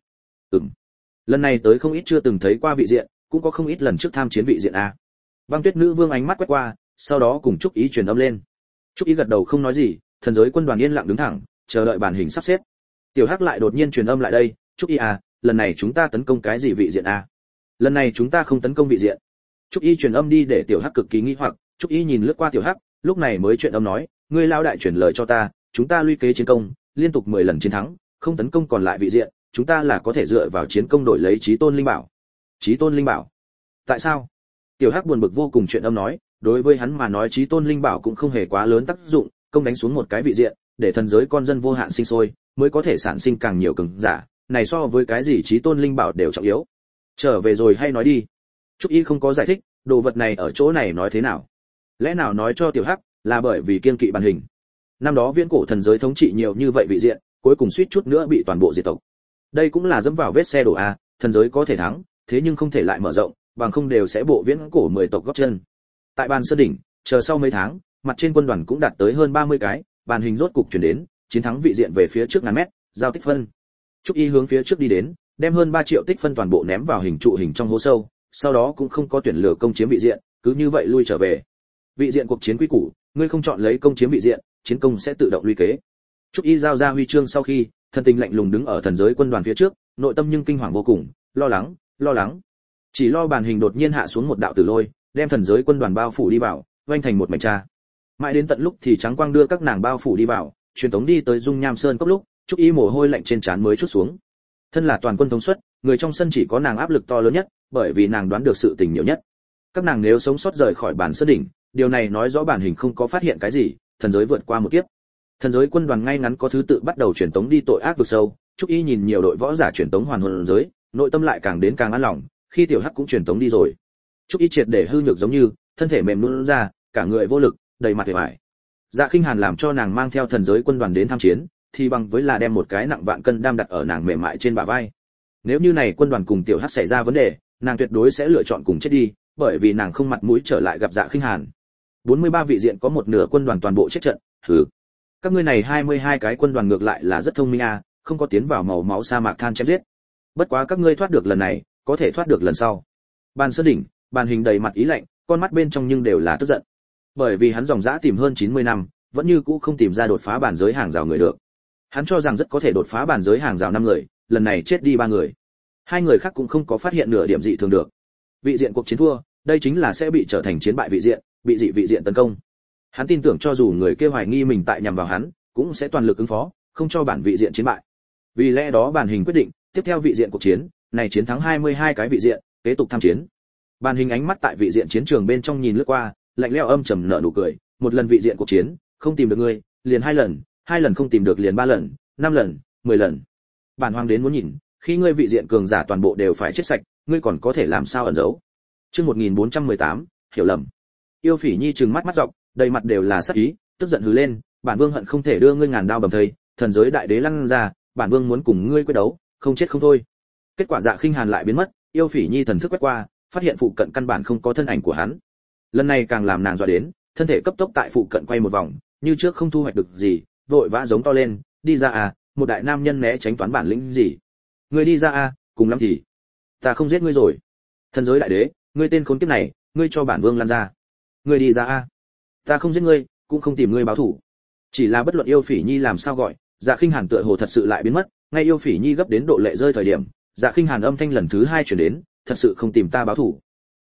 Lần này tới không ít chưa từng thấy qua vị diện, cũng có không ít lần trước tham chiến vị diện a. Băng Tuyết nữ vương ánh mắt quét qua, sau đó cùng Trúc Y truyền âm lên. Trúc Y gật đầu không nói gì, thần giới quân đoàn yên lặng đứng thẳng, chờ đợi bản hình sắp xếp. Tiểu Hắc lại đột nhiên truyền âm lại đây, Trúc Y à, lần này chúng ta tấn công cái gì vị diện a? Lần này chúng ta không tấn công vị diện. Trúc Y truyền âm đi để Tiểu Hắc cực kỳ nghi hoặc, Trúc Y nhìn lướt qua Tiểu Hắc, lúc này mới truyền âm nói, ngươi lao đại truyền lời cho ta, chúng ta luy kế chiến công, liên tục 10 lần chiến thắng, không tấn công còn lại vị diện, chúng ta là có thể dựa vào chiến công đổi lấy chí tôn linh bảo. Chí tôn linh bảo? Tại sao? Tiểu Hắc buồn bực vô cùng truyền âm nói, đối với hắn mà nói chí tôn linh bảo cũng không hề quá lớn tác dụng, công đánh xuống một cái vị diện, để thần giới con dân vô hạn sinh sôi, mới có thể sản sinh càng nhiều cường giả, này so với cái gì chí tôn linh bảo đều trọng yếu. Trở về rồi hay nói đi. Trúc Y không có giải thích, đồ vật này ở chỗ này nói thế nào? Lẽ nào nói cho Tiểu Hắc là bởi vì kiên kỵ bản hình? Năm đó viễn cổ thần giới thống trị nhiều như vậy vị diện, cuối cùng suýt chút nữa bị toàn bộ diệt tộc. Đây cũng là dẫm vào vết xe đổ a, thần giới có thể thắng, thế nhưng không thể lại mở rộng, bằng không đều sẽ bộ viễn cổ 10 tộc góp chân. Tại bàn sơn đỉnh, chờ sau mấy tháng, mặt trên quân đoàn cũng đạt tới hơn 30 cái, bàn hình rốt cục chuyển đến, chiến thắng vị diện về phía trước ngàn mét, giao tích phân. Trúc Y hướng phía trước đi đến, đem hơn 3 triệu tích phân toàn bộ ném vào hình trụ hình trong hố sâu, sau đó cũng không có tuyển lựa công chiếm vị diện, cứ như vậy lui trở về. Vị diện cuộc chiến quy củ, ngươi không chọn lấy công chiếm vị diện, chiến công sẽ tự động luy kế. Trúc Y giao ra huy chương sau khi, thần tình lạnh lùng đứng ở thần giới quân đoàn phía trước, nội tâm nhưng kinh hoàng vô cùng, lo lắng. Chỉ lo bàn hình đột nhiên hạ xuống một đạo tử lôi, đem thần giới quân đoàn bao phủ đi vào, vênh thành một mảnh tra. Mãi đến tận lúc thì trắng quang đưa các nàng bao phủ đi vào, truyền tống đi tới Dung Nham Sơn cốc lúc, Trúc Y mồ hôi lạnh trên trán mới chút xuống. Thân là toàn quân thống suất, người trong sân chỉ có nàng áp lực to lớn nhất, bởi vì nàng đoán được sự tình nhiều nhất. Các nàng nếu sống sót rời khỏi bản sơn đỉnh, điều này nói rõ bản hình không có phát hiện cái gì, thần giới vượt qua một kiếp. Thần giới quân đoàn ngay ngắn có thứ tự bắt đầu truyền tống đi tội ác vực sâu, Trúc Y nhìn nhiều đội võ giả truyền tống hoàn hồn giới, nội tâm lại càng đến càng an lòng, khi Tiểu Hắc cũng truyền tống đi rồi. Trúc Y triệt để hư nhược giống như, thân thể mềm nhũn ra, cả người vô lực, đầy mặt uể oải. Dạ Khinh Hàn làm cho nàng mang theo thần giới quân đoàn đến tham chiến, thì bằng với là đem một cái nặng vạn cân đam đặt ở nàng mềm mại trên bả vai. Nếu như này quân đoàn cùng Tiểu Hắc xảy ra vấn đề, nàng tuyệt đối sẽ lựa chọn cùng chết đi, bởi vì nàng không mặt mũi trở lại gặp Dạ Khinh Hàn. 43 vị diện có một nửa quân đoàn toàn bộ chết trận, hừ. Các ngươi này 22 cái quân đoàn ngược lại là rất thông minh a, không có tiến vào màu máu sa mạc than chém giết. Bất quá các ngươi thoát được lần này, có thể thoát được lần sau. Bàn sơn đỉnh, bàn hình đầy mặt ý lạnh, con mắt bên trong nhưng đều là tức giận. Bởi vì hắn dòng dã tìm hơn 90 năm, vẫn như cũ không tìm ra đột phá bản giới hàng rào người được. Hắn cho rằng rất có thể đột phá bản giới hàng rào 5 người, lần này chết đi 3 người. 2 người khác cũng không có phát hiện nửa điểm dị thường được. Vị diện cuộc chiến thua, đây chính là sẽ bị trở thành chiến bại vị diện, bị dị vị diện tấn công. Hắn tin tưởng cho dù người kia hoài nghi mình tại nhằm vào hắn, cũng sẽ toàn lực ứng phó, không cho bản vị diện chiến bại. Vì lẽ đó bản hình quyết định, tiếp theo vị diện cuộc chiến, này chiến thắng 22 cái vị diện, kế tục tham chiến. Bản hình ánh mắt tại vị diện chiến trường bên trong nhìn lướt qua, lạnh lẽo âm trầm nở nụ cười, một lần vị diện cuộc chiến, không tìm được ngươi, liền 2 lần, 2 lần không tìm được liền 3 lần, 5 lần, 10 lần. Bản hoàng đến muốn nhìn, khi ngươi vị diện cường giả toàn bộ đều phải chết sạch, ngươi còn có thể làm sao ẩn giấu. Chương 1418, hiểu lầm. Yêu Phỉ Nhi trừng mắt mắt dọc, đầy mặt đều là sát ý, tức giận hừ lên, bản vương hận không thể đưa ngươi ngàn đao bầm thây, thần giới đại đế lăn ra, bản vương muốn cùng ngươi quyết đấu, không chết không thôi. Kết quả Dạ Khinh Hàn lại biến mất, Yêu Phỉ Nhi thần thức quét qua, phát hiện phụ cận căn bản không có thân ảnh của hắn. Lần này càng làm nàng dọa đến, thân thể cấp tốc tại phụ cận quay một vòng, như trước không thu hoạch được gì, vội vã giống to lên, đi ra à, một đại nam nhân né tránh toán bản lĩnh gì? Ngươi đi ra à, cùng lắm thì ta không giết ngươi rồi. Thần giới đại đế, ngươi tên khốn kiếp này, ngươi cho bản vương lăn ra. Ngươi đi ra à, ta không giết ngươi, cũng không tìm ngươi báo thù. Chỉ là bất luận Yêu Phỉ Nhi làm sao gọi, Dạ Khinh Hàn tựa hồ thật sự lại biến mất, ngay Yêu Phỉ Nhi gấp đến độ lệ rơi thời điểm, Dạ Khinh Hàn âm thanh lần thứ 2 truyền đến, thật sự không tìm ta báo thù.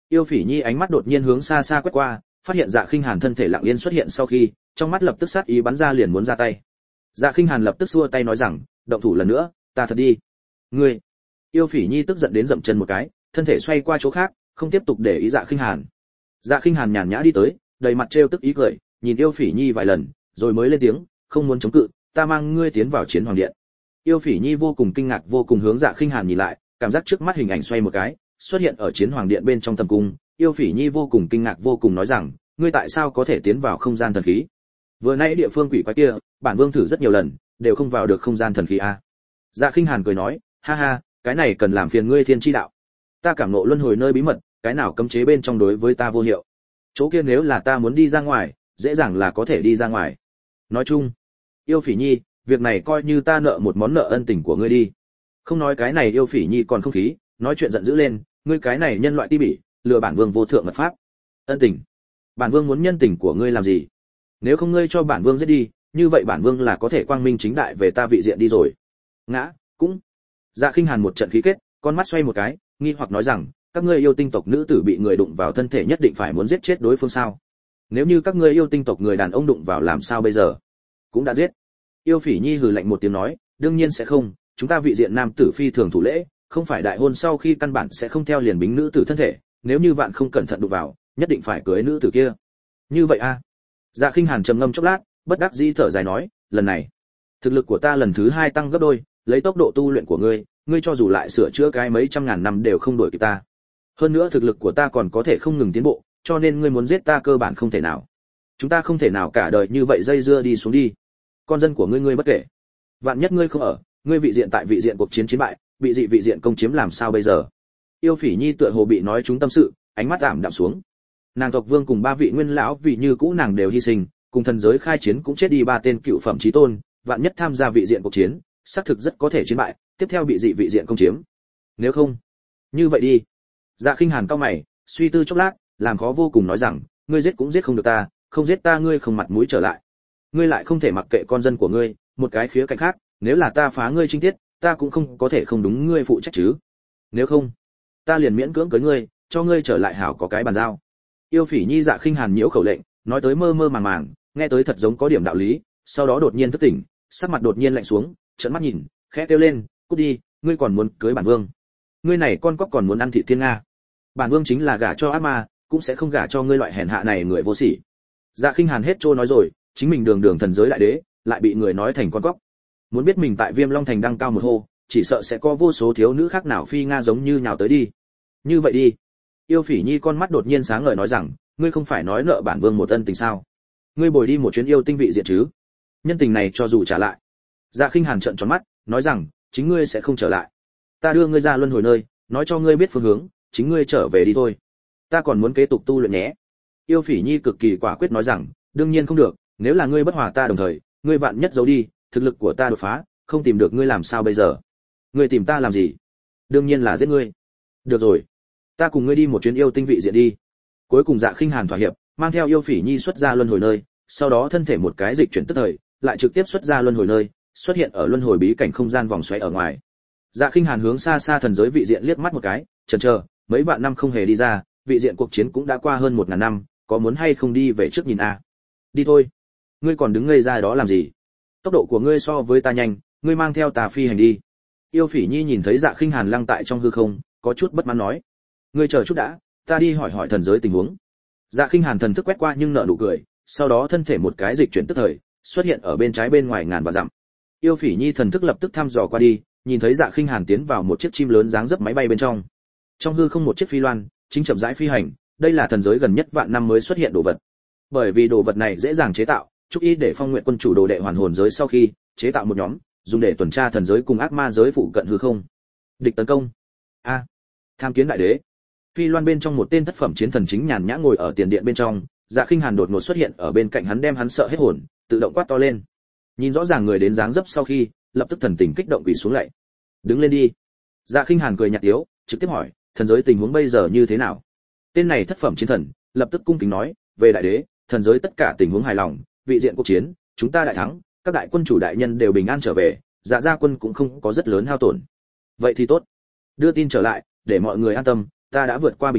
Yêu Phỉ Nhi ánh mắt đột nhiên hướng xa xa quét qua, phát hiện Dạ Khinh Hàn thân thể lặng yên xuất hiện sau khi, trong mắt lập tức sát ý bắn ra liền muốn ra tay. Dạ Khinh Hàn lập tức xua tay nói rằng, động thủ lần nữa, ta thật đi. Ngươi. Yêu Phỉ Nhi tức giận đến dậm chân một cái, thân thể xoay qua chỗ khác, không tiếp tục để ý Dạ Khinh Hàn. Dạ Khinh Hàn nhàn nhã đi tới, đầy mặt trêu tức ý cười, nhìn Yêu Phỉ Nhi vài lần, rồi mới lên tiếng, không muốn chống cự, ta mang ngươi tiến vào Chiến Hoàng Điện. Yêu Phỉ Nhi vô cùng kinh ngạc vô cùng hướng Dạ Khinh Hàn nhìn lại, cảm giác trước mắt hình ảnh xoay một cái, xuất hiện ở Chiến Hoàng Điện bên trong tầm cung. Yêu Phỉ Nhi vô cùng kinh ngạc vô cùng nói rằng, ngươi tại sao có thể tiến vào không gian thần khí? Vừa nãy địa phương quỷ quái kia, bản vương thử rất nhiều lần, đều không vào được không gian thần khí a. Dạ Khinh Hàn cười nói, ha ha, cái này cần làm phiền ngươi thiên chi đạo. Ta cảm ngộ luân hồi nơi bí mật, cái nào cấm chế bên trong đối với ta vô hiệu. Chỗ kia nếu là ta muốn đi ra ngoài, dễ dàng là có thể đi ra ngoài. Nói chung, Yêu Phỉ Nhi, việc này coi như ta nợ một món nợ ân tình của ngươi đi. Không nói cái này Yêu Phỉ Nhi còn không khí, nói chuyện giận dữ lên, ngươi cái này nhân loại ti bỉ, lừa bản vương vô thượng mật pháp. Ân tình? Bản vương muốn nhân tình của ngươi làm gì? Nếu không ngươi cho bản vương giết đi, như vậy bản vương là có thể quang minh chính đại về ta vị diện đi rồi. Ngã, cũng. Dạ Khinh Hàn một trận khí kết, con mắt xoay một cái, nghi hoặc nói rằng, các ngươi yêu tinh tộc nữ tử bị người đụng vào thân thể nhất định phải muốn giết chết đối phương sao? Nếu như các ngươi yêu tinh tộc người đàn ông đụng vào làm sao bây giờ? Cũng đã giết. Yêu Phỉ Nhi hừ lạnh một tiếng nói, đương nhiên sẽ không, chúng ta vị diện nam tử phi thường thủ lễ, không phải đại hôn sau khi căn bản sẽ không theo liền bính nữ tử thân thể, nếu như vạn không cẩn thận đụng vào, nhất định phải cưới nữ tử kia. Như vậy a? Dạ Khinh Hàn trầm ngâm chốc lát, bất đắc dĩ thở dài nói, lần này, thực lực của ta lần thứ 2 tăng gấp đôi, lấy tốc độ tu luyện của ngươi, ngươi cho dù lại sửa chữa cái mấy trăm ngàn năm đều không đuổi kịp ta. Hơn nữa thực lực của ta còn có thể không ngừng tiến bộ, cho nên ngươi muốn giết ta cơ bản không thể nào. Chúng ta không thể nào cả đời như vậy dây dưa đi xuống đi. Con dân của ngươi bất kể. Vạn nhất ngươi không ở, ngươi vị diện tại vị diện cuộc chiến chiến bại, bị dị vị diện công chiếm làm sao bây giờ? Yêu Phỉ Nhi tựa hồ bị nói trúng tâm sự, ánh mắt ảm đạm xuống. Nàng tộc vương cùng 3 vị nguyên lão vì như cũ nàng đều hy sinh, cùng thần giới khai chiến cũng chết đi 3 tên cựu phẩm chí tôn, vạn nhất tham gia vị diện cuộc chiến, xác thực rất có thể chiến bại, tiếp theo bị dị vị diện công chiếm. Nếu không, như vậy đi. Dạ Khinh Hàn cau mày, suy tư chốc lát, làm khó vô cùng nói rằng, ngươi giết cũng giết không được ta, không giết ta ngươi không mặt mũi trở lại. Ngươi lại không thể mặc kệ con dân của ngươi, một cái khía cạnh khác, nếu là ta phá ngươi trinh tiết, ta cũng không có thể không đúng ngươi phụ trách chứ. Nếu không, ta liền miễn cưỡng cưới ngươi, cho ngươi trở lại hảo có cái bàn giao. Yêu Phỉ Nhi Dạ Khinh Hàn nhiễu khẩu lệnh, nói tới mơ mơ màng màng, nghe tới thật giống có điểm đạo lý, sau đó đột nhiên thức tỉnh, sắc mặt đột nhiên lạnh xuống, trợn mắt nhìn, khẽ kêu lên, cút đi, ngươi còn muốn cưới bản vương? Ngươi này con cóc còn muốn ăn thịt thiên nga? Bản vương chính là gả cho ác ma, cũng sẽ không gả cho ngươi loại hèn hạ này người vô sỉ. Dạ Khinh Hàn hết trôi nói rồi, chính mình đường đường thần giới đại đế, lại bị người nói thành con cóc. Muốn biết mình tại Viêm Long Thành đăng cao một hô, chỉ sợ sẽ có vô số thiếu nữ khác nào phi nga giống như nhào tới đi. Như vậy đi. Yêu Phỉ Nhi con mắt đột nhiên sáng ngời nói rằng, ngươi không phải nói nợ bản vương một ân tình sao? Ngươi bồi đi một chuyến yêu tinh vị diện chứ? Nhân tình này cho dù trả lại. Dạ Khinh Hàn trợn tròn mắt, nói rằng, chính ngươi sẽ không trở lại. Ta đưa ngươi ra luân hồi nơi, nói cho ngươi biết phương hướng, chính ngươi trở về đi thôi. Ta còn muốn kế tục tu luyện nhé. Yêu Phỉ Nhi cực kỳ quả quyết nói rằng, đương nhiên không được, nếu là ngươi bất hòa ta đồng thời, ngươi vạn nhất giấu đi, thực lực của ta đột phá, không tìm được ngươi làm sao bây giờ? Ngươi tìm ta làm gì? Đương nhiên là giết ngươi. Được rồi, ta cùng ngươi đi một chuyến yêu tinh vị diện đi. Cuối cùng Dạ Khinh Hàn thỏa hiệp, mang theo Yêu Phỉ Nhi xuất ra luân hồi nơi, sau đó thân thể một cái dịch chuyển tức thời, lại trực tiếp xuất ra luân hồi nơi, xuất hiện ở luân hồi bí cảnh không gian vòng xoáy ở ngoài. Dạ Khinh Hàn hướng xa xa thần giới vị diện liếc mắt một cái, chần chờ, mấy vạn năm không hề đi ra, vị diện cuộc chiến cũng đã qua hơn 1000 năm, có muốn hay không đi về trước nhìn a? Đi thôi. Ngươi còn đứng ngây ra đó làm gì? Tốc độ của ngươi so với ta nhanh, ngươi mang theo ta phi hành đi. Yêu Phỉ Nhi nhìn thấy Dạ Khinh Hàn lăng tại trong hư không, có chút bất mãn nói, ngươi chờ chút đã, ta đi hỏi hỏi thần giới tình huống. Dạ Khinh Hàn thần thức quét qua nhưng nở nụ cười, sau đó thân thể một cái dịch chuyển tức thời, xuất hiện ở bên trái bên ngoài ngàn vạn dặm. Yêu Phỉ Nhi thần thức lập tức thăm dò qua đi, nhìn thấy Dạ Khinh Hàn tiến vào một chiếc chim lớn dáng dấp máy bay bên trong. Trong hư không một chiếc phi loan, chính chậm rãi phi hành, đây là thần giới gần nhất vạn năm mới xuất hiện đồ vật. Bởi vì đồ vật này dễ dàng chế tạo, chúc ý để Phong Nguyệt quân chủ đồ đệ hoàn hồn giới sau khi chế tạo một nhóm, dùng để tuần tra thần giới cùng ác ma giới phụ cận hư không. Địch tấn công. A. Tham kiến đại đế. Phi loan bên trong một tên thất phẩm chiến thần chính nhàn nhã ngồi ở tiền điện bên trong, Dạ Khinh Hàn đột ngột xuất hiện ở bên cạnh hắn đem hắn sợ hết hồn, tự động quát to lên. Nhìn rõ ràng người đến dáng dấp sau khi, lập tức thần tình kích động quỳ xuống lạy. Đứng lên đi. Dạ Khinh Hàn cười nhạt tiếu, trực tiếp hỏi, thần giới tình huống bây giờ như thế nào? Tên này thất phẩm chiến thần lập tức cung kính nói, về đại đế, thần giới tất cả tình huống hài lòng, vị diện cuộc chiến, chúng ta đại thắng, các đại quân chủ đại nhân đều bình an trở về, Dạ gia quân cũng không có rất lớn hao tổn. Vậy thì tốt. Đưa tin trở lại, để mọi người an tâm, ta đã vượt qua bình cảnh,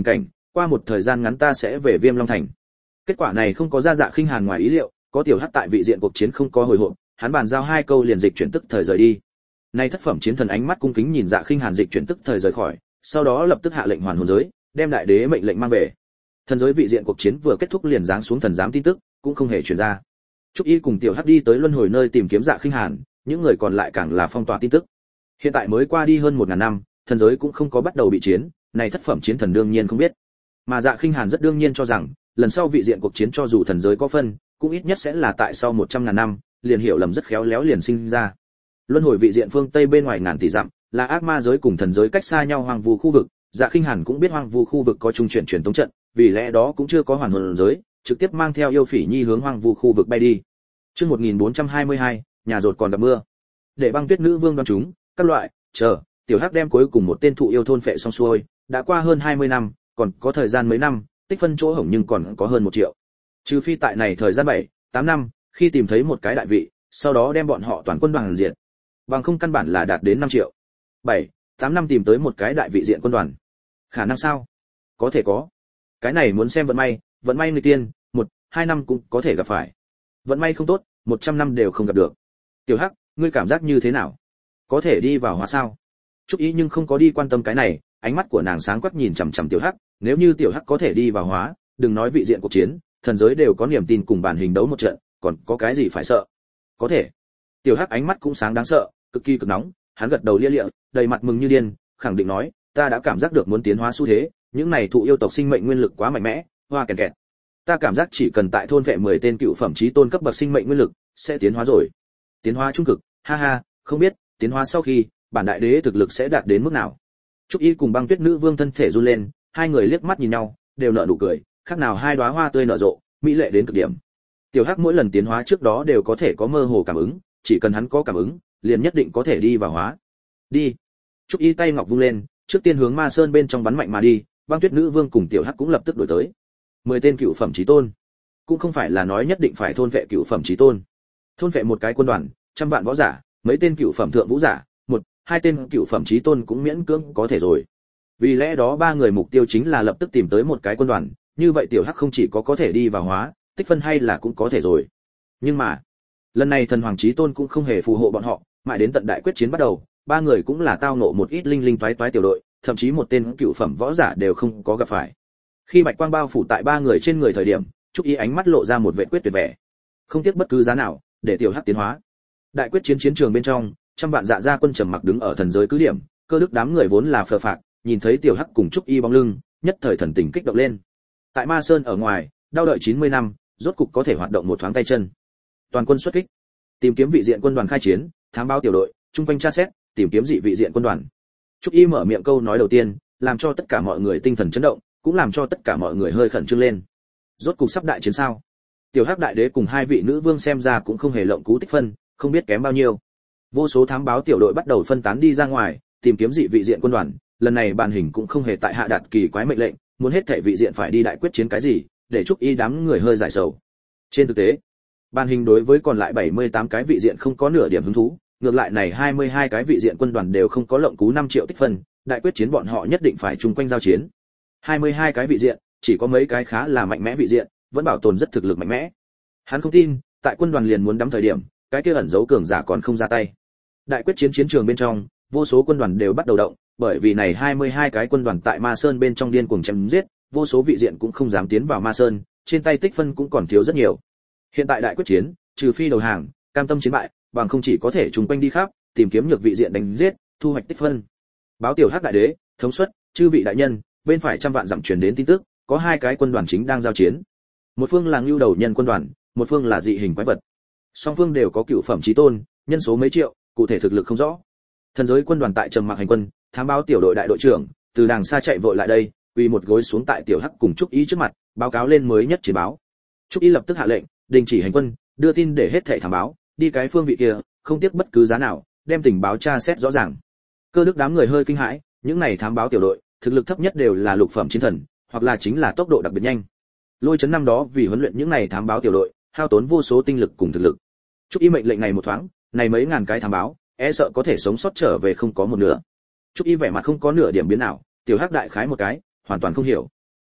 qua một thời gian ngắn ta sẽ về Viêm Long Thành. Kết quả này không có ra Dạ Khinh Hàn ngoài ý liệu, có tiểu hắc tại vị diện cuộc chiến không có hồi hộp, hắn bàn giao 2 câu liền dịch chuyển tức thời rời đi. Nay thất phẩm chiến thần ánh mắt cung kính nhìn Dạ Khinh Hàn dịch chuyển tức thời rời khỏi, sau đó lập tức hạ lệnh hoàn hồn giới, đem đại đế mệnh lệnh mang về. Thần giới vị diện cuộc chiến vừa kết thúc liền giáng xuống thần giám tin tức, cũng không hề truyền ra. Trúc Y cùng tiểu hắc đi tới luân hồi nơi tìm kiếm Dạ Khinh Hàn, những người còn lại càng là phong tỏa tin tức. Hiện tại mới qua đi hơn 1000 năm, thần giới cũng không có bắt đầu bị chiến, này thất phẩm chiến thần đương nhiên không biết. Mà Dạ Khinh Hàn rất đương nhiên cho rằng, lần sau vị diện cuộc chiến cho dù thần giới có phân, cũng ít nhất sẽ là tại sau 100.000 năm, liền hiểu lầm rất khéo léo liền sinh ra. Luân hồi vị diện phương Tây bên ngoài ngàn tỷ dặm, là ác ma giới cùng thần giới cách xa nhau hoang vu khu vực, Dạ Khinh Hàn cũng biết hoang vu khu vực có trung chuyển truyền tống trận, vì lẽ đó cũng chưa có hoàn hồn giới, trực tiếp mang theo yêu phỉ nhi hướng hoang vu khu vực bay đi. Chương 1422, nhà rột còn gặp mưa. Để băng tuyết nữ vương đoán chúng, các loại, chờ, tiểu hắc đem cuối cùng một tên thụ yêu thôn phệ xong xuôi, đã qua hơn 20 năm, còn có thời gian mấy năm, tích phân chỗ hổng nhưng còn có hơn 1 triệu. Trừ phi tại này thời gian 7-8 năm, khi tìm thấy một cái đại vị, sau đó đem bọn họ toàn quân đoàn diện. Bằng không căn bản là đạt đến 5 triệu. 7-8 năm tìm tới một cái đại vị diện quân đoàn. Khả năng sao? Có thể có. Cái này muốn xem vận may người tiên, 1-2 năm cũng có thể gặp phải. Vận may không tốt, 100 năm đều không gặp được. Tiểu Hắc, ngươi cảm giác như thế nào? Có thể đi vào hóa sao? Trúc Ý nhưng không có đi quan tâm cái này, ánh mắt của nàng sáng quắc nhìn chằm chằm Tiểu Hắc, nếu như Tiểu Hắc có thể đi vào hóa, đừng nói vị diện cuộc chiến, thần giới đều có niềm tin cùng bản hình đấu một trận, còn có cái gì phải sợ? Có thể. Tiểu Hắc ánh mắt cũng sáng đáng sợ, cực kỳ cực nóng, hắn gật đầu lia lịa, đầy mặt mừng như điên, khẳng định nói, ta đã cảm giác được muốn tiến hóa xu thế, những này thụ yêu tộc sinh mệnh nguyên lực quá mạnh mẽ, hoa kẹt kẹt. Ta cảm giác chỉ cần tại thôn vệ 10 tên cựu phẩm chí tôn cấp bậc sinh mệnh nguyên lực, sẽ tiến hóa rồi. Tiến hóa trung cực, ha ha, không biết, tiến hóa sau khi, bản đại đế thực lực sẽ đạt đến mức nào. Trúc Y cùng băng tuyết nữ vương thân thể run lên, hai người liếc mắt nhìn nhau, đều nở nụ cười, khác nào hai đóa hoa tươi nở rộ, mỹ lệ đến cực điểm. Tiểu Hắc mỗi lần tiến hóa trước đó đều có thể có mơ hồ cảm ứng, chỉ cần hắn có cảm ứng, liền nhất định có thể đi vào hóa. Đi. Trúc Y tay ngọc vung lên, trước tiên hướng Ma Sơn bên trong bắn mạnh mà đi, băng tuyết nữ vương cùng Tiểu Hắc cũng lập tức đuổi tới. 10 tên cựu phẩm chí tôn, cũng không phải là nói nhất định phải thôn vệ cựu phẩm chí tôn. Thôn vệ một cái quân đoàn, trăm vạn võ giả, mấy tên cựu phẩm thượng vũ giả, 1-2 tên cựu phẩm chí tôn cũng miễn cưỡng có thể rồi. Vì lẽ đó ba người mục tiêu chính là lập tức tìm tới một cái quân đoàn, như vậy Tiểu Hắc không chỉ có thể đi vào hóa, tích phân hay là cũng có thể rồi. Nhưng mà, lần này thần hoàng chí tôn cũng không hề phù hộ bọn họ, mãi đến tận đại quyết chiến bắt đầu, ba người cũng là tao ngộ một ít linh linh toái toái tiểu đội, thậm chí một tên cựu phẩm võ giả đều không có gặp phải. Khi bạch quang bao phủ tại ba người trên người thời điểm, Trúc Y ánh mắt lộ ra một vẻ quyết tuyệt vẻ. Không tiếc bất cứ giá nào, để Tiểu Hắc tiến hóa. Đại quyết chiến chiến trường bên trong, trăm vạn dạ gia quân trầm mặc đứng ở thần giới cứ điểm, cơ đức đám người vốn là phờ phạc, nhìn thấy Tiểu Hắc cùng Trúc Y bóng lưng, nhất thời thần tình kích động lên. Tại Ma Sơn ở ngoài, đau đợi 90 năm, rốt cục có thể hoạt động một thoáng tay chân. Toàn quân xuất kích, tìm kiếm vị diện quân đoàn khai chiến, thám báo tiểu đội, trung quanh tra xét, tìm kiếm dị vị diện quân đoàn. Trúc Y mở miệng câu nói đầu tiên, làm cho tất cả mọi người tinh thần chấn động, cũng làm cho tất cả mọi người hơi khẩn trương lên. Rốt cục sắp đại chiến sao? Tiểu Hắc đại đế cùng hai vị nữ vương xem ra cũng không hề lộng cú tích phân, không biết kém bao nhiêu. Vô số thám báo tiểu đội bắt đầu phân tán đi ra ngoài, tìm kiếm dị vị diện quân đoàn, lần này bàn hình cũng không hề tại hạ đạt kỳ quái mệnh lệnh, muốn hết thảy vị diện phải đi đại quyết chiến cái gì, để Trúc Y đám người hơi giải sầu. Trên thực tế, bàn hình đối với còn lại 78 cái vị diện không có nửa điểm hứng thú, ngược lại này 22 cái vị diện quân đoàn đều không có lộng cú 5 triệu tích phân, đại quyết chiến bọn họ nhất định phải chung quanh giao chiến. 22 cái vị diện, chỉ có mấy cái khá là mạnh mẽ vị diện, vẫn bảo tồn rất thực lực mạnh mẽ. Hắn không tin, tại quân đoàn liền muốn đắm thời điểm, cái kia ẩn giấu cường giả còn không ra tay. Đại quyết chiến chiến trường bên trong, vô số quân đoàn đều bắt đầu động, bởi vì này 22 cái quân đoàn tại Ma Sơn bên trong điên cuồng chém giết, vô số vị diện cũng không dám tiến vào Ma Sơn, trên tay tích phân cũng còn thiếu rất nhiều. Hiện tại đại quyết chiến, trừ phi đầu hàng, cam tâm chiến bại, bằng không chỉ có thể trùng quanh đi khắp, tìm kiếm nhược vị diện đánh giết, thu hoạch tích phân. Báo Tiểu Hắc đại đế, thống suất, chư vị đại nhân, bên phải trăm vạn dặm truyền đến tin tức, có hai cái quân đoàn chính đang giao chiến. Một phương là Ngưu Đầu Nhân quân đoàn, một phương là dị hình quái vật. Song phương đều có cựu phẩm chí tôn, nhân số mấy triệu, cụ thể thực lực không rõ. Thần giới quân đoàn tại trầm mặc hành quân, thám báo tiểu đội đại đội trưởng từ đàng xa chạy vội lại đây, quỳ một gối xuống tại Tiểu Hắc cùng Trúc Y trước mặt, báo cáo lên mới nhất chiến báo. Trúc Y lập tức hạ lệnh, đình chỉ hành quân, đưa tin để hết thảy thám báo, đi cái phương vị kia, không tiếc bất cứ giá nào, đem tình báo tra xét rõ ràng. Cơ đức đám người hơi kinh hãi, những này thám báo tiểu đội, thực lực thấp nhất đều là lục phẩm chiến thần, hoặc là chính là tốc độ đặc biệt nhanh. Lôi Chấn năm đó vì huấn luyện những này thám báo tiểu đội, hao tốn vô số tinh lực cùng thực lực. Trúc Y mệnh lệnh này một thoáng, này mấy ngàn cái thám báo, e sợ có thể sống sót trở về không có một nửa. Trúc Y vẻ mặt không có nửa điểm biến nào, Tiểu Hắc đại khái một cái, hoàn toàn không hiểu.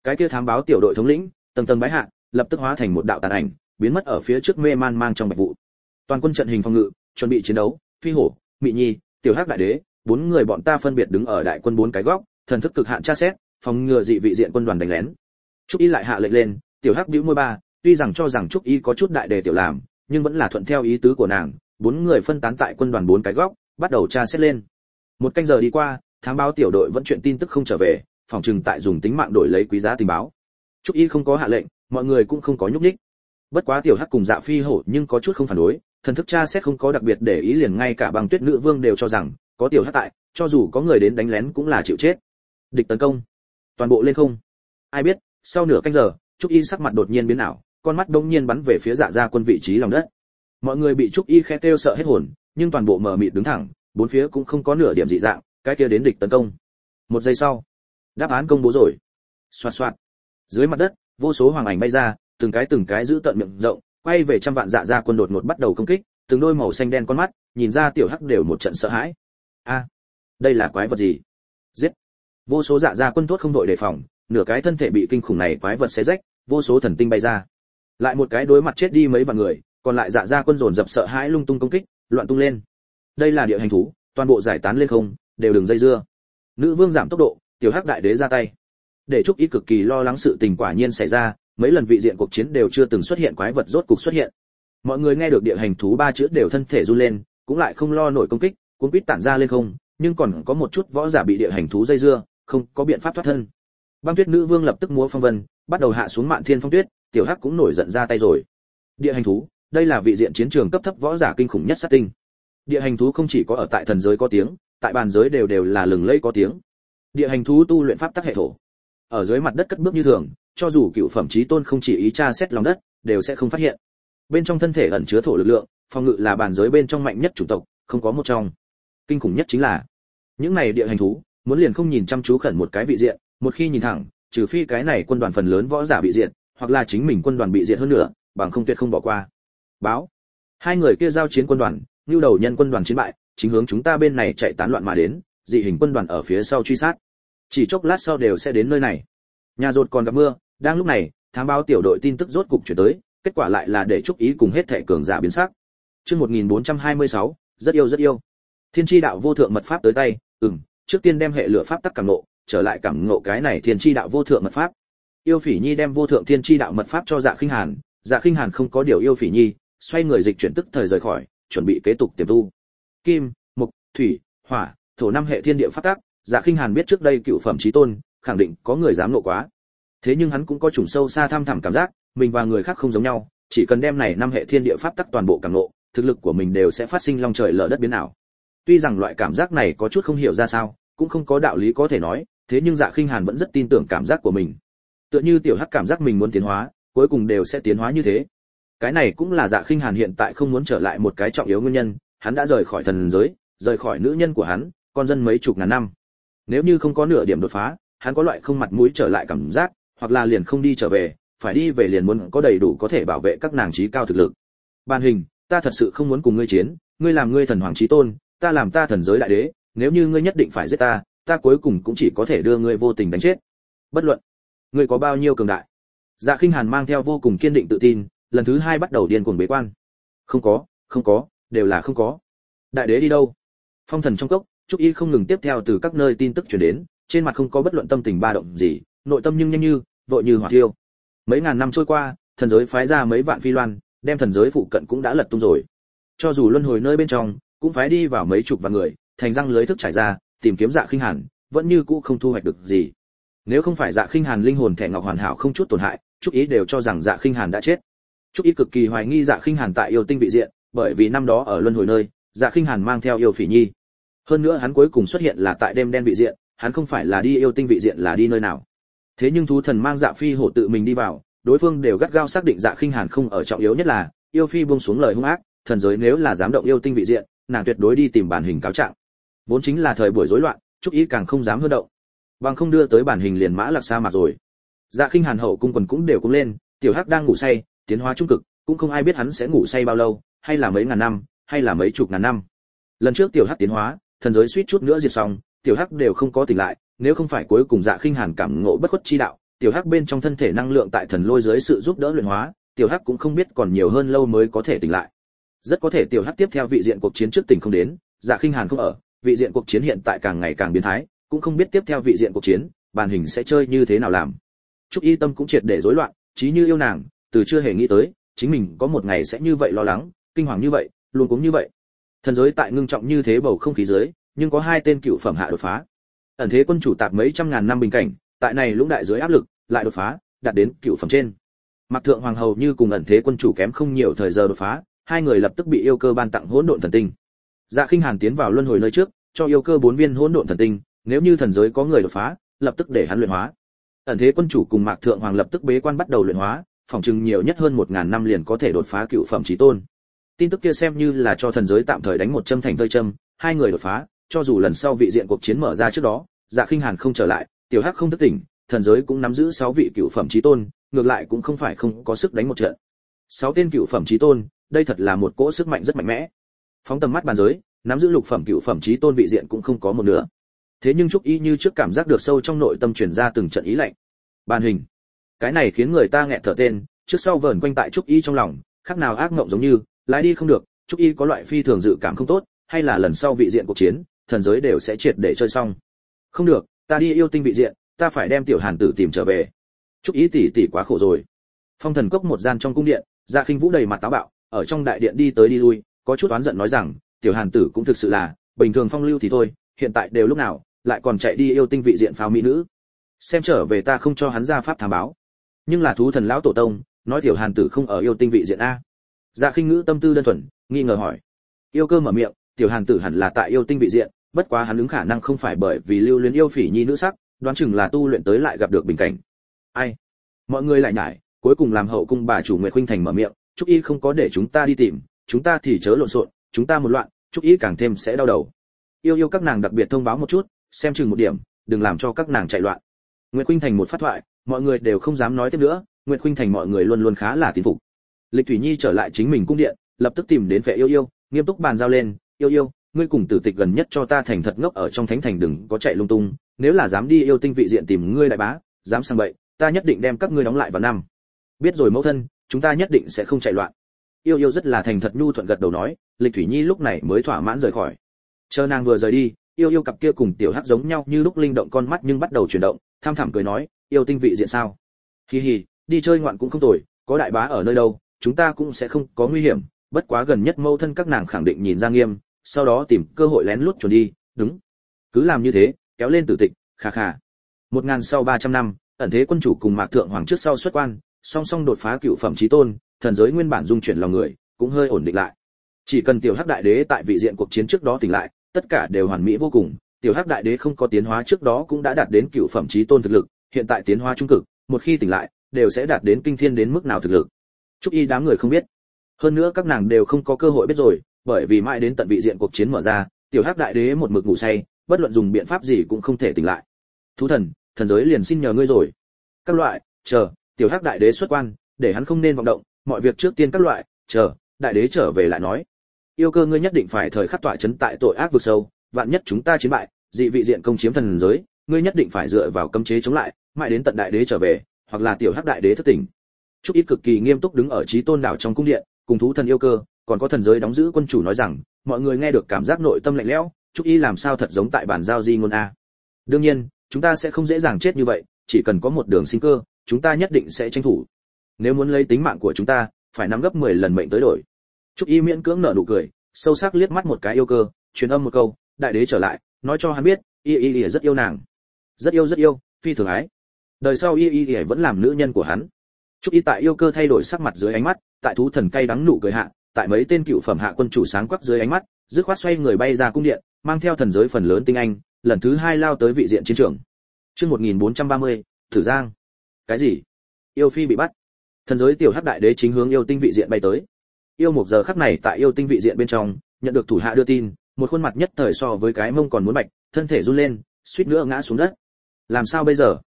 Cái kia thám báo tiểu đội thống lĩnh tầng tầng bái hạ, lập tức hóa thành một đạo tàn ảnh, biến mất ở phía trước mê man mang trong bạch vụ. Toàn quân trận hình phòng ngự, chuẩn bị chiến đấu. Phi hổ, Mị Nhi, Tiểu Hắc đại đế, bốn người bọn ta phân biệt đứng ở đại quân bốn cái góc, thần thức cực hạn tra xét, phòng ngừa dị vị diện quân đoàn đánh lén. Trúc Y lại hạ lệnh lên. Tiểu Hắc bĩu môi ba, tuy rằng cho rằng Trúc Y có chút đại đề tiểu làm, nhưng vẫn là thuận theo ý tứ của nàng. Bốn người phân tán tại quân đoàn bốn cái góc, bắt đầu tra xét lên. Một canh giờ đi qua, thám báo tiểu đội vẫn chuyện tin tức không trở về, phòng trừng tại dùng tính mạng đổi lấy quý giá tình báo. Trúc Y không có hạ lệnh, mọi người cũng không có nhúc nhích. Bất quá Tiểu Hắc cùng Dạ Phi hổ nhưng có chút không phản đối, thần thức tra xét không có đặc biệt để ý, liền ngay cả Băng Tuyết nữ vương đều cho rằng có Tiểu Hắc tại, cho dù có người đến đánh lén cũng là chịu chết. Địch tấn công, toàn bộ lên không. Ai biết, sau nửa canh giờ, Trúc Y sắc mặt đột nhiên biến ảo, con mắt đông nhiên bắn về phía Dạ gia quân vị trí lòng đất. Mọi người bị Trúc Y khẽ kêu sợ hết hồn, nhưng toàn bộ mờ mịt đứng thẳng, bốn phía cũng không có nửa điểm dị dạng, cái kia đến địch tấn công. Một giây sau, đáp án công bố rồi. Xoạt xoạt. Dưới mặt đất, vô số hoàng ảnh bay ra, từng cái giữ tận miệng rộng, quay về trăm vạn Dạ gia quân đột ngột bắt đầu công kích, từng đôi màu xanh đen con mắt, nhìn ra Tiểu Hắc đều một trận sợ hãi. A, đây là quái vật gì? Giết! Vô số Dạ gia quân tốt không đội đề phòng, nửa cái thân thể bị kinh khủng này quái vật xé rách, vô số thần tinh bay ra. Lại một cái đối mặt chết đi mấy vạn người, còn lại Dạ gia quân dồn dập sợ hãi lung tung công kích, loạn tung lên. Đây là địa hành thú, toàn bộ giải tán lên không, đều đừng dây dưa. Nữ vương giảm tốc độ, Tiểu Hắc đại đế ra tay. Để Trúc Y cực kỳ lo lắng sự tình quả nhiên xảy ra, mấy lần vị diện cuộc chiến đều chưa từng xuất hiện quái vật rốt cục xuất hiện. Mọi người nghe được địa hành thú ba chữ đều thân thể run lên, cũng lại không lo nổi công kích, cuốn quýt tản ra lên không, nhưng còn có một chút võ giả bị địa hành thú dây dưa, không có biện pháp thoát thân. Băng Tuyết nữ vương lập tức múa phong vân, bắt đầu hạ xuống Mạn Thiên Phong Tuyết, Tiểu Hắc cũng nổi giận ra tay rồi. Địa hành thú, đây là vị diện chiến trường cấp thấp võ giả kinh khủng nhất sát tinh. Địa hành thú không chỉ có ở tại thần giới có tiếng, tại bàn giới đều là lừng lẫy có tiếng. Địa hành thú tu luyện pháp tắc hệ thổ, ở dưới mặt đất cất bước như thường, cho dù cựu phẩm chí tôn không chỉ ý tra xét lòng đất, đều sẽ không phát hiện. Bên trong thân thể ẩn chứa thổ lực lượng, phòng ngự là bàn giới bên trong mạnh nhất chủng tộc, không có một trong. Kinh khủng nhất chính là, những này địa hành thú, muốn liền không nhìn chăm chú khẩn một cái vị diện, một khi nhìn thẳng, trừ phi cái này quân đoàn phần lớn võ giả bị diệt, hoặc là chính mình quân đoàn bị diệt hơn nữa, bằng không tuyệt không bỏ qua. Báo, hai người kia giao chiến quân đoàn, Nưu Đầu Nhân quân đoàn chiến bại, chính hướng chúng ta bên này chạy tán loạn mà đến, dị hình quân đoàn ở phía sau truy sát. Chỉ chốc lát sau đều sẽ đến nơi này. Nhà rột còn gặp mưa, đang lúc này, thám báo tiểu đội tin tức rốt cục chuyển tới, kết quả lại là để Trúc Ý cùng hết thệ cường giả biến sắc. Chương 1426, rất yêu. Thiên chi đạo vô thượng mật pháp tới tay, trước tiên đem hệ lửa pháp tắc cảm ngộ, trở lại cảm ngộ cái này thiên chi đạo vô thượng mật pháp. Yêu Phỉ Nhi đem vô thượng thiên chi đạo mật pháp cho Dạ Khinh Hàn, Dạ Khinh Hàn không có điều Yêu Phỉ Nhi, xoay người dịch chuyển tức thời rời khỏi, chuẩn bị kế tục tiềm tu. Kim, mộc, thủy, hỏa, thổ năm hệ thiên địa pháp tắc, Dạ Khinh Hàn biết trước đây cựu phẩm chí tôn, khẳng định có người dám nộ quá. Thế nhưng hắn cũng có trùng sâu xa thăm thẳm cảm giác, mình và người khác không giống nhau, chỉ cần đem này năm hệ thiên địa pháp tắc toàn bộ cảm ngộ, thực lực của mình đều sẽ phát sinh long trời lở đất biến ảo. Tuy rằng loại cảm giác này có chút không hiểu ra sao, cũng không có đạo lý có thể nói, thế nhưng Dạ Khinh Hàn vẫn rất tin tưởng cảm giác của mình. Tựa như Tiểu Hắc cảm giác mình muốn tiến hóa, cuối cùng đều sẽ tiến hóa như thế. Cái này cũng là Dạ Khinh Hàn hiện tại không muốn trở lại một cái trọng yếu nguyên nhân, hắn đã rời khỏi thần giới, rời khỏi nữ nhân của hắn, con dân mấy chục ngàn năm. Nếu như không có nửa điểm đột phá, hắn có loại không mặt mũi trở lại cảm giác, hoặc là liền không đi trở về, phải đi về liền muốn có đầy đủ có thể bảo vệ các nàng chí cao thực lực. Ban Hình, ta thật sự không muốn cùng ngươi chiến, ngươi làm ngươi thần hoàng chí tôn, ta làm ta thần giới đại đế, nếu như ngươi nhất định phải giết ta, ta cuối cùng cũng chỉ có thể đưa ngươi vô tình đánh chết. Bất luận ngươi có bao nhiêu cường đại. Dạ Khinh Hàn mang theo vô cùng kiên định tự tin, lần thứ hai bắt đầu điên cuồng bế quan. Không có, đều là không có. Đại đế đi đâu? Phong thần trong cốc, Trúc Y không ngừng tiếp theo từ các nơi tin tức truyền đến, trên mặt không có bất luận tâm tình ba động gì, nội tâm nhưng nhanh như vội như hỏa thiêu. Mấy ngàn năm trôi qua, thần giới phái ra mấy vạn phi loan, đem thần giới phụ cận cũng đã lật tung rồi. Cho dù luân hồi nơi bên trong, cũng phái đi vào mấy chục vạn người, thành răng lưới thức trải ra, tìm kiếm Dạ Khinh Hàn, vẫn như cũ không thu hoạch được gì. Nếu không phải Dạ Khinh Hàn linh hồn thẻ ngọc hoàn hảo không chút tổn hại, Trúc Ý đều cho rằng Dạ Khinh Hàn đã chết. Trúc Ý cực kỳ hoài nghi Dạ Khinh Hàn tại yêu tinh vị diện, bởi vì năm đó ở luân hồi nơi, Dạ Khinh Hàn mang theo Yêu Phỉ Nhi. Hơn nữa hắn cuối cùng xuất hiện là tại đêm đen vị diện, hắn không phải là đi yêu tinh vị diện là đi nơi nào. Thế nhưng thú thần mang Dạ Phi hổ tự mình đi vào, đối phương đều gắt gao xác định Dạ Khinh Hàn không ở trọng yếu nhất là, Yêu Phi buông xuống lời hung ác, thần giới nếu là dám động yêu tinh vị diện, nàng tuyệt đối đi tìm bản hình cáo trạng. Vốn chính là thời buổi rối loạn, Trúc Ý càng không dám hơn động. Bằng không đưa tới bản hình liền mã lạc sa mạc rồi. Dạ Khinh Hàn hậu cung quần cũng đều cũng lên, Tiểu Hắc đang ngủ say, tiến hóa trung cực, cũng không ai biết hắn sẽ ngủ say bao lâu, hay là mấy ngàn năm, hay là mấy chục ngàn năm. Lần trước Tiểu Hắc tiến hóa, thần giới suýt chút nữa diệt xong, Tiểu Hắc đều không có tỉnh lại, nếu không phải cuối cùng Dạ Khinh Hàn cảm ngộ bất khuất chi đạo, tiểu hắc bên trong thân thể năng lượng tại thần lôi dưới sự giúp đỡ luyện hóa, tiểu hắc cũng không biết còn nhiều hơn lâu mới có thể tỉnh lại. Rất có thể tiểu hắc tiếp theo vị diện cuộc chiến trước tỉnh không đến, Dạ Khinh Hàn không ở, vị diện cuộc chiến hiện tại càng ngày càng biến thái, cũng không biết tiếp theo vị diện cuộc chiến, bàn hình sẽ chơi như thế nào làm. Trúc Y tâm cũng triệt để rối loạn, trí như yêu nàng, từ chưa hề nghĩ tới, chính mình có một ngày sẽ như vậy lo lắng, kinh hoàng như vậy, luôn cũng như vậy. Thần giới tại ngưng trọng như thế bầu không khí dưới, nhưng có hai tên cựu phẩm hạ đột phá. Ẩn thế quân chủ tạp mấy trăm ngàn năm bình cảnh, tại này lũng đại dưới áp lực, lại đột phá, đạt đến cựu phẩm trên. Mặc Thượng Hoàng hầu như cùng ẩn thế quân chủ kém không nhiều thời giờ đột phá, hai người lập tức bị yêu cơ ban tặng hỗn độn thần tinh. Dạ Khinh Hàn tiến vào luân hồi nơi trước, cho yêu cơ 4 viên hỗn độn thần tinh, nếu như thần giới có người đột phá, lập tức để hắn luyện hóa. Ẩn thế quân chủ cùng Mạc Thượng Hoàng lập tức bế quan bắt đầu luyện hóa, phòng trừng nhiều nhất hơn 1000 năm liền có thể đột phá cựu phẩm chí tôn. Tin tức kia xem như là cho thần giới tạm thời đánh một châm thành tơi châm, hai người đột phá, cho dù lần sau vị diện cuộc chiến mở ra trước đó, Dạ Khinh Hàn không trở lại, tiểu hắc không thức tỉnh, thần giới cũng nắm giữ 6 vị cựu phẩm chí tôn, ngược lại cũng không phải không có sức đánh một trận. 6 tên cựu phẩm chí tôn, đây thật là một cỗ sức mạnh rất mạnh mẽ. Phóng tầm mắt bàn giới, nắm giữ lục phẩm cựu phẩm chí tôn vị diện cũng không có một nửa. Thế nhưng Trúc Y như trước cảm giác được sâu trong nội tâm truyền ra từng trận ý lạnh. Bàn hình, cái này khiến người ta nghẹt thở tên, trước sau vờn quanh tại Trúc Y trong lòng, khác nào ác mộng giống như, lái đi không được, Trúc Y có loại phi thường dự cảm không tốt, hay là lần sau vị diện cuộc chiến, thần giới đều sẽ triệt để chơi xong. Không được, ta đi yêu tinh vị diện, ta phải đem tiểu Hàn tử tìm trở về. Trúc Y tỷ tỷ quá khổ rồi. Phong Thần Cốc một gian trong cung điện, Dạ Khinh Vũ đầy mặt táo bạo, ở trong đại điện đi tới đi lui, có chút oán giận nói rằng, tiểu Hàn tử cũng thực sự là, bình thường phong lưu thì thôi, hiện tại đều lúc nào, lại còn chạy đi yêu tinh vị diện pháo mỹ nữ. Xem trở về ta không cho hắn ra pháp thám báo. Nhưng là thú thần lão tổ tông, nói tiểu Hàn tử không ở yêu tinh vị diện a. Dạ Khinh Ngữ tâm tư đơn thuần, nghi ngờ hỏi. Yêu cơ mở miệng, tiểu Hàn tử hẳn là tại yêu tinh vị diện, bất quá hắn ứng khả năng không phải bởi vì lưu luyến yêu phỉ nhi nữ sắc, đoán chừng là tu luyện tới lại gặp được bình cảnh. Ai? Mọi người lại nhải, cuối cùng làm hậu cung bà chủ Nguyệt Khuynh Thành mở miệng, Trúc Y không có để chúng ta đi tìm, chúng ta thì chớ lộn xộn, chúng ta một loạn, Trúc Y càng thêm sẽ đau đầu. Yêu các nàng đặc biệt thông báo một chút, xem chừng một điểm, đừng làm cho các nàng chạy loạn. Nguyệt Khuynh Thành một phát thoại, mọi người đều không dám nói tiếp nữa, Nguyệt Khuynh Thành mọi người luôn luôn khá là tín phục. Lịch Thủy Nhi trở lại chính mình cung điện, lập tức tìm đến Phệ Yêu, nghiêm túc bàn giao lên, "Yêu, ngươi cùng Tử Tịch gần nhất cho ta thành thật ngốc ở trong thánh thành đừng có chạy lung tung, nếu là dám đi yêu tinh vị diện tìm ngươi đại bá, dám sang bậy, ta nhất định đem các ngươi đóng lại vào năm." "Biết rồi mẫu thân, chúng ta nhất định sẽ không chạy loạn." Yêu rất là thành thật nhu thuận gật đầu nói, Lịch Thủy Nhi lúc này mới thỏa mãn rời khỏi. Chờ nàng vừa rời đi, Yêu cặp kia cùng tiểu hắc giống nhau như lúc linh động con mắt nhưng bắt đầu chuyển động, tham thẳm cười nói, "Yêu tinh vị diện sao? Hi hi, đi chơi ngoạn cũng không tồi, có đại bá ở nơi đâu, chúng ta cũng sẽ không có nguy hiểm, bất quá gần nhất mâu thân các nàng khẳng định nhìn ra nghiêm, sau đó tìm cơ hội lén lút trốn đi, đúng. Cứ làm như thế, kéo lên Tử Tịch, kha kha." 1000 sau 300 năm, ẩn thế quân chủ cùng Mạc Thượng Hoàng trước sau xuất quan, song song đột phá cựu phẩm chí tôn, thần giới nguyên bản dung chuyển lòng người, cũng hơi ổn định lại. Chỉ cần tiểu hắc đại đế tại vị diện cuộc chiến trước đó tỉnh lại, tất cả đều hoàn mỹ vô cùng. Tiểu hắc đại đế không có tiến hóa trước đó cũng đã đạt đến cựu phẩm chí tôn thực lực, hiện tại tiến hóa trung cực, một khi tỉnh lại, đều sẽ đạt đến kinh thiên đến mức nào thực lực. Trúc Y đám người không biết. Hơn nữa các nàng đều không có cơ hội biết rồi, bởi vì mãi đến tận vị diện cuộc chiến mở ra, tiểu hắc đại đế một mực ngủ say, bất luận dùng biện pháp gì cũng không thể tỉnh lại. "Thú thần, thần giới liền xin nhờ ngươi rồi." Các loại, chờ, tiểu hắc đại đế xuất quan, để hắn không nên vọng động, mọi việc trước tiên các loại, chờ, đại đế trở về lại nói. Yêu cơ ngươi nhất định phải thời khắc tọa chấn tại tội ác vực sâu, vạn nhất chúng ta chiến bại, dị vị diện công chiếm thần giới, ngươi nhất định phải dựa vào cấm chế chống lại, mãi đến tận đại đế trở về, hoặc là tiểu hắc đại đế thức tỉnh. Trúc Y cực kỳ nghiêm túc đứng ở Chí Tôn đảo trong cung điện, cùng thú thần yêu cơ, còn có thần giới đóng giữ quân chủ nói rằng, mọi người nghe được cảm giác nội tâm lạnh lẽo, Trúc Y làm sao thật giống tại bản giao di ngôn a. Đương nhiên, chúng ta sẽ không dễ dàng chết như vậy, chỉ cần có một đường sinh cơ, chúng ta nhất định sẽ tranh thủ. Nếu muốn lấy tính mạng của chúng ta, phải nắm gấp 10 lần mệnh tới đổi. Trúc Y miễn cưỡng nở nụ cười, sâu sắc liếc mắt một cái yêu cơ, truyền âm một câu, đại đế trở lại, nói cho hắn biết, Y rất yêu nàng. Rất yêu, phi thường ái. Đời sau Y vẫn làm nữ nhân của hắn. Trúc Y tại yêu cơ thay đổi sắc mặt dưới ánh mắt, tại thú thần cay đắng nụ cười hạ, tại mấy tên cựu phẩm hạ quân chủ sáng quắc dưới ánh mắt, dứt khoát xoay người bay ra cung điện, mang theo thần giới phần lớn tinh anh, lần thứ 2 lao tới vị diện chiến trường. Chương 1430, Thử Giang. Cái gì? Yêu phi bị bắt. Thần giới tiểu hắc đại đế chính hướng yêu tinh vị diện bay tới. Yêu một giờ khắc này tại yêu tinh vị diện bên trong, nhận được thủ hạ đưa tin, một khuôn mặt nhất thời so với cái mông còn muốn bạch, thân thể run lên, suýt nữa ngã xuống đất. Làm sao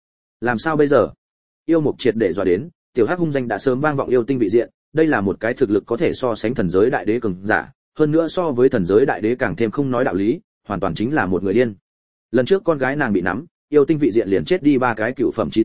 bây giờ? Yêu mục triệt để dọa đến, tiểu hắc hung danh đã sớm vang vọng yêu tinh vị diện, đây là một cái thực lực có thể so sánh thần giới đại đế cường giả, hơn nữa so với thần giới đại đế càng thêm không nói đạo lý, hoàn toàn chính là một người điên. Lần trước con gái nàng bị nắm, yêu tinh vị diện liền chết đi 3 cái cựu phẩm chí tôn,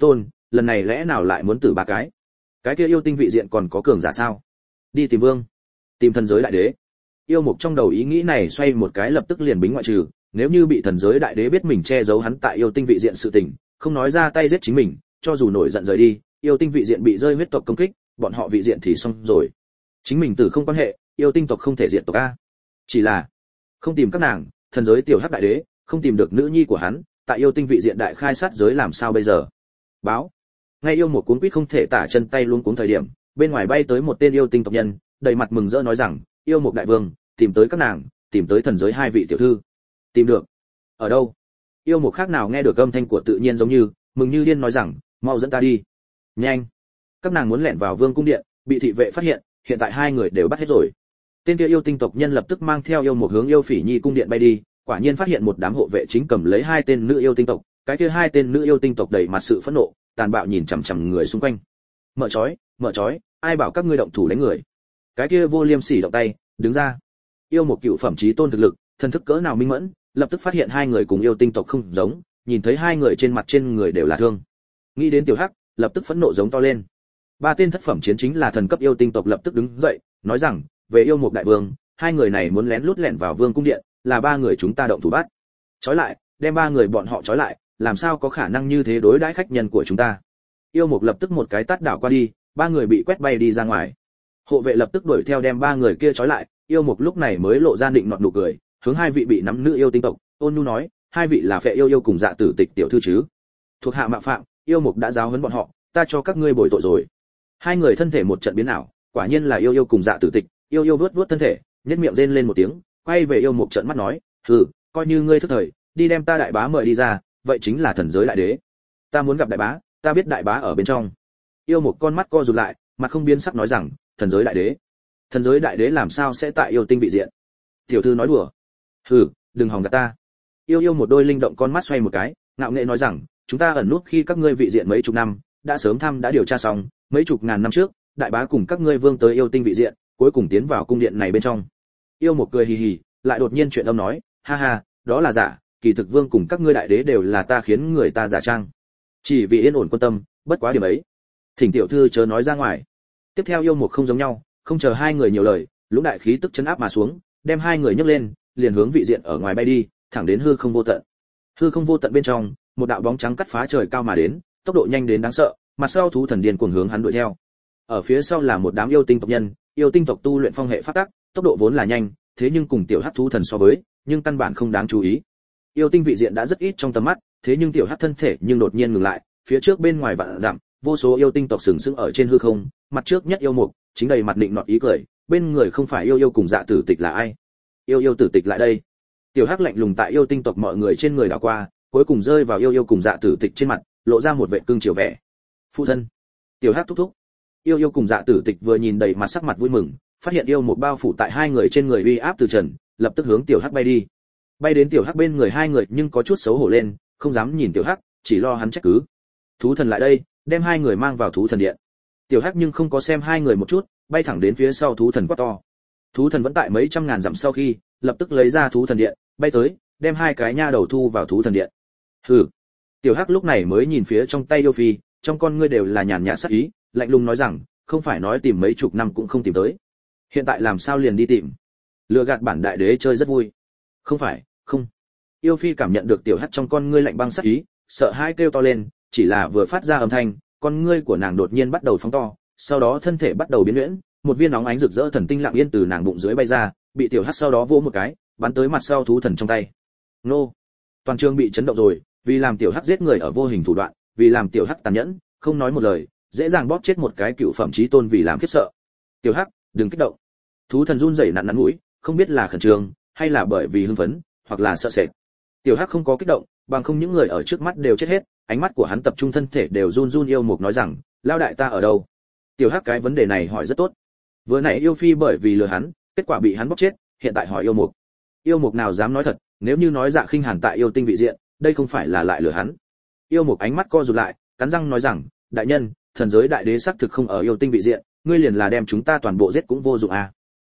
lần này lẽ nào lại muốn tử ba cái kia yêu tinh vị diện còn có cường giả sao? Đi tìm vương, tìm thần giới đại đế. Yêu Mục trong đầu ý nghĩ này xoay một cái lập tức liền bính ngoại trừ, nếu như bị thần giới đại đế biết mình che giấu hắn tại yêu tinh vị diện sự tình, không nói ra tay giết chính mình, cho dù nổi giận rời đi, yêu tinh vị diện bị rơi huyết tộc công kích, bọn họ vị diện thì xong rồi. Chính mình tử không quan hệ, yêu tinh tộc không thể diệt tộc a. Chỉ là không tìm các nàng, thần giới tiểu hắc đại đế, không tìm được nữ nhi của hắn, tại yêu tinh vị diện đại khai sát giới làm sao bây giờ? Báo. Ngay Yêu Mục cuống quýt không thể tả chân tay luống cuống thời điểm, bên ngoài bay tới một tên yêu tinh tộc nhân, đầy mặt mừng rỡ nói rằng, Yêu Mục đại vương, tìm tới các nàng, tìm tới thần giới hai vị tiểu thư. Tìm được? Ở đâu? Yêu Mục khác nào nghe được âm thanh của tự nhiên giống như, mừng như điên nói rằng, mau dẫn ta đi. Nhanh. Các nàng muốn lẻn vào vương cung điện, bị thị vệ phát hiện, hiện tại hai người đều bắt hết rồi. Tên kia yêu tinh tộc nhân lập tức mang theo Yêu Mục hướng Yêu Phỉ Nhi cung điện bay đi, quả nhiên phát hiện một đám hộ vệ chính cầm lấy hai tên nữ yêu tinh tộc, cái kia hai tên nữ yêu tinh tộc đầy mặt sự phẫn nộ, tàn bạo nhìn chằm chằm người xung quanh. Mở chói, ai bảo các ngươi động thủ đánh người? Cái kia vô liêm sỉ động tay, đứng ra. Yêu Mục cựu phẩm chí tôn thực lực, thần thức cỡ nào minh mẫn, lập tức phát hiện hai người cùng yêu tinh tộc không giống, nhìn thấy hai người trên mặt trên người đều là thương. Nghĩ đến tiểu hắc, lập tức phẫn nộ giống to lên. Ba tên thất phẩm chiến chính là thần cấp yêu tinh tộc lập tức đứng dậy, nói rằng, về Yêu Mục đại vương, hai người này muốn lén lút lẻn vào vương cung điện, là ba người chúng ta động thủ bắt. Trói lại, đem ba người bọn họ trói lại, làm sao có khả năng như thế đối đãi khách nhân của chúng ta? Yêu Mục lập tức một cái tát đảo qua đi, ba người bị quét bay đi ra ngoài. Hộ vệ lập tức đuổi theo đem ba người kia trói lại, Yêu Mục lúc này mới lộ ra định nọt nụ cười, hướng hai vị bị nắm nữ yêu tinh tộc, ôn nhu nói, hai vị là Phệ Yêu Yêu cùng Dạ Tử Tịch tiểu thư chứ? Thuộc hạ mạo phạm, Yêu Mục đã giáo huấn bọn họ, ta cho các ngươi bồi tội rồi. Hai người thân thể một trận biến ảo, quả nhiên là Yêu Yêu cùng Dạ Tử Tịch, Yêu Yêu vuốt vuốt thân thể, nhếch miệng rên lên một tiếng, quay về Yêu Mục trợn mắt nói, hừ, coi như ngươi thức thời, đi đem ta đại bá mời đi ra, vậy chính là thần giới đại đế. Ta muốn gặp đại bá, ta biết đại bá ở bên trong. Yêu Mục con mắt co rụt lại, mặt không biến sắc nói rằng, thần giới đại đế? Thần giới đại đế làm sao sẽ tại yêu tinh vị diện? Tiểu thư nói đùa. Hừ, đừng hòng gạt ta. Yêu Yêu một đôi linh động con mắt xoay một cái, ngạo nghễ nói rằng, chúng ta ẩn nút khi các ngươi vị diện mấy chục năm, đã sớm đã điều tra xong, mấy chục ngàn năm trước, đại bá cùng các ngươi vương tới yêu tinh vị diện, cuối cùng tiến vào cung điện này bên trong. Yêu Mục cười hì hì, lại đột nhiên chuyện âm nói, ha ha, đó là giả, kỳ thực vương cùng các ngươi đại đế đều là ta khiến người ta giả trang, chỉ vì yên ổn quân tâm, bất quá điểm ấy, thỉnh tiểu thư chớ nói ra ngoài. Tiếp theo Yêu Mục không giống nhau, không chờ hai người nhiều lời, lũ đại khí tức chấn áp mà xuống, đem hai người nhấc lên, liền hướng vị diện ở ngoài bay đi, thẳng đến hư không vô tận. Hư không vô tận bên trong, một đạo bóng trắng cắt phá trời cao mà đến, tốc độ nhanh đến đáng sợ, mặt sau thú thần điên cuồng hướng hắn đuổi theo. Ở phía sau là một đám yêu tinh tộc nhân, yêu tinh tộc tu luyện phong hệ pháp tắc, tốc độ vốn là nhanh, thế nhưng cùng tiểu hắc thú thần so với, nhưng căn bản không đáng chú ý. Yêu tinh vị diện đã rất ít trong tầm mắt, thế nhưng tiểu hắc thân thể nhưng đột nhiên ngừng lại, phía trước bên ngoài vạn dặm, vô số yêu tinh tộc sừng sững ở trên hư không, mặt trước nhất Yêu Mục, chính đầy mặt định nọt ý cười, bên người không phải Yêu Yêu cùng Dạ Tử Tịch là ai? Yêu Yêu Tử Tịch lại đây. Tiểu hắc lạnh lùng tại yêu tinh tộc mọi người trên người đảo qua, cuối cùng rơi vào Yêu Yêu cùng Dạ Tử Tịch trên mặt, lộ ra một vẻ cương chiều vẻ. Phụ thân. Tiểu hắc thúc thúc. Yêu Yêu cùng Dạ Tử Tịch vừa nhìn đầy mặt sắc mặt vui mừng, phát hiện yêu một bao phủ tại hai người trên người uy áp từ trần, lập tức hướng tiểu hắc bay đi. Bay đến tiểu hắc bên người hai người nhưng có chút xấu hổ lên, không dám nhìn tiểu hắc, chỉ lo hắn trách cứ. Thú thần lại đây, đem hai người mang vào thú thần điện. Tiểu hắc nhưng không có xem hai người một chút, bay thẳng đến phía sau thú thần quát to. Thú thần vẫn tại mấy trăm ngàn dặm sau khi, lập tức lấy ra thú thần điện, bay tới, đem hai cái nha đầu thu vào thú thần điện. Hừ. Tiểu hắc lúc này mới nhìn phía trong tay yêu phi, trong con ngươi đều là nhàn nhạt sắc ý, lạnh lùng nói rằng, không phải nói tìm mấy chục năm cũng không tìm tới, hiện tại làm sao liền đi tìm? Lừa gạt bản đại đế chơi rất vui. Không phải, không. Yêu phi cảm nhận được tiểu hắc trong con ngươi lạnh băng sắc ý, sợ hãi kêu to lên, chỉ là vừa phát ra âm thanh, con ngươi của nàng đột nhiên bắt đầu phóng to, sau đó thân thể bắt đầu biến nhuyễn, một viên nóng ánh rực rỡ thần tinh lặng yên từ nàng bụng dưới bay ra, bị tiểu hắc sau đó vỗ một cái, bắn tới mặt sau thú thần trong tay. Nô! Toàn trường bị chấn động rồi, vì làm tiểu hắc giết người ở vô hình thủ đoạn, vì làm tiểu hắc tàn nhẫn, không nói một lời, dễ dàng bóp chết một cái cựu phẩm chí tôn vì làm khiếp sợ. Tiểu hắc, đừng kích động. Thú thần run rẩy nặn nặn mũi, không biết là khẩn trương hay là bởi vì hưng phấn, hoặc là sợ sệt. Tiểu hắc không có kích động, bằng không những người ở trước mắt đều chết hết, ánh mắt của hắn tập trung thân thể đều run run. Yêu mục nói rằng, lao đại ta ở đâu? Tiểu hắc cái vấn đề này hỏi rất tốt. Vừa nãy yêu phi bởi vì lừa hắn, kết quả bị hắn bóp chết, hiện tại hỏi yêu mục. Yêu mục nào dám nói thật, nếu như nói Dạ Khinh Hàn tại yêu tinh vị diện, đây không phải là lại lừa hắn. Yêu mục ánh mắt co rụt lại, cắn răng nói rằng, đại nhân, thần giới đại đế xác thực không ở yêu tinh vị diện, ngươi liền là đem chúng ta toàn bộ giết cũng vô dụng à?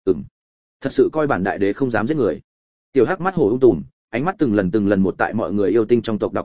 Thật sự coi bản đại đế không dám giết người. Tiểu hắc mắt hổ ung tùm, ánh mắt từng lần một tại mọi người yêu tinh trong tộc đảo qua,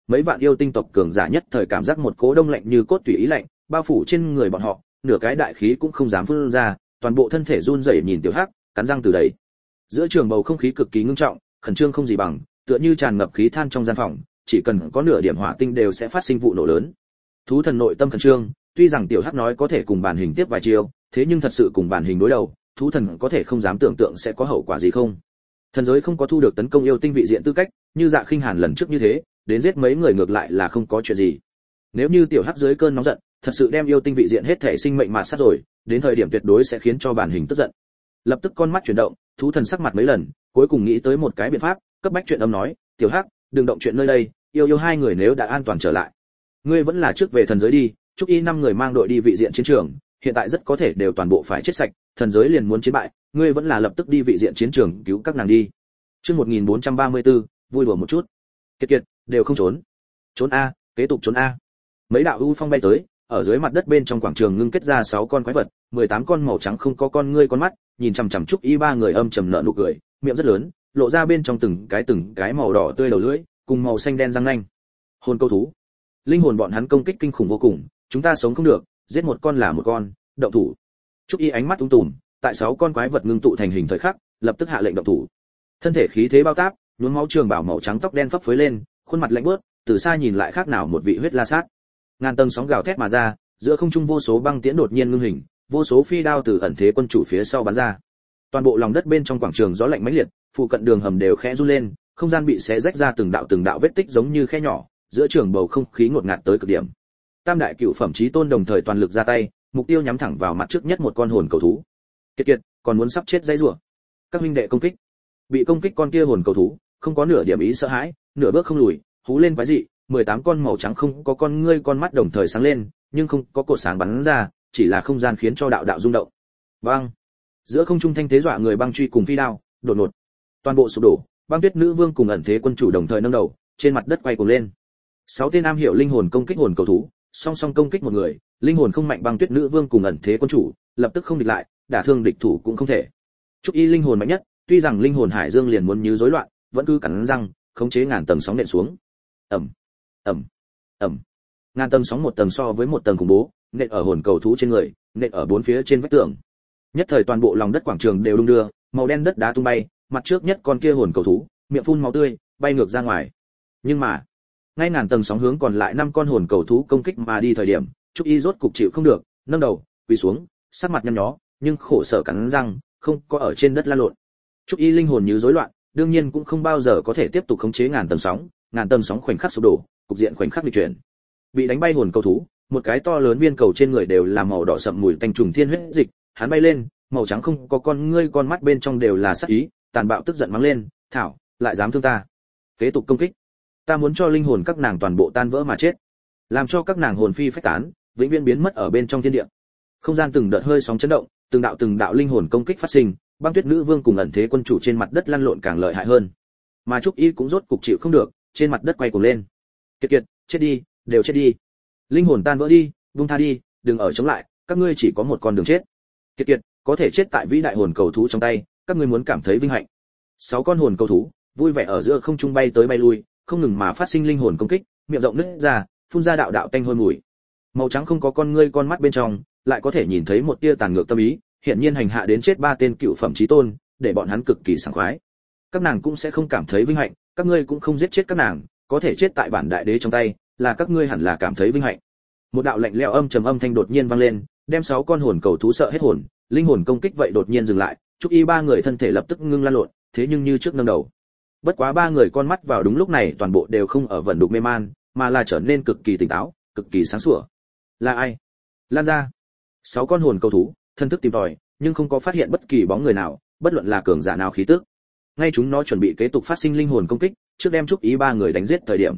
Mấy vạn yêu tinh tộc cường giả nhất thời cảm giác một cỗ đông lạnh như cốt tủy ý lạnh bao phủ trên người bọn họ, nửa cái đại khí cũng không dám phun ra, toàn bộ thân thể run rẩy nhìn Tiểu Hắc, cắn răng từ đấy. Giữa trường bầu không khí cực kỳ ngưng trọng, khẩn trương không gì bằng, tựa như tràn ngập khí than trong gian phòng, chỉ cần có nửa điểm hỏa tinh đều sẽ phát sinh vụ nổ lớn. Thú thần nội tâm khẩn trương, tuy rằng Tiểu Hắc nói có thể cùng bản hình tiếp vài chiêu, thế nhưng thật sự cùng bản hình đối đầu, thú thần có thể không dám tưởng tượng sẽ có hậu quả gì không. Thần giới không có thu được tấn công yêu tinh vị diện tư cách, như Dạ Khinh Hàn lần trước như thế, đến giết mấy người ngược lại là không có chuyện gì. Nếu như Tiểu Hắc dưới cơn nóng giận, thật sự đem yêu tinh vị diện hết thể sinh mệnh mà sát rồi, đến thời điểm tuyệt đối sẽ khiến cho bản hình tức giận. Lập tức con mắt chuyển động, thú thần sắc mặt mấy lần, cuối cùng nghĩ tới một cái biện pháp, cấp bách chuyện âm nói, Tiểu Hắc, đừng động chuyện nơi đây, yêu hai người nếu đã an toàn trở lại, ngươi vẫn là trước về thần giới đi. Chúc y 5 người mang đội đi vị diện chiến trường, hiện tại rất có thể đều toàn bộ phải chết sạch, thần giới liền muốn chiến bại, ngươi vẫn là lập tức đi vị diện chiến trường cứu các nàng đi. Chương 1434, vui đùa một chút. Kiệt, đều không trốn. Trốn a, kế tục trốn a. Mấy đạo u phong bay tới, ở dưới mặt đất bên trong quảng trường ngưng kết ra 6 con quái vật, 18 con màu trắng không có con ngươi con mắt, nhìn chằm chằm Trúc Y 3 người âm trầm nở nụ cười, miệng rất lớn, lộ ra bên trong từng cái màu đỏ tươi đầu lưỡi, cùng màu xanh đen răng nanh. Hồn câu thú. Linh hồn bọn hắn công kích kinh khủng vô cùng, chúng ta sống không được, giết một con là một con, động thủ. Trúc Y ánh mắt tùm, tại 6 con quái vật ngưng tụ thành hình thời khắc, lập tức hạ lệnh động thủ. Thân thể khí thế bao táp, nhuốm máu trường bảo màu trắng tóc đen phấp phới lên, khuôn mặt lạnh buốt, từ xa nhìn lại khác nào một vị huyết la sát. Ngàn tầng sóng gào thét mà ra, giữa không trung vô số băng tiễn đột nhiên ngưng hình, vô số phi đao từ ẩn thế quân chủ phía sau bắn ra. Toàn bộ lòng đất bên trong quảng trường gió lạnh mãnh liệt, phụ cận đường hầm đều khẽ run lên, không gian bị xé rách ra từng đạo vết tích giống như khe nhỏ, giữa trường bầu không khí ngột ngạt tới cực điểm. Tam đại cựu phẩm chí tôn đồng thời toàn lực ra tay, mục tiêu nhắm thẳng vào mặt trước nhất một con hồn cầu thú. Kiệt, còn muốn sắp chết dây rủa. Các huynh đệ công kích. Bị công kích con kia hồn cầu thú, không có nửa điểm ý sợ hãi, nửa bước không lùi, hú lên quái dị, 18 con màu trắng không có con ngươi con mắt đồng thời sáng lên, nhưng không có cột sáng bắn ra, chỉ là không gian khiến cho đạo rung động. Băng. Giữa không trung thanh thế dọa người băng truy cùng phi đao, đột ngột. Toàn bộ sụp đổ, Băng Tuyết Nữ Vương cùng ẩn thế quân chủ đồng thời nâng đầu, trên mặt đất quay cuồng lên. 6 tên am hiểu linh hồn công kích hồn cầu thú, song song công kích một người, linh hồn không mạnh Băng Tuyết Nữ Vương cùng ẩn thế quân chủ, lập tức không địch lại, đả thương địch thủ cũng không thể. Trúc Y linh hồn mạnh nhất, tuy rằng linh hồn hải dương liền muốn như rối loạn, vẫn cứ cắn răng, khống chế ngàn tầng sóng nện xuống. Ầm, ầm, ầm. Ngàn tầng sóng một tầng so với một tầng khủng bố, nện ở hồn cầu thú trên người, nện ở bốn phía trên vách tường. Nhất thời toàn bộ lòng đất quảng trường đều đung đưa, màu đen đất đá tung bay, mặt trước nhất con kia hồn cầu thú, miệng phun máu tươi, bay ngược ra ngoài. Nhưng mà, ngay ngàn tầng sóng hướng còn lại 5 con hồn cầu thú công kích mà đi thời điểm, Trúc Y rốt cục chịu không được, nâng đầu, quỳ xuống, sắc mặt nhăn nhó, nhưng khổ sở cắn răng, không có ở trên đất la lộn. Trúc Y linh hồn như rối loạn, đương nhiên cũng không bao giờ có thể tiếp tục khống chế ngàn tầng sóng khoảnh khắc sụp đổ, cục diện khoảnh khắc bị chuyển. Bị đánh bay hồn cầu thú, một cái to lớn viên cầu trên người đều là màu đỏ sậm mùi tanh trùng thiên huyết dịch, hắn bay lên, màu trắng không có con ngươi con mắt bên trong đều là sát ý, tàn bạo tức giận mắng lên, "Thảo, lại dám thương ta. Kế tục công kích. Ta muốn cho linh hồn các nàng toàn bộ tan vỡ mà chết, làm cho các nàng hồn phi phách tán, vĩnh viễn biến mất ở bên trong thiên địa." Không gian từng đợt hơi sóng chấn động, từng đạo linh hồn công kích phát sinh, Băng Tuyết Nữ Vương cùng ẩn thế quân chủ trên mặt đất lăn lộn càng lợi hại hơn. Mà Trúc Y cũng rốt cục chịu không được, trên mặt đất quay cuồng lên. Kiệt, chết đi, đều chết đi. Linh hồn tan vỡ đi, buông tha đi, đừng ở chống lại, các ngươi chỉ có một con đường chết. Kiệt, có thể chết tại vĩ đại hồn cầu thú trong tay, các ngươi muốn cảm thấy vinh hạnh. 6 con hồn cầu thú, vui vẻ ở giữa không trung bay tới bay lui, không ngừng mà phát sinh linh hồn công kích, miệng rộng nứt ra, phun ra đạo tanh hôi mùi. Màu trắng không có con ngươi con mắt bên trong, lại có thể nhìn thấy một tia tàn ngược tâm ý, hiện nhiên hành hạ đến chết 3 tên cựu phẩm chí tôn, để bọn hắn cực kỳ sảng khoái. Các nàng cũng sẽ không cảm thấy vinh hạnh, các ngươi cũng không giết chết các nàng, có thể chết tại bản đại đế trong tay, là các ngươi hẳn là cảm thấy vinh hạnh. Một đạo lạnh lẽo âm trầm âm thanh đột nhiên vang lên, đem 6 con hồn cầu thú sợ hết hồn, linh hồn công kích vậy đột nhiên dừng lại, Trúc Y 3 người thân thể lập tức ngưng lan lộn, thế nhưng như trước nâng đầu. Bất quá 3 người con mắt vào đúng lúc này toàn bộ đều không ở vẩn đục mê man, mà là trở nên cực kỳ tỉnh táo, cực kỳ sáng sủa. Là ai? Lan ra. 6 con hồn cầu thú, thân thức tìm tòi, nhưng không có phát hiện bất kỳ bóng người nào, bất luận là cường giả nào khí tức. Ngay chúng nó chuẩn bị kế tục phát sinh linh hồn công kích, trước đem Trúc Y 3 người đánh giết thời điểm.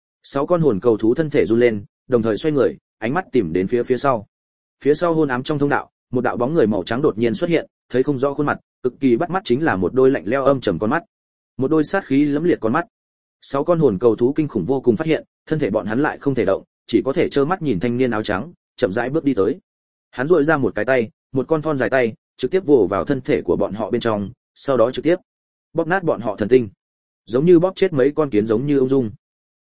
6 con hồn cầu thú thân thể run lên, đồng thời xoay người, ánh mắt tìm đến phía sau. Phía sau hôn ám trong thông đạo, một đạo bóng người màu trắng đột nhiên xuất hiện, thấy không rõ khuôn mặt, cực kỳ bắt mắt chính là một đôi lạnh lẽo âm trầm con mắt, một đôi sát khí lẫm liệt con mắt. 6 con hồn cầu thú kinh khủng vô cùng phát hiện, thân thể bọn hắn lại không thể động, chỉ có thể trơ mắt nhìn thanh niên áo trắng chậm rãi bước đi tới. Hắn duỗi ra một cái tay, một con thon dài tay, trực tiếp vồ vào thân thể của bọn họ bên trong, sau đó trực tiếp bóp nát bọn họ thần tinh, giống như bóp chết mấy con kiến giống như ung dung.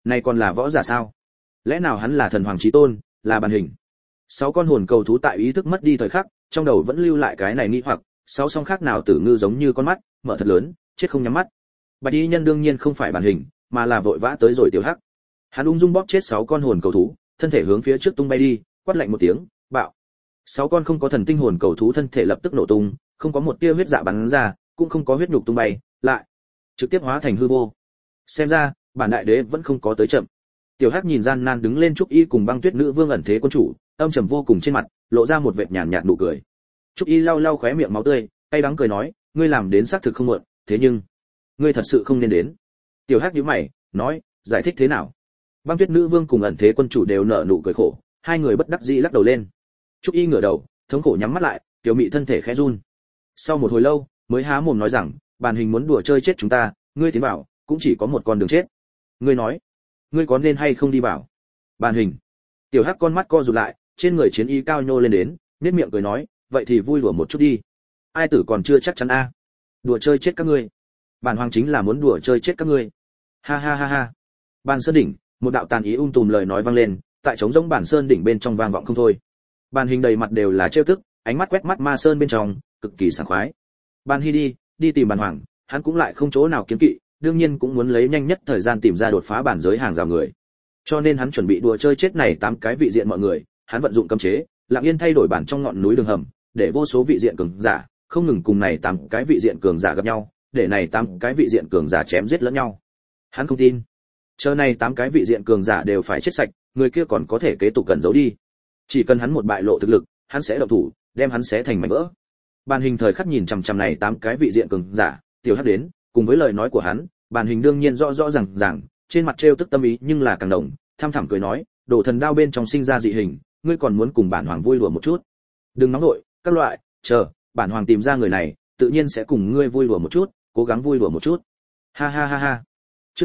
Này còn là võ giả sao? Lẽ nào hắn là thần hoàng chí tôn, là bản hình? 6 con hồn cầu thú tại ý thức mất đi thời khắc, trong đầu vẫn lưu lại cái này nghi hoặc, 6 song khác nào tử ngư giống như con mắt, mở thật lớn, chết không nhắm mắt. Bạch y nhân đương nhiên không phải bản hình, mà là vội vã tới rồi tiểu hắc. Hắn ung dung bóp chết 6 con hồn cầu thú, thân thể hướng phía trước tung bay đi, quát lạnh một tiếng, bạo. 6 con không có thần tinh hồn cầu thú thân thể lập tức nổ tung, không có một tia huyết dạ bắn ra, cũng không có huyết nhục tung bay, lại trực tiếp hóa thành hư vô. Xem ra, bản đại đế vẫn không có tới chậm. Tiểu Hắc nhìn gian nan đứng lên Trúc Y cùng Băng Tuyết nữ vương ẩn thế quân chủ, âm trầm vô cùng trên mặt, lộ ra một vệt nhàn nhạt nụ cười. Trúc Y lau lau khóe miệng máu tươi, cay đắng cười nói, ngươi làm đến xác thực không muộn, thế nhưng ngươi thật sự không nên đến. Tiểu Hắc nhíu mày, nói, giải thích thế nào? Băng Tuyết nữ vương cùng ẩn thế quân chủ đều nở nụ cười khổ, hai người bất đắc dĩ lắc đầu lên. Trúc Y ngửa đầu, thống khổ nhắm mắt lại, tiểu mị thân thể khẽ run. Sau một hồi lâu, mới há mồm nói rằng, bản hình muốn đùa chơi chết chúng ta, ngươi tiến vào, cũng chỉ có một con đường chết. Ngươi nói, ngươi có nên hay không đi vào? Bản hình. Tiểu Hắc con mắt co rụt lại, trên người chiến y cao nhô lên đến, nhếch miệng cười nói, vậy thì vui đùa một chút đi. Ai tử còn chưa chắc chắn a. Đùa chơi chết các ngươi. Bản hoàng chính là muốn đùa chơi chết các ngươi. Ha ha ha ha. Bàn sơn đỉnh, một đạo tàn ý tùm lời nói vang lên, tại trống rỗng bản sơn đỉnh bên trong vang vọng không thôi. Bàn hình đầy mặt đều là trêu tức, ánh mắt quét mắt ma sơn bên trong, cực kỳ sảng khoái. Ban Hy đi tìm bản hoàng, hắn cũng lại không chỗ nào kiêng kỵ, đương nhiên cũng muốn lấy nhanh nhất thời gian tìm ra đột phá bản giới hàng rào người. Cho nên hắn chuẩn bị đùa chơi chết này 8 cái vị diện mọi người, hắn vận dụng cấm chế, lặng yên thay đổi bản trong ngọn núi đường hầm, để vô số vị diện cường giả không ngừng cùng này 8 cái vị diện cường giả gặp nhau, để này 8 cái vị diện cường giả chém giết lẫn nhau. Hắn không tin, chờ này 8 cái vị diện cường giả đều phải chết sạch, người kia còn có thể kế tục cần giấu đi. Chỉ cần hắn một bại lộ thực lực, hắn sẽ động thủ, đem hắn xé thành mảnh vỡ. Bàn hình thời khắc nhìn chằm chằm này 8 cái vị diện cường giả, Tiểu Hắc đến, cùng với lời nói của hắn, bàn hình đương nhiên rõ ràng, trên mặt trêu tức tâm ý nhưng là càng đồng, tham thẳm cười nói, đồ thần đao bên trong sinh ra dị hình, ngươi còn muốn cùng bản hoàng vui đùa một chút. Đừng nóng nội, các loại, chờ, bản hoàng tìm ra người này, tự nhiên sẽ cùng ngươi vui đùa một chút, cố gắng vui đùa một chút. Ha ha ha ha. Chương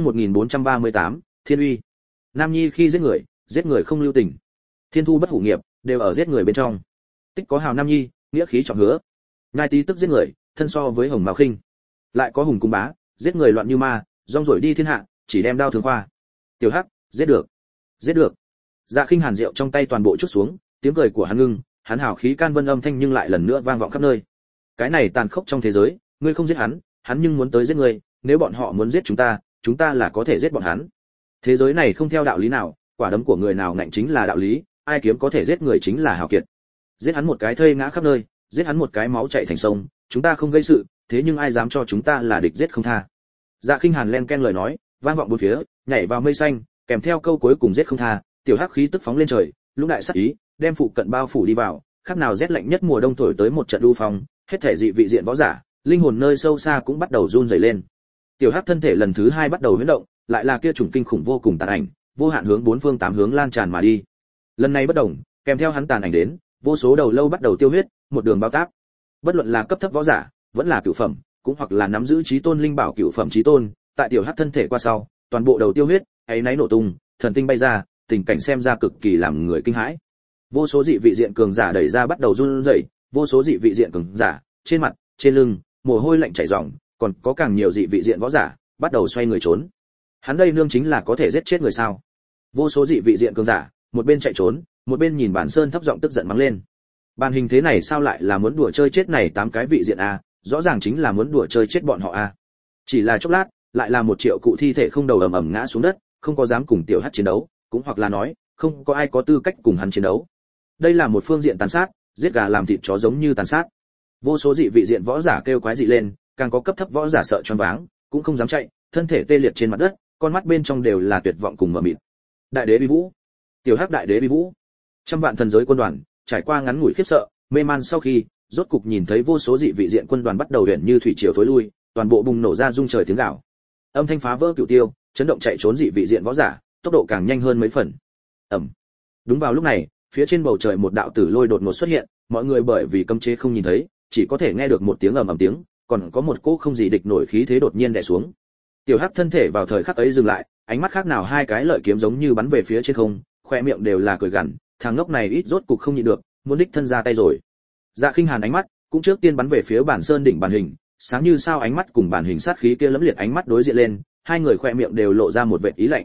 1438, Thiên uy. Nam Nhi khi giết người không lưu tình. Thiên thu bất hủ nghiệp, đều ở giết người bên trong. Tích có hào Nam Nhi, nghĩa khí trọng hứa. Ngai tí tức giết người, thân so với hồng mao khinh. Lại có hùng cung bá, giết người loạn như ma, rong rổi đi thiên hạ, chỉ đem đao thương khoa. Tiểu Hắc, giết được. Dạ Khinh Hàn rượu trong tay toàn bộ chút xuống, tiếng cười của hắn ngưng, hắn hào khí can vân âm thanh nhưng lại lần nữa vang vọng khắp nơi. Cái này tàn khốc trong thế giới, ngươi không giết hắn nhưng muốn tới giết ngươi, nếu bọn họ muốn giết chúng ta là có thể giết bọn hắn. Thế giới này không theo đạo lý nào, quả đấm của người nào ngạnh chính là đạo lý, ai kiếm có thể giết người chính là hào kiệt. Giết hắn một cái thây ngã khắp nơi, giết hắn một cái máu chảy thành sông, chúng ta không gây sự, thế nhưng ai dám cho chúng ta là địch giết không tha. Dạ Khinh Hàn len ken lời nói, vang vọng bốn phía, nhảy vào mây xanh, kèm theo câu cuối cùng giết không tha, Tiểu Hắc khí tức phóng lên trời, lũ đại sát ý, đem phụ cận bao phủ đi vào, khác nào rét lạnh nhất mùa đông thổi tới một trận u phong, hết thể dị vị diện võ giả, linh hồn nơi sâu xa cũng bắt đầu run rẩy lên. Tiểu Hắc thân thể lần thứ 2 bắt đầu huyễn động, lại là kia chủng kinh khủng vô cùng tàn ảnh, vô hạn hướng bốn phương tám hướng lan tràn mà đi. Lần này bất động, kèm theo hắn tàn ảnh đến, vô số đầu lâu bắt đầu tiêu huyết, một đường bao táp. Bất luận là cấp thấp võ giả, vẫn là cửu phẩm, cũng hoặc là nắm giữ chí tôn linh bảo cửu phẩm chí tôn, tại Tiểu Hắc thân thể qua sau, toàn bộ đầu tiêu huyết, ấy náy nổ tung, thần tinh bay ra, tình cảnh xem ra cực kỳ làm người kinh hãi. Vô số dị vị diện cường giả đẩy ra bắt đầu run rẩy, vô số dị vị diện cường giả, trên mặt, trên lưng, mồ hôi lạnh chảy ròng, còn có càng nhiều dị vị diện võ giả, bắt đầu xoay người trốn. Hắn đây nương chính là có thể giết chết người sao? Vô số dị vị diện cường giả, một bên chạy trốn, một bên nhìn Bản Sơn thấp giọng tức giận mắng lên. Bàn hình thế này sao lại là muốn đùa chơi chết này 8 cái vị diện a, rõ ràng chính là muốn đùa chơi chết bọn họ a. Chỉ là chốc lát, lại là 1 triệu cụ thi thể không đầu ầm ầm ngã xuống đất, không có dám cùng Tiểu Hắc chiến đấu, cũng hoặc là nói, không có ai có tư cách cùng hắn chiến đấu. Đây là một phương diện tàn sát, giết gà làm thịt chó giống như tàn sát. Vô số dị vị diện võ giả kêu quái dị lên, càng có cấp thấp võ giả sợ choáng váng, cũng không dám chạy, thân thể tê liệt trên mặt đất, con mắt bên trong đều là tuyệt vọng cùng mờ mịt. Đại đế vi vũ, Tiểu Hắc đại đế vi vũ. Trăm vạn thần giới quân đoàn, trải qua ngắn ngủi khiếp sợ, mê man sau khi, rốt cục nhìn thấy vô số dị vị diện quân đoàn bắt đầu huyền như thủy triều thối lui, toàn bộ bùng nổ ra rung trời tiếng gào. Âm thanh phá vỡ cửu tiêu, chấn động chạy trốn dị vị diện võ giả, tốc độ càng nhanh hơn mấy phần. Ầm. Đúng vào lúc này, phía trên bầu trời một đạo tử lôi đột ngột xuất hiện, mọi người bởi vì cấm chế không nhìn thấy, chỉ có thể nghe được một tiếng ầm ầm tiếng, còn có một cỗ không gì địch nổi khí thế đột nhiên đè xuống. Tiểu Hắc thân thể vào thời khắc ấy dừng lại, ánh mắt khác nào hai cái lợi kiếm giống như bắn về phía trên không, khoe miệng đều là cười gằn, thằng ngốc này ít rốt cục không nhịn được, muốn đích thân ra tay rồi. Dạ Khinh Hàn ánh mắt cũng trước tiên bắn về phía Bản Sơn đỉnh bản hình, sáng như sao ánh mắt cùng bản hình sát khí kia lẫm liệt ánh mắt đối diện lên, hai người khoe miệng đều lộ ra một vệt ý lạnh.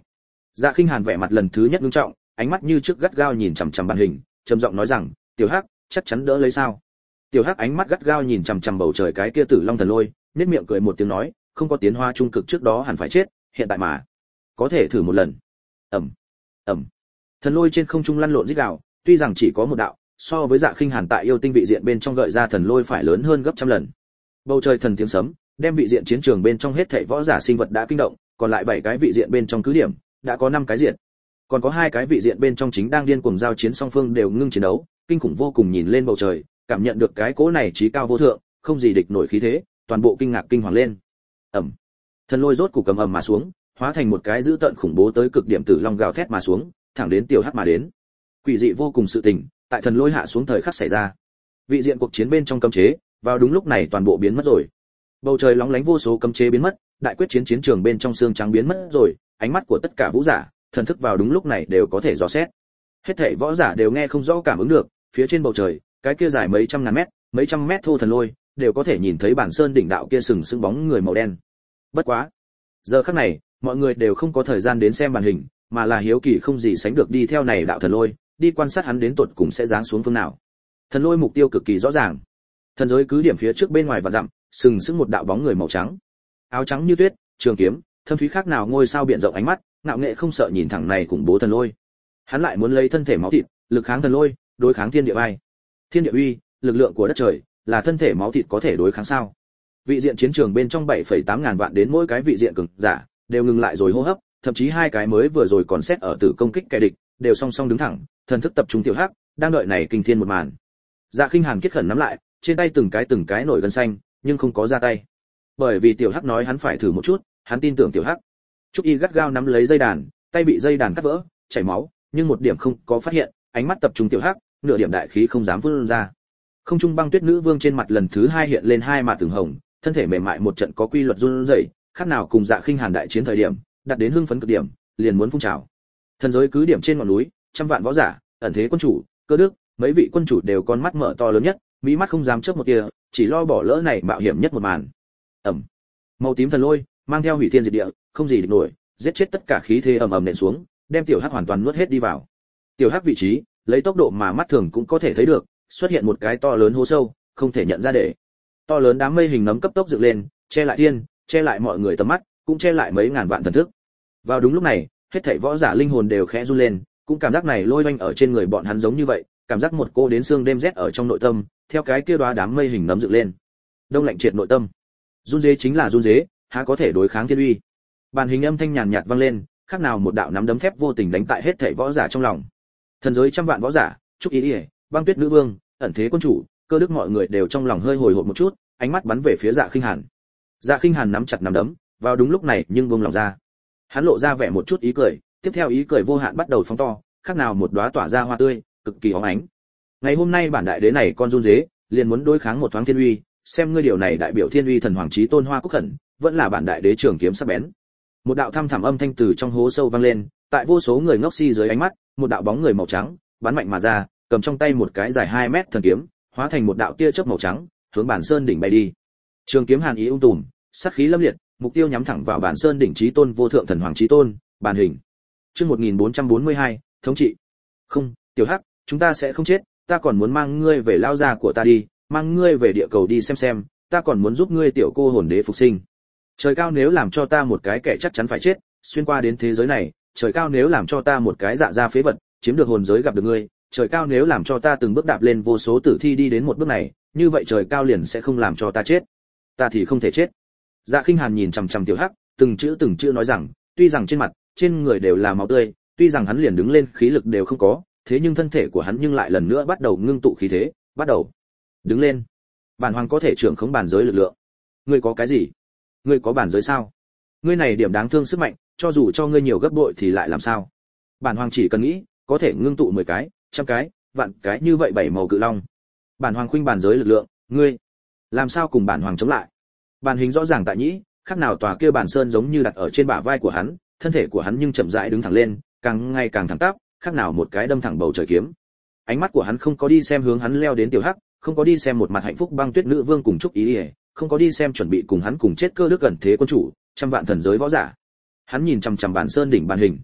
Dạ Khinh Hàn vẻ mặt lần thứ nhất nghiêm trọng, ánh mắt như trước gắt gao nhìn chằm chằm màn hình, trầm giọng nói rằng, "Tiểu Hắc, chắc chắn đỡ lấy sao?" Tiểu Hắc ánh mắt gắt gao nhìn chằm chằm bầu trời cái kia Tử Long Thần Lôi, nhếch miệng cười một tiếng nói, "Không có tiến hóa trung cực trước đó hẳn phải chết, hiện tại mà, có thể thử một lần." Ầm, ầm. Thần lôi trên không trung lăn lộn rít gào, tuy rằng chỉ có một đạo, so với Dạ Khinh Hàn tại yêu tinh vị diện bên trong gợi ra thần lôi phải lớn hơn gấp trăm lần. Bầu trời thần tiếng sấm, đem vị diện chiến trường bên trong hết thảy võ giả sinh vật đã kinh động, còn lại 7 cái vị diện bên trong cứ điểm, đã có 5 cái diện. Còn có 2 cái vị diện bên trong chính đang điên cuồng giao chiến, song phương đều ngưng chiến đấu, kinh khủng vô cùng nhìn lên bầu trời, cảm nhận được cái cỗ này chí cao vô thượng, không gì địch nổi khí thế, toàn bộ kinh ngạc kinh hoàng lên. Ầm. Thần lôi rốt cục cầm ầm mà xuống, hóa thành một cái dữ tợn khủng bố tới cực điểm tử long gào thét mà xuống, thẳng đến Tiểu Hắc mà đến. Quỷ dị vô cùng sự tình, tại thần lôi hạ xuống thời khắc xảy ra. Vị diện cuộc chiến bên trong cấm chế, vào đúng lúc này toàn bộ biến mất rồi. Bầu trời lóng lánh vô số cấm chế biến mất, đại quyết chiến chiến trường bên trong xương trắng biến mất rồi, ánh mắt của tất cả vũ giả, thần thức vào đúng lúc này đều có thể dò xét. Hết thảy võ giả đều nghe không rõ cảm ứng được, phía trên bầu trời, cái kia dài mấy trăm ngàn mét, mấy trăm mét thô thần lôi, đều có thể nhìn thấy bản sơn đỉnh đạo kia sừng sững bóng người màu đen. Bất quá, giờ khắc này, mọi người đều không có thời gian đến xem màn hình, mà là hiếu kỳ không gì sánh được đi theo này đạo thần lôi, đi quan sát hắn đến tột cùng sẽ giáng xuống phương nào. Thần lôi mục tiêu cực kỳ rõ ràng. Thần giới cứ điểm phía trước bên ngoài và dặm, sừng sững một đạo bóng người màu trắng. Áo trắng như tuyết, trường kiếm, thâm thúy khác nào ngôi sao biển rộng ánh mắt, ngạo nghệ không sợ nhìn thẳng này khủng bố thần lôi. Hắn lại muốn lấy thân thể máu thịt, lực kháng thần lôi, đối kháng thiên địa vai. Thiên địa uy, lực lượng của đất trời, là thân thể máu thịt có thể đối kháng sao? Vị diện chiến trường bên trong 7,8 ngàn vạn đến mỗi cái vị diện cường giả, đều ngừng lại rồi hô hấp, thậm chí 2 cái mới vừa rồi còn xét ở tử công kích kẻ địch, đều song song đứng thẳng, thần thức tập trung Tiểu Hắc, đang đợi này kinh thiên một màn. Dạ Khinh Hàn kết khẩn nắm lại, trên tay từng cái nổi gân xanh, nhưng không có ra tay. Bởi vì Tiểu Hắc nói hắn phải thử một chút, hắn tin tưởng Tiểu Hắc. Trúc Y gắt gao nắm lấy dây đàn, tay bị dây đàn cắt vỡ, chảy máu, nhưng một điểm không có phát hiện, ánh mắt tập trung Tiểu Hắc, nửa điểm đại khí không dám vươn ra. Không trung băng tuyết nữ vương trên mặt lần thứ 2 hiện lên 2 mạt từng hồng, thân thể mềm mại một trận có quy luật run rẩy, khác nào cùng Dạ Khinh Hàn đại chiến thời điểm, đạt đến hưng phấn cực điểm, liền muốn phun trào. Thần giới cứ điểm trên ngọn núi, trăm vạn võ giả, ẩn thế quân chủ, Cơ Đức, mấy vị quân chủ đều con mắt mở to lớn nhất, mỹ mắt không dám chớp một tia, chỉ lo bỏ lỡ này mạo hiểm nhất một màn. Ầm. Màu tím thần lôi, mang theo hủy thiên diệt địa, không gì địch nổi, giết chết tất cả khí thế ầm ầm nện xuống, đem Tiểu Hắc hoàn toàn nuốt hết đi vào. Tiểu Hắc vị trí, lấy tốc độ mà mắt thường cũng có thể thấy được, xuất hiện một cái to lớn hố sâu, không thể nhận ra để. To lớn đám mây hình nấm cấp tốc dựng lên, che lại thiên, che lại mọi người tầm mắt, cũng che lại mấy ngàn vạn thần thức. Vào đúng lúc này, hết thảy võ giả linh hồn đều khẽ run lên, cũng cảm giác này lôi oanh ở trên người bọn hắn giống như vậy, cảm giác một cô đến xương đêm rét ở trong nội tâm, theo cái kia đóa đám mây hình nấm dựng lên. Đông lạnh triệt nội tâm. Run rế chính là run rế, há có thể đối kháng thiên uy. Bàn hình âm thanh nhàn nhạt vang lên, khác nào một đạo nắm đấm thép vô tình đánh tại hết thảy võ giả trong lòng. Thần giới trăm vạn võ giả, Trúc Y, Băng Tuyết nữ vương, ẩn thế quân chủ, Cơ Đức mọi người đều trong lòng hơi hồi hộp một chút, ánh mắt bắn về phía Dạ Khinh Hàn. Dạ Khinh Hàn nắm chặt nắm đấm, vào đúng lúc này nhưng buông lòng ra. Hắn lộ ra vẻ một chút ý cười, tiếp theo ý cười vô hạn bắt đầu phóng to, khác nào một đóa tỏa ra hoa tươi, cực kỳ óng ánh. Ngày hôm nay bản đại đế này con run rế, liền muốn đối kháng một thoáng thiên uy, xem ngươi điều này đại biểu thiên uy thần hoàng chí tôn Hoa Cúc Khẩn, vẫn là bản đại đế trường kiếm sắc bén. Một đạo thăm thẳm âm thanh từ trong hố sâu vang lên, tại vô số người ngốc si dưới ánh mắt, một đạo bóng người màu trắng, bắn mạnh mà ra, cầm trong tay một cái dài 2 mét thần kiếm, hóa thành một đạo tia chớp màu trắng, hướng bản sơn đỉnh bay đi. Trường kiếm hàn ý tùm, sát khí lâm liệt, mục tiêu nhắm thẳng vào bản sơn đỉnh chí tôn vô thượng thần hoàng chí tôn, bản hình. Chương 1442, thống trị. Không, Tiểu Hắc, chúng ta sẽ không chết, ta còn muốn mang ngươi về lao gia của ta đi, mang ngươi về địa cầu đi xem, ta còn muốn giúp ngươi tiểu cô hồn đế phục sinh. Trời cao nếu làm cho ta một cái kẻ chắc chắn phải chết, xuyên qua đến thế giới này, trời cao nếu làm cho ta một cái dạ ra phế vật, chiếm được hồn giới gặp được ngươi, trời cao nếu làm cho ta từng bước đạp lên vô số tử thi đi đến một bước này, như vậy trời cao liền sẽ không làm cho ta chết. Ta thì không thể chết. Dạ Khinh Hàn nhìn chằm chằm Tiểu Hắc, từng chữ nói rằng, tuy rằng trên mặt, trên người đều là máu tươi, tuy rằng hắn liền đứng lên khí lực đều không có, thế nhưng thân thể của hắn nhưng lại lần nữa bắt đầu ngưng tụ khí thế, bắt đầu đứng lên. Bản hoàng có thể trưởng khống bản giới lực lượng. Ngươi có cái gì? Ngươi có bản giới sao? Ngươi này điểm đáng thương sức mạnh, cho dù cho ngươi nhiều gấp bội thì lại làm sao? Bản hoàng chỉ cần nghĩ, có thể ngưng tụ 10 cái, trăm cái, vạn cái như vậy 7 màu cự long. Bản hoàng khuynh bản giới lực lượng, ngươi làm sao cùng bản hoàng chống lại? Bản hình rõ ràng tại nhĩ, khác nào tòa kia bản sơn giống như đặt ở trên bả vai của hắn, thân thể của hắn nhưng chậm rãi đứng thẳng lên, càng ngày càng thẳng tắp, khác nào một cái đâm thẳng bầu trời kiếm. Ánh mắt của hắn không có đi xem hướng hắn leo đến Tiểu Hắc, không có đi xem một mặt hạnh phúc Băng Tuyết nữ vương cùng Trúc Y, không có đi xem chuẩn bị cùng hắn cùng chết Cơ Đức gần thế quân chủ, trăm vạn thần giới võ giả. Hắn nhìn chằm chằm bản sơn đỉnh bản hình.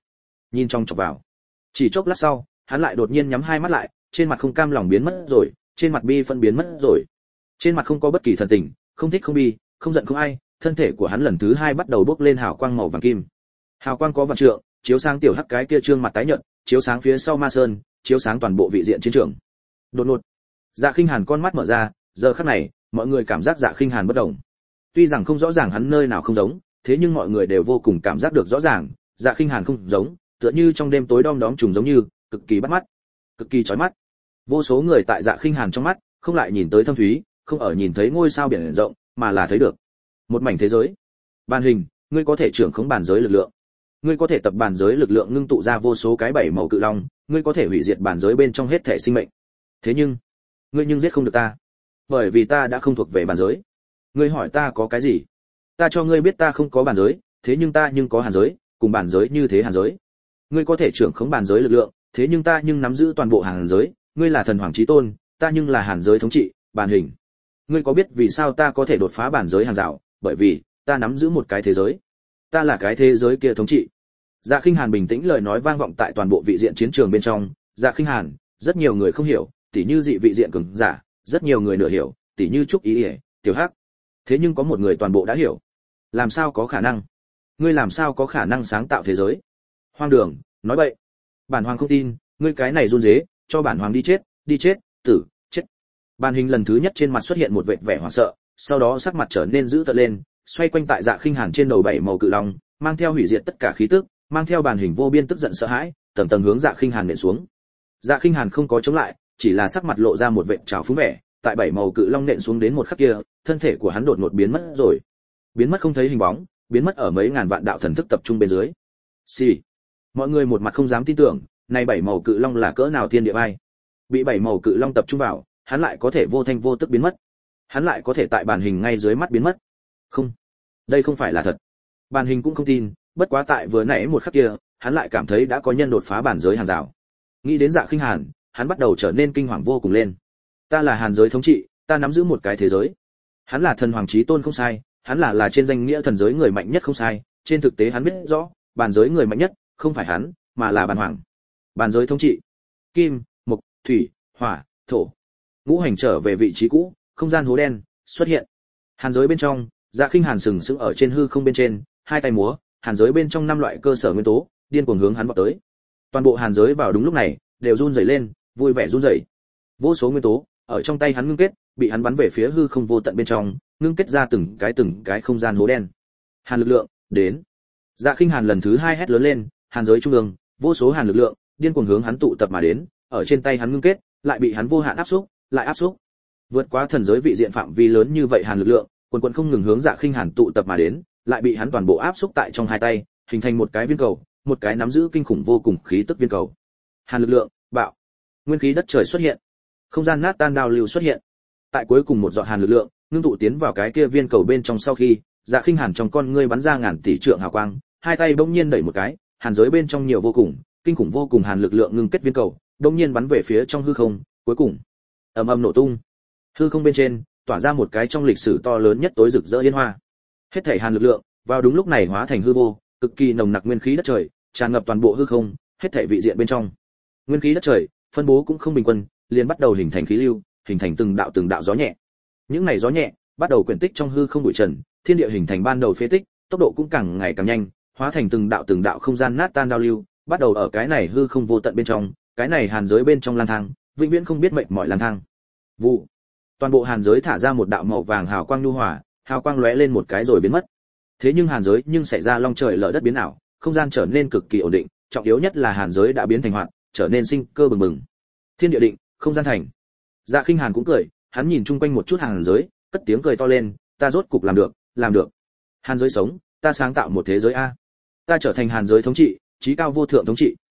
nhìn trong chọc vào. Chỉ chốc lát sau, hắn lại đột nhiên nhắm hai mắt lại, trên mặt không cam lòng biến mất rồi, trên mặt bi phân biến mất rồi. Trên mặt không có bất kỳ thần tình, không thích không bi, không giận không ai, thân thể của hắn lần thứ hai bắt đầu bốc lên hào quang màu vàng kim. Hào quang có vạn trượng, chiếu sáng tiểu hắc cái kia trương mặt tái nhợt, chiếu sáng phía sau ma sơn, chiếu sáng toàn bộ vị diện chiến trường. Đột ngột, Dạ Khinh Hàn con mắt mở ra, giờ khắc này, mọi người cảm giác Dạ Khinh Hàn bất động. Tuy rằng không rõ ràng hắn nơi nào không giống, thế nhưng mọi người đều vô cùng cảm giác được rõ ràng, Dạ Khinh Hàn không giống, tựa như trong đêm tối đom đóm trùng giống như, cực kỳ bắt mắt, cực kỳ chói mắt. Vô số người tại Dạ Khinh Hàn trong mắt, không lại nhìn tới thâm thúy, không ở nhìn thấy ngôi sao biển rộng, mà là thấy được một mảnh thế giới. Bàn hình, ngươi có thể trưởng khống bản giới lực lượng. Ngươi có thể tập bản giới lực lượng ngưng tụ ra vô số cái bảy màu cự long, ngươi có thể hủy diệt bản giới bên trong hết thể sinh mệnh. Thế nhưng, ngươi nhưng giết không được ta, bởi vì ta đã không thuộc về bản giới. Ngươi hỏi ta có cái gì? Ta cho ngươi biết ta không có bản giới, thế nhưng ta nhưng có hàn giới, cùng bản giới như thế hàn giới. Ngươi có thể trưởng khống bản giới lực lượng, thế nhưng ta nhưng nắm giữ toàn bộ hàn giới, ngươi là thần hoàng chí tôn, ta nhưng là hàn giới thống trị, bản hình. Ngươi có biết vì sao ta có thể đột phá bản giới hàng rào? Bởi vì ta nắm giữ một cái thế giới. Ta là cái thế giới kia thống trị. Dạ Khinh Hàn bình tĩnh lời nói vang vọng tại toàn bộ vị diện chiến trường bên trong. Dạ Khinh Hàn, rất nhiều người không hiểu, tỉ như dị vị diện cường giả, rất nhiều người nửa hiểu, tỉ như Trúc Ý, Tiểu Hắc. Thế nhưng có một người toàn bộ đã hiểu. Làm sao có khả năng? Ngươi làm sao có khả năng sáng tạo thế giới? Hoang đường, nói bậy. Bản hoàng không tin, ngươi cái này run rế, cho bản hoàng đi chết, tử, chết. Bàn hình lần thứ nhất trên mặt xuất hiện một vệt vẻ hoảng sợ, sau đó sắc mặt trở nên dữ tợn lên, xoay quanh tại Dạ Khinh Hàn trên đầu bảy màu cự long, mang theo hủy diệt tất cả khí tức, mang theo bàn hình vô biên tức giận sợ hãi, tầng tầng hướng Dạ Khinh Hàn nện xuống. Dạ Khinh Hàn không có chống lại, chỉ là sắc mặt lộ ra một vệt trào phúng vẻ, tại bảy màu cự long nện xuống đến một khắc kia, thân thể của hắn đột ngột biến mất rồi. Biến mất không thấy hình bóng, biến mất ở mấy ngàn vạn đạo thần thức tập trung bên dưới. Xì. Mọi người một mặt không dám tin tưởng, này bảy màu cự long là cỡ nào thiên địa vai. Bị bảy màu cự long tập trung vào, hắn lại có thể vô thanh vô tức biến mất. Hắn lại có thể tại bàn hình ngay dưới mắt biến mất. Không, đây không phải là thật. Bàn hình cũng không tin, bất quá tại vừa nãy một khắc kia, hắn lại cảm thấy đã có nhân đột phá bản giới hàng rào. Nghĩ đến Dạ Khinh Hàn, hắn bắt đầu trở nên kinh hoàng vô cùng lên. Ta là hàn giới thống trị, ta nắm giữ một cái thế giới. Hắn là thần hoàng chí tôn không sai, hắn là trên danh nghĩa thần giới người mạnh nhất không sai, trên thực tế hắn biết rõ, bản giới người mạnh nhất không phải hắn, mà là bản hoàng. Bản giới thống trị. Kim, mộc, thủy, hỏa, thổ. Ngũ hành trở về vị trí cũ, không gian hố đen xuất hiện. Hàn giới bên trong, Dạ Khinh Hàn sừng sững ở trên hư không bên trên, hai tay múa, hàn giới bên trong năm loại cơ sở nguyên tố, điên cuồng hướng hắn vọt tới. Toàn bộ hàn giới vào đúng lúc này, đều run rẩy lên, vui vẻ run rẩy. Vô số nguyên tố ở trong tay hắn ngưng kết, bị hắn bắn về phía hư không vô tận bên trong, ngưng kết ra từng cái không gian hố đen. Hàn lực lượng, đến. Dạ Khinh Hàn lần thứ hai hét lớn lên, hàn giới trung ương, vô số hàn lực lượng điên cuồng hướng hắn tụ tập mà đến, ở trên tay hắn ngưng kết, lại bị hắn vô hạn áp xúc, lại áp xúc. Vượt quá thần giới vị diện phạm vi lớn như vậy hàn lực lượng, quần không ngừng hướng Dạ Khinh Hàn tụ tập mà đến, lại bị hắn toàn bộ áp xúc tại trong hai tay, hình thành một cái viên cầu, một cái nắm giữ kinh khủng vô cùng khí tức viên cầu. Hàn lực lượng, bạo. Nguyên khí đất trời xuất hiện. Không gian nát tan đao lưu xuất hiện. Tại cuối cùng một giọt hàn lực lượng, ngưng tụ tiến vào cái kia viên cầu bên trong sau khi, Dạ Khinh Hàn trong con ngươi bắn ra ngàn tỷ trượng hào quang, hai tay bỗng nhiên đẩy một cái, hàn giới bên trong nhiều vô cùng, kinh khủng vô cùng hàn lực lượng ngưng kết viên cầu, bỗng nhiên bắn về phía trong hư không, cuối cùng ầm ầm nổ tung. Hư không bên trên tỏa ra một cái trong lịch sử to lớn nhất tối rực rỡ liên hoa. Hết thảy hàn lực lượng vào đúng lúc này hóa thành hư vô, cực kỳ nồng nặc nguyên khí đất trời, tràn ngập toàn bộ hư không, hết thảy vị diện bên trong. Nguyên khí đất trời phân bố cũng không bình quân, liền bắt đầu hình thành khí lưu, hình thành từng đạo gió nhẹ. Những này gió nhẹ bắt đầu quyển tích trong hư không bụi trần, thiên địa hình thành ban đầu phế tích, tốc độ cũng càng ngày càng nhanh, hóa thành từng đạo không gian nát tan đao lưu, bắt đầu ở cái này hư không vô tận bên trong, cái này hàn giới bên trong lang thang, vĩnh viễn không biết mệt mỏi lang thang. Vụ. Toàn bộ hàn giới thả ra một đạo màu vàng hào quang nhu hòa, hào quang lóe lên một cái rồi biến mất. Thế nhưng hàn giới xảy ra long trời lở đất biến ảo, không gian trở nên cực kỳ ổn định, trọng yếu nhất là hàn giới đã biến thành hoạt, trở nên sinh cơ bừng bừng. Thiên địa định, không gian thành. Dạ Khinh Hàn cũng cười, hắn nhìn chung quanh một chút hàn giới, cất tiếng cười to lên, ta rốt cục làm được. Hàn giới sống, ta sáng tạo một thế giới a. Ta trở thành hàn giới thống trị, chí cao vô thượng thống trị.